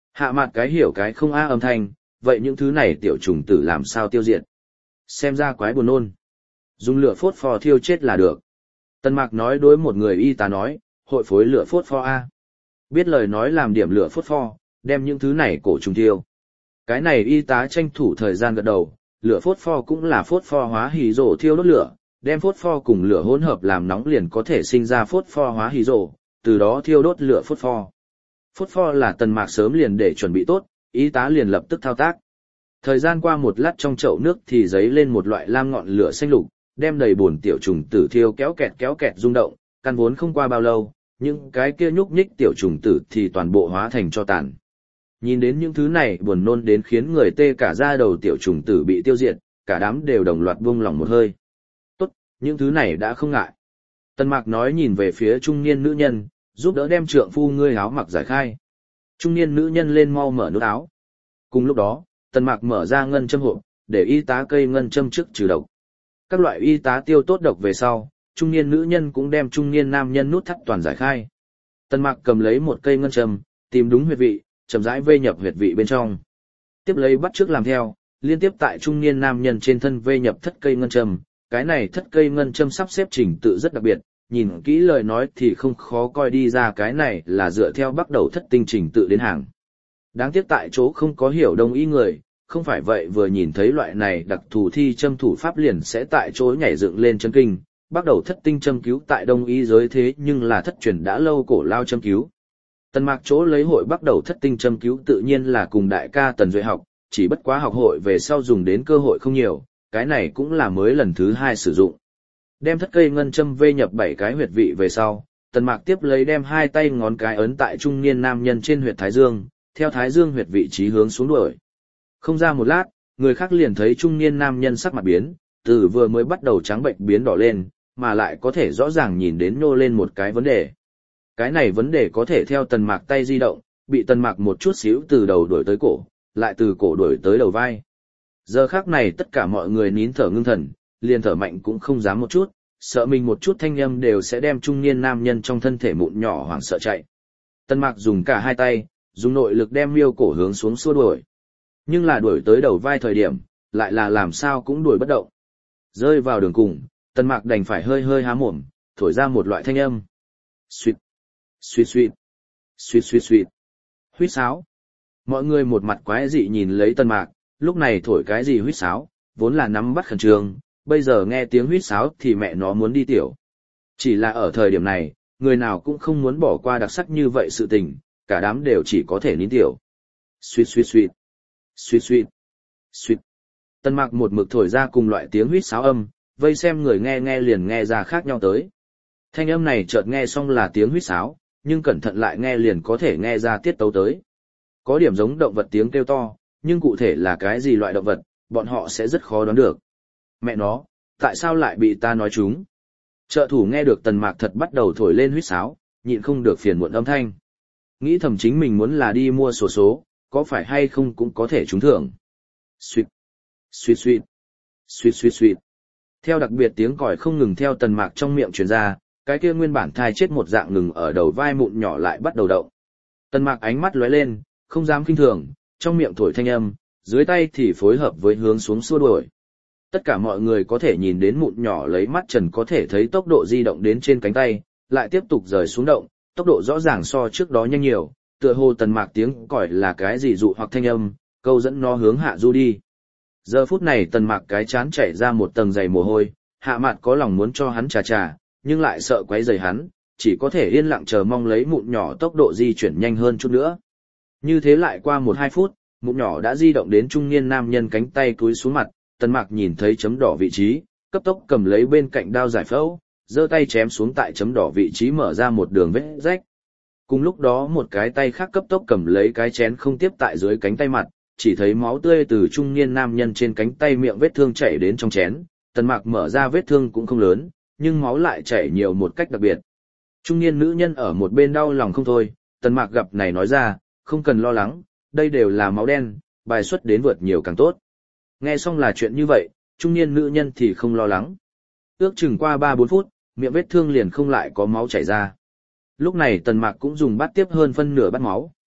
[SPEAKER 1] Hạ mặt cái hiểu cái không a âm thanh, vậy những thứ này tiểu trùng tử làm sao tiêu diệt? Xem ra quái buồn nôn. Dùng lửa phốt pho thiêu chết là được. Tần Mạc nói đối một người y tá nói, hội phối lửa phốt pho a. Biết lời nói làm điểm lửa phốt pho, đem những thứ này cổ trùng thiêu. Cái này y tá tranh thủ thời gian gật đầu, lửa phốt pho cũng là phốt pho hóa hỉ rổ thiêu đốt lửa, đem phốt pho cùng lửa hỗn hợp làm nóng liền có thể sinh ra phốt pho hóa hỉ rổ, từ đó thiêu đốt lửa phốt pho. Phốt pho là Tần Mạc sớm liền để chuẩn bị tốt, y tá liền lập tức thao tác. Thời gian qua một lát trong chậu nước thì dấy lên một loại lam ngọn lửa xanh lục, đem đầy bồn tiểu trùng tử thiêu kéo kẹt kéo kẹt rung động, căn vốn không qua bao lâu, những cái kia nhúc nhích tiểu trùng tử thì toàn bộ hóa thành cho tàn. Nhìn đến những thứ này buồn nôn đến khiến người tê cả da đầu tiểu trùng tử bị tiêu diệt, cả đám đều đồng loạt buông lỏng một hơi. Tốt, những thứ này đã không ngại. Tần Mạc nói nhìn về phía trung niên nữ nhân, giúp đỡ đem trượng phu ngươi áo mặc giải khai. Trung niên nữ nhân lên mau mở nút áo. Cùng lúc đó, Tần Mạc mở ra ngân châm hộp, để y tá cây ngân châm trước trừ độc. Các loại y tá tiêu tốt độc về sau, trung niên nữ nhân cũng đem trung niên nam nhân nút thắt toàn giải khai. Tần Mạc cầm lấy một cây ngân châm, tìm đúng huyệt vị, chậm rãi vây nhập huyệt vị bên trong. Tiếp lấy bắt trước làm theo, liên tiếp tại trung niên nam nhân trên thân vây nhập thất cây ngân châm. Cái này thất cây ngân châm sắp xếp trình tự rất đặc biệt, nhìn kỹ lời nói thì không khó coi đi ra cái này là dựa theo bắt đầu thất tinh trình tự đến hàng. Đáng tiếc tại chỗ không có hiểu đông y người, không phải vậy vừa nhìn thấy loại này đặc thù thi châm thủ pháp liền sẽ tại chỗ nhảy dựng lên châm kinh, bắt đầu thất tinh châm cứu tại đông y giới thế nhưng là thất truyền đã lâu cổ lao châm cứu. Tần Mạc chỗ lấy hội bắt đầu thất tinh châm cứu tự nhiên là cùng đại ca Tần Duệ học, chỉ bất quá học hội về sau dùng đến cơ hội không nhiều, cái này cũng là mới lần thứ hai sử dụng. Đem thất cây ngân châm vây nhập bảy cái huyệt vị về sau, Tần Mạc tiếp lấy đem hai tay ngón cái ấn tại trung niên nam nhân trên huyệt thái dương, theo thái dương huyệt vị trí hướng xuống đuổi. Không ra một lát, người khác liền thấy trung niên nam nhân sắc mặt biến, từ vừa mới bắt đầu trắng bệnh biến đỏ lên, mà lại có thể rõ ràng nhìn đến nô lên một cái vấn đề. Cái này vấn đề có thể theo Tần Mạc tay di động, bị Tần Mạc một chút xíu từ đầu đuổi tới cổ, lại từ cổ đuổi tới đầu vai. Giờ khắc này tất cả mọi người nín thở ngưng thần, liền thở mạnh cũng không dám một chút, sợ mình một chút thanh âm đều sẽ đem trung niên nam nhân trong thân thể mụn nhỏ hoảng sợ chạy. Tần Mạc dùng cả hai tay, dùng nội lực đem miêu cổ hướng xuống xua đuổi. Nhưng là đuổi tới đầu vai thời điểm, lại là làm sao cũng đuổi bất động. Rơi vào đường cùng, Tần Mạc đành phải hơi hơi há mồm, thổi ra một loại thanh âm. Suýt, suýt suýt, suýt suýt suýt, huýt sáo. Mọi người một mặt quái dị nhìn lấy Tần Mạc, lúc này thổi cái gì huýt sáo, vốn là nắm bắt khẩn trương, bây giờ nghe tiếng huýt sáo thì mẹ nó muốn đi tiểu. Chỉ là ở thời điểm này, người nào cũng không muốn bỏ qua đặc sắc như vậy sự tình, cả đám đều chỉ có thể nín tiểu. Suýt suýt suýt, suýt suýt, suýt. Tần Mạc một mực thổi ra cùng loại tiếng huýt sáo âm, vây xem người nghe nghe liền nghe ra khác nhau tới. Thanh âm này chợt nghe xong là tiếng huýt sáo, nhưng cẩn thận lại nghe liền có thể nghe ra tiết tấu tới. Có điểm giống động vật tiếng kêu to, nhưng cụ thể là cái gì loại động vật, bọn họ sẽ rất khó đoán được. Mẹ nó, tại sao lại bị ta nói chúng? Trợ thủ nghe được Tần Mạc thật bắt đầu thổi lên huýt sáo, nhịn không được phiền muộn âm thanh. Nghĩ thầm chính mình muốn là đi mua sổ số, số, có phải hay không cũng có thể trúng thưởng. Suýt, suýt suýt, suýt suýt suýt. Theo đặc biệt tiếng còi không ngừng theo Tần Mạc trong miệng truyền ra, cái kia nguyên bản thai chết một dạng ngừng ở đầu vai mụn nhỏ lại bắt đầu động. Tần Mạc ánh mắt lóe lên, không dám kinh thường, trong miệng thổi thanh âm, dưới tay thì phối hợp với hướng xuống xua đuổi. Tất cả mọi người có thể nhìn đến mụn nhỏ lấy mắt trần có thể thấy tốc độ di động đến trên cánh tay, lại tiếp tục rời xuống động, tốc độ rõ ràng so trước đó nhanh nhiều, tựa hồ Tần Mạc tiếng còi là cái gì dụ hoặc thanh âm, câu dẫn nó hướng hạ du đi. Giờ phút này Tần Mạc cái chán chảy ra một tầng dày mồ hôi, Hạ Mạt có lòng muốn cho hắn trà trà, nhưng lại sợ quấy rầy hắn, chỉ có thể yên lặng chờ mong lấy mụn nhỏ tốc độ di chuyển nhanh hơn chút nữa. Như thế lại qua một hai phút, mụn nhỏ đã di động đến trung niên nam nhân cánh tay cúi xuống mặt, Tần Mạc nhìn thấy chấm đỏ vị trí, cấp tốc cầm lấy bên cạnh đao giải phẫu, giơ tay chém xuống tại chấm đỏ vị trí mở ra một đường vết rách. Cùng lúc đó một cái tay khác cấp tốc cầm lấy cái chén không tiếp tại dưới cánh tay mặt, chỉ thấy máu tươi từ trung niên nam nhân trên cánh tay miệng vết thương chảy đến trong chén, Tần Mạc mở ra vết thương cũng không lớn, nhưng máu lại chảy nhiều một cách đặc biệt. Trung niên nữ nhân ở một bên đau lòng không thôi, Tần Mạc gặp này nói ra, không cần lo lắng, đây đều là máu đen, bài xuất đến vượt nhiều càng tốt. Nghe xong là chuyện như vậy, trung niên nữ nhân thì không lo lắng. Ước chừng qua ba bốn phút, miệng vết thương liền không lại có máu chảy ra. Lúc này Tần Mạc cũng dùng bát tiếp hơn phân nửa bát máu,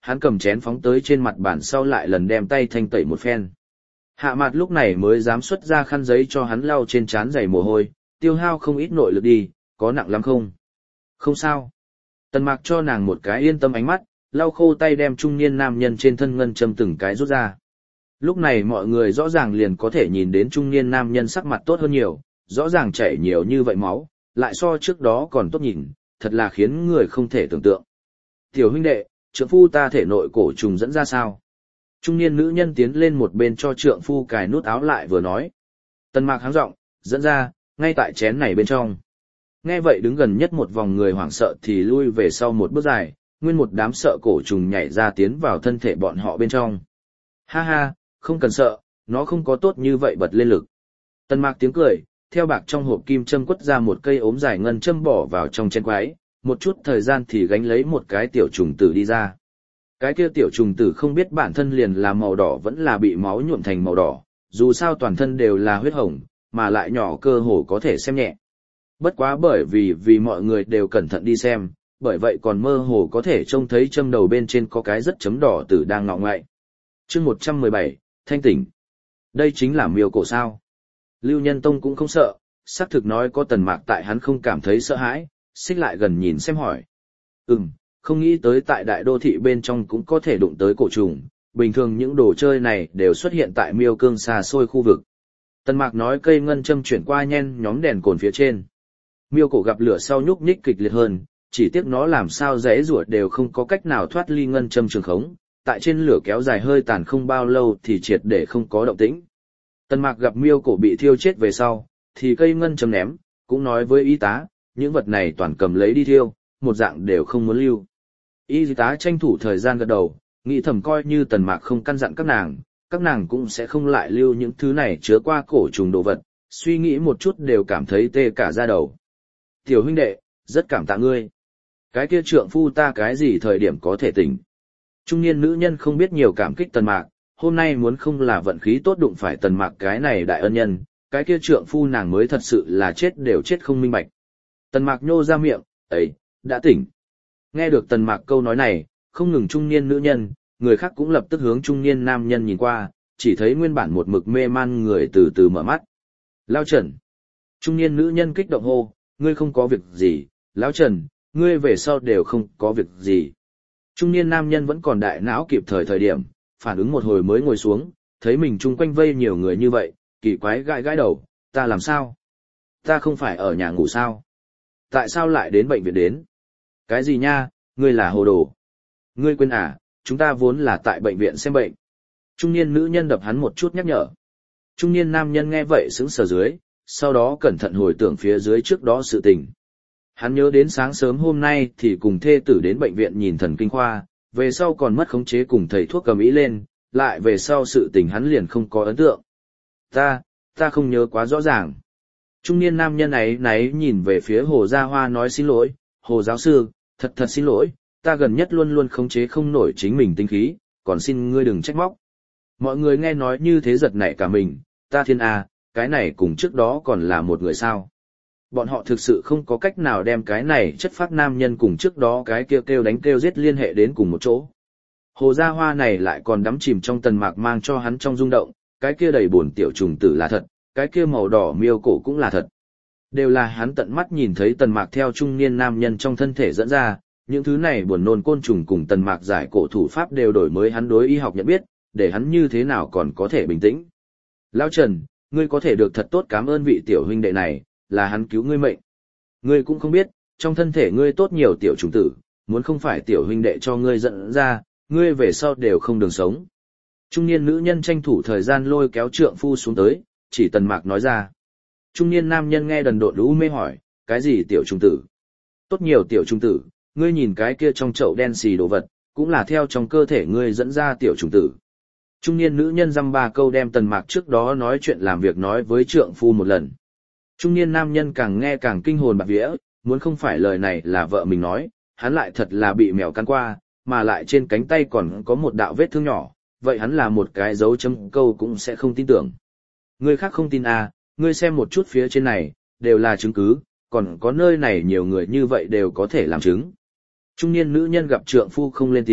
[SPEAKER 1] hắn cầm chén phóng tới trên mặt bàn sau lại lần đem tay thanh tẩy một phen. Hạ Mạt lúc này mới dám xuất ra khăn giấy cho hắn lau trên trán dày mồ hôi, tiêu hao không ít nội lực đi, có nặng lắm không? Không sao. Tần Mạc cho nàng một cái yên tâm ánh mắt, lau khô tay đem trung niên nam nhân trên thân ngân châm từng cái rút ra. Lúc này mọi người rõ ràng liền có thể nhìn đến trung niên nam nhân sắc mặt tốt hơn nhiều, rõ ràng chảy nhiều như vậy máu, lại so trước đó còn tốt nhìn, thật là khiến người không thể tưởng tượng. Tiểu huynh đệ, trượng phu ta thể nội cổ trùng dẫn ra sao? Trung niên nữ nhân tiến lên một bên cho trượng phu cài nút áo lại vừa nói. Tần Mạc háng giọng, dẫn ra, ngay tại chén này bên trong. Nghe vậy đứng gần nhất một vòng người hoảng sợ thì lui về sau một bước dài, nguyên một đám sợ cổ trùng nhảy ra tiến vào thân thể bọn họ bên trong. Ha ha, không cần sợ, nó không có tốt như vậy bật lên lực. Tần Mạc tiếng cười, theo bạc trong hộp kim châm quất ra một cây ốm dài ngân châm bỏ vào trong chén quái, một chút thời gian thì gánh lấy một cái tiểu trùng tử đi ra. Cái kia tiểu trùng tử không biết bản thân liền là màu đỏ vẫn là bị máu nhuộm thành màu đỏ, dù sao toàn thân đều là huyết hồng, mà lại nhỏ cơ hồ có thể xem nhẹ. Bất quá bởi vì vì mọi người đều cẩn thận đi xem, bởi vậy còn mơ hồ có thể trông thấy châm đầu bên trên có cái rất chấm đỏ tử đang ngọ ngoại. Chương một trăm mười bảy, thanh tỉnh. Đây chính là miêu cổ sao? Lưu Nhân Tông cũng không sợ, xác thực nói có Tần Mạc tại hắn không cảm thấy sợ hãi, xích lại gần nhìn xem hỏi. Ừm, không nghĩ tới tại đại đô thị bên trong cũng có thể đụng tới cổ trùng, bình thường những đồ chơi này đều xuất hiện tại miêu cương xa xôi khu vực. Tần Mạc nói cây ngân châm chuyển qua nhen nhóm đèn cồn phía trên. Miêu cổ gặp lửa sau nhúc nhích kịch liệt hơn, chỉ tiếc nó làm sao rẽ ruột đều không có cách nào thoát ly ngân châm trường khống, tại trên lửa kéo dài hơi tàn không bao lâu thì triệt để không có động tĩnh. Tần Mạc gặp miêu cổ bị thiêu chết về sau, thì cây ngân châm ném, cũng nói với y tá, những vật này toàn cầm lấy đi thiêu, một dạng đều không muốn lưu. Y tá tranh thủ thời gian gật đầu, nghĩ thầm coi như Tần Mạc không căn dặn các nàng, các nàng cũng sẽ không lại lưu những thứ này chứa qua cổ trùng đồ vật, suy nghĩ một chút đều cảm thấy tê cả da đầu. Tiểu huynh đệ, rất cảm tạ ngươi. Cái kia trượng phu ta cái gì thời điểm có thể tỉnh. Trung niên nữ nhân không biết nhiều cảm kích Tần Mạc, hôm nay muốn không là vận khí tốt đụng phải Tần Mạc cái này đại ân nhân, cái kia trượng phu nàng mới thật sự là chết đều chết không minh bạch. Tần Mạc nhô ra miệng, ấy, đã tỉnh. Nghe được Tần Mạc câu nói này, không ngừng trung niên nữ nhân, người khác cũng lập tức hướng trung niên nam nhân nhìn qua, chỉ thấy nguyên bản một mực mê man người từ từ mở mắt. Lão Trần. Trung niên nữ nhân kích động hô, ngươi không có việc gì, Lão Trần, ngươi về sau đều không có việc gì. Trung niên nam nhân vẫn còn đại não kịp thời thời điểm, phản ứng một hồi mới ngồi xuống, thấy mình chung quanh vây nhiều người như vậy, kỳ quái gãi gãi đầu, ta làm sao? Ta không phải ở nhà ngủ sao? Tại sao lại đến bệnh viện đến? Cái gì nha, ngươi là hồ đồ. Ngươi quên à, chúng ta vốn là tại bệnh viện xem bệnh. Trung niên nữ nhân đập hắn một chút nhắc nhở. Trung niên nam nhân nghe vậy sững sờ dưới, sau đó cẩn thận hồi tưởng phía dưới trước đó sự tình. Hắn nhớ đến sáng sớm hôm nay thì cùng thê tử đến bệnh viện nhìn thần kinh khoa, về sau còn mất khống chế cùng thầy thuốc cầm ý lên, lại về sau sự tình hắn liền không có ấn tượng. Ta, ta không nhớ quá rõ ràng. Trung niên nam nhân ấy náy nhìn về phía Hồ Gia Hoa nói xin lỗi, Hồ giáo sư, thật thật xin lỗi, ta gần nhất luôn luôn khống chế không nổi chính mình tinh khí, còn xin ngươi đừng trách móc. Mọi người nghe nói như thế giật nảy cả mình, ta thiên a, cái này cùng trước đó còn là một người sao. Bọn họ thực sự không có cách nào đem cái này chất phác nam nhân cùng trước đó cái kêu kêu đánh kêu giết liên hệ đến cùng một chỗ. Hồ Gia Hoa này lại còn đắm chìm trong Tần Mạc mang cho hắn trong rung động, cái kia đầy buồn tiểu trùng tử là thật, cái kia màu đỏ miêu cổ cũng là thật. Đều là hắn tận mắt nhìn thấy Tần Mạc theo trung niên nam nhân trong thân thể dẫn ra, những thứ này buồn nôn côn trùng cùng Tần Mạc giải cổ thủ pháp đều đổi mới hắn đối y học nhận biết, để hắn như thế nào còn có thể bình tĩnh. Lão Trần, ngươi có thể được thật tốt cảm ơn vị tiểu huynh đệ này, là hắn cứu ngươi mệnh. Ngươi cũng không biết, trong thân thể ngươi tốt nhiều tiểu trùng tử, muốn không phải tiểu huynh đệ cho ngươi dẫn ra, ngươi về sau đều không đường sống. Trung niên nữ nhân tranh thủ thời gian lôi kéo trượng phu xuống tới, chỉ Tần Mạc nói ra. Trung niên nam nhân nghe đần độn lũ mê hỏi, cái gì tiểu trùng tử? Tốt nhiều tiểu trùng tử, ngươi nhìn cái kia trong chậu đen xì đồ vật, cũng là theo trong cơ thể ngươi dẫn ra tiểu trùng tử. Trung niên nữ nhân dăm ba câu đem Tần Mạc trước đó nói chuyện làm việc nói với trượng phu một lần. Trung niên nam nhân càng nghe càng kinh hồn bạt vía, muốn không phải lời này là vợ mình nói, hắn lại thật là bị mèo cắn qua, mà lại trên cánh tay còn có một đạo vết thương nhỏ, vậy hắn là một cái dấu chấm câu cũng sẽ không tin tưởng. Người khác không tin à, ngươi xem một chút phía trên này, đều là chứng cứ, còn có nơi này nhiều người như vậy đều có thể làm chứng. Trung niên nữ nhân gặp trượng phu không lên tiếng,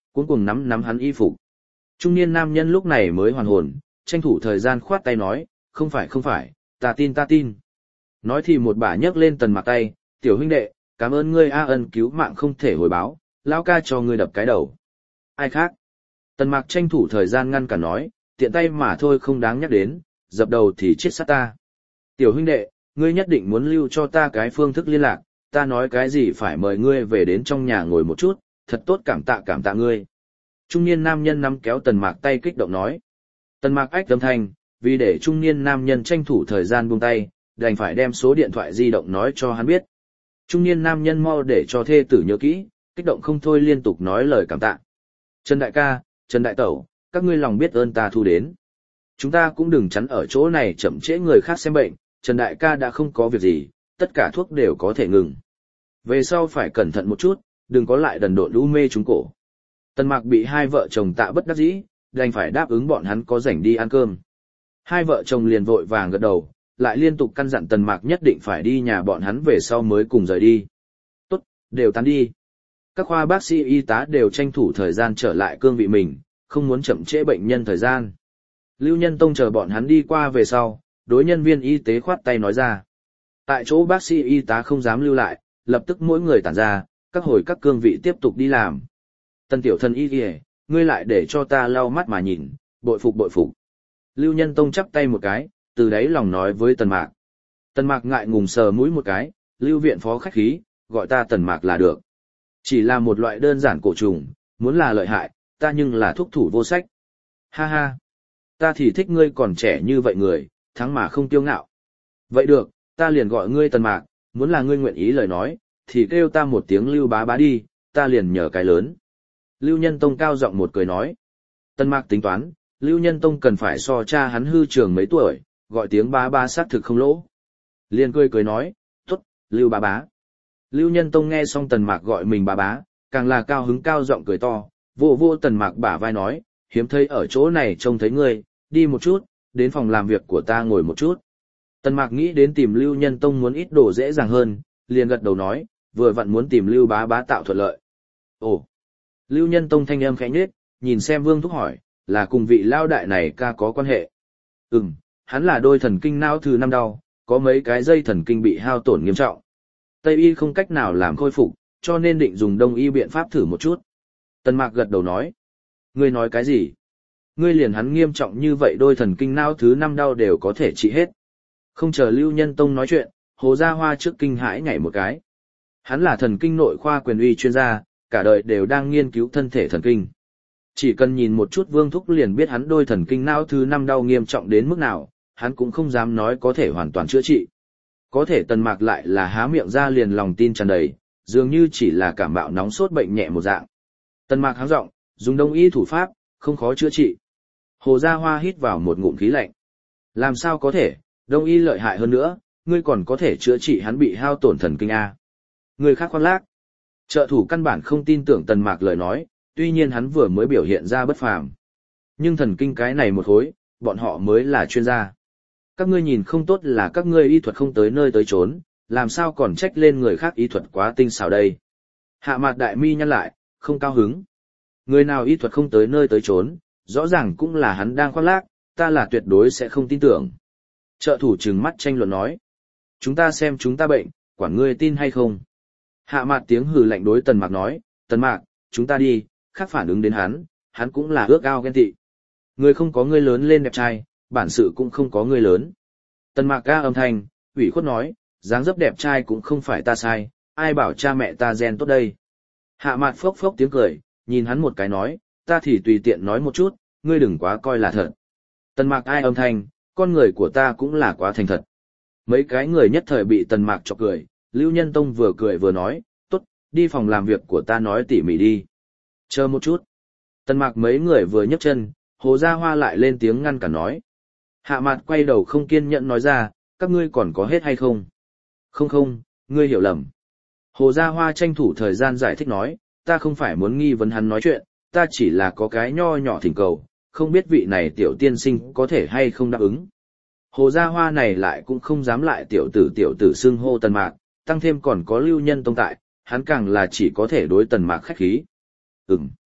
[SPEAKER 1] cuống cuồng nắm nắm hắn y phục. Trung niên nam nhân lúc này mới hoàn hồn, tranh thủ thời gian khoát tay nói, không phải không phải, ta tin ta tin. Nói thì một bà nhấc lên Tần Mạc tay, tiểu huynh đệ, cảm ơn ngươi a ân cứu mạng không thể hồi báo, lão ca cho ngươi đập cái đầu. Ai khác? Tần Mạc tranh thủ thời gian ngăn cản nói, tiện tay mà thôi không đáng nhắc đến, dập đầu thì chết sát ta. Tiểu huynh đệ, ngươi nhất định muốn lưu cho ta cái phương thức liên lạc, ta nói cái gì phải mời ngươi về đến trong nhà ngồi một chút, thật tốt cảm tạ cảm tạ ngươi. Trung niên nam nhân nắm kéo Tần Mạc tay kích động nói. Tần Mạc ách âm thanh, vì để trung niên nam nhân tranh thủ thời gian buông tay, đành phải đem số điện thoại di động nói cho hắn biết. Trung niên nam nhân mau để cho thê tử nhớ kỹ, kích động không thôi liên tục nói lời cảm tạ. Trần đại ca, Trần đại tẩu, các ngươi lòng biết ơn ta thu đến. Chúng ta cũng đừng chắn ở chỗ này chậm trễ người khác xem bệnh, Trần đại ca đã không có việc gì, tất cả thuốc đều có thể ngừng. Về sau phải cẩn thận một chút, đừng có lại đần độn lũ mê trúng cổ. Tần Mạc bị hai vợ chồng tạ bất đắc dĩ, đành phải đáp ứng bọn hắn có rảnh đi ăn cơm. Hai vợ chồng liền vội vàng gật đầu, lại liên tục căn dặn Tần Mạc nhất định phải đi nhà bọn hắn về sau mới cùng rời đi. Tốt, đều tán đi. Các khoa bác sĩ y tá đều tranh thủ thời gian trở lại cương vị mình, không muốn chậm trễ bệnh nhân thời gian. Lưu Nhân Tông chờ bọn hắn đi qua về sau, đối nhân viên y tế khoát tay nói ra. Tại chỗ bác sĩ y tá không dám lưu lại, lập tức mỗi người tản ra, các hồi các cương vị tiếp tục đi làm. Tần tiểu thần y kìa, ngươi lại để cho ta lau mắt mà nhìn, bội phục bội phục. Lưu Nhân Tông chắp tay một cái, từ đấy lòng nói với Tần Mạc. Tần Mạc ngại ngùng sờ mũi một cái, Lưu viện phó khách khí, gọi ta Tần Mạc là được. Chỉ là một loại đơn giản cổ trùng, muốn là lợi hại, ta nhưng là thuốc thủ vô sách. Ha ha, ta thì thích ngươi còn trẻ như vậy người, thắng mà không kiêu ngạo. Vậy được, ta liền gọi ngươi Tần Mạc, muốn là ngươi nguyện ý lời nói, thì kêu ta một tiếng Lưu bá bá đi, ta liền nhờ cái lớn. Lưu Nhân Tông cao giọng một cười nói. Tần Mạc tính toán, Lưu Nhân Tông cần phải so cha hắn hư trường mấy tuổi, gọi tiếng bá bá xác thực không lỗ. Liền cười cười nói, tốt, Lưu bá bá. Lưu Nhân Tông nghe xong Tần Mạc gọi mình bá bá, càng là cao hứng cao giọng cười to, vô vô Tần Mạc bả vai nói, hiếm thấy ở chỗ này trông thấy ngươi, đi một chút, đến phòng làm việc của ta ngồi một chút. Tần Mạc nghĩ đến tìm Lưu Nhân Tông muốn ít đồ dễ dàng hơn, liền gật đầu nói, vừa vặn muốn tìm Lưu bá bá tạo thuận lợi. Ồ! Lưu Nhân Tông thanh âm khẽ nhếch, nhìn xem Vương Thúc hỏi, là cùng vị lao đại này ca có quan hệ. Ừm, hắn là đôi thần kinh não thứ năm đau, có mấy cái dây thần kinh bị hao tổn nghiêm trọng. Tây y không cách nào làm khôi phục, cho nên định dùng đông y biện pháp thử một chút. Tần Mạc gật đầu nói. Ngươi nói cái gì? Ngươi liền hắn nghiêm trọng như vậy đôi thần kinh não thứ năm đau đều có thể trị hết. Không chờ Lưu Nhân Tông nói chuyện, Hồ Gia Hoa trước kinh hãi nhảy một cái. Hắn là thần kinh nội khoa quyền uy chuyên gia, cả đời đều đang nghiên cứu thân thể thần kinh. Chỉ cần nhìn một chút Vương Thúc liền biết hắn đôi thần kinh não thứ năm đau nghiêm trọng đến mức nào, hắn cũng không dám nói có thể hoàn toàn chữa trị. Có thể Tần Mạc lại là há miệng ra liền lòng tin tràn đầy, dường như chỉ là cảm bạo nóng sốt bệnh nhẹ một dạng. Tần Mạc háng giọng, dùng đông y thủ pháp, không khó chữa trị. Hồ Gia Hoa hít vào một ngụm khí lạnh. Làm sao có thể, đông y lợi hại hơn nữa, ngươi còn có thể chữa trị hắn bị hao tổn thần kinh A. Người khác khoan lác. Trợ thủ căn bản không tin tưởng Tần Mạc lời nói, tuy nhiên hắn vừa mới biểu hiện ra bất phàm. Nhưng thần kinh cái này một hối, bọn họ mới là chuyên gia. Các ngươi nhìn không tốt là các ngươi y thuật không tới nơi tới chốn, làm sao còn trách lên người khác y thuật quá tinh xảo đây. Hạ Mạt đại mi nhăn lại, không cao hứng. Người nào y thuật không tới nơi tới chốn, rõ ràng cũng là hắn đang khoác lác, ta là tuyệt đối sẽ không tin tưởng. Trợ thủ trừng mắt tranh luận nói. Chúng ta xem chúng ta bệnh, quản ngươi tin hay không. Hạ Mạt tiếng hừ lạnh đối Tần Mạc nói, Tần Mạc, chúng ta đi, khác phản ứng đến hắn, hắn cũng là ước ao ghen tị. Người không có ngươi lớn lên đẹp trai, bản sự cũng không có ngươi lớn. Tần Mạc ca âm thanh, ủy khuất nói, dáng dấp đẹp trai cũng không phải ta sai, ai bảo cha mẹ ta gen tốt đây. Hạ Mạt phốc phốc tiếng cười, nhìn hắn một cái nói, ta thì tùy tiện nói một chút, ngươi đừng quá coi là thật. Tần Mạc ai âm thanh, con người của ta cũng là quá thành thật. Mấy cái người nhất thời bị Tần Mạc chọc cười, Lưu Nhân Tông vừa cười vừa nói, tốt, đi phòng làm việc của ta nói tỉ mỉ đi. Chờ một chút. Tần Mạc mấy người vừa nhấc chân, Hồ Gia Hoa lại lên tiếng ngăn cản nói. Hạ Mạt quay đầu không kiên nhẫn nói ra, các ngươi còn có hết hay không? Không không, ngươi hiểu lầm. Hồ Gia Hoa tranh thủ thời gian giải thích nói, ta không phải muốn nghi vấn hắn nói chuyện, ta chỉ là có cái nho nhỏ thỉnh cầu, không biết vị này tiểu tiên sinh có thể hay không đáp ứng. Hồ Gia Hoa này lại cũng không dám lại tiểu tử tiểu tử xưng hô Tần Mạc, tăng thêm còn có Lưu Nhân Tông tại, hắn càng là chỉ có thể đối Tần Mạc khách khí. Ừm.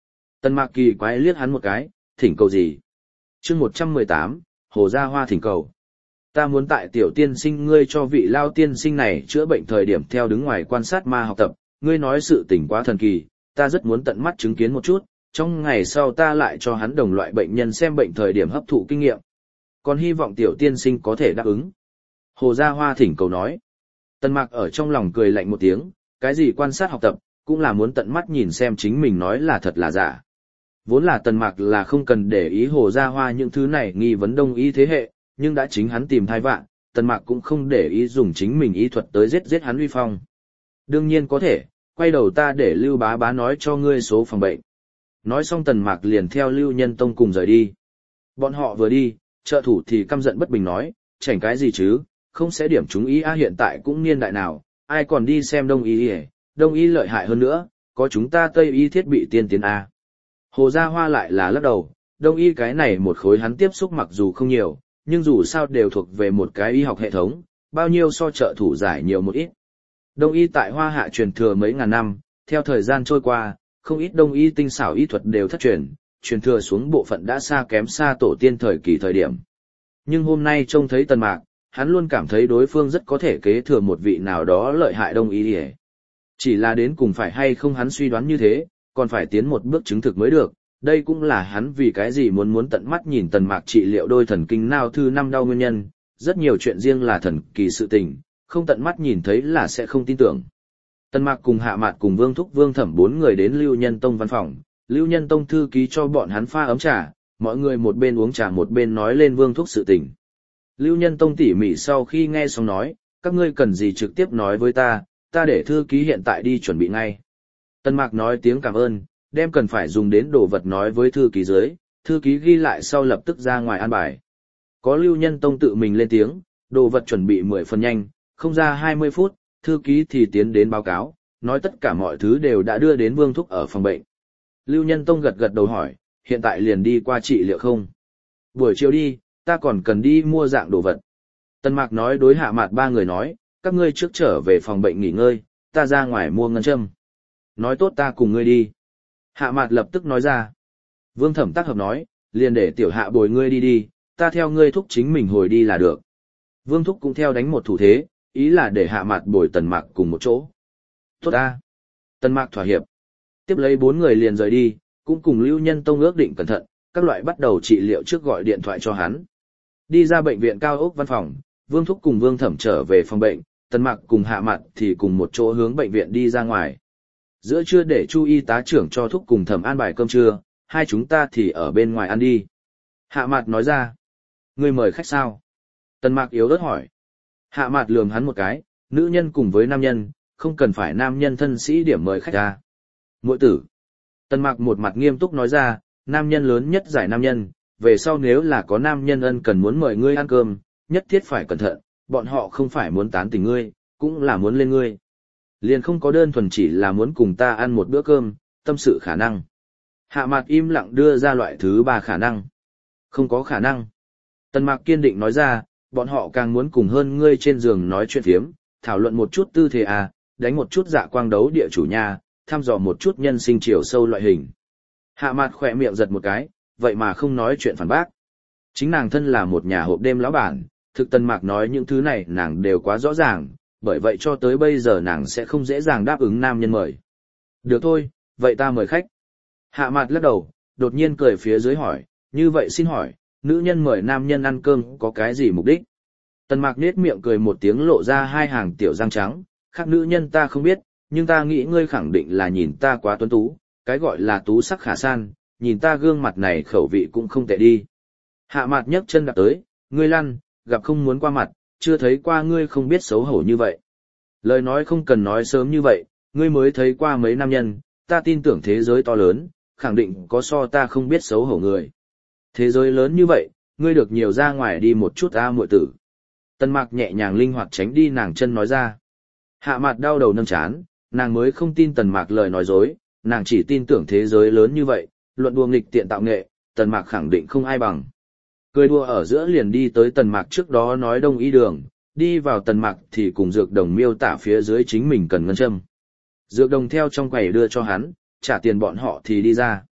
[SPEAKER 1] Tần Mạc kỳ quái liếc hắn một cái, thỉnh cầu gì? chương một trăm mười tám, Hồ Gia Hoa thỉnh cầu. Ta muốn tại tiểu tiên sinh ngươi cho vị lao tiên sinh này chữa bệnh thời điểm theo đứng ngoài quan sát ma học tập, ngươi nói sự tình quá thần kỳ, ta rất muốn tận mắt chứng kiến một chút, trong ngày sau ta lại cho hắn đồng loại bệnh nhân xem bệnh thời điểm hấp thụ kinh nghiệm. Còn hy vọng tiểu tiên sinh có thể đáp ứng. Hồ Gia Hoa thỉnh cầu nói. Tần Mạc ở trong lòng cười lạnh một tiếng, cái gì quan sát học tập, cũng là muốn tận mắt nhìn xem chính mình nói là thật là giả. Vốn là Tần Mạc là không cần để ý Hồ Gia Hoa những thứ này nghi vấn đông y thế hệ, nhưng đã chính hắn tìm thai vạn, Tần Mạc cũng không để ý dùng chính mình y thuật tới giết giết hắn uy phong. Đương nhiên có thể, quay đầu ta để Lưu Bá Bá nói cho ngươi số phòng bệnh. Nói xong Tần Mạc liền theo Lưu Nhân Tông cùng rời đi. Bọn họ vừa đi, trợ thủ thì căm giận bất bình nói, chảnh cái gì chứ, không sẽ điểm chúng ý á hiện tại cũng niên đại nào, ai còn đi xem đông y y, đông y lợi hại hơn nữa, có chúng ta tây y thiết bị tiên tiến a. Hồ Gia Hoa lại là lắc đầu, đông y cái này một khối hắn tiếp xúc mặc dù không nhiều, nhưng dù sao đều thuộc về một cái y học hệ thống, bao nhiêu so trợ thủ giải nhiều một ít. Đông y tại Hoa Hạ truyền thừa mấy ngàn năm, theo thời gian trôi qua, không ít đông y tinh xảo y thuật đều thất truyền, truyền thừa xuống bộ phận đã xa kém xa tổ tiên thời kỳ thời điểm. Nhưng hôm nay trông thấy Tần Mạc, hắn luôn cảm thấy đối phương rất có thể kế thừa một vị nào đó lợi hại đông y. Chỉ là đến cùng phải hay không hắn suy đoán như thế, còn phải tiến một bước chứng thực mới được. Đây cũng là hắn vì cái gì muốn muốn tận mắt nhìn Tần Mạc trị liệu đôi thần kinh nao thư năm đau nguyên nhân, rất nhiều chuyện riêng là thần kỳ sự tình, không tận mắt nhìn thấy là sẽ không tin tưởng. Tần Mạc cùng Hạ Mạt cùng Vương Thúc Vương Thẩm bốn người đến Lưu Nhân Tông văn phòng, Lưu Nhân Tông thư ký cho bọn hắn pha ấm trà, mọi người một bên uống trà một bên nói lên Vương Thúc sự tình. Lưu Nhân Tông tỉ mỉ sau khi nghe xong nói, các ngươi cần gì trực tiếp nói với ta, ta để thư ký hiện tại đi chuẩn bị ngay. Tần Mạc nói tiếng cảm ơn, đem cần phải dùng đến đồ vật nói với thư ký dưới, thư ký ghi lại sau lập tức ra ngoài an bài. Có Lưu Nhân Tông tự mình lên tiếng, đồ vật chuẩn bị mười phần nhanh, không ra hai mươi phút, thư ký thì tiến đến báo cáo, nói tất cả mọi thứ đều đã đưa đến Vương Thúc ở phòng bệnh. Lưu Nhân Tông gật gật đầu hỏi, hiện tại liền đi qua trị liệu không? Buổi chiều đi, ta còn cần đi mua dạng đồ vật. Tần Mạc nói đối Hạ Mạt ba người nói, các ngươi trước trở về phòng bệnh nghỉ ngơi, ta ra ngoài mua ngân châm. Nói tốt ta cùng ngươi đi. Hạ Mạt lập tức nói ra. Vương Thẩm tác hợp nói, liền để tiểu Hạ bồi ngươi đi đi, ta theo ngươi thúc chính mình hồi đi là được. Vương Thúc cũng theo đánh một thủ thế, ý là để Hạ Mạt bồi Tần Mạc cùng một chỗ. Tốt ta. Tần Mạc thỏa hiệp. Tiếp lấy bốn người liền rời đi, cũng cùng Lưu Nhân Tông ước định cẩn thận, các loại bắt đầu trị liệu trước gọi điện thoại cho hắn. Đi ra bệnh viện cao ốc văn phòng, Vương Thúc cùng Vương Thẩm trở về phòng bệnh, Tần Mạc cùng Hạ Mạt thì cùng một chỗ hướng bệnh viện đi ra ngoài. Giữa trưa để Chu y tá trưởng cho Thúc cùng Thẩm an bài cơm trưa, hai chúng ta thì ở bên ngoài ăn đi. Hạ Mạt nói ra. Ngươi mời khách sao? Tần Mạc yếu ớt hỏi. Hạ Mạt lườm hắn một cái, nữ nhân cùng với nam nhân, không cần phải nam nhân thân sĩ điểm mời khách ra. Muội tử. Tần Mạc một mặt nghiêm túc nói ra, nam nhân lớn nhất giải nam nhân, về sau nếu là có nam nhân ân cần muốn mời ngươi ăn cơm, nhất thiết phải cẩn thận, bọn họ không phải muốn tán tỉnh ngươi, cũng là muốn lên ngươi. Liền không có đơn thuần chỉ là muốn cùng ta ăn một bữa cơm, tâm sự khả năng. Hạ Mạt im lặng đưa ra loại thứ ba khả năng. Không có khả năng. Tần Mạc kiên định nói ra, bọn họ càng muốn cùng hơn ngươi trên giường nói chuyện phiếm, thảo luận một chút tư thế à, đánh một chút dạ quang đấu địa chủ nhà, thăm dò một chút nhân sinh chiều sâu loại hình. Hạ Mạt khỏe miệng giật một cái, vậy mà không nói chuyện phản bác. Chính nàng thân là một nhà hộp đêm lão bản, thực Tần Mạc nói những thứ này nàng đều quá rõ ràng, bởi vậy cho tới bây giờ nàng sẽ không dễ dàng đáp ứng nam nhân mời. Được thôi, vậy ta mời khách. Hạ Mạt lắc đầu, đột nhiên cười phía dưới hỏi, như vậy xin hỏi, nữ nhân mời nam nhân ăn cơm có cái gì mục đích? Tần Mạc nết miệng cười một tiếng lộ ra hai hàng tiểu răng trắng, khác nữ nhân ta không biết, nhưng ta nghĩ ngươi khẳng định là nhìn ta quá tuấn tú, cái gọi là tú sắc khả san, nhìn ta gương mặt này khẩu vị cũng không tệ đi. Hạ Mạt nhấc chân đạp tới, ngươi lăn, gặp không muốn qua mặt, chưa thấy qua ngươi không biết xấu hổ như vậy. Lời nói không cần nói sớm như vậy, ngươi mới thấy qua mấy nam nhân, ta tin tưởng thế giới to lớn, khẳng định có so ta không biết xấu hổ người. Thế giới lớn như vậy, ngươi được nhiều ra ngoài đi một chút a muội tử. Tần Mạc nhẹ nhàng linh hoạt tránh đi nàng chân nói ra. Hạ Mạt đau đầu nâng chán, nàng mới không tin Tần Mạc lời nói dối, nàng chỉ tin tưởng thế giới lớn như vậy, luận đùa nghịch tiện tạo nghệ, Tần Mạc khẳng định không ai bằng. Cười đùa ở giữa liền đi tới Tần Mạc trước đó nói đông y đường, đi vào Tần Mạc thì cùng Dược Đồng miêu tả phía dưới chính mình cần ngân châm. Dược Đồng theo trong quầy đưa cho hắn, trả tiền bọn họ thì đi ra.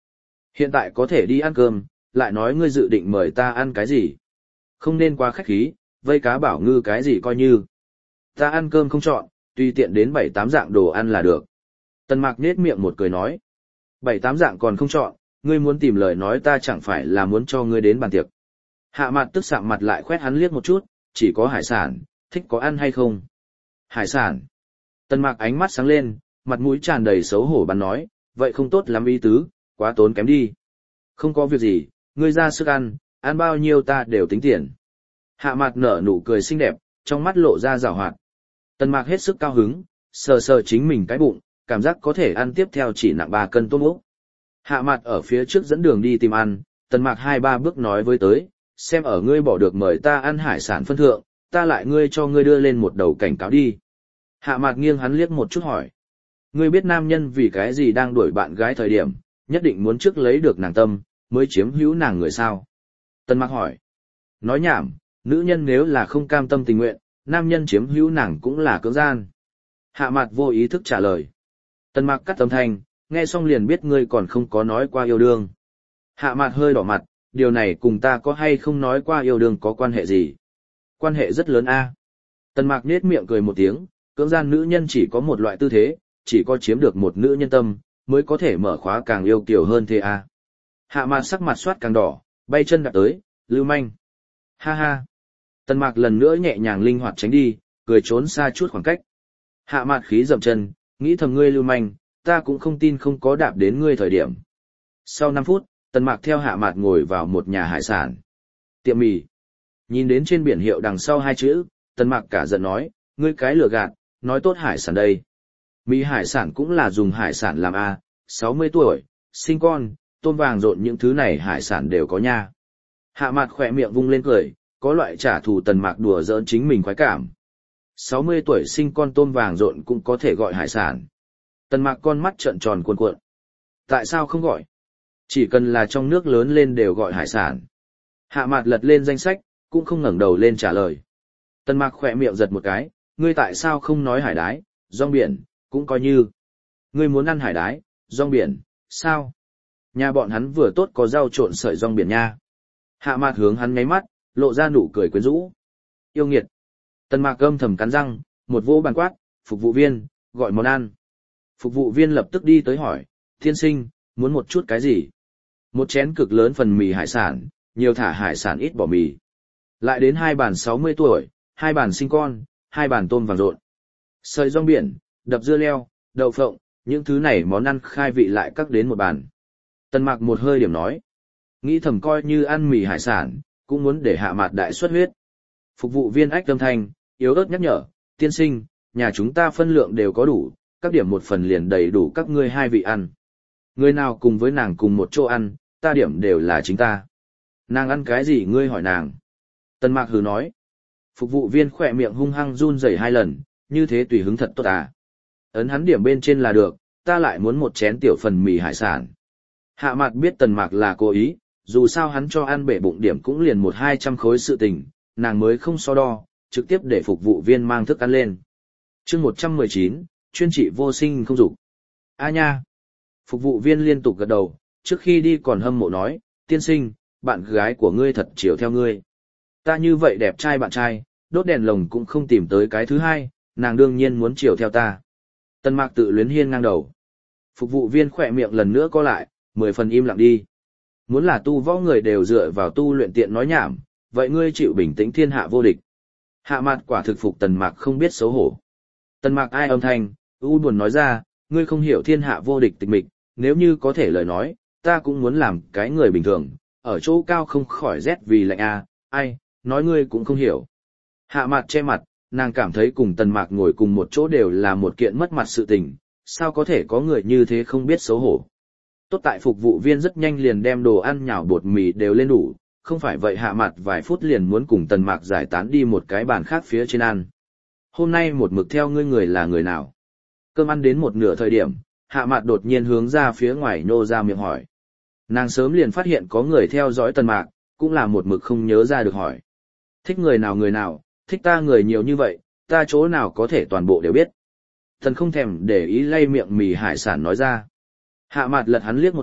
[SPEAKER 1] Hiện tại có thể đi ăn cơm, lại nói ngươi dự định mời ta ăn cái gì. Không nên quá khách khí, vây cá bảo ngư cái gì coi như. Ta ăn cơm không chọn, tùy tiện đến bảy tám dạng đồ ăn là được. Tần Mạc nết miệng một cười nói. Bảy tám dạng còn không chọn, ngươi muốn tìm lời nói ta chẳng phải là muốn cho ngươi đến bàn tiệc. Hạ Mạt tức sạm mặt lại khoét hắn liếc một chút, chỉ có hải sản, thích có ăn hay không? Hải sản. Tần Mạc ánh mắt sáng lên, mặt mũi tràn đầy xấu hổ bắn nói, vậy không tốt lắm ý tứ, quá tốn kém đi. Không có việc gì, ngươi ra sức ăn, ăn bao nhiêu ta đều tính tiền. Hạ Mạt nở nụ cười xinh đẹp, trong mắt lộ ra giảo hoạt. Tần Mạc hết sức cao hứng, sờ sờ chính mình cái bụng, cảm giác có thể ăn tiếp theo chỉ nặng ba cân tôm ốc. Hạ Mạt ở phía trước dẫn đường đi tìm ăn, Tần Mạc hai ba bước nói với tới, xem ở ngươi bỏ được mời ta ăn hải sản phân thượng, ta lại ngươi cho ngươi đưa lên một đầu cảnh cáo đi. Hạ Mạt nghiêng hắn liếc một chút hỏi. Ngươi biết nam nhân vì cái gì đang đuổi bạn gái thời điểm, nhất định muốn trước lấy được nàng tâm, mới chiếm hữu nàng người sao? Tần Mạc hỏi. Nói nhảm, nữ nhân nếu là không cam tâm tình nguyện, nam nhân chiếm hữu nàng cũng là cưỡng gian. Hạ Mạt vô ý thức trả lời. Tần Mạc cắt âm thanh, nghe xong liền biết ngươi còn không có nói qua yêu đương. Hạ Mạt hơi đỏ mặt, điều này cùng ta có hay không nói qua yêu đương có quan hệ gì? Quan hệ rất lớn a. Tần Mạc nết miệng cười một tiếng, cưỡng gian nữ nhân chỉ có một loại tư thế, chỉ có chiếm được một nữ nhân tâm, mới có thể mở khóa càng yêu kiều hơn thế a. Hạ Mạt sắc mặt soát càng đỏ, bay chân đạp tới, lưu manh. Ha ha. Tần Mạc lần nữa nhẹ nhàng linh hoạt tránh đi, cười trốn xa chút khoảng cách. Hạ Mạt khí dậm chân, nghĩ thầm ngươi lưu manh, ta cũng không tin không có đạp đến ngươi thời điểm. Sau năm phút, Tần Mạc theo Hạ Mạt ngồi vào một nhà hải sản. Tiệm mì. Nhìn đến trên biển hiệu đằng sau hai chữ, Tần Mạc cả giận nói, ngươi cái lừa gạt, nói tốt hải sản đây. Mì hải sản cũng là dùng hải sản làm A, sáu mươi tuổi, sinh con, tôm vàng rộn những thứ này hải sản đều có nha. Hạ Mạt khỏe miệng vung lên cười, có loại trả thù Tần Mạc đùa giỡn chính mình khoái cảm. sáu mươi tuổi sinh con tôm vàng rộn cũng có thể gọi hải sản. Tần Mạc con mắt trợn tròn cuồn cuộn. Tại sao không gọi? Chỉ cần là trong nước lớn lên đều gọi hải sản. Hạ Mạt lật lên danh sách, cũng không ngẩng đầu lên trả lời. Tần Mạc khỏe miệng giật một cái, ngươi tại sao không nói hải đái, rong biển, cũng coi như. Ngươi muốn ăn hải đái, rong biển, sao? Nhà bọn hắn vừa tốt có rau trộn sợi rong biển nha. Hạ Mạt hướng hắn nháy mắt, lộ ra nụ cười quyến rũ. Yêu nghiệt. Tần Mạc âm thầm cắn răng, một vỗ bàn quát, phục vụ viên, gọi món ăn. Phục vụ viên lập tức đi tới hỏi, tiên sinh, muốn một chút cái gì? Một chén cực lớn phần mì hải sản, nhiều thả hải sản ít bỏ mì. Lại đến hai bàn sáu mươi tuổi, hai bàn sinh con, hai bàn tôm vàng rộn. Sợi rong biển, đập dưa leo, đậu phộng, những thứ này món ăn khai vị lại cắt đến một bàn. Tần Mạc một hơi điểm nói. Nghĩ thầm coi như ăn mì hải sản, cũng muốn để Hạ Mạt đại xuất huyết. Phục vụ viên ách âm thanh, yếu ớt nhắc nhở, tiên sinh, nhà chúng ta phân lượng đều có đủ, các điểm một phần liền đầy đủ các ngươi hai vị ăn. Người nào cùng với nàng cùng một chỗ ăn, ta điểm đều là chính ta. Nàng ăn cái gì ngươi hỏi nàng. Tần Mạc hừ nói. Phục vụ viên khỏe miệng hung hăng run rẩy hai lần, như thế tùy hứng thật tốt à. Ấn hắn điểm bên trên là được, ta lại muốn một chén tiểu phần mì hải sản. Hạ Mạt biết Tần Mạc là cố ý, dù sao hắn cho ăn bể bụng điểm cũng liền một hai trăm khối sự tình, nàng mới không so đo, trực tiếp để phục vụ viên mang thức ăn lên. Chương một trăm mười chín, chuyên trị vô sinh không dục. A nha. Phục vụ viên liên tục gật đầu, trước khi đi còn hâm mộ nói, tiên sinh, bạn gái của ngươi thật chiều theo ngươi. Ta như vậy đẹp trai bạn trai, đốt đèn lồng cũng không tìm tới cái thứ hai, nàng đương nhiên muốn chiều theo ta. Tần Mạc tự luyến hiên ngang đầu. Phục vụ viên khỏe miệng lần nữa co lại, mười phần im lặng đi. Muốn là tu võ người đều dựa vào tu luyện tiện nói nhảm, vậy ngươi chịu bình tĩnh thiên hạ vô địch. Hạ Mạt quả thực phục Tần Mạc không biết xấu hổ. Tần Mạc ai âm thanh, u buồn nói ra, ngươi không hiểu thiên hạ vô địch tịch mịch, nếu như có thể lời nói, ta cũng muốn làm cái người bình thường, ở chỗ cao không khỏi rét vì lạnh a, ai, nói ngươi cũng không hiểu. Hạ Mạt che mặt, nàng cảm thấy cùng Tần Mạc ngồi cùng một chỗ đều là một kiện mất mặt sự tình, sao có thể có người như thế không biết xấu hổ. Tốt tại phục vụ viên rất nhanh liền đem đồ ăn nhào bột mì đều lên đủ, không phải vậy Hạ Mạt vài phút liền muốn cùng Tần Mạc giải tán đi một cái bàn khác phía trên ăn. Hôm nay một mực theo ngươi người là người nào? Cơm ăn đến một nửa thời điểm, Hạ Mạt đột nhiên hướng ra phía ngoài nô ra miệng hỏi. Nàng sớm liền phát hiện có người theo dõi Tần Mạc, cũng là một mực không nhớ ra được hỏi. Thích người nào người nào, thích ta người nhiều như vậy, ta chỗ nào có thể toàn bộ đều biết. Thần không thèm để ý lay miệng mì hải sản nói ra. Hạ Mạt lật hắn liếc một chút,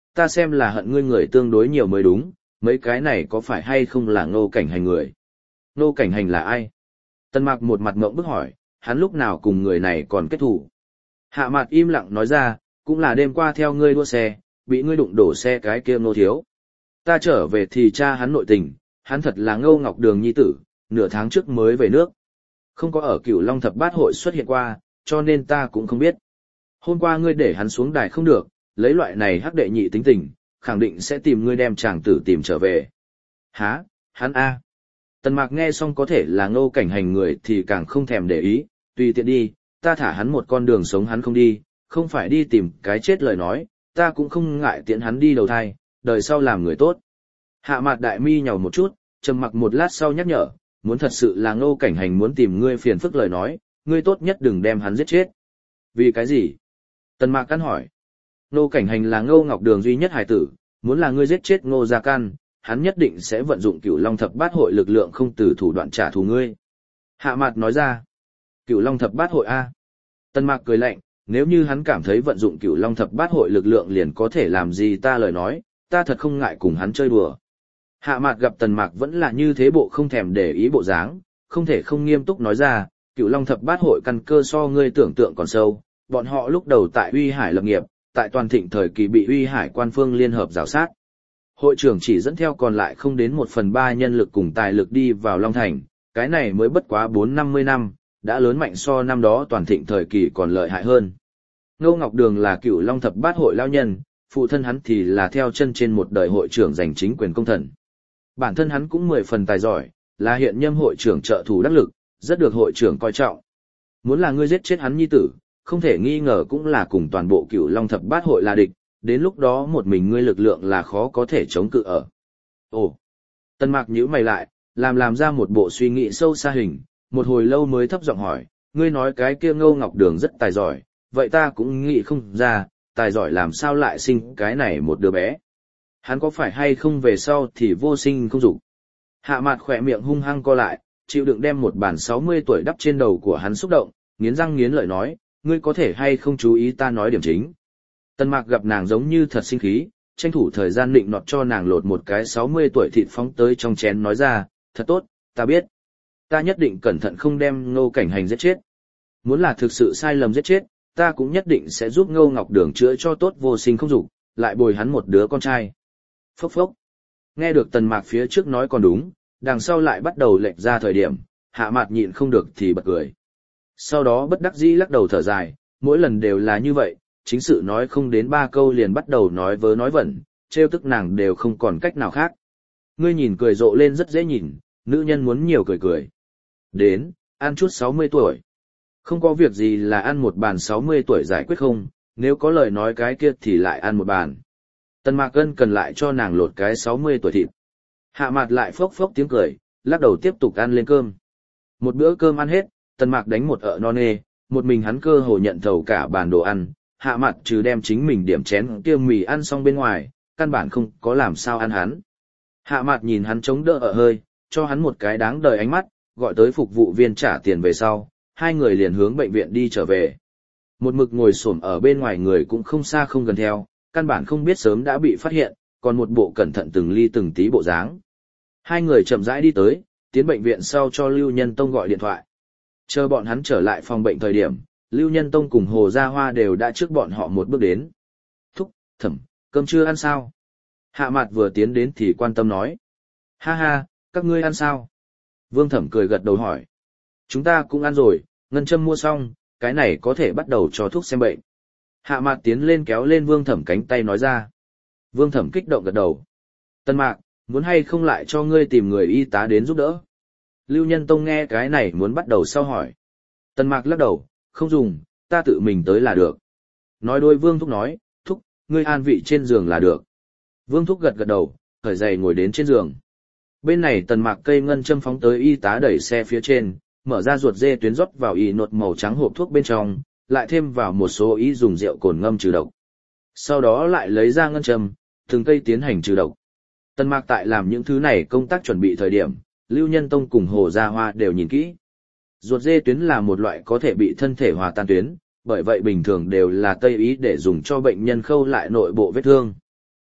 [SPEAKER 1] ta xem là hận ngươi người tương đối nhiều mới đúng, mấy cái này có phải hay không là Ngô Cảnh Hành người? Ngô Cảnh Hành là ai? Tần Mạc một mặt ngộng bức hỏi, hắn lúc nào cùng người này còn kết thủ? Hạ Mạt im lặng nói ra, cũng là đêm qua theo ngươi đua xe, bị ngươi đụng đổ xe cái kia Ngô thiếu. Ta trở về thì cha hắn nội tình, hắn thật là Ngô Ngọc Đường nhi tử, nửa tháng trước mới về nước. Không có ở Cửu Long Thập Bát hội xuất hiện qua, cho nên ta cũng không biết. Hôm qua ngươi để hắn xuống đài không được, lấy loại này hắc đệ nhị tính tình, khẳng định sẽ tìm ngươi đem chàng tử tìm trở về. Hả, hắn A. Tần Mạc nghe xong có thể là Ngô Cảnh Hành người thì càng không thèm để ý, tùy tiện đi, ta thả hắn một con đường sống hắn không đi, không phải đi tìm cái chết lời nói, ta cũng không ngại tiện hắn đi đầu thai, đời sau làm người tốt. Hạ Mạt đại mi nhàu một chút, trầm mặc một lát sau nhắc nhở, muốn thật sự là Ngô Cảnh Hành muốn tìm ngươi phiền phức lời nói, ngươi tốt nhất đừng đem hắn giết chết. Vì cái gì? Tần Mạc căn hỏi. Ngô Cảnh Hành là Ngô Ngọc Đường duy nhất hài tử, muốn là ngươi giết chết Ngô Gia Căn, hắn nhất định sẽ vận dụng Cửu Long Thập Bát hội lực lượng không từ thủ đoạn trả thù ngươi. Hạ Mạt nói ra. Cửu Long Thập Bát hội A. Tần Mạc cười lạnh, nếu như hắn cảm thấy vận dụng Cửu Long Thập Bát hội lực lượng liền có thể làm gì ta lời nói, ta thật không ngại cùng hắn chơi đùa. Hạ Mạt gặp Tần Mạc vẫn là như thế bộ không thèm để ý bộ dáng, không thể không nghiêm túc nói ra, Cửu Long Thập Bát hội căn cơ so ngươi tưởng tượng còn sâu, bọn họ lúc đầu tại Uy Hải lập nghiệp, tại toàn thịnh thời kỳ bị Uy Hải quan phương liên hợp rào sát. Hội trưởng chỉ dẫn theo còn lại không đến một phần ba nhân lực cùng tài lực đi vào Long Thành, cái này mới bất quá bốn năm mươi năm, đã lớn mạnh so năm đó toàn thịnh thời kỳ còn lợi hại hơn. Ngô Ngọc Đường là Cửu Long Thập Bát hội lao nhân, phụ thân hắn thì là theo chân trên một đời hội trưởng giành chính quyền công thần. Bản thân hắn cũng mười phần tài giỏi, là hiện nhâm hội trưởng trợ thủ đắc lực, rất được hội trưởng coi trọng. Muốn là ngươi giết chết hắn nhi tử, không thể nghi ngờ cũng là cùng toàn bộ Cửu Long Thập Bát hội là địch, đến lúc đó một mình ngươi lực lượng là khó có thể chống cự ở. Ồ! Tần Mạc nhíu mày lại, làm làm ra một bộ suy nghĩ sâu xa hình, một hồi lâu mới thấp giọng hỏi, ngươi nói cái kia Ngô Ngọc Đường rất tài giỏi, vậy ta cũng nghĩ không ra, tài giỏi làm sao lại sinh cái này một đứa bé. Hắn có phải hay không về sau thì vô sinh không dục. Hạ Mạt khỏe miệng hung hăng co lại, chịu đựng đem một bản sáu mươi tuổi đắp trên đầu của hắn xúc động, nghiến răng nghiến lợi nói, ngươi có thể hay không chú ý ta nói điểm chính. Tần Mạc gặp nàng giống như thật sinh khí, tranh thủ thời gian định nọt cho nàng lột một cái sáu mươi tuổi thịt phóng tới trong chén nói ra, thật tốt, ta biết. Ta nhất định cẩn thận không đem Ngô Cảnh Hành giết chết. Muốn là thực sự sai lầm giết chết, ta cũng nhất định sẽ giúp Ngô Ngọc Đường chữa cho tốt vô sinh không dục, lại bồi hắn một đứa con trai. Phốc phốc. Nghe được Tần Mạc phía trước nói còn đúng, đằng sau lại bắt đầu lệch ra thời điểm, Hạ Mạt nhịn không được thì bật cười. Sau đó bất đắc dĩ lắc đầu thở dài, mỗi lần đều là như vậy, chính sự nói không đến ba câu liền bắt đầu nói vớ nói vẩn, trêu tức nàng đều không còn cách nào khác. Ngươi nhìn cười rộ lên rất dễ nhìn, nữ nhân muốn nhiều cười cười. Đến, ăn chút sáu mươi tuổi. Không có việc gì là ăn một bàn sáu mươi tuổi giải quyết không, nếu có lời nói cái kia thì lại ăn một bàn. Tần Mạc Ân cần lại cho nàng lột cái sáu mươi tuổi thịt. Hạ Mạt lại phốc phốc tiếng cười, lắc đầu tiếp tục ăn lên cơm. Một bữa cơm ăn hết, Tần Mạc đánh một ợ non nê, một mình hắn cơ hồ nhận thầu cả bàn đồ ăn, Hạ Mạt trừ đem chính mình điểm chén kia mì ăn xong bên ngoài, căn bản không có làm sao ăn hắn. Hạ Mạt nhìn hắn chống đỡ ở hơi, cho hắn một cái đáng đời ánh mắt, gọi tới phục vụ viên trả tiền về sau, hai người liền hướng bệnh viện đi trở về. Một mực ngồi xổm ở bên ngoài người cũng không xa không gần theo, căn bản không biết sớm đã bị phát hiện, còn một bộ cẩn thận từng ly từng tí bộ dáng. Hai người chậm rãi đi tới, tiến bệnh viện sau cho Lưu Nhân Tông gọi điện thoại. Chờ bọn hắn trở lại phòng bệnh thời điểm, Lưu Nhân Tông cùng Hồ Gia Hoa đều đã trước bọn họ một bước đến. Thúc, Thẩm, cơm chưa ăn sao? Hạ Mạt vừa tiến đến thì quan tâm nói. Ha ha, các ngươi ăn sao? Vương Thẩm cười gật đầu hỏi. Chúng ta cũng ăn rồi, ngân châm mua xong, cái này có thể bắt đầu cho thuốc xem bệnh. Hạ Mạt tiến lên kéo lên Vương Thẩm cánh tay nói ra. Vương Thẩm kích động gật đầu. Tân Mạc, muốn hay không lại cho ngươi tìm người y tá đến giúp đỡ? Lưu Nhân Tông nghe cái này muốn bắt đầu sau hỏi. Tân Mạc lắc đầu, không dùng, ta tự mình tới là được. Nói đôi Vương Thúc nói, Thúc, ngươi an vị trên giường là được. Vương Thúc gật gật đầu, khởi giày ngồi đến trên giường. Bên này Tần Mạc cây ngân châm phóng tới y tá đẩy xe phía trên, mở ra ruột dê tuyến rót vào y nột màu trắng hộp thuốc bên trong, lại thêm vào một số y dùng rượu cồn ngâm trừ độc. Sau đó lại lấy ra ngân châm, từng cây tiến hành trừ độc. Tần Mạc tại làm những thứ này công tác chuẩn bị thời điểm, Lưu Nhân Tông cùng Hồ Gia Hoa đều nhìn kỹ. Ruột dê tuyến là một loại có thể bị thân thể hòa tan tuyến, bởi vậy bình thường đều là tây y để dùng cho bệnh nhân khâu lại nội bộ vết thương.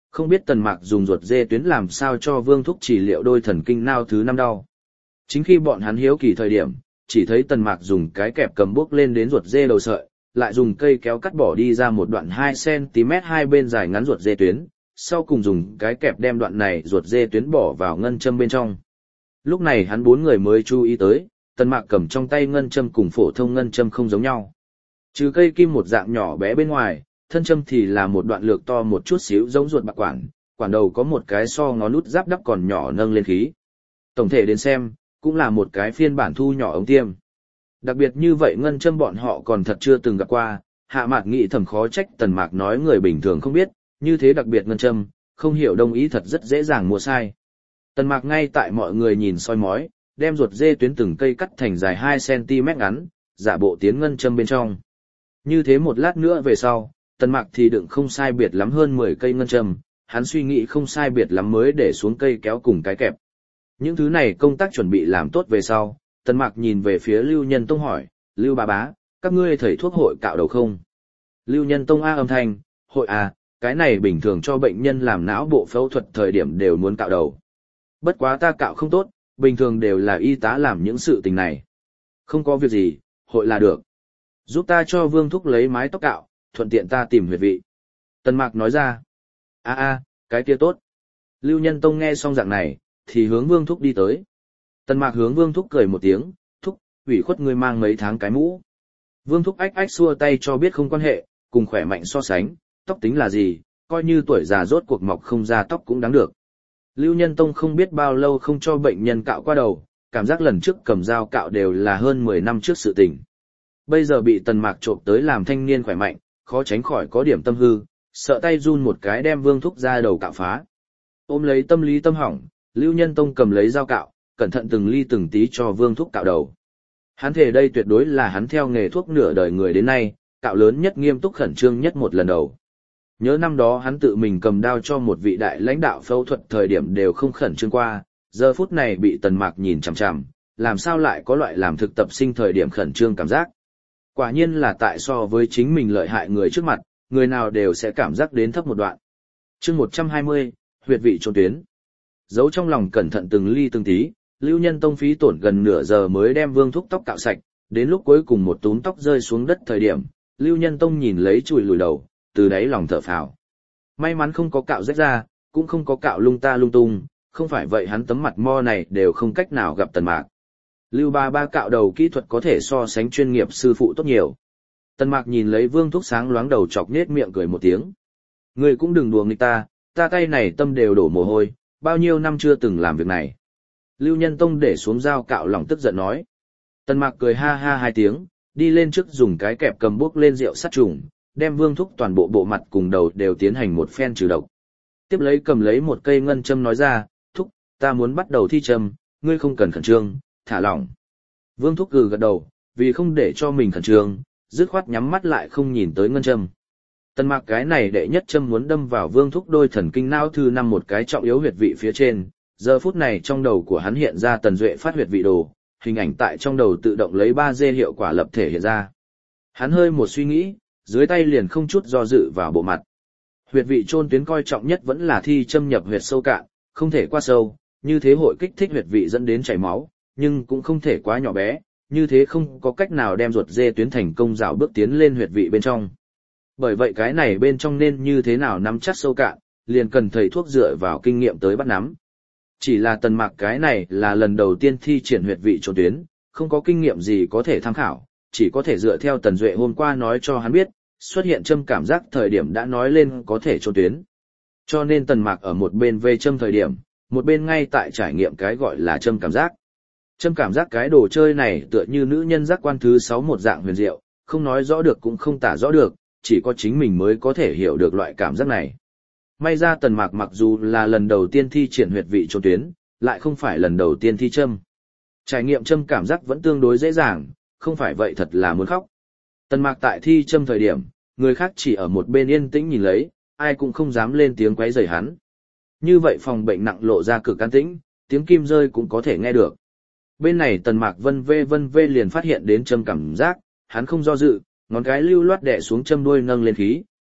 [SPEAKER 1] Không biết Tần Mạc dùng ruột dê tuyến làm sao cho Vương Thúc chỉ liệu đôi thần kinh nao thứ năm đau. Chính khi bọn hắn hiếu kỳ thời điểm, chỉ thấy Tần Mạc dùng cái kẹp cầm bước lên đến ruột dê đầu sợi, lại dùng cây kéo cắt bỏ đi ra một đoạn hai xăng-ti-mét hai bên dài ngắn ruột dê tuyến, sau cùng dùng cái kẹp đem đoạn này ruột dê tuyến bỏ vào ngân châm bên trong. Lúc này hắn bốn người mới chú ý tới, Tần Mạc cầm trong tay ngân châm cùng phổ thông ngân châm không giống nhau. Trừ cây kim một dạng nhỏ bé bên ngoài, thân châm thì là một đoạn lược to một chút xíu giống ruột bạc quản, quản đầu có một cái so ngón nút giáp đắp còn nhỏ nâng lên khí. Tổng thể đến xem, cũng là một cái phiên bản thu nhỏ ống tiêm. Đặc biệt như vậy ngân châm bọn họ còn thật chưa từng gặp qua, Hạ Mạc nghĩ thầm khó trách Tần Mạc nói người bình thường không biết, như thế đặc biệt ngân châm, không hiểu đông ý thật rất dễ dàng mua sai. Tần Mạc ngay tại mọi người nhìn soi mói, đem ruột dê tuyến từng cây cắt thành dài hai xăng-ti-mét ngắn, giả bộ tiến ngân châm bên trong. Như thế một lát nữa về sau, Tần Mạc thì đựng không sai biệt lắm hơn mười cây ngân châm, hắn suy nghĩ không sai biệt lắm mới để xuống cây kéo cùng cái kẹp. Những thứ này công tác chuẩn bị làm tốt về sau, Tần Mạc nhìn về phía Lưu Nhân Tông hỏi, Lưu bà bá, các ngươi thầy thuốc hội cạo đầu không? Lưu Nhân Tông a âm thanh, hội à, cái này bình thường cho bệnh nhân làm não bộ phẫu thuật thời điểm đều muốn cạo đầu. Bất quá ta cạo không tốt, bình thường đều là y tá làm những sự tình này. Không có việc gì, hội là được. Giúp ta cho Vương Thúc lấy mái tóc cạo, thuận tiện ta tìm huyệt vị. Tần Mạc nói ra. A a, cái kia tốt. Lưu Nhân Tông nghe xong dạng này, thì hướng Vương Thúc đi tới. Tần Mạc hướng Vương Thúc cười một tiếng, Thúc, ủy khuất ngươi mang mấy tháng cái mũ. Vương Thúc ách ách xua tay cho biết không quan hệ, cùng khỏe mạnh so sánh, tóc tính là gì, coi như tuổi già rốt cuộc mọc không ra tóc cũng đáng được. Lưu Nhân Tông không biết bao lâu không cho bệnh nhân cạo qua đầu, cảm giác lần trước cầm dao cạo đều là hơn mười năm trước sự tình. Bây giờ bị Tần Mạc trộm tới làm thanh niên khỏe mạnh, khó tránh khỏi có điểm tâm hư, sợ tay run một cái đem Vương Thúc ra đầu cạo phá. Ôm lấy tâm lý tâm hỏng, Lưu Nhân Tông cầm lấy dao cạo, cẩn thận từng ly từng tí cho Vương Thúc cạo đầu. Hắn thề đây tuyệt đối là hắn theo nghề thuốc nửa đời người đến nay, cạo lớn nhất nghiêm túc khẩn trương nhất một lần đầu. Nhớ năm đó hắn tự mình cầm đao cho một vị đại lãnh đạo phẫu thuật thời điểm đều không khẩn trương qua, giờ phút này bị Tần Mạc nhìn chằm chằm, làm sao lại có loại làm thực tập sinh thời điểm khẩn trương cảm giác. Quả nhiên là tại so với chính mình lợi hại người trước mặt, người nào đều sẽ cảm giác đến thấp một đoạn. Chương một trăm hai mươi, huyệt vị trốn tuyến. Giấu trong lòng cẩn thận từng ly từng tí, Lưu Nhân Tông phí tổn gần nửa giờ mới đem Vương Thúc tóc cạo sạch, đến lúc cuối cùng một túm tóc rơi xuống đất thời điểm, Lưu Nhân Tông nhìn lấy chùi lùi đầu, từ đáy lòng thở phào. May mắn không có cạo rách ra, cũng không có cạo lung ta lung tung, không phải vậy hắn tấm mặt mo này đều không cách nào gặp Tần Mạc. Lưu ba ba cạo đầu kỹ thuật có thể so sánh chuyên nghiệp sư phụ tốt nhiều. Tần Mạc nhìn lấy Vương Thúc sáng loáng đầu chọc nết miệng cười một tiếng. Ngươi cũng đừng đùa nghịch ta, ta tay này tâm đều đổ mồ hôi, bao nhiêu năm chưa từng làm việc này. Lưu Nhân Tông để xuống dao cạo lòng tức giận nói. Tần Mạc cười ha ha hai tiếng, đi lên trước dùng cái kẹp cầm bước lên rượu sát trùng, đem Vương Thúc toàn bộ bộ mặt cùng đầu đều tiến hành một phen trừ độc. Tiếp lấy cầm lấy một cây ngân châm nói ra, Thúc, ta muốn bắt đầu thi châm, ngươi không cần khẩn trương, thả lỏng. Vương Thúc gừ gật đầu, vì không để cho mình khẩn trương, dứt khoát nhắm mắt lại không nhìn tới ngân châm. Tần Mạc cái này đệ nhất châm muốn đâm vào Vương Thúc đôi thần kinh não thứ năm một cái trọng yếu huyệt vị phía trên, giờ phút này trong đầu của hắn hiện ra Tần Duệ phát huyệt vị đồ, hình ảnh tại trong đầu tự động lấy ba D hiệu quả lập thể hiện ra. Hắn hơi một suy nghĩ, dưới tay liền không chút do dự vào bộ mặt. Huyệt vị chôn tuyến coi trọng nhất vẫn là thi châm nhập huyệt sâu cạn, không thể quá sâu, như thế hội kích thích huyệt vị dẫn đến chảy máu, nhưng cũng không thể quá nhỏ bé, như thế không có cách nào đem ruột dê tuyến thành công rào bước tiến lên huyệt vị bên trong. Bởi vậy cái này bên trong nên như thế nào nắm chắc sâu cạn, liền cần thầy thuốc dựa vào kinh nghiệm tới bắt nắm. Chỉ là Tần Mạc cái này là lần đầu tiên thi triển huyệt vị chôn tuyến, không có kinh nghiệm gì có thể tham khảo, chỉ có thể dựa theo Tần Duệ hôm qua nói cho hắn biết, xuất hiện châm cảm giác thời điểm đã nói lên có thể chôn tuyến. Cho nên Tần Mạc ở một bên về châm thời điểm, một bên ngay tại trải nghiệm cái gọi là châm cảm giác. Châm cảm giác cái đồ chơi này tựa như nữ nhân giác quan thứ sáu một dạng huyền diệu, không nói rõ được cũng không tả rõ được, chỉ có chính mình mới có thể hiểu được loại cảm giác này. May ra Tần Mạc mặc dù là lần đầu tiên thi triển huyệt vị chôn tuyến, lại không phải lần đầu tiên thi châm. Trải nghiệm châm cảm giác vẫn tương đối dễ dàng, không phải vậy thật là muốn khóc. Tần Mạc tại thi châm thời điểm, người khác chỉ ở một bên yên tĩnh nhìn lấy, ai cũng không dám lên tiếng quấy rầy hắn. Như vậy phòng bệnh nặng lộ ra cực an tĩnh, tiếng kim rơi cũng có thể nghe được. Bên này Tần Mạc vân vê vân vê liền phát hiện đến châm cảm giác, hắn không do dự, ngón cái lưu loát đè xuống châm đuôi nâng lên khí,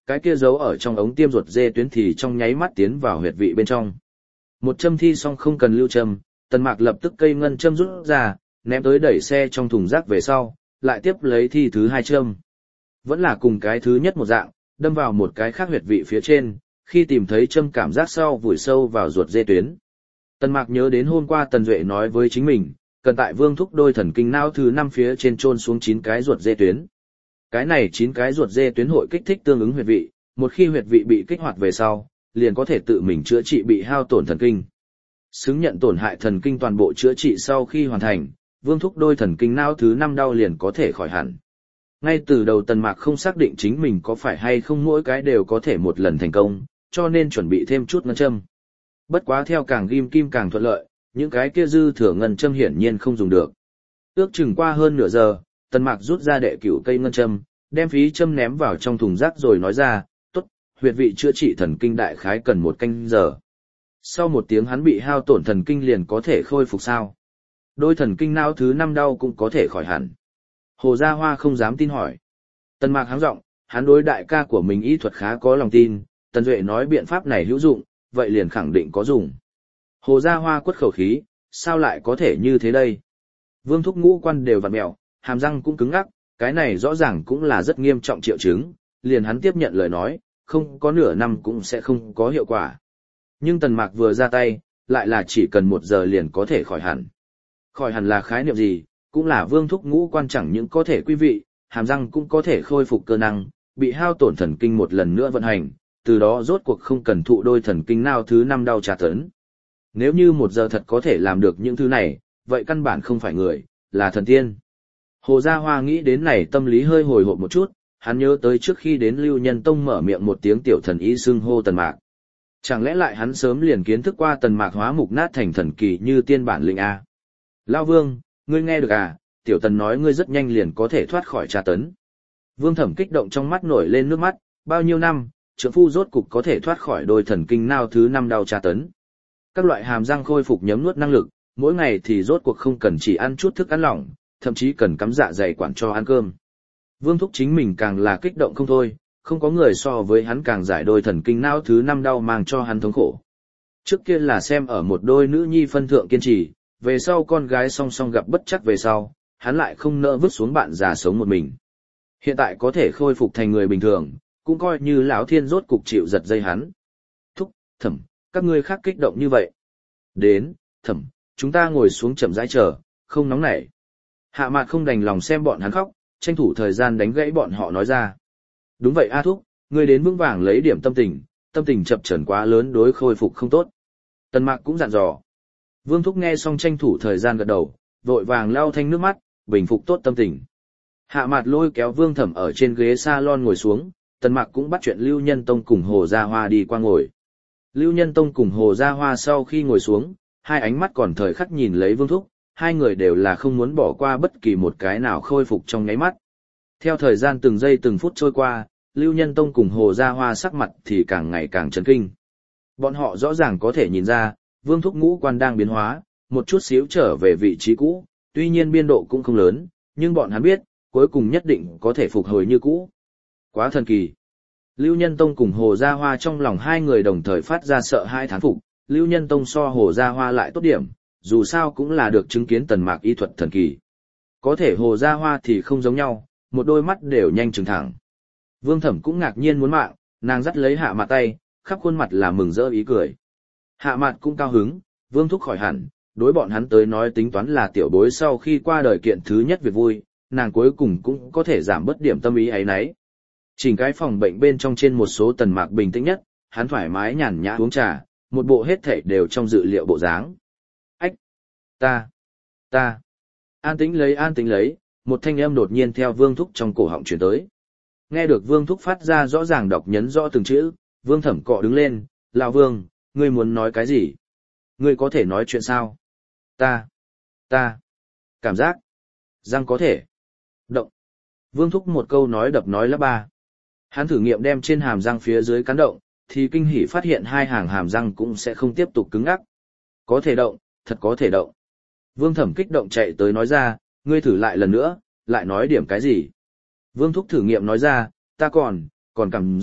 [SPEAKER 1] cái kia giấu ở trong ống tiêm ruột dê tuyến thì trong nháy mắt tiến vào huyệt vị bên trong. Một châm thi xong không cần lưu châm, Tần Mạc lập tức cây ngân châm rút ra, ném tới đẩy xe trong thùng rác về sau, lại tiếp lấy thi thứ hai châm. Vẫn là cùng cái thứ nhất một dạng, đâm vào một cái khác huyệt vị phía trên, khi tìm thấy châm cảm giác sau vùi sâu vào ruột dê tuyến. Tần Mạc nhớ đến hôm qua Tần Duệ nói với chính mình, cần tại Vương Thúc đôi thần kinh não thứ năm phía trên chôn xuống chín cái ruột dê tuyến. Cái này chín cái ruột dê tuyến hội kích thích tương ứng huyệt vị, một khi huyệt vị bị kích hoạt về sau, liền có thể tự mình chữa trị bị hao tổn thần kinh. Xứng nhận tổn hại thần kinh toàn bộ chữa trị sau khi hoàn thành, Vương Thúc đôi thần kinh não thứ năm đau liền có thể khỏi hẳn. Ngay từ đầu Tần Mạc không xác định chính mình có phải hay không mỗi cái đều có thể một lần thành công, cho nên chuẩn bị thêm chút ngân châm. Bất quá theo càng ghim kim càng thuận lợi, những cái kia dư thừa ngân châm hiển nhiên không dùng được. Ước chừng qua hơn nửa giờ, Tần Mạc rút ra đệ cửu cây ngân châm, đem phí châm ném vào trong thùng rác rồi nói ra, tốt, huyệt vị chữa trị thần kinh đại khái cần một canh giờ. Sau một tiếng hắn bị hao tổn thần kinh liền có thể khôi phục sao? Đôi thần kinh não thứ năm đau cũng có thể khỏi hẳn. Hồ Gia Hoa không dám tin hỏi. Tần Mạc háng giọng, hắn đối đại ca của mình y thuật khá có lòng tin, Tần Duệ nói biện pháp này hữu dụng, vậy liền khẳng định có dùng. Hồ Gia Hoa quất khẩu khí, sao lại có thể như thế đây? Vương Thúc ngũ quan đều vặn mẹo, hàm răng cũng cứng ngắc, cái này rõ ràng cũng là rất nghiêm trọng triệu chứng, liền hắn tiếp nhận lời nói, không có nửa năm cũng sẽ không có hiệu quả. Nhưng Tần Mạc vừa ra tay, lại là chỉ cần một giờ liền có thể khỏi hẳn. Khỏi hẳn là khái niệm gì, cũng là Vương Thúc ngũ quan chẳng những có thể quý vị, hàm răng cũng có thể khôi phục cơ năng, bị hao tổn thần kinh một lần nữa vận hành, từ đó rốt cuộc không cần thụ đôi thần kinh nào thứ năm đau tra tấn. Nếu như một giờ thật có thể làm được những thứ này, vậy căn bản không phải người, là thần tiên. Hồ Gia Hoa nghĩ đến này tâm lý hơi hồi hộp một chút, hắn nhớ tới trước khi đến Lưu Nhân Tông mở miệng một tiếng tiểu thần y xưng hô Tần Mạc. Chẳng lẽ lại hắn sớm liền kiến thức qua Tần Mạc hóa mục nát thành thần kỳ như tiên bản linh A. Lao Vương, ngươi nghe được à, tiểu Tần nói ngươi rất nhanh liền có thể thoát khỏi tra tấn. Vương Thẩm kích động trong mắt nổi lên nước mắt, bao nhiêu năm, trưởng phu rốt cục có thể thoát khỏi đôi thần kinh nào thứ năm đau tra tấn. Các loại hàm răng khôi phục nhấm nuốt năng lực, mỗi ngày thì rốt cuộc không cần chỉ ăn chút thức ăn lỏng, thậm chí cần cắm dạ dày quản cho ăn cơm. Vương Thúc chính mình càng là kích động không thôi, không có người so với hắn càng giải đôi thần kinh não thứ năm đau mang cho hắn thống khổ. Trước kia là xem ở một đôi nữ nhi phân thượng kiên trì, về sau con gái song song gặp bất chắc về sau, hắn lại không nỡ vứt xuống bạn già sống một mình. Hiện tại có thể khôi phục thành người bình thường, cũng coi như lão thiên rốt cục chịu giật dây hắn. Thúc, Thẩm, các ngươi khác kích động như vậy. Đến, Thẩm, chúng ta ngồi xuống chậm rãi chờ, không nóng nảy. Hạ Mạt không đành lòng xem bọn hắn khóc, tranh thủ thời gian đánh gãy bọn họ nói ra. Đúng vậy A Thúc, ngươi đến vững vàng lấy điểm tâm tình, tâm tình chập chờn quá lớn đối khôi phục không tốt. Tần Mạc cũng dặn dò. Vương Thúc nghe xong tranh thủ thời gian gật đầu, vội vàng lau thanh nước mắt, bình phục tốt tâm tình. Hạ Mạt lôi kéo Vương Thẩm ở trên ghế salon ngồi xuống, Tần Mạc cũng bắt chuyện Lưu Nhân Tông cùng Hồ Gia Hoa đi qua ngồi. Lưu Nhân Tông cùng Hồ Gia Hoa sau khi ngồi xuống, hai ánh mắt còn thời khắc nhìn lấy Vương Thúc, hai người đều là không muốn bỏ qua bất kỳ một cái nào khôi phục trong nháy mắt. Theo thời gian từng giây từng phút trôi qua, Lưu Nhân Tông cùng Hồ Gia Hoa sắc mặt thì càng ngày càng chấn kinh. Bọn họ rõ ràng có thể nhìn ra, Vương Thúc ngũ quan đang biến hóa, một chút xíu trở về vị trí cũ, tuy nhiên biên độ cũng không lớn, nhưng bọn hắn biết, cuối cùng nhất định có thể phục hồi như cũ. Quá thần kỳ. Lưu Nhân Tông cùng Hồ Gia Hoa trong lòng hai người đồng thời phát ra sợ hai thán phục, Lưu Nhân Tông so Hồ Gia Hoa lại tốt điểm, dù sao cũng là được chứng kiến Tần Mạc y thuật thần kỳ. Có thể Hồ Gia Hoa thì không giống nhau, một đôi mắt đều nhanh trừng thẳng. Vương Thẩm cũng ngạc nhiên muốn mạng, nàng dắt lấy Hạ Mạt tay, khắp khuôn mặt là mừng rỡ ý cười. Hạ Mạt cũng cao hứng, Vương Thúc khỏi hẳn, đối bọn hắn tới nói tính toán là tiểu bối sau khi qua đời kiện thứ nhất việc vui, nàng cuối cùng cũng có thể giảm bớt điểm tâm ý ấy nấy. Chỉnh cái phòng bệnh bên trong trên một số Tần Mạc bình tĩnh nhất, hắn thoải mái nhàn nhã uống trà, một bộ hết thảy đều trong dự liệu bộ dáng. Ách! Ta! Ta! An tĩnh lấy an tĩnh lấy, một thanh âm đột nhiên theo Vương Thúc trong cổ họng truyền tới. Nghe được Vương Thúc phát ra rõ ràng đọc nhấn rõ từng chữ, Vương Thẩm cọ đứng lên, lão Vương, ngươi muốn nói cái gì? Ngươi có thể nói chuyện sao? Ta! Ta! Cảm giác! Răng có thể! Động! Vương Thúc một câu nói đập nói lắp ba. Hắn thử nghiệm đem trên hàm răng phía dưới cắn động, thì kinh hỉ phát hiện hai hàng hàm răng cũng sẽ không tiếp tục cứng ngắc. Có thể động, thật có thể động. Vương Thẩm kích động chạy tới nói ra, ngươi thử lại lần nữa, lại nói điểm cái gì? Vương Thúc thử nghiệm nói ra, ta còn, còn cảm giác,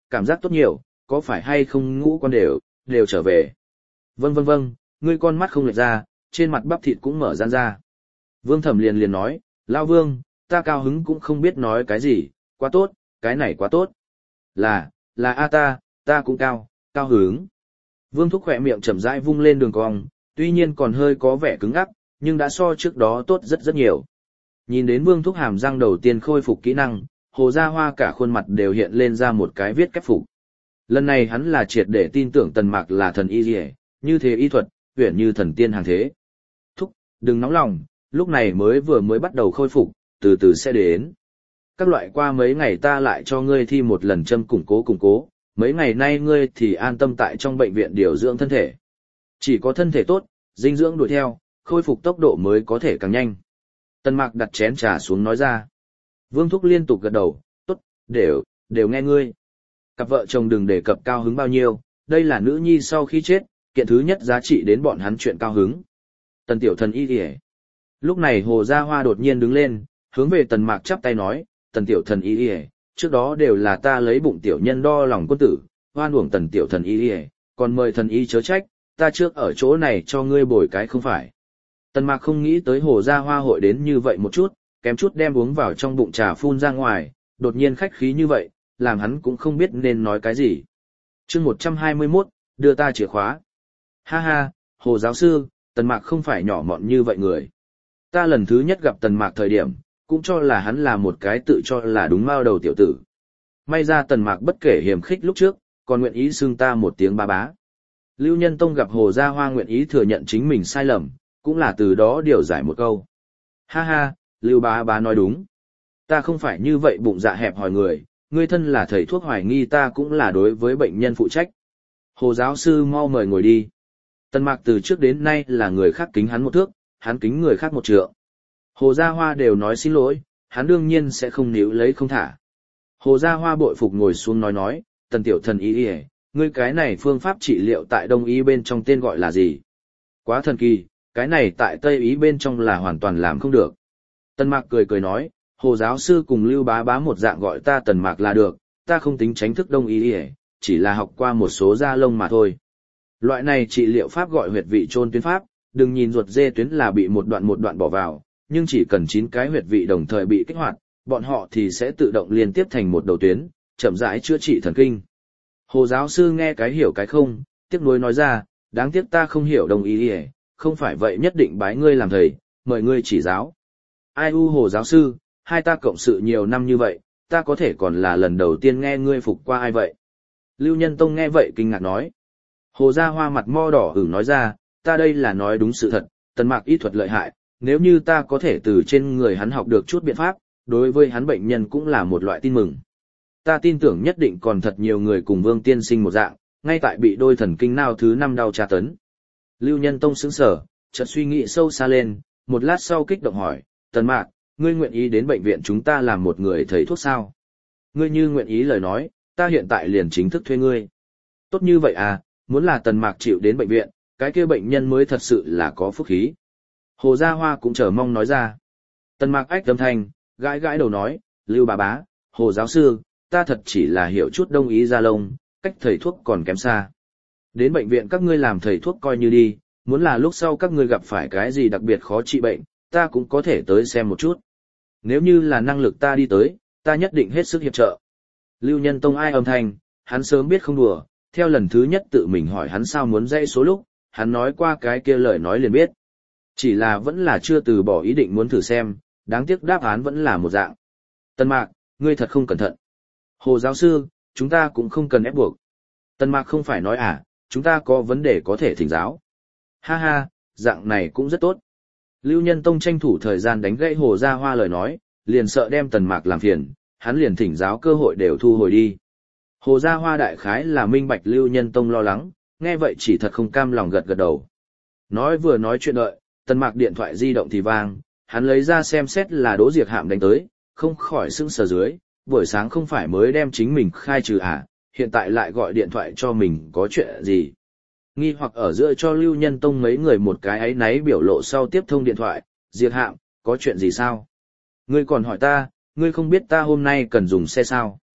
[SPEAKER 1] cảm giác tốt nhiều, có phải hay không ngũ quan đều, đều trở về. Vâng vâng vâng, ngươi con mắt không lệch ra, trên mặt bắp thịt cũng mở gian ra. Vương Thẩm liền liền nói, Lao Vương, ta cao hứng cũng không biết nói cái gì, quá tốt, cái này quá tốt. Là, là a ta, ta cũng cao, cao hứng. Vương Thúc khỏe miệng chậm rãi vung lên đường cong, tuy nhiên còn hơi có vẻ cứng ngắc, nhưng đã so trước đó tốt rất rất nhiều. Nhìn đến Vương Thúc hàm răng đầu tiên khôi phục kỹ năng, Hồ Gia Hoa cả khuôn mặt đều hiện lên ra một cái viết kép phục. Lần này hắn là triệt để tin tưởng Tần Mạc là thần y liề, như thế y thuật, huyền như thần tiên hàng thế. Thúc, đừng nóng lòng, lúc này mới vừa mới bắt đầu khôi phục, từ từ sẽ đến. Các loại qua mấy ngày ta lại cho ngươi thi một lần châm củng cố củng cố, mấy ngày nay ngươi thì an tâm tại trong bệnh viện điều dưỡng thân thể. Chỉ có thân thể tốt, dinh dưỡng đuổi theo, khôi phục tốc độ mới có thể càng nhanh. Tần Mạc đặt chén trà xuống nói ra. Vương Thúc liên tục gật đầu, tốt, đều, đều nghe ngươi. Cặp vợ chồng đừng đề cập cao hứng bao nhiêu, đây là nữ nhi sau khi chết, kiện thứ nhất giá trị đến bọn hắn chuyện cao hứng. Tần tiểu thần y kìa. Lúc này Hồ Gia Hoa đột nhiên đứng lên, hướng về Tần Mạc chắp tay nói, Tần tiểu thần y kìa, trước đó đều là ta lấy bụng tiểu nhân đo lòng quân tử, hoan uổng Tần tiểu thần y kìa, còn mời thần y chớ trách, ta trước ở chỗ này cho ngươi bồi cái không phải. Tần Mạc không nghĩ tới Hồ Gia Hoa hội đến như vậy một chút, kém chút đem uống vào trong bụng trà phun ra ngoài, đột nhiên khách khí như vậy, làm hắn cũng không biết nên nói cái gì. chương một trăm hai mươi mốt, đưa ta chìa khóa. Ha ha, Hồ giáo sư, Tần Mạc không phải nhỏ mọn như vậy người. Ta lần thứ nhất gặp Tần Mạc thời điểm, cũng cho là hắn là một cái tự cho là đúng mao đầu tiểu tử. May ra Tần Mạc bất kể hiềm khích lúc trước, còn nguyện ý xưng ta một tiếng ba bá. Lưu Nhân Tông gặp Hồ Gia Hoa nguyện ý thừa nhận chính mình sai lầm, cũng là từ đó điều giải một câu. Ha ha, Lưu bá bá nói đúng. Ta không phải như vậy bụng dạ hẹp hòi người, ngươi thân là thầy thuốc hoài nghi ta cũng là đối với bệnh nhân phụ trách. Hồ giáo sư mau mời ngồi đi. Tần Mạc từ trước đến nay là người khác kính hắn một thước, hắn kính người khác một trượng. Hồ Gia Hoa đều nói xin lỗi, hắn đương nhiên sẽ không níu lấy không thả. Hồ Gia Hoa bội phục ngồi xuống nói nói, Tần tiểu thần y y, ngươi cái này phương pháp trị liệu tại Đông y bên trong tên gọi là gì? Quá thần kỳ, cái này tại Tây y bên trong là hoàn toàn làm không được. Tần Mạc cười cười nói, Hồ giáo sư cùng Lưu bá bá một dạng gọi ta Tần Mạc là được, ta không tính tránh thức Đông y y, chỉ là học qua một số da lông mà thôi. Loại này trị liệu pháp gọi huyệt vị chôn tuyến pháp, đừng nhìn ruột dê tuyến là bị một đoạn một đoạn bỏ vào, nhưng chỉ cần chín cái huyệt vị đồng thời bị kích hoạt, bọn họ thì sẽ tự động liên tiếp thành một đầu tuyến, chậm rãi chữa trị thần kinh. Hồ giáo sư nghe cái hiểu cái không, tiếc nuối nói ra, đáng tiếc ta không hiểu Đông y, không phải vậy nhất định bái ngươi làm thầy, mời ngươi chỉ giáo. Ai u Hồ giáo sư, hai ta cộng sự nhiều năm như vậy, ta có thể còn là lần đầu tiên nghe ngươi phục qua ai vậy? Lưu Nhân Tông nghe vậy kinh ngạc nói. Hồ Gia Hoa mặt mo đỏ ửng nói ra, ta đây là nói đúng sự thật, Tần Mạc y thuật lợi hại, nếu như ta có thể từ trên người hắn học được chút biện pháp, đối với hắn bệnh nhân cũng là một loại tin mừng. Ta tin tưởng nhất định còn thật nhiều người cùng Vương tiên sinh một dạng, ngay tại bị đôi thần kinh nào thứ năm đau tra tấn. Lưu Nhân Tông sững sờ, chợt suy nghĩ sâu xa lên, một lát sau kích động hỏi, Tần Mạc, ngươi nguyện ý đến bệnh viện chúng ta làm một người thầy thuốc sao? Ngươi như nguyện ý lời nói, ta hiện tại liền chính thức thuê ngươi. Tốt như vậy à, muốn là Tần Mạc chịu đến bệnh viện, cái kia bệnh nhân mới thật sự là có phúc khí. Hồ Gia Hoa cũng chờ mong nói ra. Tần Mạc ách âm thanh, gãi gãi đầu nói, Lưu bà bá, Hồ giáo sư, ta thật chỉ là hiểu chút Đông y da lông, cách thầy thuốc còn kém xa. Đến bệnh viện các ngươi làm thầy thuốc coi như đi, muốn là lúc sau các ngươi gặp phải cái gì đặc biệt khó trị bệnh, ta cũng có thể tới xem một chút. Nếu như là năng lực ta đi tới, ta nhất định hết sức hiệp trợ. Lưu Nhân Tông ai âm thanh, hắn sớm biết không đùa, theo lần thứ nhất tự mình hỏi hắn sao muốn dãy số lúc, hắn nói qua cái kia lời nói liền biết. Chỉ là vẫn là chưa từ bỏ ý định muốn thử xem, đáng tiếc đáp án vẫn là một dạng. Tần Mạc, ngươi thật không cẩn thận. Hồ giáo sư, chúng ta cũng không cần ép buộc. Tần Mạc không phải nói à, chúng ta có vấn đề có thể thỉnh giáo. Ha ha, dạng này cũng rất tốt. Lưu Nhân Tông tranh thủ thời gian đánh gãy Hồ Gia Hoa lời nói, liền sợ đem Tần Mạc làm phiền, hắn liền thỉnh giáo cơ hội đều thu hồi đi. Hồ Gia Hoa đại khái là minh bạch Lưu Nhân Tông lo lắng, nghe vậy chỉ thật không cam lòng gật gật đầu. Nói vừa nói chuyện đợi, Tần Mạc điện thoại di động thì vang, hắn lấy ra xem xét là Đỗ Diệc Hạm đánh tới, không khỏi sững sờ dưới, buổi sáng không phải mới đem chính mình khai trừ à, hiện tại lại gọi điện thoại cho mình có chuyện gì. Nghi hoặc ở giữa cho Lưu Nhân Tông mấy người một cái áy náy biểu lộ sau tiếp thông điện thoại, Diệc Hạm, có chuyện gì sao? Ngươi còn hỏi ta, ngươi không biết ta hôm nay cần dùng xe sao?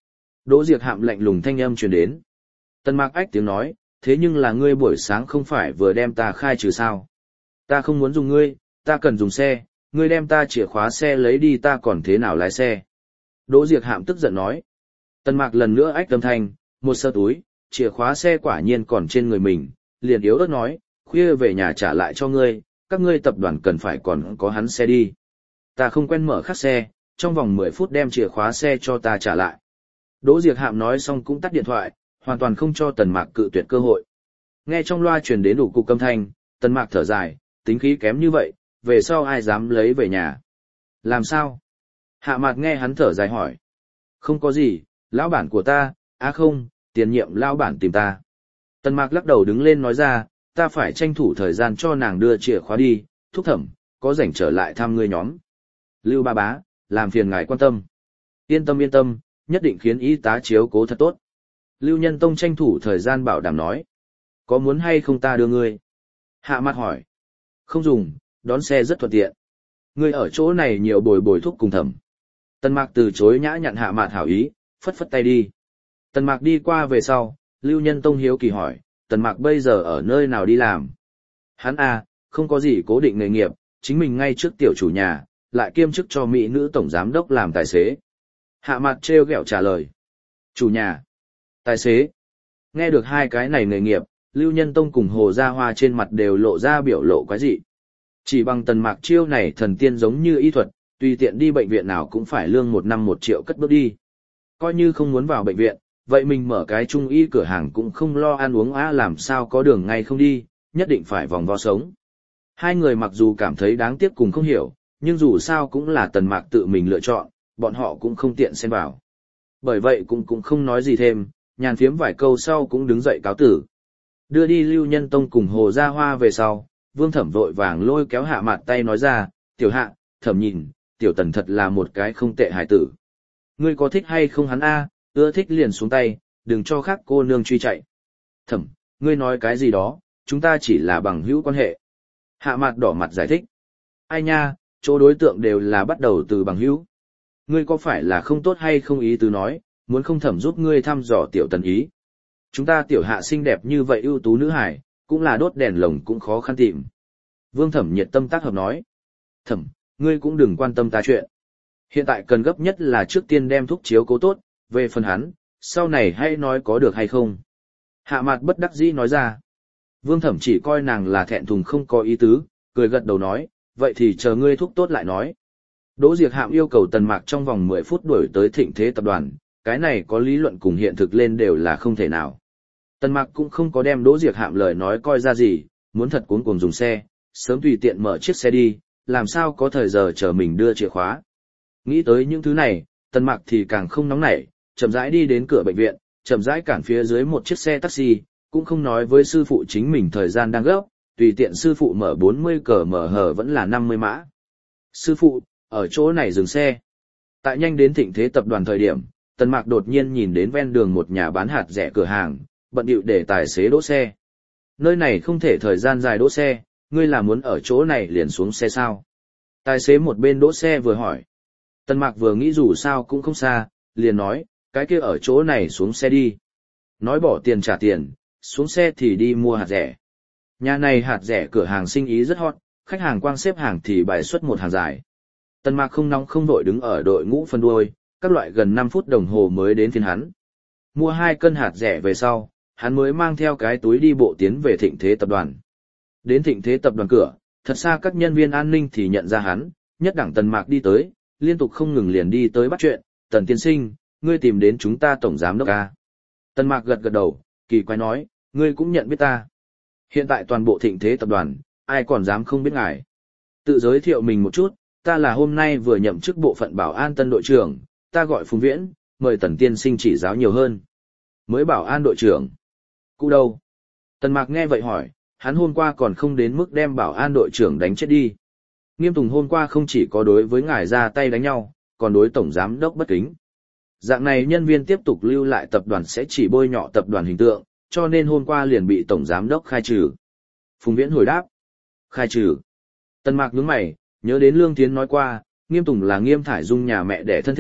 [SPEAKER 1] Đỗ Diệc Hạm lạnh lùng thanh âm truyền đến. Tần Mạc ách tiếng nói, thế nhưng là ngươi buổi sáng không phải vừa đem ta khai trừ sao? Ta không muốn dùng ngươi, ta cần dùng xe, ngươi đem ta chìa khóa xe lấy đi ta còn thế nào lái xe? Đỗ Diệc Hạm tức giận nói. Tần Mạc lần nữa ách âm thanh, một sơ túi, chìa khóa xe quả nhiên còn trên người mình, liền yếu ớt nói, khuya về nhà trả lại cho ngươi, các ngươi tập đoàn cần phải còn có hắn xe đi. Ta không quen mở khác xe, trong vòng mười phút đem chìa khóa xe cho ta trả lại. Đỗ Diệc Hạm nói xong cũng tắt điện thoại, hoàn toàn không cho Tần Mạc cự tuyệt cơ hội. Nghe trong loa truyền đến đủ cục âm thanh, Tần Mạc thở dài, tính khí kém như vậy, về sau ai dám lấy về nhà. Làm sao? Hạ Mạt nghe hắn thở dài hỏi. Không có gì, lão bản của ta, à không, tiền nhiệm lão bản tìm ta. Tần Mạc lắc đầu đứng lên nói ra, ta phải tranh thủ thời gian cho nàng đưa chìa khóa đi, thúc thẩm, có rảnh trở lại thăm ngươi nhóm. Lưu ba bá, làm phiền ngài quan tâm. Yên tâm yên tâm, nhất định khiến y tá chiếu cố thật tốt. Lưu Nhân Tông tranh thủ thời gian bảo đảm nói. Có muốn hay không ta đưa ngươi? Hạ Mạt hỏi. Không dùng, đón xe rất thuận tiện. Ngươi ở chỗ này nhiều bồi bồi thúc cùng thẩm. Tần Mạc từ chối nhã nhặn Hạ Mạt hảo ý, phất phất tay đi. Tần Mạc đi qua về sau, Lưu Nhân Tông hiếu kỳ hỏi, Tần Mạc bây giờ ở nơi nào đi làm? Hắn à, không có gì cố định nghề nghiệp, chính mình ngay trước tiểu chủ nhà, lại kiêm chức cho mỹ nữ tổng giám đốc làm tài xế. Hạ Mạt trêu ghẹo trả lời. Chủ nhà, tài xế. Nghe được hai cái này nghề nghiệp, Lưu Nhân Tông cùng Hồ Gia Hoa trên mặt đều lộ ra biểu lộ quái dị. Chỉ bằng Tần Mạc chiêu này thần tiên giống như y thuật, tùy tiện đi bệnh viện nào cũng phải lương một năm một triệu cất bước đi. Coi như không muốn vào bệnh viện, vậy mình mở cái trung y cửa hàng cũng không lo ăn uống á làm sao có đường ngay không đi, nhất định phải vòng vo sống. Hai người mặc dù cảm thấy đáng tiếc cùng không hiểu, nhưng dù sao cũng là Tần Mạc tự mình lựa chọn, bọn họ cũng không tiện xen vào. Bởi vậy cũng cũng không nói gì thêm, nhàn phiếm vài câu sau cũng đứng dậy cáo tử. Đưa đi Lưu Nhân Tông cùng Hồ Gia Hoa về sau, Vương Thẩm vội vàng lôi kéo Hạ Mạt tay nói ra, tiểu Hạ, Thẩm nhìn, tiểu Tần thật là một cái không tệ hải tử. Ngươi có thích hay không hắn a? Ưa thích liền xuống tay, đừng cho khác cô nương truy chạy. Thẩm, ngươi nói cái gì đó, chúng ta chỉ là bằng hữu quan hệ. Hạ Mạt đỏ mặt giải thích. Ai nha, chỗ đối tượng đều là bắt đầu từ bằng hữu. Ngươi có phải là không tốt hay không ý tứ nói, muốn không Thẩm giúp ngươi thăm dò tiểu Tần ý. Chúng ta tiểu Hạ xinh đẹp như vậy ưu tú nữ hải, cũng là đốt đèn lồng cũng khó khăn tìm. Vương Thẩm nhiệt tâm tác hợp nói. Thẩm, ngươi cũng đừng quan tâm ta chuyện. Hiện tại cần gấp nhất là trước tiên đem thuốc chiếu cố tốt, về phần hắn, sau này hay nói có được hay không. Hạ Mạt bất đắc dĩ nói ra. Vương Thẩm chỉ coi nàng là thẹn thùng không có ý tứ, cười gật đầu nói, vậy thì chờ ngươi thuốc tốt lại nói. Đỗ Diệc Hạm yêu cầu Tần Mạc trong vòng mười phút đuổi tới Thịnh Thế tập đoàn, cái này có lý luận cùng hiện thực lên đều là không thể nào. Tần Mạc cũng không có đem Đỗ Diệc Hạm lời nói coi ra gì, muốn thật cuống cuồng dùng xe, sớm tùy tiện mở chiếc xe đi, làm sao có thời giờ chờ mình đưa chìa khóa. Nghĩ tới những thứ này, Tần Mạc thì càng không nóng nảy, chậm rãi đi đến cửa bệnh viện, chậm rãi cản phía dưới một chiếc xe taxi, cũng không nói với sư phụ chính mình thời gian đang gấp, tùy tiện sư phụ mở bốn mươi cờ mở hở vẫn là năm mươi mã. Sư phụ, ở chỗ này dừng xe. Tại nhanh đến Thịnh Thế tập đoàn thời điểm, Tần Mạc đột nhiên nhìn đến ven đường một nhà bán hạt rẻ cửa hàng, bận điệu để tài xế đỗ xe. Nơi này không thể thời gian dài đỗ xe, ngươi là muốn ở chỗ này liền xuống xe sao? Tài xế một bên đỗ xe vừa hỏi. Tần Mạc vừa nghĩ dù sao cũng không xa, liền nói, cái kia ở chỗ này xuống xe đi. Nói bỏ tiền trả tiền, xuống xe thì đi mua hạt rẻ. Nhà này hạt rẻ cửa hàng sinh ý rất hot, khách hàng quang xếp hàng thì bài xuất một hàng dài. Tần Mạc không nóng không vội đứng ở đội ngũ phân đuôi, các loại gần năm phút đồng hồ mới đến phiên hắn. Mua hai cân hạt rẻ về sau, hắn mới mang theo cái túi đi bộ tiến về Thịnh Thế tập đoàn. Đến Thịnh Thế tập đoàn cửa, thật xa các nhân viên an ninh thì nhận ra hắn, nhất đẳng Tần Mạc đi tới, liên tục không ngừng liền đi tới bắt chuyện, Tần tiên sinh, ngươi tìm đến chúng ta tổng giám đốc à? Tần Mạc gật gật đầu, kỳ quái nói, ngươi cũng nhận biết ta. Hiện tại toàn bộ Thịnh Thế tập đoàn, ai còn dám không biết ngài. Tự giới thiệu mình một chút, ta là hôm nay vừa nhậm chức bộ phận bảo an tân đội trưởng, ta gọi Phùng Viễn, mời Tần tiên sinh chỉ giáo nhiều hơn. Mới bảo an đội trưởng. Cụ đâu? Tần Mạc nghe vậy hỏi, hắn hôm qua còn không đến mức đem bảo an đội trưởng đánh chết đi. Nghiêm Tùng hôm qua không chỉ có đối với ngài ra tay đánh nhau, còn đối tổng giám đốc bất kính. Dạng này nhân viên tiếp tục lưu lại tập đoàn sẽ chỉ bôi nhọ tập đoàn hình tượng, cho nên hôm qua liền bị tổng giám đốc khai trừ. Phùng Viễn hồi đáp. Khai trừ. Tần Mạc nhướng mày, nhớ đến Lương Thiến nói qua, Nghiêm Tùng là Nghiêm Thải Dung nhà mẹ đẻ thân thích,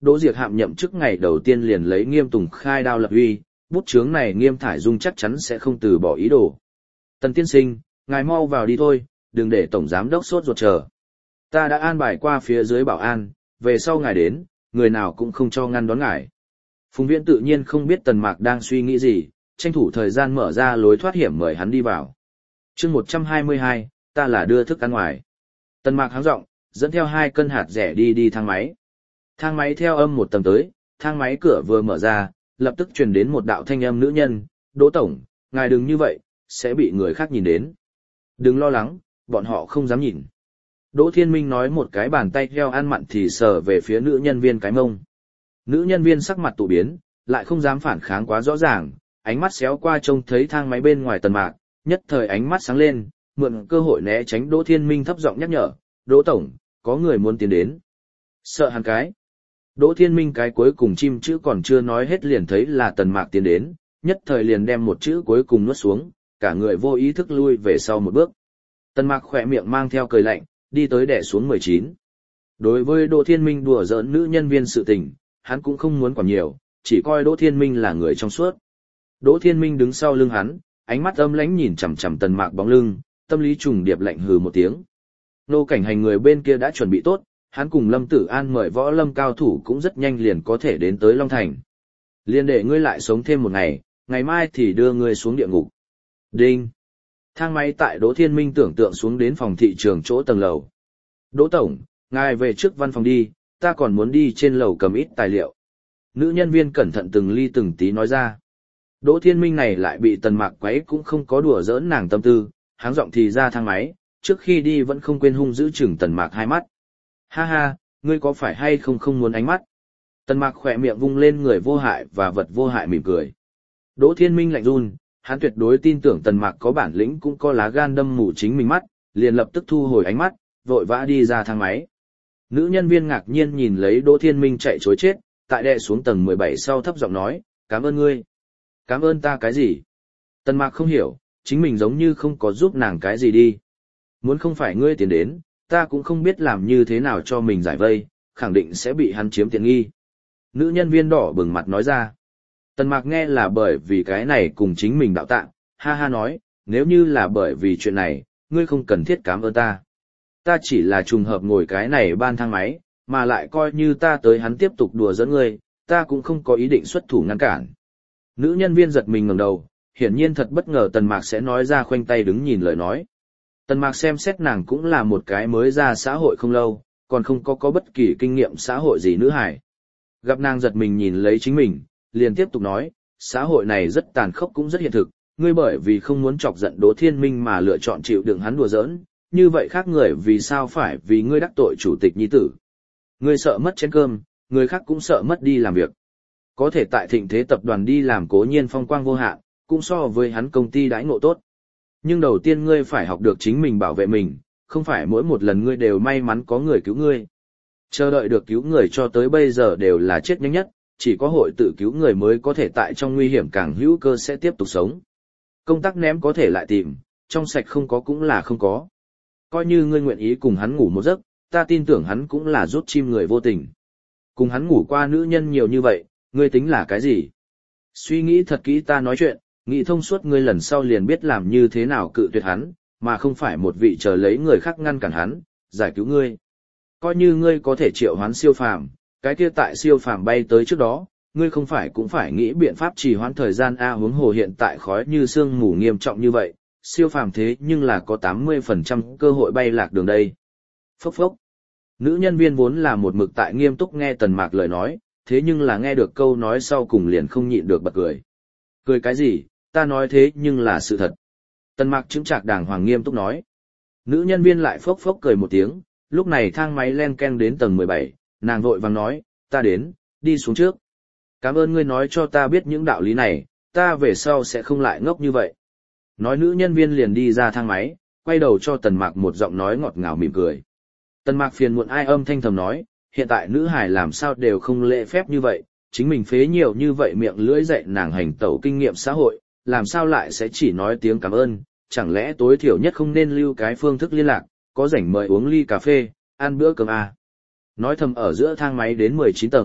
[SPEAKER 1] Đỗ Diệc Hạm nhậm chức ngày đầu tiên liền lấy Nghiêm Tùng khai đao lập uy, bút chướng này Nghiêm Thải Dung chắc chắn sẽ không từ bỏ ý đồ. Tần tiên sinh, ngài mau vào đi thôi, đừng để tổng giám đốc sốt ruột chờ. Ta đã an bài qua phía dưới bảo an, về sau ngài đến, người nào cũng không cho ngăn đón ngài. Phùng Viễn tự nhiên không biết Tần Mạc đang suy nghĩ gì, tranh thủ thời gian mở ra lối thoát hiểm mời hắn đi vào. chương một trăm hai mươi hai, ta là đưa thức ăn ngoài. Tần Mạc háng rộng, dẫn theo hai cân hạt rẻ đi đi thang máy. Thang máy theo âm một tầng tới, thang máy cửa vừa mở ra, lập tức truyền đến một đạo thanh âm nữ nhân, Đỗ Tổng, ngài đừng như vậy, sẽ bị người khác nhìn đến. Đừng lo lắng, bọn họ không dám nhìn. Đỗ Thiên Minh nói một cái bàn tay theo ăn mặn thì sờ về phía nữ nhân viên cái mông. Nữ nhân viên sắc mặt tụ biến, lại không dám phản kháng quá rõ ràng, ánh mắt xéo qua trông thấy thang máy bên ngoài Tần Mạc, nhất thời ánh mắt sáng lên, mượn cơ hội né tránh Đỗ Thiên Minh thấp giọng nhắc nhở, Đỗ Tổng, có người muốn tiến đến. Sợ hắn cái. Đỗ Thiên Minh cái cuối cùng chim chữ còn chưa nói hết liền thấy là Tần Mạc tiến đến, nhất thời liền đem một chữ cuối cùng nuốt xuống, cả người vô ý thức lui về sau một bước. Tần Mạc khỏe miệng mang theo cười lạnh, đi tới đè xuống mười chín. Đối với Đỗ Thiên Minh đùa giỡn nữ nhân viên sự tình, hắn cũng không muốn quản nhiều, chỉ coi Đỗ Thiên Minh là người trong suốt. Đỗ Thiên Minh đứng sau lưng hắn, ánh mắt âm lãnh nhìn chằm chằm Tần Mạc bóng lưng, tâm lý trùng điệp lạnh hừ một tiếng. Nô cảnh hành người bên kia đã chuẩn bị tốt, hắn cùng Lâm Tử An mời võ lâm cao thủ cũng rất nhanh liền có thể đến tới Long Thành. Liên để ngươi lại sống thêm một ngày, ngày mai thì đưa ngươi xuống địa ngục. Đinh! Thang máy tại Đỗ Thiên Minh tưởng tượng xuống đến phòng thị trường chỗ tầng lầu. Đỗ Tổng, ngài về trước văn phòng đi, ta còn muốn đi trên lầu cầm ít tài liệu. Nữ nhân viên cẩn thận từng ly từng tí nói ra. Đỗ Thiên Minh này lại bị Tần Mạc quấy cũng không có đùa giỡn nàng tâm tư, háng giọng thì ra thang máy, trước khi đi vẫn không quên hung giữ chừng Tần Mạc hai mắt. Ha ha, ngươi có phải hay không không muốn ánh mắt? Tần Mạc khỏe miệng vung lên người vô hại và vật vô hại mỉm cười. Đỗ Thiên Minh lạnh run, hắn tuyệt đối tin tưởng Tần Mạc có bản lĩnh cũng có lá gan đâm mù chính mình mắt, liền lập tức thu hồi ánh mắt, vội vã đi ra thang máy. Nữ nhân viên ngạc nhiên nhìn lấy Đỗ Thiên Minh chạy trối chết, tại đệ xuống tầng mười bảy sau thấp giọng nói, cảm ơn ngươi. Cảm ơn ta cái gì? Tần Mạc không hiểu, chính mình giống như không có giúp nàng cái gì đi. Muốn không phải ngươi tiến đến, ta cũng không biết làm như thế nào cho mình giải vây, khẳng định sẽ bị hắn chiếm tiện nghi. Nữ nhân viên đỏ bừng mặt nói ra. Tần Mạc nghe là bởi vì cái này cùng chính mình đạo tạ, ha ha nói, nếu như là bởi vì chuyện này, ngươi không cần thiết cảm ơn ta. Ta chỉ là trùng hợp ngồi cái này ban thang máy, mà lại coi như ta tới hắn tiếp tục đùa giỡn ngươi, ta cũng không có ý định xuất thủ ngăn cản. Nữ nhân viên giật mình ngẩng đầu, hiển nhiên thật bất ngờ Tần Mạc sẽ nói ra khoanh tay đứng nhìn lời nói. Tần Mạc xem xét nàng cũng là một cái mới ra xã hội không lâu, còn không có có bất kỳ kinh nghiệm xã hội gì nữ hải. Gặp nàng giật mình nhìn lấy chính mình, liền tiếp tục nói, xã hội này rất tàn khốc cũng rất hiện thực, ngươi bởi vì không muốn chọc giận Đỗ Thiên Minh mà lựa chọn chịu đựng hắn đùa giỡn, như vậy khác người vì sao phải vì ngươi đắc tội chủ tịch nhi tử. Ngươi sợ mất chén cơm, người khác cũng sợ mất đi làm việc. Có thể tại Thịnh Thế tập đoàn đi làm cố nhiên phong quang vô hạn, cũng so với hắn công ty đãi ngộ tốt. Nhưng đầu tiên ngươi phải học được chính mình bảo vệ mình, không phải mỗi một lần ngươi đều may mắn có người cứu ngươi. Chờ đợi được cứu người cho tới bây giờ đều là chết nhanh nhất, chỉ có hội tự cứu người mới có thể tại trong nguy hiểm càng hữu cơ sẽ tiếp tục sống. Công tác ném có thể lại tìm, trong sạch không có cũng là không có. Coi như ngươi nguyện ý cùng hắn ngủ một giấc, ta tin tưởng hắn cũng là rút chim người vô tình. Cùng hắn ngủ qua nữ nhân nhiều như vậy, ngươi tính là cái gì? Suy nghĩ thật kỹ ta nói chuyện, nghĩ thông suốt ngươi lần sau liền biết làm như thế nào cự tuyệt hắn, mà không phải một vị chờ lấy người khác ngăn cản hắn, giải cứu ngươi. Coi như ngươi có thể triệu hoán siêu phàm, cái kia tại siêu phàm bay tới trước đó, ngươi không phải cũng phải nghĩ biện pháp trì hoãn thời gian a huống hồ hiện tại khói như sương mù nghiêm trọng như vậy, siêu phàm thế nhưng là có tám mươi phần trăm cơ hội bay lạc đường đây. Phốc phốc. Nữ nhân viên vốn là một mực tại nghiêm túc nghe Tần Mạc lời nói, thế nhưng là nghe được câu nói sau cùng liền không nhịn được bật cười. Cười cái gì, ta nói thế nhưng là sự thật. Tần Mạc chứng trạc đàng hoàng nghiêm túc nói. Nữ nhân viên lại phốc phốc cười một tiếng, lúc này thang máy len ken đến tầng mười bảy, nàng vội vàng nói, ta đến, đi xuống trước. Cảm ơn ngươi nói cho ta biết những đạo lý này, ta về sau sẽ không lại ngốc như vậy. Nói nữ nhân viên liền đi ra thang máy, quay đầu cho Tần Mạc một giọng nói ngọt ngào mỉm cười. Tần Mạc phiền muộn ai âm thanh thầm nói, hiện tại nữ hài làm sao đều không lễ phép như vậy, chính mình phế nhiều như vậy miệng lưỡi dạy nàng hành tẩu kinh nghiệm xã hội, làm sao lại sẽ chỉ nói tiếng cảm ơn, chẳng lẽ tối thiểu nhất không nên lưu cái phương thức liên lạc, có rảnh mời uống ly cà phê, ăn bữa cơm à. Nói thầm ở giữa thang máy đến mười chín tầng,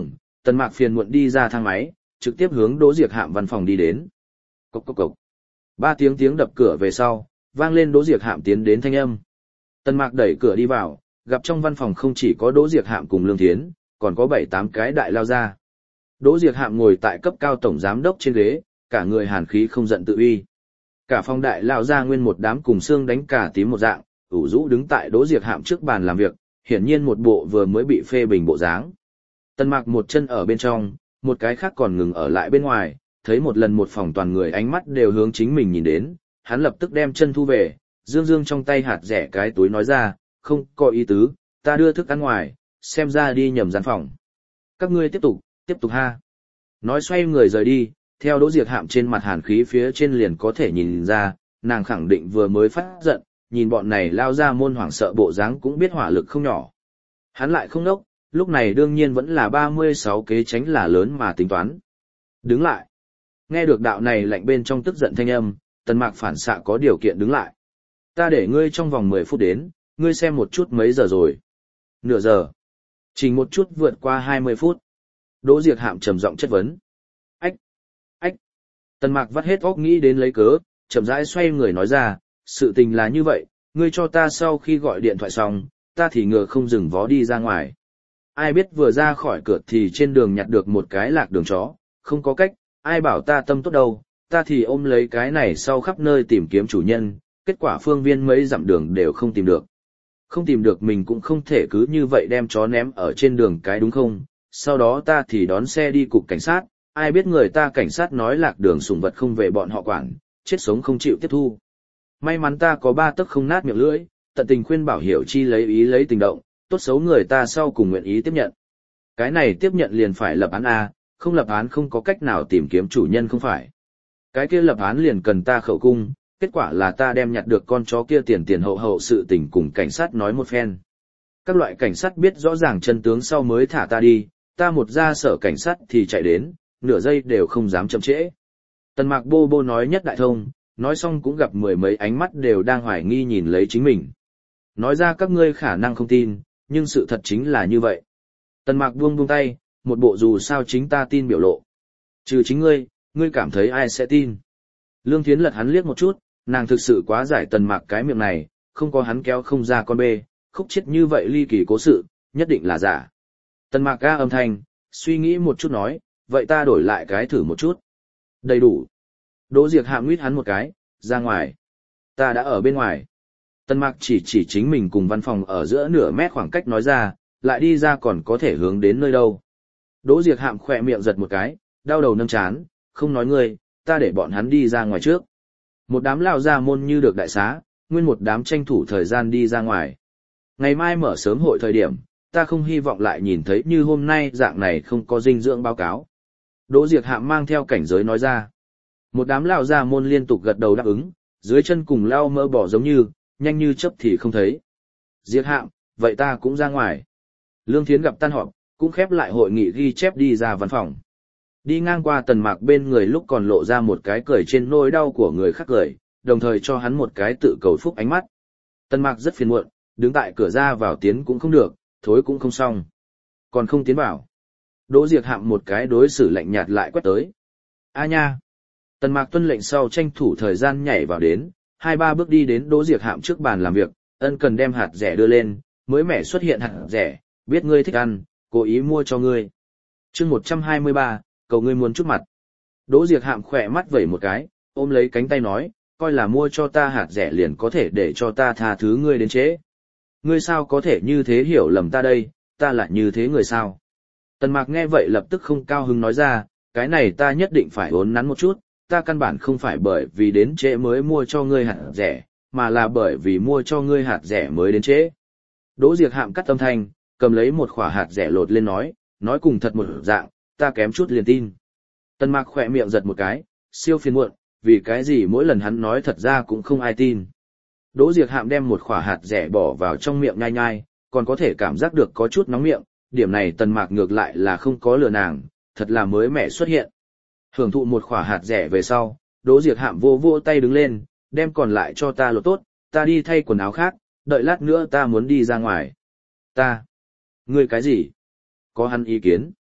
[SPEAKER 1] Tần Mạc phiền muộn đi ra thang máy, trực tiếp hướng Đỗ Diệc Hạm văn phòng đi đến. Cốc cốc cốc. Ba tiếng tiếng đập cửa về sau, vang lên Đỗ Diệc Hạm tiến đến thanh âm. Tần Mạc đẩy cửa đi vào, gặp trong văn phòng không chỉ có Đỗ Diệc Hạm cùng Lương Thiến, còn có bảy tám cái đại lao ra. Đỗ Diệc Hạm ngồi tại cấp cao tổng giám đốc trên ghế, cả người hàn khí không giận tự uy. Cả phòng đại lao ra nguyên một đám cùng xương đánh cả tím một dạng, ủ rũ đứng tại Đỗ Diệc Hạm trước bàn làm việc, hiển nhiên một bộ vừa mới bị phê bình bộ dáng. Tần Mạc một chân ở bên trong, một cái khác còn ngừng ở lại bên ngoài, thấy một lần một phòng toàn người ánh mắt đều hướng chính mình nhìn đến, hắn lập tức đem chân thu về, dương dương trong tay hạt rẻ cái túi nói ra, không có ý tứ, ta đưa thức ăn ngoài, xem ra đi nhầm gian phòng. Các ngươi tiếp tục, tiếp tục ha. Nói xoay người rời đi, theo Đỗ Diệc Hạm trên mặt hàn khí phía trên liền có thể nhìn ra, nàng khẳng định vừa mới phát giận, nhìn bọn này lao ra môn hoảng sợ bộ dáng cũng biết hỏa lực không nhỏ. Hắn lại không nốc, lúc này đương nhiên vẫn là ba mươi sáu kế tránh là lớn mà tính toán. Đứng lại. Nghe được đạo này lạnh bên trong tức giận thanh âm, Tần Mạc phản xạ có điều kiện đứng lại. Ta để ngươi trong vòng mười phút đến, ngươi xem một chút mấy giờ rồi. Nửa giờ. Chỉ một chút vượt qua hai mươi phút. Đỗ Diệc Hạm trầm giọng chất vấn. Ách. Ách. Tần Mạc vắt hết óc nghĩ đến lấy cớ, chậm rãi xoay người nói ra, sự tình là như vậy, ngươi cho ta sau khi gọi điện thoại xong, ta thì ngờ không dừng vó đi ra ngoài. Ai biết vừa ra khỏi cửa thì trên đường nhặt được một cái lạc đường chó, không có cách, ai bảo ta tâm tốt đâu, ta thì ôm lấy cái này sau khắp nơi tìm kiếm chủ nhân, kết quả phương viên mấy dặm đường đều không tìm được. Không tìm được mình cũng không thể cứ như vậy đem chó ném ở trên đường cái đúng không, sau đó ta thì đón xe đi cục cảnh sát, ai biết người ta cảnh sát nói lạc đường sủng vật không về bọn họ quản, chết sống không chịu tiếp thu. May mắn ta có ba tấc không nát miệng lưỡi, tận tình khuyên bảo Hiểu Chi lấy ý lấy tình động, tốt xấu người ta sau cùng nguyện ý tiếp nhận. Cái này tiếp nhận liền phải lập án A, không lập án không có cách nào tìm kiếm chủ nhân không phải. Cái kia lập án liền cần ta khẩu cung, kết quả là ta đem nhặt được con chó kia tiền tiền hậu hậu sự tình cùng cảnh sát nói một phen. Các loại cảnh sát biết rõ ràng chân tướng sau mới thả ta đi, ta một ra sở cảnh sát thì chạy đến, nửa giây đều không dám chậm trễ. Tần Mạc bô bô nói nhất đại thông, nói xong cũng gặp mười mấy ánh mắt đều đang hoài nghi nhìn lấy chính mình. Nói ra các ngươi khả năng không tin, nhưng sự thật chính là như vậy. Tần Mạc buông buông tay, một bộ dù sao chính ta tin biểu lộ. Trừ chính ngươi, ngươi cảm thấy ai sẽ tin. Lương Thiến lật hắn liếc một chút, nàng thực sự quá giải Tần Mạc cái miệng này, không có hắn kéo không ra con bê, khúc chết như vậy ly kỳ cố sự, nhất định là giả. Tần Mạc ga âm thanh, suy nghĩ một chút nói, vậy ta đổi lại cái thử một chút. Đầy đủ. Đỗ Diệc Hạm nguyết hắn một cái, ra ngoài. Ta đã ở bên ngoài. Tần Mạc chỉ chỉ chính mình cùng văn phòng ở giữa nửa mét khoảng cách nói ra, lại đi ra còn có thể hướng đến nơi đâu. Đỗ Diệc Hạm khỏe miệng giật một cái, đau đầu nâng chán, không nói ngươi, ta để bọn hắn đi ra ngoài trước. Một đám lao ra môn như được đại xá, nguyên một đám tranh thủ thời gian đi ra ngoài. Ngày mai mở sớm hội thời điểm, ta không hy vọng lại nhìn thấy như hôm nay dạng này không có dinh dưỡng báo cáo. Đỗ Diệc Hạm mang theo cảnh giới nói ra. Một đám lao ra môn liên tục gật đầu đáp ứng, dưới chân cùng lao mỡ bỏ giống như, nhanh như chớp thì không thấy. Diệc Hạm, vậy ta cũng ra ngoài. Lương Thiến gặp tan họp, cũng khép lại hội nghị ghi chép đi ra văn phòng. Đi ngang qua Tần Mạc bên người lúc còn lộ ra một cái cười trên nỗi đau của người khác cười, đồng thời cho hắn một cái tự cầu phúc ánh mắt. Tần Mạc rất phiền muộn, đứng tại cửa ra vào tiến cũng không được, thối cũng không xong. Còn không tiến vào. Đỗ Diệc Hạm một cái đối xử lạnh nhạt lại quét tới. A nha. Tần Mạc tuân lệnh sau tranh thủ thời gian nhảy vào đến, hai ba bước đi đến Đỗ Diệc Hạm trước bàn làm việc, ân cần đem hạt rẻ đưa lên, mới mẻ xuất hiện hạt rẻ, biết ngươi thích ăn, cố ý mua cho ngươi. Chương một trăm hai mươi ba, cầu ngươi muốn chút mặt. Đỗ Diệc Hạm khỏe mắt vẩy một cái, ôm lấy cánh tay nói, coi là mua cho ta hạt rẻ liền có thể để cho ta tha thứ ngươi đến trễ. Ngươi sao có thể như thế hiểu lầm ta đây, ta là như thế người sao? Tần Mạc nghe vậy lập tức không cao hứng nói ra, cái này ta nhất định phải uốn nắn một chút, ta căn bản không phải bởi vì đến trễ mới mua cho ngươi hạt rẻ, mà là bởi vì mua cho ngươi hạt rẻ mới đến trễ. Đỗ Diệc Hạm cắt âm thanh, cầm lấy một quả hạt rẻ lột lên nói, nói cùng thật một dạng, ta kém chút liền tin. Tần Mạc khỏe miệng giật một cái, siêu phiền muộn, vì cái gì mỗi lần hắn nói thật ra cũng không ai tin. Đỗ Diệc Hạm đem một quả hạt rẻ bỏ vào trong miệng nhai nhai, còn có thể cảm giác được có chút nóng miệng, điểm này Tần Mạc ngược lại là không có lừa nàng, thật là mới mẻ xuất hiện. Hưởng thụ một quả hạt rẻ về sau, Đỗ Diệc Hạm vô vô tay đứng lên, đem còn lại cho ta lột tốt, ta đi thay quần áo khác, đợi lát nữa ta muốn đi ra ngoài. Ta? Ngươi cái gì? Có hắn ý kiến?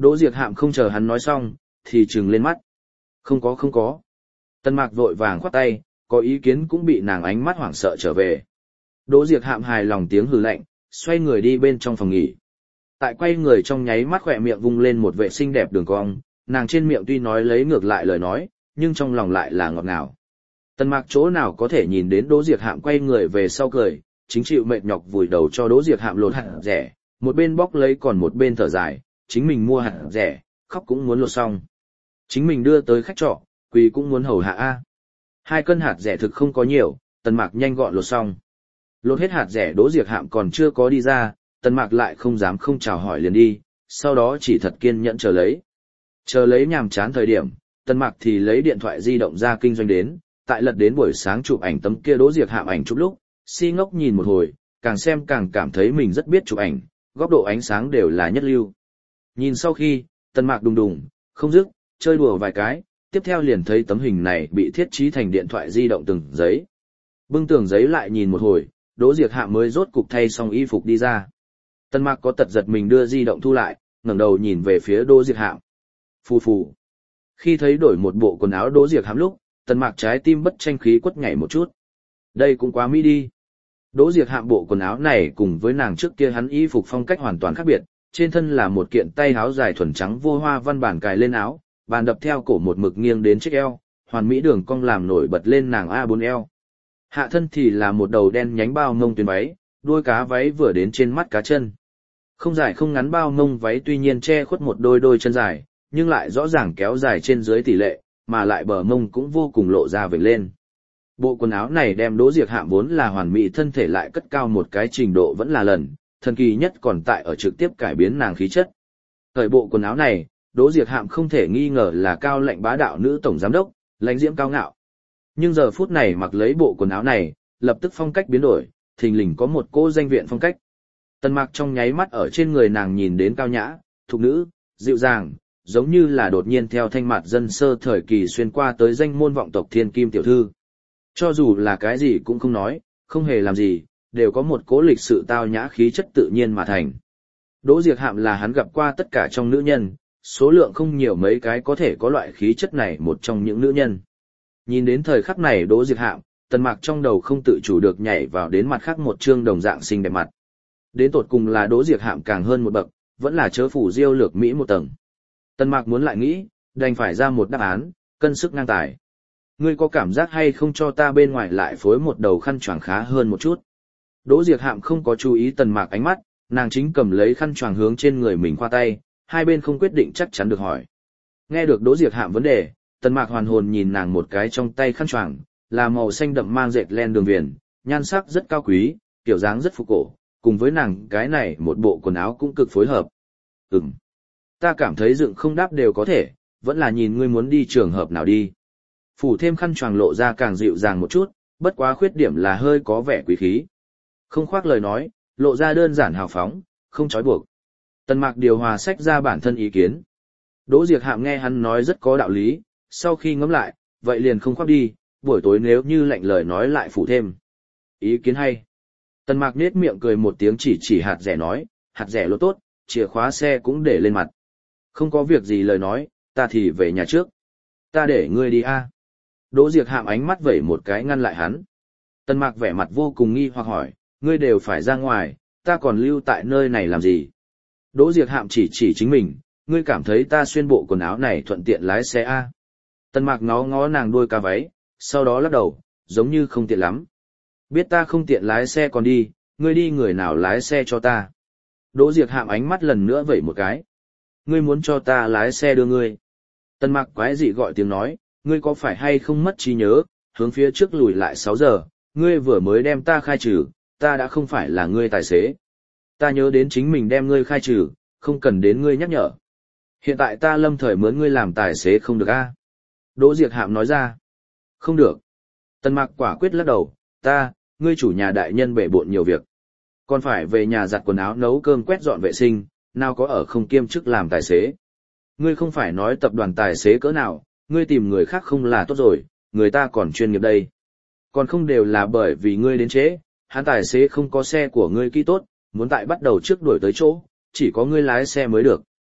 [SPEAKER 1] Đỗ Diệc Hạm không chờ hắn nói xong, thì trừng lên mắt. Không có không có. Tần Mạc vội vàng khoát tay, có ý kiến cũng bị nàng ánh mắt hoảng sợ trở về. Đỗ Diệc Hạm hài lòng tiếng hừ lạnh, xoay người đi bên trong phòng nghỉ. Tại quay người trong nháy mắt khỏe miệng vung lên một vệ xinh đẹp đường cong, nàng trên miệng tuy nói lấy ngược lại lời nói, nhưng trong lòng lại là ngọt ngào. Tần Mạc chỗ nào có thể nhìn đến Đỗ Diệc Hạm quay người về sau cười, chính chịu mệt nhọc vùi đầu cho Đỗ Diệc Hạm lột hạt rẻ, một bên bóc lấy còn một bên thở dài, chính mình mua hạt rẻ, khóc cũng muốn lột xong. Chính mình đưa tới khách trọ, quỳ cũng muốn hầu hạ a. Hai cân hạt rẻ thực không có nhiều, Tần Mạc nhanh gọn lột xong. Lột hết hạt rẻ Đỗ Diệc Hạm còn chưa có đi ra, Tần Mạc lại không dám không chào hỏi liền đi, sau đó chỉ thật kiên nhẫn chờ lấy. Chờ lấy nhàm chán thời điểm, Tần Mạc thì lấy điện thoại di động ra kinh doanh đến, tại lật đến buổi sáng chụp ảnh tấm kia Đỗ Diệc Hạm ảnh chụp lúc, si ngốc nhìn một hồi, càng xem càng cảm thấy mình rất biết chụp ảnh, góc độ ánh sáng đều là nhất lưu. Nhìn sau khi, Tần Mạc đùng đùng, không dứt, chơi đùa vài cái, tiếp theo liền thấy tấm hình này bị thiết trí thành điện thoại di động từng giấy. Bưng tường giấy lại nhìn một hồi, Đỗ Diệc Hạm mới rốt cục thay xong y phục đi ra. Tần Mạc có tật giật mình đưa di động thu lại, ngẩng đầu nhìn về phía Đỗ Diệc Hạm. Phù phù. Khi thấy đổi một bộ quần áo Đỗ Diệc Hạm lúc, Tần Mạc trái tim bất tranh khí quất nhảy một chút. Đây cũng quá mỹ đi. Đỗ Diệc Hạm bộ quần áo này cùng với nàng trước kia hắn y phục phong cách hoàn toàn khác biệt, trên thân là một kiện tay áo dài thuần trắng vô hoa văn bản cài lên áo, bàn đập theo cổ một mực nghiêng đến chiếc eo, hoàn mỹ đường cong làm nổi bật lên nàng a bốn eo. Hạ thân thì là một đầu đen nhánh bao mông tuyến váy, đuôi cá váy vừa đến trên mắt cá chân. Không dài không ngắn bao mông váy tuy nhiên che khuất một đôi đôi chân dài, nhưng lại rõ ràng kéo dài trên dưới tỷ lệ, mà lại bờ mông cũng vô cùng lộ ra vểnh lên. Bộ quần áo này đem Đỗ Diệc Hạm vốn là hoàn mỹ thân thể lại cất cao một cái trình độ vẫn là lần, thần kỳ nhất còn tại ở trực tiếp cải biến nàng khí chất. Thời bộ quần áo này, Đỗ Diệc Hạm không thể nghi ngờ là cao lệnh bá đạo nữ tổng giám đốc, lãnh diễm cao ngạo. Nhưng giờ phút này mặc lấy bộ quần áo này, lập tức phong cách biến đổi, thình lình có một cô danh viện phong cách. Tần Mạc trong nháy mắt ở trên người nàng nhìn đến cao nhã, thục nữ, dịu dàng, giống như là đột nhiên theo thanh mạt dân sơ thời kỳ xuyên qua tới danh môn vọng tộc thiên kim tiểu thư. Cho dù là cái gì cũng không nói, không hề làm gì, đều có một cố lịch sự tao nhã khí chất tự nhiên mà thành. Đỗ Diệc Hạm là hắn gặp qua tất cả trong nữ nhân, số lượng không nhiều mấy cái có thể có loại khí chất này một trong những nữ nhân. Nhìn đến thời khắc này Đỗ Diệc Hạm, Tần Mạc trong đầu không tự chủ được nhảy vào đến mặt khác một trương đồng dạng xinh đẹp mặt. Đến tột cùng là Đỗ Diệc Hạm càng hơn một bậc, vẫn là chớ phủ diêu lược Mỹ một tầng. Tần Mạc muốn lại nghĩ, đành phải ra một đáp án, cân sức ngang tài. Ngươi có cảm giác hay không cho ta bên ngoài lại phối một đầu khăn choàng khá hơn một chút? Đỗ Diệc Hạm không có chú ý Tần Mạc ánh mắt, nàng chính cầm lấy khăn choàng hướng trên người mình khoa tay, hai bên không quyết định chắc chắn được hỏi. Nghe được Đỗ Diệc Hạm vấn đề, Tần Mạc hoàn hồn nhìn nàng một cái trong tay khăn choàng, là màu xanh đậm mang dệt len đường viền, nhan sắc rất cao quý, kiểu dáng rất phục cổ, cùng với nàng cái này một bộ quần áo cũng cực phối hợp. Ừm, ta cảm thấy dựng không đáp đều có thể, vẫn là nhìn ngươi muốn đi trường hợp nào đi. Phủ thêm khăn choàng lộ ra càng dịu dàng một chút, bất quá khuyết điểm là hơi có vẻ quý khí. Không khoác lời nói, lộ ra đơn giản hào phóng, không trói buộc. Tần Mạc điều hòa sách ra bản thân ý kiến. Đỗ Diệc Hạm nghe hắn nói rất có đạo lý, sau khi ngẫm lại, vậy liền không khoác đi, buổi tối nếu như lạnh lời nói lại phủ thêm. Ý kiến hay. Tần Mạc nết miệng cười một tiếng chỉ chỉ hạt rẻ nói, hạt rẻ lỗ tốt, chìa khóa xe cũng để lên mặt. Không có việc gì lời nói, ta thì về nhà trước. Ta để ngươi đi a. Đỗ Diệc Hạm ánh mắt vẩy một cái ngăn lại hắn. Tần Mạc vẻ mặt vô cùng nghi hoặc hỏi, ngươi đều phải ra ngoài, ta còn lưu tại nơi này làm gì? Đỗ Diệc Hạm chỉ chỉ chính mình, ngươi cảm thấy ta xuyên bộ quần áo này thuận tiện lái xe a? Tần Mạc ngó ngó nàng đuôi ca váy, sau đó lắc đầu, giống như không tiện lắm. Biết ta không tiện lái xe còn đi, ngươi đi người nào lái xe cho ta? Đỗ Diệc Hạm ánh mắt lần nữa vẩy một cái. Ngươi muốn cho ta lái xe đưa ngươi? Tần Mạc quái dị gọi tiếng nói, ngươi có phải hay không mất trí nhớ, hướng phía trước lùi lại sáu giờ, ngươi vừa mới đem ta khai trừ, ta đã không phải là ngươi tài xế. Ta nhớ đến chính mình đem ngươi khai trừ, không cần đến ngươi nhắc nhở. Hiện tại ta lâm thời mướn ngươi làm tài xế không được a? Đỗ Diệc Hạm nói ra. Không được. Tần Mạc quả quyết lắc đầu, ta, ngươi chủ nhà đại nhân bể bộn nhiều việc. Còn phải về nhà giặt quần áo nấu cơm quét dọn vệ sinh, nào có ở không kiêm chức làm tài xế. Ngươi không phải nói tập đoàn tài xế cỡ nào, ngươi tìm người khác không là tốt rồi, người ta còn chuyên nghiệp đây. Còn không đều là bởi vì ngươi đến trễ, hắn tài xế không có xe của ngươi kỹ tốt, muốn tại bắt đầu trước đuổi tới chỗ, chỉ có ngươi lái xe mới được.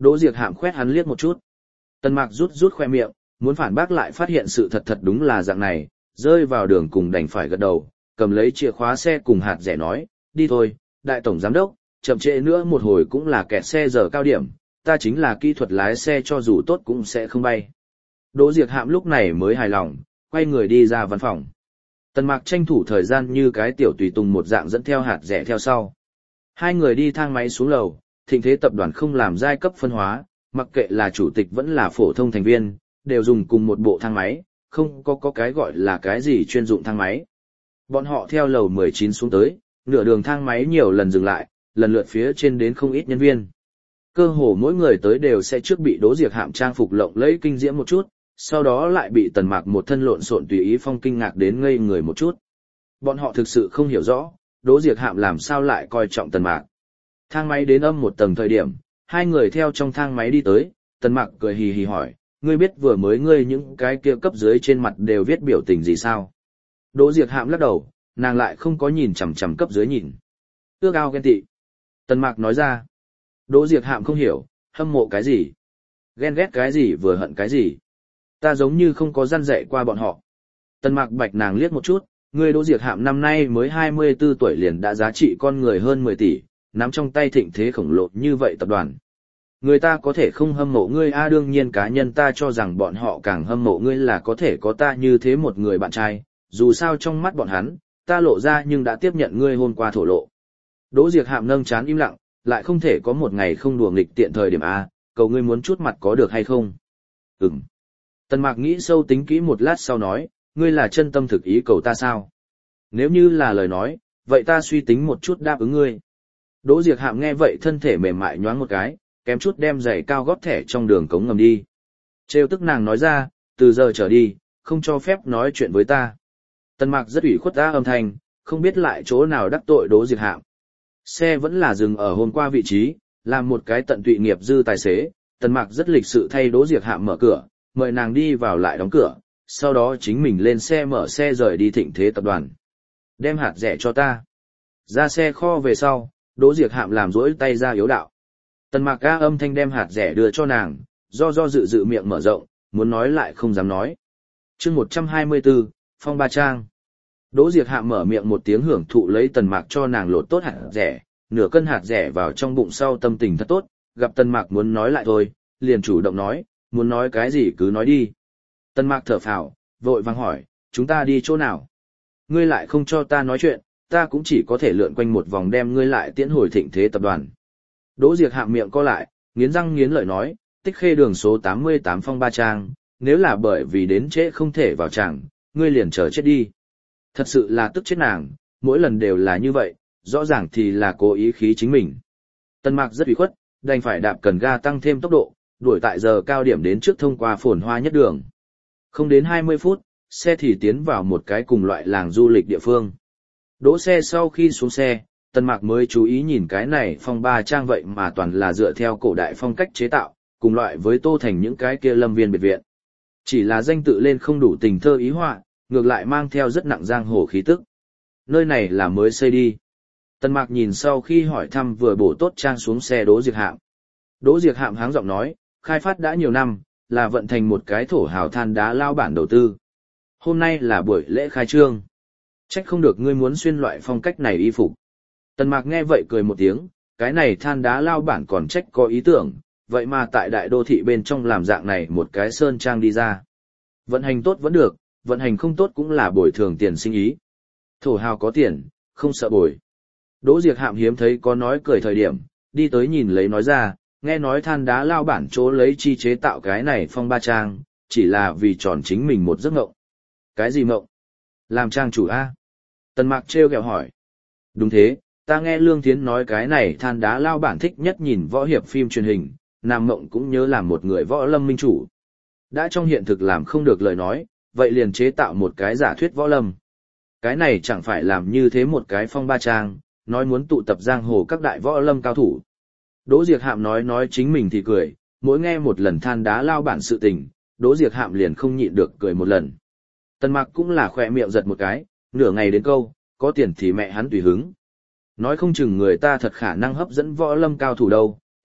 [SPEAKER 1] Đỗ Diệc Hạm khoét hắn liếc một chút. Tần Mạc rút rút khoe miệng, muốn phản bác lại phát hiện sự thật thật đúng là dạng này, rơi vào đường cùng đành phải gật đầu, cầm lấy chìa khóa xe cùng hạt rẻ nói, đi thôi, đại tổng giám đốc, chậm trễ nữa một hồi cũng là kẹt xe giờ cao điểm, ta chính là kỹ thuật lái xe cho dù tốt cũng sẽ không bay. Đỗ Diệc Hạm lúc này mới hài lòng, quay người đi ra văn phòng. Tần Mạc tranh thủ thời gian như cái tiểu tùy tùng một dạng dẫn theo hạt rẻ theo sau. Hai người đi thang máy xuống lầu, Thịnh Thế tập đoàn không làm giai cấp phân hóa, mặc kệ là chủ tịch vẫn là phổ thông thành viên, đều dùng cùng một bộ thang máy, không có có cái gọi là cái gì chuyên dụng thang máy. Bọn họ theo lầu mười chín xuống tới, nửa đường thang máy nhiều lần dừng lại, lần lượt phía trên đến không ít nhân viên. Cơ hồ mỗi người tới đều sẽ trước bị Đỗ Diệc Hạm trang phục lộng lẫy kinh diễm một chút, sau đó lại bị Tần Mạc một thân lộn xộn tùy ý phong kinh ngạc đến ngây người một chút. Bọn họ thực sự không hiểu rõ, Đỗ Diệc Hạm làm sao lại coi trọng Tần Mạc. Thang máy đến âm một tầng thời điểm, hai người theo trong thang máy đi tới, Tần Mạc cười hì hì hỏi, ngươi biết vừa mới ngươi những cái kia cấp dưới trên mặt đều viết biểu tình gì sao? Đỗ Diệc Hạm lắc đầu, nàng lại không có nhìn chằm chằm cấp dưới nhìn. Ước ao ghen tị. Tần Mạc nói ra. Đỗ Diệc Hạm không hiểu, hâm mộ cái gì? Ghen ghét cái gì vừa hận cái gì? Ta giống như không có răn dạy qua bọn họ. Tần Mạc bạch nàng liếc một chút, ngươi Đỗ Diệc Hạm năm nay mới hai mươi tư tuổi liền đã giá trị con người hơn mười tỷ, nắm trong tay thịnh thế khổng lồ như vậy tập đoàn. Người ta có thể không hâm mộ ngươi a đương nhiên cá nhân ta cho rằng bọn họ càng hâm mộ ngươi là có thể có ta như thế một người bạn trai, dù sao trong mắt bọn hắn, ta lộ ra nhưng đã tiếp nhận ngươi hôm qua thổ lộ. Đỗ Diệc Hạm nâng chán im lặng, lại không thể có một ngày không đùa nghịch tiện thời điểm a, cầu ngươi muốn chút mặt có được hay không? Ừm. Tần Mạc nghĩ sâu tính kỹ một lát sau nói, ngươi là chân tâm thực ý cầu ta sao? Nếu như là lời nói, vậy ta suy tính một chút đáp ứng ngươi. Đỗ Diệc Hạm nghe vậy thân thể mềm mại nhoáng một cái, kém chút đem giày cao gót thẻ trong đường cống ngầm đi. Trêu tức nàng nói ra, từ giờ trở đi, không cho phép nói chuyện với ta. Tần Mạc rất ủy khuất ra âm thanh, không biết lại chỗ nào đắc tội Đỗ Diệc Hạm. Xe vẫn là dừng ở hôm qua vị trí, làm một cái tận tụy nghiệp dư tài xế, Tần Mạc rất lịch sự thay Đỗ Diệc Hạm mở cửa, mời nàng đi vào lại đóng cửa, sau đó chính mình lên xe mở xe rời đi Thịnh Thế tập đoàn. Đem hạt rẻ cho ta. Ra xe kho về sau, Đỗ Diệc Hạm làm rỗi tay ra yếu đạo. Tần Mạc ga âm thanh đem hạt rẻ đưa cho nàng, do do dự dự miệng mở rộng, muốn nói lại không dám nói. Chương một trăm hai mươi tư, Phong Ba Trang. Đỗ Diệc Hạm mở miệng một tiếng hưởng thụ lấy Tần Mạc cho nàng lột tốt hạt rẻ, nửa cân hạt rẻ vào trong bụng sau tâm tình thật tốt, gặp Tần Mạc muốn nói lại thôi, liền chủ động nói, muốn nói cái gì cứ nói đi. Tần Mạc thở phào, vội vàng hỏi, chúng ta đi chỗ nào? Ngươi lại không cho ta nói chuyện, ta cũng chỉ có thể lượn quanh một vòng đem ngươi lại tiễn hồi Thịnh Thế tập đoàn. Đỗ Diệc Hạm miệng co lại, nghiến răng nghiến lợi nói, Tích Khê đường số tám mươi tám Phong Ba Trang, nếu là bởi vì đến trễ không thể vào tràng, ngươi liền chờ chết đi. Thật sự là tức chết nàng, mỗi lần đều là như vậy, rõ ràng thì là cố ý khí chính mình. Tần Mạc rất ủy khuất, đành phải đạp cần ga tăng thêm tốc độ, đuổi tại giờ cao điểm đến trước thông qua phồn hoa nhất đường. Không đến hai mươi phút, xe thì tiến vào một cái cùng loại làng du lịch địa phương. Đỗ xe sau khi xuống xe, Tần Mạc mới chú ý nhìn cái này Phong Ba Trang vậy mà toàn là dựa theo cổ đại phong cách chế tạo, cùng loại với Tô Thành những cái kia lâm viên biệt viện. Chỉ là danh tự lên không đủ tình thơ ý họa, ngược lại mang theo rất nặng giang hồ khí tức. Nơi này là mới xây đi. Tần Mạc nhìn sau khi hỏi thăm vừa bổ tốt trang xuống xe Đỗ Diệc Hạm. Đỗ Diệc Hạm háng giọng nói, khai phát đã nhiều năm, là vận thành một cái thổ hào than đá lao bản đầu tư. Hôm nay là buổi lễ khai trương. Trách không được ngươi muốn xuyên loại phong cách này y phục. Tần Mạc nghe vậy cười một tiếng, cái này than đá lao bản còn trách có ý tưởng, vậy mà tại đại đô thị bên trong làm dạng này một cái sơn trang đi ra. Vận hành tốt vẫn được, vận hành không tốt cũng là bồi thường tiền sinh ý. Thổ hào có tiền, không sợ bồi. Đỗ Diệc Hạm hiếm thấy có nói cười thời điểm, đi tới nhìn lấy nói ra, nghe nói than đá lao bản chỗ lấy chi chế tạo cái này Phong Ba Trang, chỉ là vì tròn chính mình một giấc mộng. Cái gì mộng? Làm trang chủ A? Tần Mạc trêu ghẹo hỏi. Đúng thế, ta nghe Lương Thiến nói cái này than đá lao bản thích nhất nhìn võ hiệp phim truyền hình, Nam Mộng cũng nhớ làm một người võ lâm minh chủ. Đã trong hiện thực làm không được lời nói, vậy liền chế tạo một cái giả thuyết võ lâm. Cái này chẳng phải làm như thế một cái Phong Ba Trang, nói muốn tụ tập giang hồ các đại võ lâm cao thủ. Đỗ Diệc Hạm nói nói chính mình thì cười, mỗi nghe một lần than đá lao bản sự tình, Đỗ Diệc Hạm liền không nhịn được cười một lần. Tần Mạc cũng là khỏe miệng giật một cái, nửa ngày đến câu, có tiền thì mẹ hắn tùy hứng. Nói không chừng người ta thật khả năng hấp dẫn võ lâm cao thủ đâu, ê,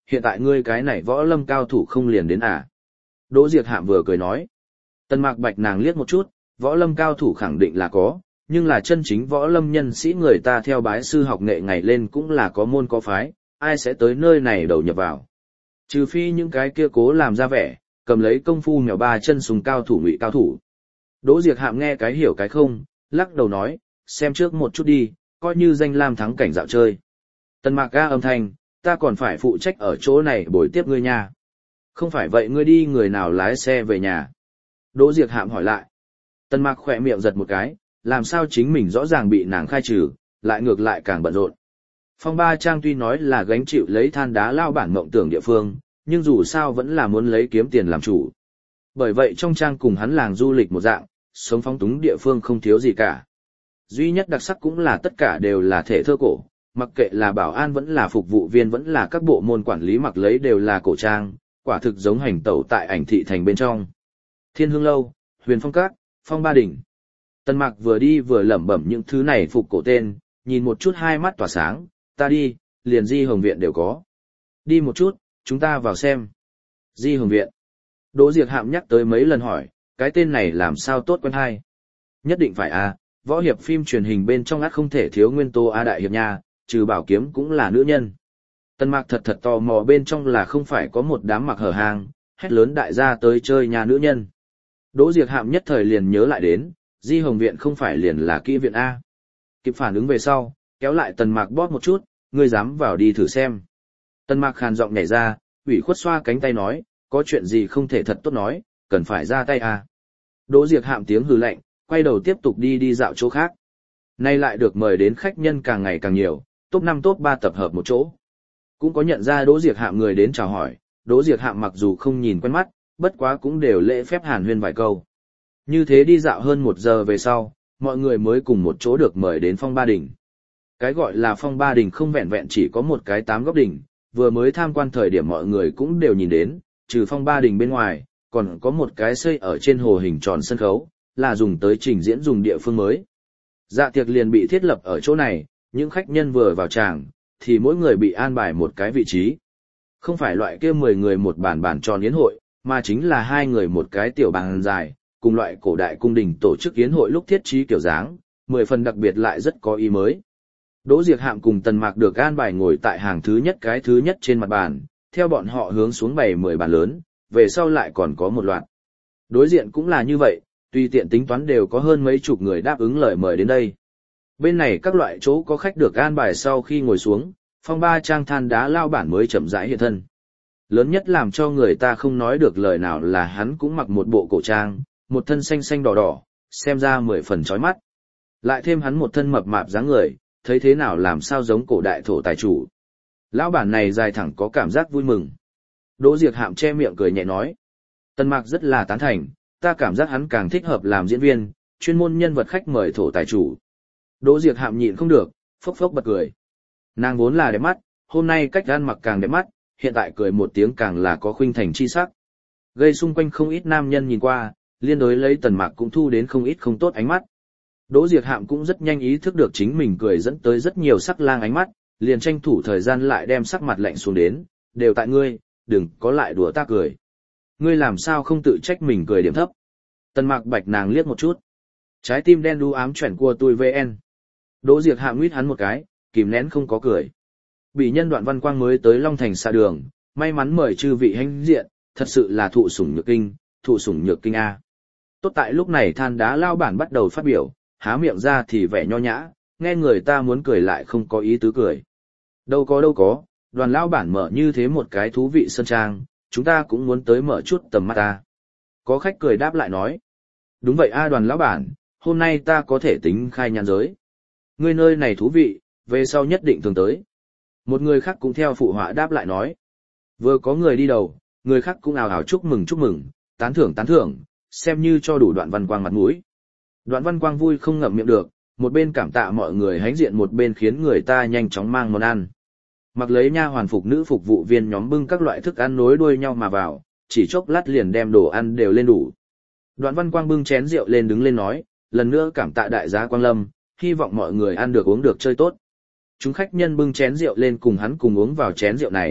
[SPEAKER 1] hiện tại ngươi cái này võ lâm cao thủ không liền đến à. Đỗ Diệc Hạm vừa cười nói. Tần Mạc Bạch nàng liếc một chút, võ lâm cao thủ khẳng định là có, nhưng là chân chính võ lâm nhân sĩ người ta theo bái sư học nghệ ngày lên cũng là có môn có phái, ai sẽ tới nơi này đầu nhập vào. Trừ phi những cái kia cố làm ra vẻ, cầm lấy công phu mèo ba chân súng cao thủ ngụy cao thủ. Đỗ Diệc Hạm nghe cái hiểu cái không, lắc đầu nói, xem trước một chút đi, coi như danh lam thắng cảnh dạo chơi. Tần Mạc ga âm thanh, ta còn phải phụ trách ở chỗ này bồi tiếp ngươi nha. Không phải vậy ngươi đi người nào lái xe về nhà? Đỗ Diệc Hạm hỏi lại. Tần Mạc khỏe miệng giật một cái, làm sao chính mình rõ ràng bị nàng khai trừ, lại ngược lại càng bận rộn. Phong Ba Trang tuy nói là gánh chịu lấy than đá lao bản mộng tưởng địa phương, nhưng dù sao vẫn là muốn lấy kiếm tiền làm chủ. Bởi vậy trong trang cùng hắn làng du lịch một dạng, sống phóng túng địa phương không thiếu gì cả. Duy nhất đặc sắc cũng là tất cả đều là thể thơ cổ, mặc kệ là bảo an vẫn là phục vụ viên vẫn là các bộ môn quản lý mặc lấy đều là cổ trang, quả thực giống hành tẩu tại ảnh thị thành bên trong. Thiên Hương Lâu, Huyền Phong Các, Phong Ba Đình. Tần Mạc vừa đi vừa lẩm bẩm những thứ này phục cổ tên, nhìn một chút hai mắt tỏa sáng, ta đi, liền Di Hồng Viện đều có. Đi một chút, chúng ta vào xem. Di Hồng Viện. Đỗ Diệc Hạm nhắc tới mấy lần hỏi, cái tên này làm sao tốt quen hay? Nhất định phải à, võ hiệp phim truyền hình bên trong ắt không thể thiếu nguyên tố A đại hiệp nha, trừ bảo kiếm cũng là nữ nhân. Tần Mạc thật thật tò mò bên trong là không phải có một đám mặc hở hang, hét lớn đại gia tới chơi nhà nữ nhân. Đỗ Diệc Hạm nhất thời liền nhớ lại đến, Di Hồng Viện không phải liền là kỹ viện A. Kịp phản ứng về sau, kéo lại Tần Mạc bóp một chút, ngươi dám vào đi thử xem. Tần Mạc khàn giọng nhảy ra, ủy khuất xoa cánh tay nói, có chuyện gì không thể thật tốt nói, cần phải ra tay A. Đỗ Diệc Hạm tiếng hừ lạnh, quay đầu tiếp tục đi đi dạo chỗ khác. Nay lại được mời đến khách nhân càng ngày càng nhiều, top năm top ba tập hợp một chỗ. Cũng có nhận ra Đỗ Diệc Hạm người đến chào hỏi, Đỗ Diệc Hạm mặc dù không nhìn quen mắt, bất quá cũng đều lễ phép hàn huyên vài câu. Như thế đi dạo hơn một giờ về sau, mọi người mới cùng một chỗ được mời đến Phong Ba Đình. Cái gọi là Phong Ba Đình không vẹn vẹn chỉ có một cái tám góc đỉnh, vừa mới tham quan thời điểm mọi người cũng đều nhìn đến, trừ Phong Ba Đình bên ngoài, còn có một cái xây ở trên hồ hình tròn sân khấu, là dùng tới trình diễn dùng địa phương mới. Dạ tiệc liền bị thiết lập ở chỗ này, những khách nhân vừa vào tràng, thì mỗi người bị an bài một cái vị trí. Không phải loại kia mười người một bàn bàn tròn yến hội, mà chính là hai người một cái tiểu bàn dài, cùng loại cổ đại cung đình tổ chức yến hội lúc thiết trí kiểu dáng, mười phần đặc biệt lại rất có ý mới. Đỗ Diệc Hạm cùng Tần Mạc được an bài ngồi tại hàng thứ nhất cái thứ nhất trên mặt bàn, theo bọn họ hướng xuống bày mười bàn lớn, về sau lại còn có một loạt. Đối diện cũng là như vậy, tùy tiện tính toán đều có hơn mấy chục người đáp ứng lời mời đến đây. Bên này các loại chỗ có khách được an bài sau khi ngồi xuống, Phong Ba Trang than đá lao bản mới chậm rãi hiện thân. Lớn nhất làm cho người ta không nói được lời nào là hắn cũng mặc một bộ cổ trang, một thân xanh xanh đỏ đỏ, xem ra mười phần chói mắt. Lại thêm hắn một thân mập mạp dáng người, thấy thế nào làm sao giống cổ đại thổ tài chủ. Lão bản này dài thẳng có cảm giác vui mừng. Đỗ Diệc Hạm che miệng cười nhẹ nói. Tần Mạc rất là tán thành, ta cảm giác hắn càng thích hợp làm diễn viên, chuyên môn nhân vật khách mời thổ tài chủ. Đỗ Diệc Hạm nhịn không được, phốc phốc bật cười. Nàng vốn là đẹp mắt, hôm nay cách ăn mặc càng đẹp mắt, hiện tại cười một tiếng càng là có khuynh thành chi sắc. Gây xung quanh không ít nam nhân nhìn qua, liên đối lấy Tần Mạc cũng thu đến không ít không tốt ánh mắt. Đỗ Diệc Hạm cũng rất nhanh ý thức được chính mình cười dẫn tới rất nhiều sắc lang ánh mắt, liền tranh thủ thời gian lại đem sắc mặt lạnh xuống đến, đều tại ngươi, đừng có lại đùa ta cười. Ngươi làm sao không tự trách mình cười điểm thấp. Tần Mạc bạch nàng liếc một chút. Trái tim đen đu ám chuyển của tôi vê en. Đỗ Diệc Hạm nguyết hắn một cái, kìm nén không có cười. Bị nhân Đoạn Văn Quang mới tới Long Thành xa đường, may mắn mời chư vị hãnh diện, thật sự là thụ sủng nhược kinh, thụ sủng nhược kinh A. Tốt tại lúc này than đá lao bản bắt đầu phát biểu, há miệng ra thì vẻ nho nhã, nghe người ta muốn cười lại không có ý tứ cười. Đâu có đâu có, Đoàn lao bản mở như thế một cái thú vị sân trang, chúng ta cũng muốn tới mở chút tầm mắt ta. Có khách cười đáp lại nói. Đúng vậy a Đoàn lão bản, hôm nay ta có thể tính khai nhãn giới. Ngươi nơi này thú vị, về sau nhất định thường tới. Một người khác cũng theo phụ họa đáp lại nói. Vừa có người đi đầu, người khác cũng ào ào chúc mừng chúc mừng, tán thưởng tán thưởng, xem như cho đủ Đoạn Văn Quang mặt mũi. Đoạn Văn Quang vui không ngậm miệng được, một bên cảm tạ mọi người hãnh diện một bên khiến người ta nhanh chóng mang món ăn. Mặc lấy nha hoàn phục nữ phục vụ viên nhóm bưng các loại thức ăn nối đuôi nhau mà vào, chỉ chốc lát liền đem đồ ăn đều lên đủ. Đoạn Văn Quang bưng chén rượu lên đứng lên nói, lần nữa cảm tạ đại gia Quang Lâm, hy vọng mọi người ăn được uống được chơi tốt. Chúng khách nhân bưng chén rượu lên cùng hắn cùng uống vào chén rượu này,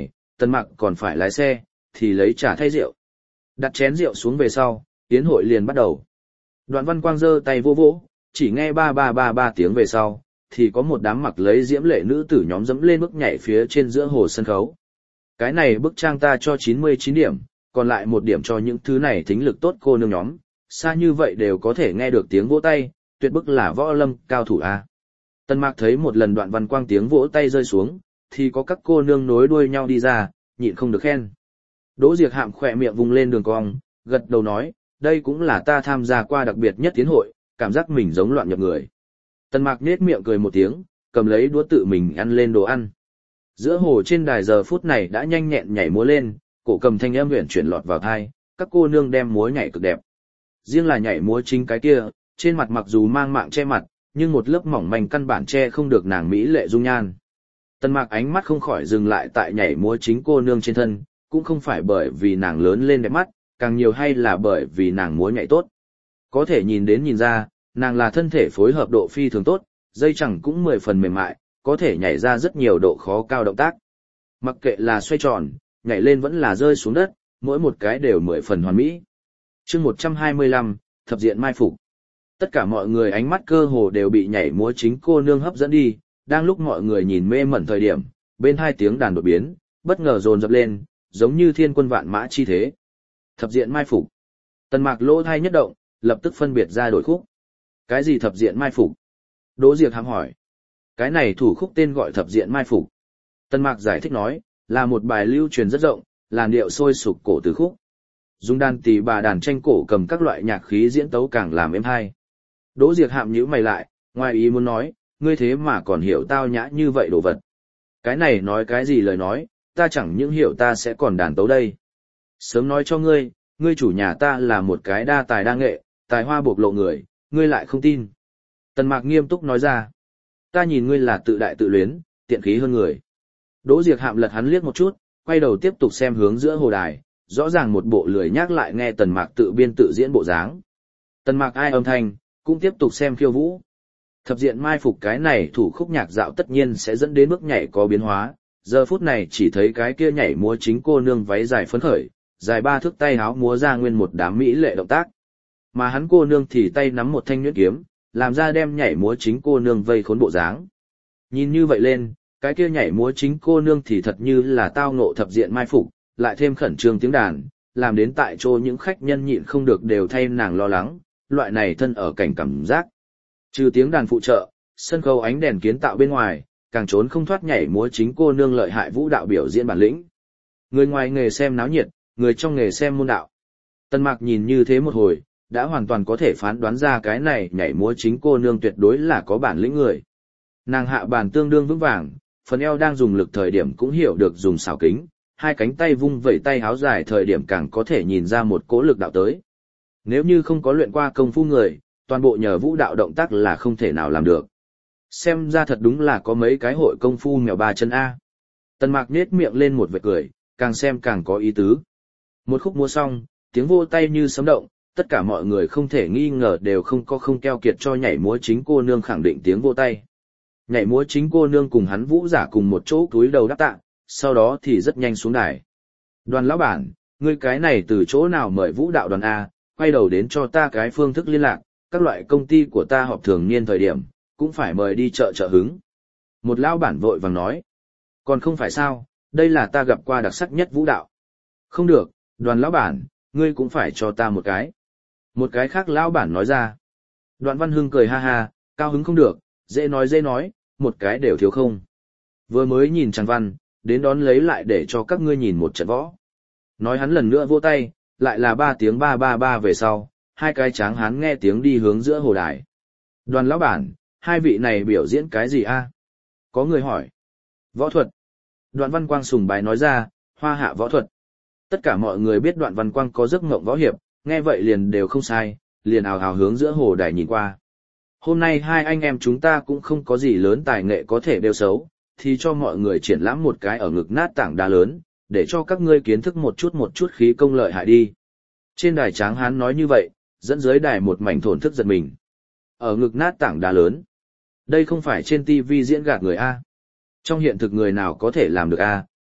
[SPEAKER 1] Tần Mạc còn phải lái xe, thì lấy trà thay rượu. Đặt chén rượu xuống về sau, tiến hội liền bắt đầu. Đoạn Văn Quang giơ tay vô vỗ, chỉ nghe ba ba ba ba tiếng về sau, thì có một đám mặc lấy diễm lệ nữ tử nhóm dẫm lên bước nhảy phía trên giữa hồ sân khấu. Cái này bức trang ta cho chín mươi chín điểm, còn lại một điểm cho những thứ này thính lực tốt cô nương nhóm, xa như vậy đều có thể nghe được tiếng vỗ tay, tuyệt bức là võ lâm cao thủ a. Tần Mạc thấy một lần Đoạn Văn Quang tiếng vỗ tay rơi xuống, thì có các cô nương nối đuôi nhau đi ra, nhịn không được khen. Đỗ Diệc Hạm khỏe miệng vùng lên đường cong, gật đầu nói, đây cũng là ta tham gia qua đặc biệt nhất tiến hội, cảm giác mình giống loạn nhập người. Tần Mạc nết miệng cười một tiếng, cầm lấy đũa tự mình ăn lên đồ ăn. Giữa hồ trên đài giờ phút này đã nhanh nhẹn nhảy múa lên, cổ cầm thanh âm huyền chuyển lọt vào tai, các cô nương đem múa nhảy cực đẹp. Riêng là nhảy múa chính cái kia, trên mặt mặc dù mang mạng che mặt, nhưng một lớp mỏng manh căn bản che không được nàng mỹ lệ dung nhan. Tần Mạc ánh mắt không khỏi dừng lại tại nhảy múa chính cô nương trên thân, cũng không phải bởi vì nàng lớn lên đẹp mắt, càng nhiều hay là bởi vì nàng múa nhảy tốt. Có thể nhìn đến nhìn ra, nàng là thân thể phối hợp độ phi thường tốt, dây chẳng cũng mười phần mềm mại, có thể nhảy ra rất nhiều độ khó cao động tác. Mặc kệ là xoay tròn, nhảy lên vẫn là rơi xuống đất, mỗi một cái đều mười phần hoàn mỹ. Chương một trăm hai mươi lăm, thập diện mai phục. Tất cả mọi người ánh mắt cơ hồ đều bị nhảy múa chính cô nương hấp dẫn đi, đang lúc mọi người nhìn mê mẩn thời điểm, bên hai tiếng đàn đột biến, bất ngờ dồn dập lên, giống như thiên quân vạn mã chi thế. Thập diện mai phục. Tần Mạc lỗ thai nhất động, lập tức phân biệt ra đổi khúc. Cái gì thập diện mai phục? Đỗ Diệc Hàm hỏi. Cái này thủ khúc tên gọi thập diện mai phục. Tần Mạc giải thích nói, là một bài lưu truyền rất rộng, làn điệu sôi sục cổ từ khúc. Dùng đàn tỳ bà đàn tranh cổ cầm các loại nhạc khí diễn tấu càng làm êm hay. Đỗ Diệc Hàm nhíu mày lại, ngoài ý muốn nói, ngươi thế mà còn hiểu tao nhã như vậy đồ vật. Cái này nói cái gì lời nói, ta chẳng những hiểu ta sẽ còn đàn tấu đây. Sớm nói cho ngươi, ngươi chủ nhà ta là một cái đa tài đa nghệ, tài hoa bộc lộ người, ngươi lại không tin. Tần Mạc nghiêm túc nói ra, ta nhìn ngươi là tự đại tự luyến, tiện khí hơn người. Đỗ Diệc Hàm lật hắn liếc một chút, quay đầu tiếp tục xem hướng giữa hồ đài, rõ ràng một bộ lười nhác lại nghe Tần Mạc tự biên tự diễn bộ dáng. Tần Mạc ai âm thanh, cũng tiếp tục xem khiêu vũ. Thập diện mai phục cái này thủ khúc nhạc dạo tất nhiên sẽ dẫn đến bước nhảy có biến hóa, giờ phút này chỉ thấy cái kia nhảy múa chính cô nương váy dài phấn khởi, dài ba thước tay háo múa ra nguyên một đám mỹ lệ động tác. Mà hắn cô nương thì tay nắm một thanh nhuyễn kiếm, làm ra đem nhảy múa chính cô nương vây khốn bộ dáng. Nhìn như vậy lên, cái kia nhảy múa chính cô nương thì thật như là tao ngộ thập diện mai phục, lại thêm khẩn trương tiếng đàn, làm đến tại chỗ những khách nhân nhịn không được đều thay nàng lo lắng, loại này thân ở cảnh cảm giác. Trừ tiếng đàn phụ trợ, sân khấu ánh đèn kiến tạo bên ngoài, càng trốn không thoát nhảy múa chính cô nương lợi hại vũ đạo biểu diễn bản lĩnh. Người ngoài nghề xem náo nhiệt, người trong nghề xem môn đạo. Tần Mạc nhìn như thế một hồi, đã hoàn toàn có thể phán đoán ra cái này nhảy múa chính cô nương tuyệt đối là có bản lĩnh người. Nàng hạ bàn tương đương vững vàng, phần eo đang dùng lực thời điểm cũng hiểu được dùng xảo kính, hai cánh tay vung vẩy tay háo dài thời điểm càng có thể nhìn ra một cỗ lực đạo tới. Nếu như không có luyện qua công phu người, toàn bộ nhờ vũ đạo động tác là không thể nào làm được. Xem ra thật đúng là có mấy cái hội công phu mèo ba chân A. Tần Mạc nhếch miệng lên một vệt cười, càng xem càng có ý tứ. Một khúc múa xong, tiếng vô tay như sấm động, tất cả mọi người không thể nghi ngờ đều không có không keo kiệt cho nhảy múa chính cô nương khẳng định tiếng vô tay. Nhảy múa chính cô nương cùng hắn vũ giả cùng một chỗ cúi đầu đáp tạ, sau đó thì rất nhanh xuống đài. Đoàn lão bản, ngươi cái này từ chỗ nào mời vũ đạo đoàn A, quay đầu đến cho ta cái phương thức liên lạc, các loại công ty của ta họp thường niên thời điểm, cũng phải mời đi chợ trợ hứng. Một lão bản vội vàng nói, còn không phải sao, đây là ta gặp qua đặc sắc nhất vũ đạo. Không được, đoàn lão bản, ngươi cũng phải cho ta một cái. Một cái khác lão bản nói ra. Đoạn Văn Hưng cười ha ha, cao hứng không được, dễ nói dễ nói, một cái đều thiếu không. Vừa mới nhìn Tràng Văn, đến đón lấy lại để cho các ngươi nhìn một trận võ. Nói hắn lần nữa vỗ tay, lại là ba tiếng ba ba ba về sau, hai cái tráng hán nghe tiếng đi hướng giữa hồ đài. Đoàn lão bản, hai vị này biểu diễn cái gì a? Có người hỏi. Võ thuật. Đoạn Văn Quang sùng bái nói ra, hoa hạ võ thuật. Tất cả mọi người biết Đoạn Văn Quang có giấc mộng võ hiệp, nghe vậy liền đều không sai, liền ào ào hướng giữa hồ đài nhìn qua. Hôm nay hai anh em chúng ta cũng không có gì lớn tài nghệ có thể đeo xấu, thì cho mọi người triển lãm một cái ở ngực nát tảng đá lớn, để cho các ngươi kiến thức một chút một chút khí công lợi hại đi. Trên đài tráng hán nói như vậy, dẫn dưới đài một mảnh thổn thức giật mình. Ở ngực nát tảng đá lớn. Đây không phải trên ti vi diễn gạt người A. Trong hiện thực người nào có thể làm được A,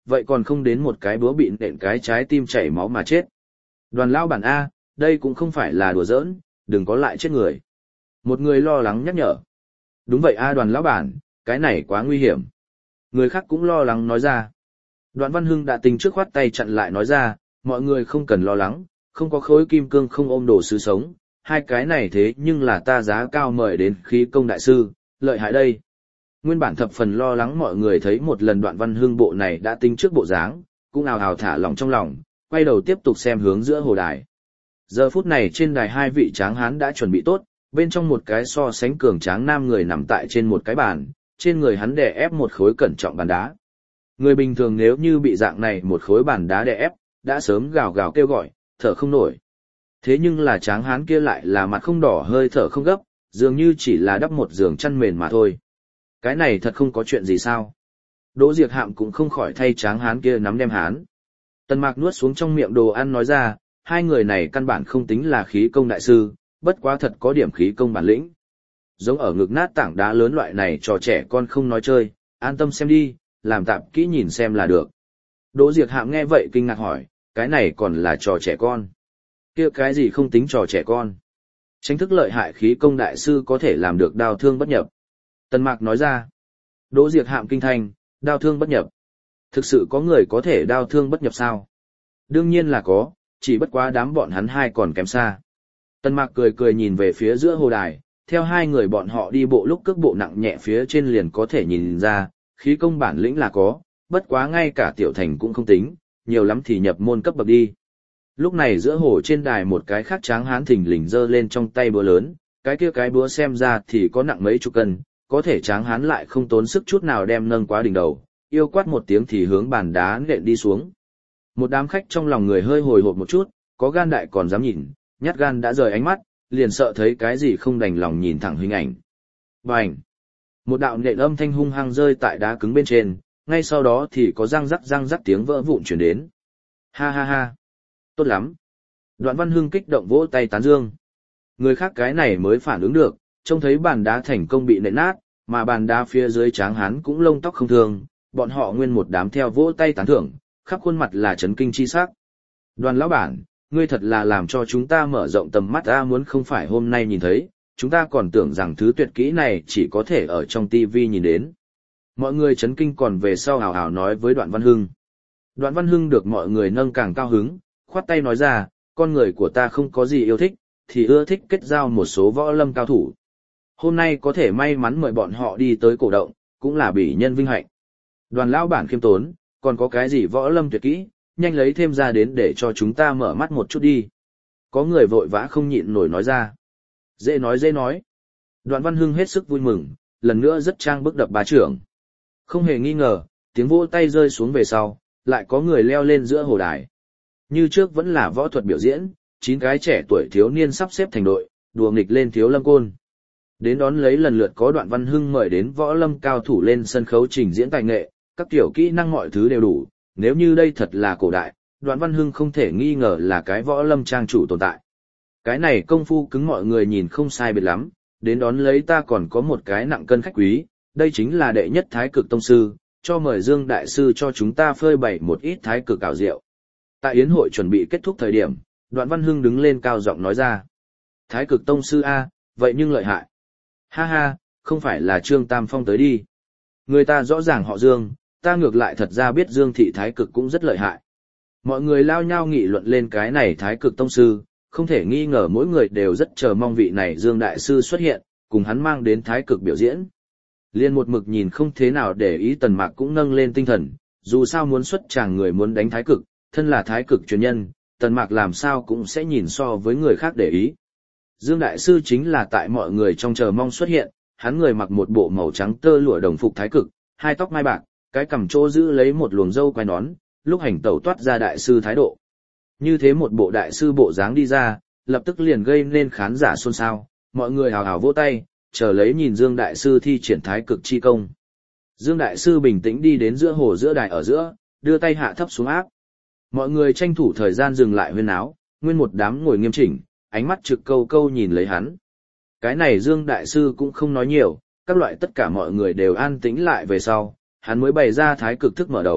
[SPEAKER 1] vậy còn không đến một cái búa bị nện cái trái tim chảy máu mà chết. Đoàn lão bản A, đây cũng không phải là đùa giỡn, đừng có lại chết người. Một người lo lắng nhắc nhở. Đúng vậy A đoàn lão bản, cái này quá nguy hiểm. Người khác cũng lo lắng nói ra. Đoạn Văn Hưng đã tính trước khoát tay chặn lại nói ra, mọi người không cần lo lắng, không có khối kim cương không ôm đồ sứ sống, hai cái này thế nhưng là ta giá cao mời đến khí công đại sư, lợi hại đây. Nguyên bản thập phần lo lắng mọi người thấy một lần Đoạn Văn Hưng bộ này đã tính trước bộ dáng, cũng ào ào thả lòng trong lòng, quay đầu tiếp tục xem hướng giữa hồ đài. Giờ phút này trên đài hai vị tráng hán đã chuẩn bị tốt, bên trong một cái so sánh cường tráng nam người nằm tại trên một cái bàn, trên người hắn đè ép một khối cẩn trọng bàn đá. Người bình thường nếu như bị dạng này một khối bàn đá đè ép, đã sớm gào gào kêu gọi, thở không nổi. Thế nhưng là tráng hán kia lại là mặt không đỏ hơi thở không gấp, dường như chỉ là đắp một giường chăn mền mà thôi. Cái này thật không có chuyện gì sao? Đỗ Diệc Hạm cũng không khỏi thay tráng hán kia nắm đem hán. Tần Mạc nuốt xuống trong miệng đồ ăn nói ra, hai người này căn bản không tính là khí công đại sư, bất quá thật có điểm khí công bản lĩnh. Giống ở ngực nát tảng đá lớn loại này trò trẻ con không nói chơi, an tâm xem đi, làm tạp kỹ nhìn xem là được. Đỗ Diệc Hạm nghe vậy kinh ngạc hỏi, cái này còn là trò trẻ con? Kia cái gì không tính trò trẻ con? Tranh thức lợi hại khí công đại sư có thể làm được đao thương bất nhập. Tần Mạc nói ra. Đỗ Diệc Hạm kinh thanh, đao thương bất nhập. Thực sự có người có thể đao thương bất nhập sao? Đương nhiên là có, chỉ bất quá đám bọn hắn hai còn kém xa. Tần Mạc cười cười nhìn về phía giữa hồ đài, theo hai người bọn họ đi bộ lúc cước bộ nặng nhẹ phía trên liền có thể nhìn ra, khí công bản lĩnh là có, bất quá ngay cả tiểu thành cũng không tính, nhiều lắm thì nhập môn cấp bậc đi. Lúc này giữa hồ trên đài một cái khác tráng hán thình lình giơ lên trong tay búa lớn, cái kia cái búa xem ra thì có nặng mấy chục cân, có thể tráng hán lại không tốn sức chút nào đem nâng quá đỉnh đầu, yêu quát một tiếng thì hướng bàn đá nện đi xuống. Một đám khách trong lòng người hơi hồi hộp một chút, có gan đại còn dám nhìn, nhát gan đã rời ánh mắt, liền sợ thấy cái gì không đành lòng nhìn thẳng hình ảnh. Bành! Một đạo nện âm thanh hung hăng rơi tại đá cứng bên trên, ngay sau đó thì có răng rắc răng rắc tiếng vỡ vụn chuyển đến. Ha ha ha! Tốt lắm! Đoạn Văn Hưng kích động vỗ tay tán dương. Người khác cái này mới phản ứng được, trông thấy bàn đá thành công bị nện nát, mà bàn đá phía dưới tráng hán cũng lông tóc không thương, bọn họ nguyên một đám theo vỗ tay tán thưởng, khắp khuôn mặt là chấn kinh chi sắc. Đoàn lão bản, ngươi thật là làm cho chúng ta mở rộng tầm mắt ra, muốn không phải hôm nay nhìn thấy, chúng ta còn tưởng rằng thứ tuyệt kỹ này chỉ có thể ở trong tivi nhìn đến. Mọi người chấn kinh còn về sau hào hào nói với Đoạn Văn Hưng. Đoạn Văn Hưng được mọi người nâng càng cao hứng, khoát tay nói ra, con người của ta không có gì yêu thích, thì ưa thích kết giao một số võ lâm cao thủ. Hôm nay có thể may mắn mời bọn họ đi tới cổ động, cũng là bỉ nhân vinh hạnh. Đoàn lão bản khiêm tốn, còn có cái gì võ lâm tuyệt kỹ, nhanh lấy thêm ra đến để cho chúng ta mở mắt một chút đi. Có người vội vã không nhịn nổi nói ra. Dễ nói dễ nói. Đoạn Văn Hưng hết sức vui mừng, lần nữa rất trang bức đập bá trưởng. Không hề nghi ngờ, tiếng vỗ tay rơi xuống về sau, lại có người leo lên giữa hồ đài. Như trước vẫn là võ thuật biểu diễn, chín cái trẻ tuổi thiếu niên sắp xếp thành đội, đùa nghịch lên Thiếu Lâm Côn. Đến đón lấy lần lượt có Đoạn Văn Hưng mời đến võ lâm cao thủ lên sân khấu trình diễn tài nghệ, các kiểu kỹ năng mọi thứ đều đủ, nếu như đây thật là cổ đại, Đoạn Văn Hưng không thể nghi ngờ là cái võ lâm trang chủ tồn tại. Cái này công phu cứng mọi người nhìn không sai biệt lắm, đến đón lấy ta còn có một cái nặng cân khách quý, đây chính là đệ nhất thái cực tông sư, cho mời Dương Đại Sư cho chúng ta phơi bày một ít thái cực ảo diệu. Tại yến hội chuẩn bị kết thúc thời điểm, Đoạn Văn Hưng đứng lên cao giọng nói ra. Thái cực tông sư A, vậy nhưng lợi hại. Ha ha, không phải là Trương Tam Phong tới đi. Người ta rõ ràng họ Dương, ta ngược lại thật ra biết Dương thị thái cực cũng rất lợi hại. Mọi người lao nhau nghị luận lên cái này thái cực tông sư, không thể nghi ngờ mỗi người đều rất chờ mong vị này Dương Đại Sư xuất hiện, cùng hắn mang đến thái cực biểu diễn. Liên một mực nhìn không thế nào để ý Tần Mạc cũng nâng lên tinh thần, dù sao muốn xuất chàng người muốn đánh thái cực, thân là thái cực truyền nhân, Tần Mạc làm sao cũng sẽ nhìn so với người khác để ý. Dương Đại Sư chính là tại mọi người trong chờ mong xuất hiện, hắn người mặc một bộ màu trắng tơ lụa đồng phục thái cực, hai tóc mai bạc, cái cằm trô giữ lấy một luồng râu quai nón, lúc hành tẩu toát ra đại sư thái độ. Như thế một bộ đại sư bộ dáng đi ra, lập tức liền gây nên khán giả xôn xao, mọi người hào hào vỗ tay, chờ lấy nhìn Dương Đại Sư thi triển thái cực chi công. Dương Đại Sư bình tĩnh đi đến giữa hồ giữa đài ở giữa, đưa tay hạ thấp xuống áp. Mọi người tranh thủ thời gian dừng lại huyên náo, nguyên một đám ngồi nghiêm chỉnh, ánh mắt trực câu câu nhìn lấy hắn. Cái này Dương Đại Sư cũng không nói nhiều, các loại tất cả mọi người đều an tĩnh lại về sau, hắn mới bày ra thái cực thức mở đầu,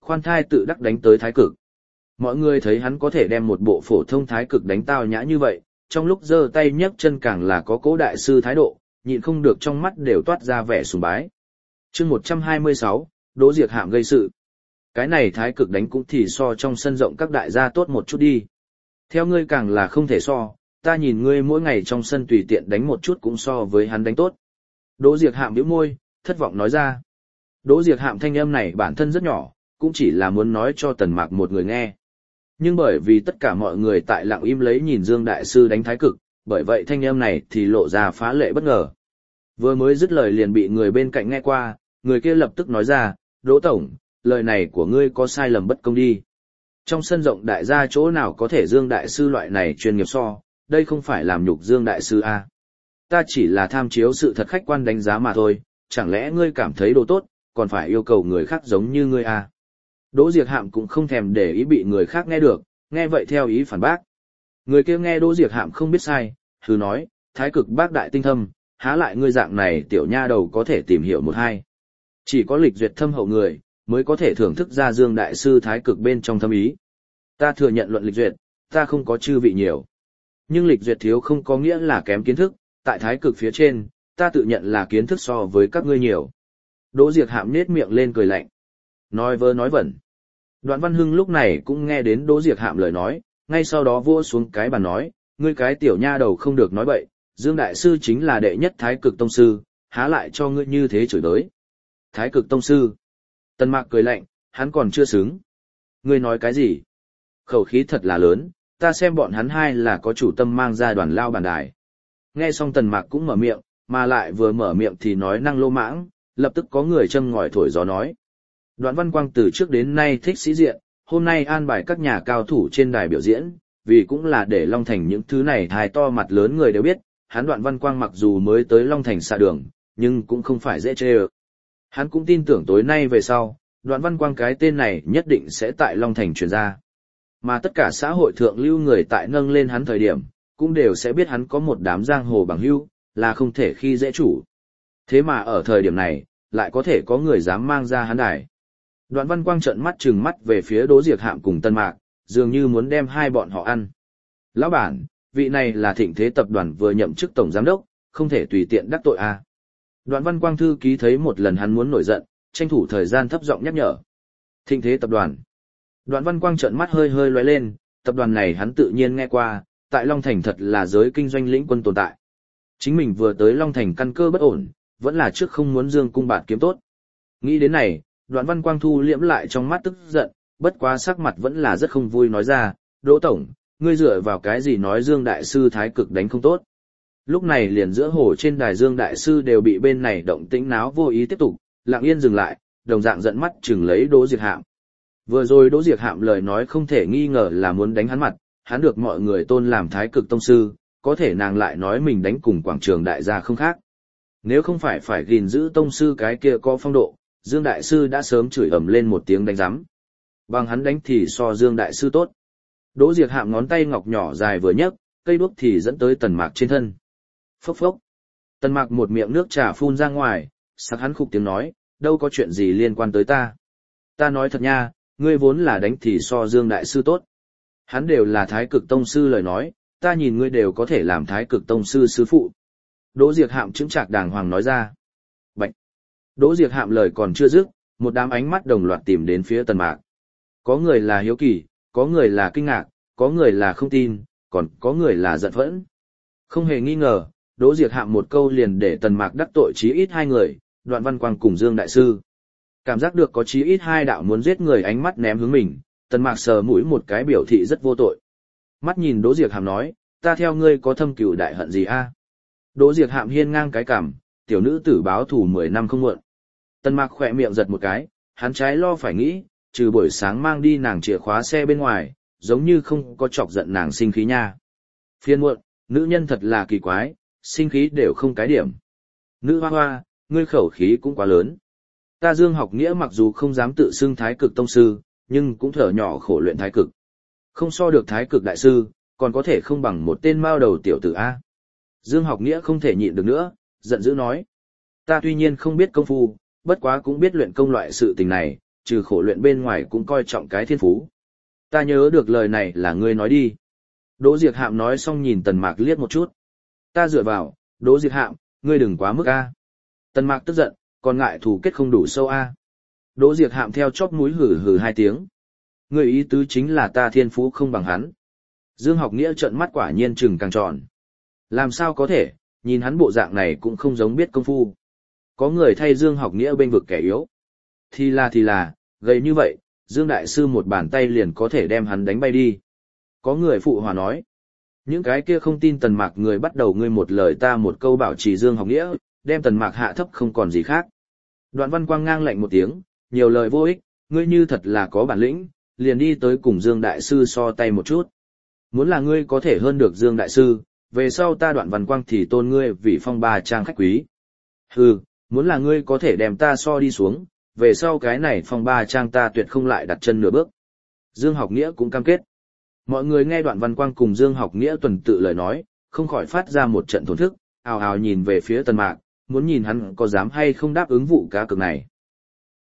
[SPEAKER 1] khoan thai tự đắc đánh tới thái cực. Mọi người thấy hắn có thể đem một bộ phổ thông thái cực đánh tao nhã như vậy, trong lúc giơ tay nhấc chân càng là có cố đại sư thái độ, nhịn không được trong mắt đều toát ra vẻ sùng bái. Chương một trăm hai mươi sáu, Đỗ Diệc Hạm gây sự. Cái này thái cực đánh cũng thì so trong sân rộng các đại gia tốt một chút đi. Theo ngươi càng là không thể so, ta nhìn ngươi mỗi ngày trong sân tùy tiện đánh một chút cũng so với hắn đánh tốt. Đỗ Diệc Hạm bĩu môi, thất vọng nói ra. Đỗ Diệc Hạm thanh âm này bản thân rất nhỏ, cũng chỉ là muốn nói cho Tần Mạc một người nghe. Nhưng bởi vì tất cả mọi người tại lặng im lấy nhìn Dương Đại Sư đánh thái cực, bởi vậy thanh âm này thì lộ ra phá lệ bất ngờ. Vừa mới dứt lời liền bị người bên cạnh nghe qua, người kia lập tức nói ra, Đỗ Tổng, lời này của ngươi có sai lầm bất công đi. Trong sân rộng đại gia chỗ nào có thể Dương Đại Sư loại này chuyên nghiệp so, đây không phải làm nhục Dương Đại Sư A. Ta chỉ là tham chiếu sự thật khách quan đánh giá mà thôi, chẳng lẽ ngươi cảm thấy đồ tốt, còn phải yêu cầu người khác giống như ngươi A. Đỗ Diệc Hạm cũng không thèm để ý bị người khác nghe được, nghe vậy theo ý phản bác. Người kia nghe Đỗ Diệc Hạm không biết sai, hừ nói, thái cực bác đại tinh thâm, há lại ngươi dạng này tiểu nha đầu có thể tìm hiểu một hai. Chỉ có lịch duyệt thâm hậu người, mới có thể thưởng thức ra Dương Đại Sư thái cực bên trong thâm ý. Ta thừa nhận luận lịch duyệt, ta không có chư vị nhiều. Nhưng lịch duyệt thiếu không có nghĩa là kém kiến thức, tại thái cực phía trên, ta tự nhận là kiến thức so với các ngươi nhiều. Đỗ Diệc Hạm nết miệng lên cười lạnh. Nói vơ nói vẩn. Đoạn Văn Hưng lúc này cũng nghe đến Đỗ Diệc Hạm lời nói, ngay sau đó vua xuống cái bàn nói, ngươi cái tiểu nha đầu không được nói bậy, Dương Đại Sư chính là đệ nhất thái cực tông sư, há lại cho ngươi như thế chửi đới. Thái cực tông sư. Tần Mạc cười lạnh, hắn còn chưa xứng. Ngươi nói cái gì? Khẩu khí thật là lớn, ta xem bọn hắn hai là có chủ tâm mang ra đoàn lao bàn đài. Nghe xong Tần Mạc cũng mở miệng, mà lại vừa mở miệng thì nói năng lô mãng, lập tức có người châm ngòi thổi gió nói. Đoạn Văn Quang từ trước đến nay thích sĩ diện, hôm nay an bài các nhà cao thủ trên đài biểu diễn, vì cũng là để Long Thành những thứ này thai to mặt lớn người đều biết, hắn Đoạn Văn Quang mặc dù mới tới Long Thành xa đường, nhưng cũng không phải dễ chê ơ. Hắn cũng tin tưởng tối nay về sau, Đoạn Văn Quang cái tên này nhất định sẽ tại Long Thành truyền ra. Mà tất cả xã hội thượng lưu người tại nâng lên hắn thời điểm, cũng đều sẽ biết hắn có một đám giang hồ bằng hữu, là không thể khi dễ chủ. Thế mà ở thời điểm này, lại có thể có người dám mang ra hắn đài. Đoạn Văn Quang trợn mắt trừng mắt về phía Đỗ Diệc Hạm cùng Tân Mạc, dường như muốn đem hai bọn họ ăn. Lão bản, vị này là Thịnh Thế Tập đoàn vừa nhậm chức tổng giám đốc, không thể tùy tiện đắc tội a. Đoạn Văn Quang thư ký thấy một lần hắn muốn nổi giận, tranh thủ thời gian thấp giọng nhắc nhở. Thịnh Thế Tập đoàn. Đoạn Văn Quang trợn mắt hơi hơi lóe lên, tập đoàn này hắn tự nhiên nghe qua, tại Long Thành thật là giới kinh doanh lĩnh quân tồn tại. Chính mình vừa tới Long Thành căn cơ bất ổn, vẫn là trước không muốn dương cung bạt kiếm tốt. Nghĩ đến này, Đoạn Văn Quang thu liễm lại trong mắt tức giận, bất quá sắc mặt vẫn là rất không vui nói ra, Đỗ Tổng, ngươi dựa vào cái gì nói Dương Đại Sư thái cực đánh không tốt. Lúc này liền giữa hồ trên đài Dương Đại Sư đều bị bên này động tĩnh náo vô ý tiếp tục, lặng yên dừng lại, đồng dạng giận mắt chừng lấy Đỗ Diệc Hạm. Vừa rồi Đỗ Diệc Hạm lời nói không thể nghi ngờ là muốn đánh hắn mặt, hắn được mọi người tôn làm thái cực tông sư, có thể nàng lại nói mình đánh cùng quảng trường đại gia không khác. Nếu không phải phải gìn giữ tông sư cái kia có phong độ, Dương Đại Sư đã sớm chửi ầm lên một tiếng đánh giám. Bằng hắn đánh thì so Dương Đại Sư tốt. Đỗ Diệc Hạm ngón tay ngọc nhỏ dài vừa nhấc, cây đuốc thì dẫn tới Tần Mạc trên thân. Phốc phốc. Tần Mạc một miệng nước trà phun ra ngoài, sắc hắn khục tiếng nói, đâu có chuyện gì liên quan tới ta. Ta nói thật nha, ngươi vốn là đánh thì so Dương Đại Sư tốt. Hắn đều là thái cực tông sư lời nói, ta nhìn ngươi đều có thể làm thái cực tông sư sư phụ. Đỗ Diệc Hạm chững chạc đàng hoàng nói ra. Bạch. Đỗ Diệc Hạm lời còn chưa dứt, một đám ánh mắt đồng loạt tìm đến phía Tần Mạc. Có người là hiếu kỳ, có người là kinh ngạc, có người là không tin, còn có người là giận phẫn. Không hề nghi ngờ, Đỗ Diệc Hạm một câu liền để Tần Mạc đắc tội chí ít hai người, Đoạn Văn Quang cùng Dương Đại Sư. Cảm giác được có chí ít hai đạo muốn giết người ánh mắt ném hướng mình, Tần Mạc sờ mũi một cái biểu thị rất vô tội. Mắt nhìn Đỗ Diệc Hạm nói, ta theo ngươi có thâm cừu đại hận gì a? Đỗ Diệc Hạm hiên ngang cái cằm, tiểu nữ tử báo thù mười năm không muộn. Tần Mạc khỏe miệng giật một cái, hắn trái lo phải nghĩ, trừ buổi sáng mang đi nàng chìa khóa xe bên ngoài, giống như không có chọc giận nàng sinh khí nha. Phiên muộn, nữ nhân thật là kỳ quái, sinh khí đều không cái điểm. Nữ hoa hoa, ngươi khẩu khí cũng quá lớn. Ta Dương Học Nghĩa mặc dù không dám tự xưng thái cực tông sư, nhưng cũng thở nhỏ khổ luyện thái cực. Không so được thái cực đại sư, còn có thể không bằng một tên mao đầu tiểu tử A. Dương Học Nghĩa không thể nhịn được nữa, giận dữ nói. Ta tuy nhiên không biết công phu, bất quá cũng biết luyện công loại sự tình này, trừ khổ luyện bên ngoài cũng coi trọng cái thiên phú. Ta nhớ được lời này là ngươi nói đi. Đỗ Diệc Hạm nói xong nhìn Tần Mạc liếc một chút. Ta dựa vào, Đỗ Diệc Hạm, ngươi đừng quá mức a. Tần Mạc tức giận, còn ngại thù kết không đủ sâu a. Đỗ Diệc Hạm theo chóp mũi hừ hừ hai tiếng. Ngươi ý tứ chính là ta thiên phú không bằng hắn. Dương Học Nghĩa trợn mắt quả nhiên trừng càng tròn. Làm sao có thể, nhìn hắn bộ dạng này cũng không giống biết công phu. Có người thay Dương Học Nghĩa bên vực kẻ yếu. Thì là thì là, gầy như vậy, Dương Đại Sư một bàn tay liền có thể đem hắn đánh bay đi. Có người phụ hòa nói. Những cái kia không tin Tần Mạc người bắt đầu ngươi một lời ta một câu bảo trì Dương Học Nghĩa, đem Tần Mạc hạ thấp không còn gì khác. Đoạn Văn Quang ngang lạnh một tiếng, nhiều lời vô ích, ngươi như thật là có bản lĩnh, liền đi tới cùng Dương Đại Sư so tay một chút. Muốn là ngươi có thể hơn được Dương Đại Sư, về sau ta Đoạn Văn Quang thì tôn ngươi vì phong ba trang khách quý. Hừ, muốn là ngươi có thể đem ta so đi xuống, về sau cái này phong ba trang ta tuyệt không lại đặt chân nửa bước. Dương Học Nghĩa cũng cam kết. Mọi người nghe Đoạn Văn Quang cùng Dương Học Nghĩa tuần tự lời nói, không khỏi phát ra một trận thổn thức, ào ào nhìn về phía Tần Mạc, muốn nhìn hắn có dám hay không đáp ứng vụ cá cược này.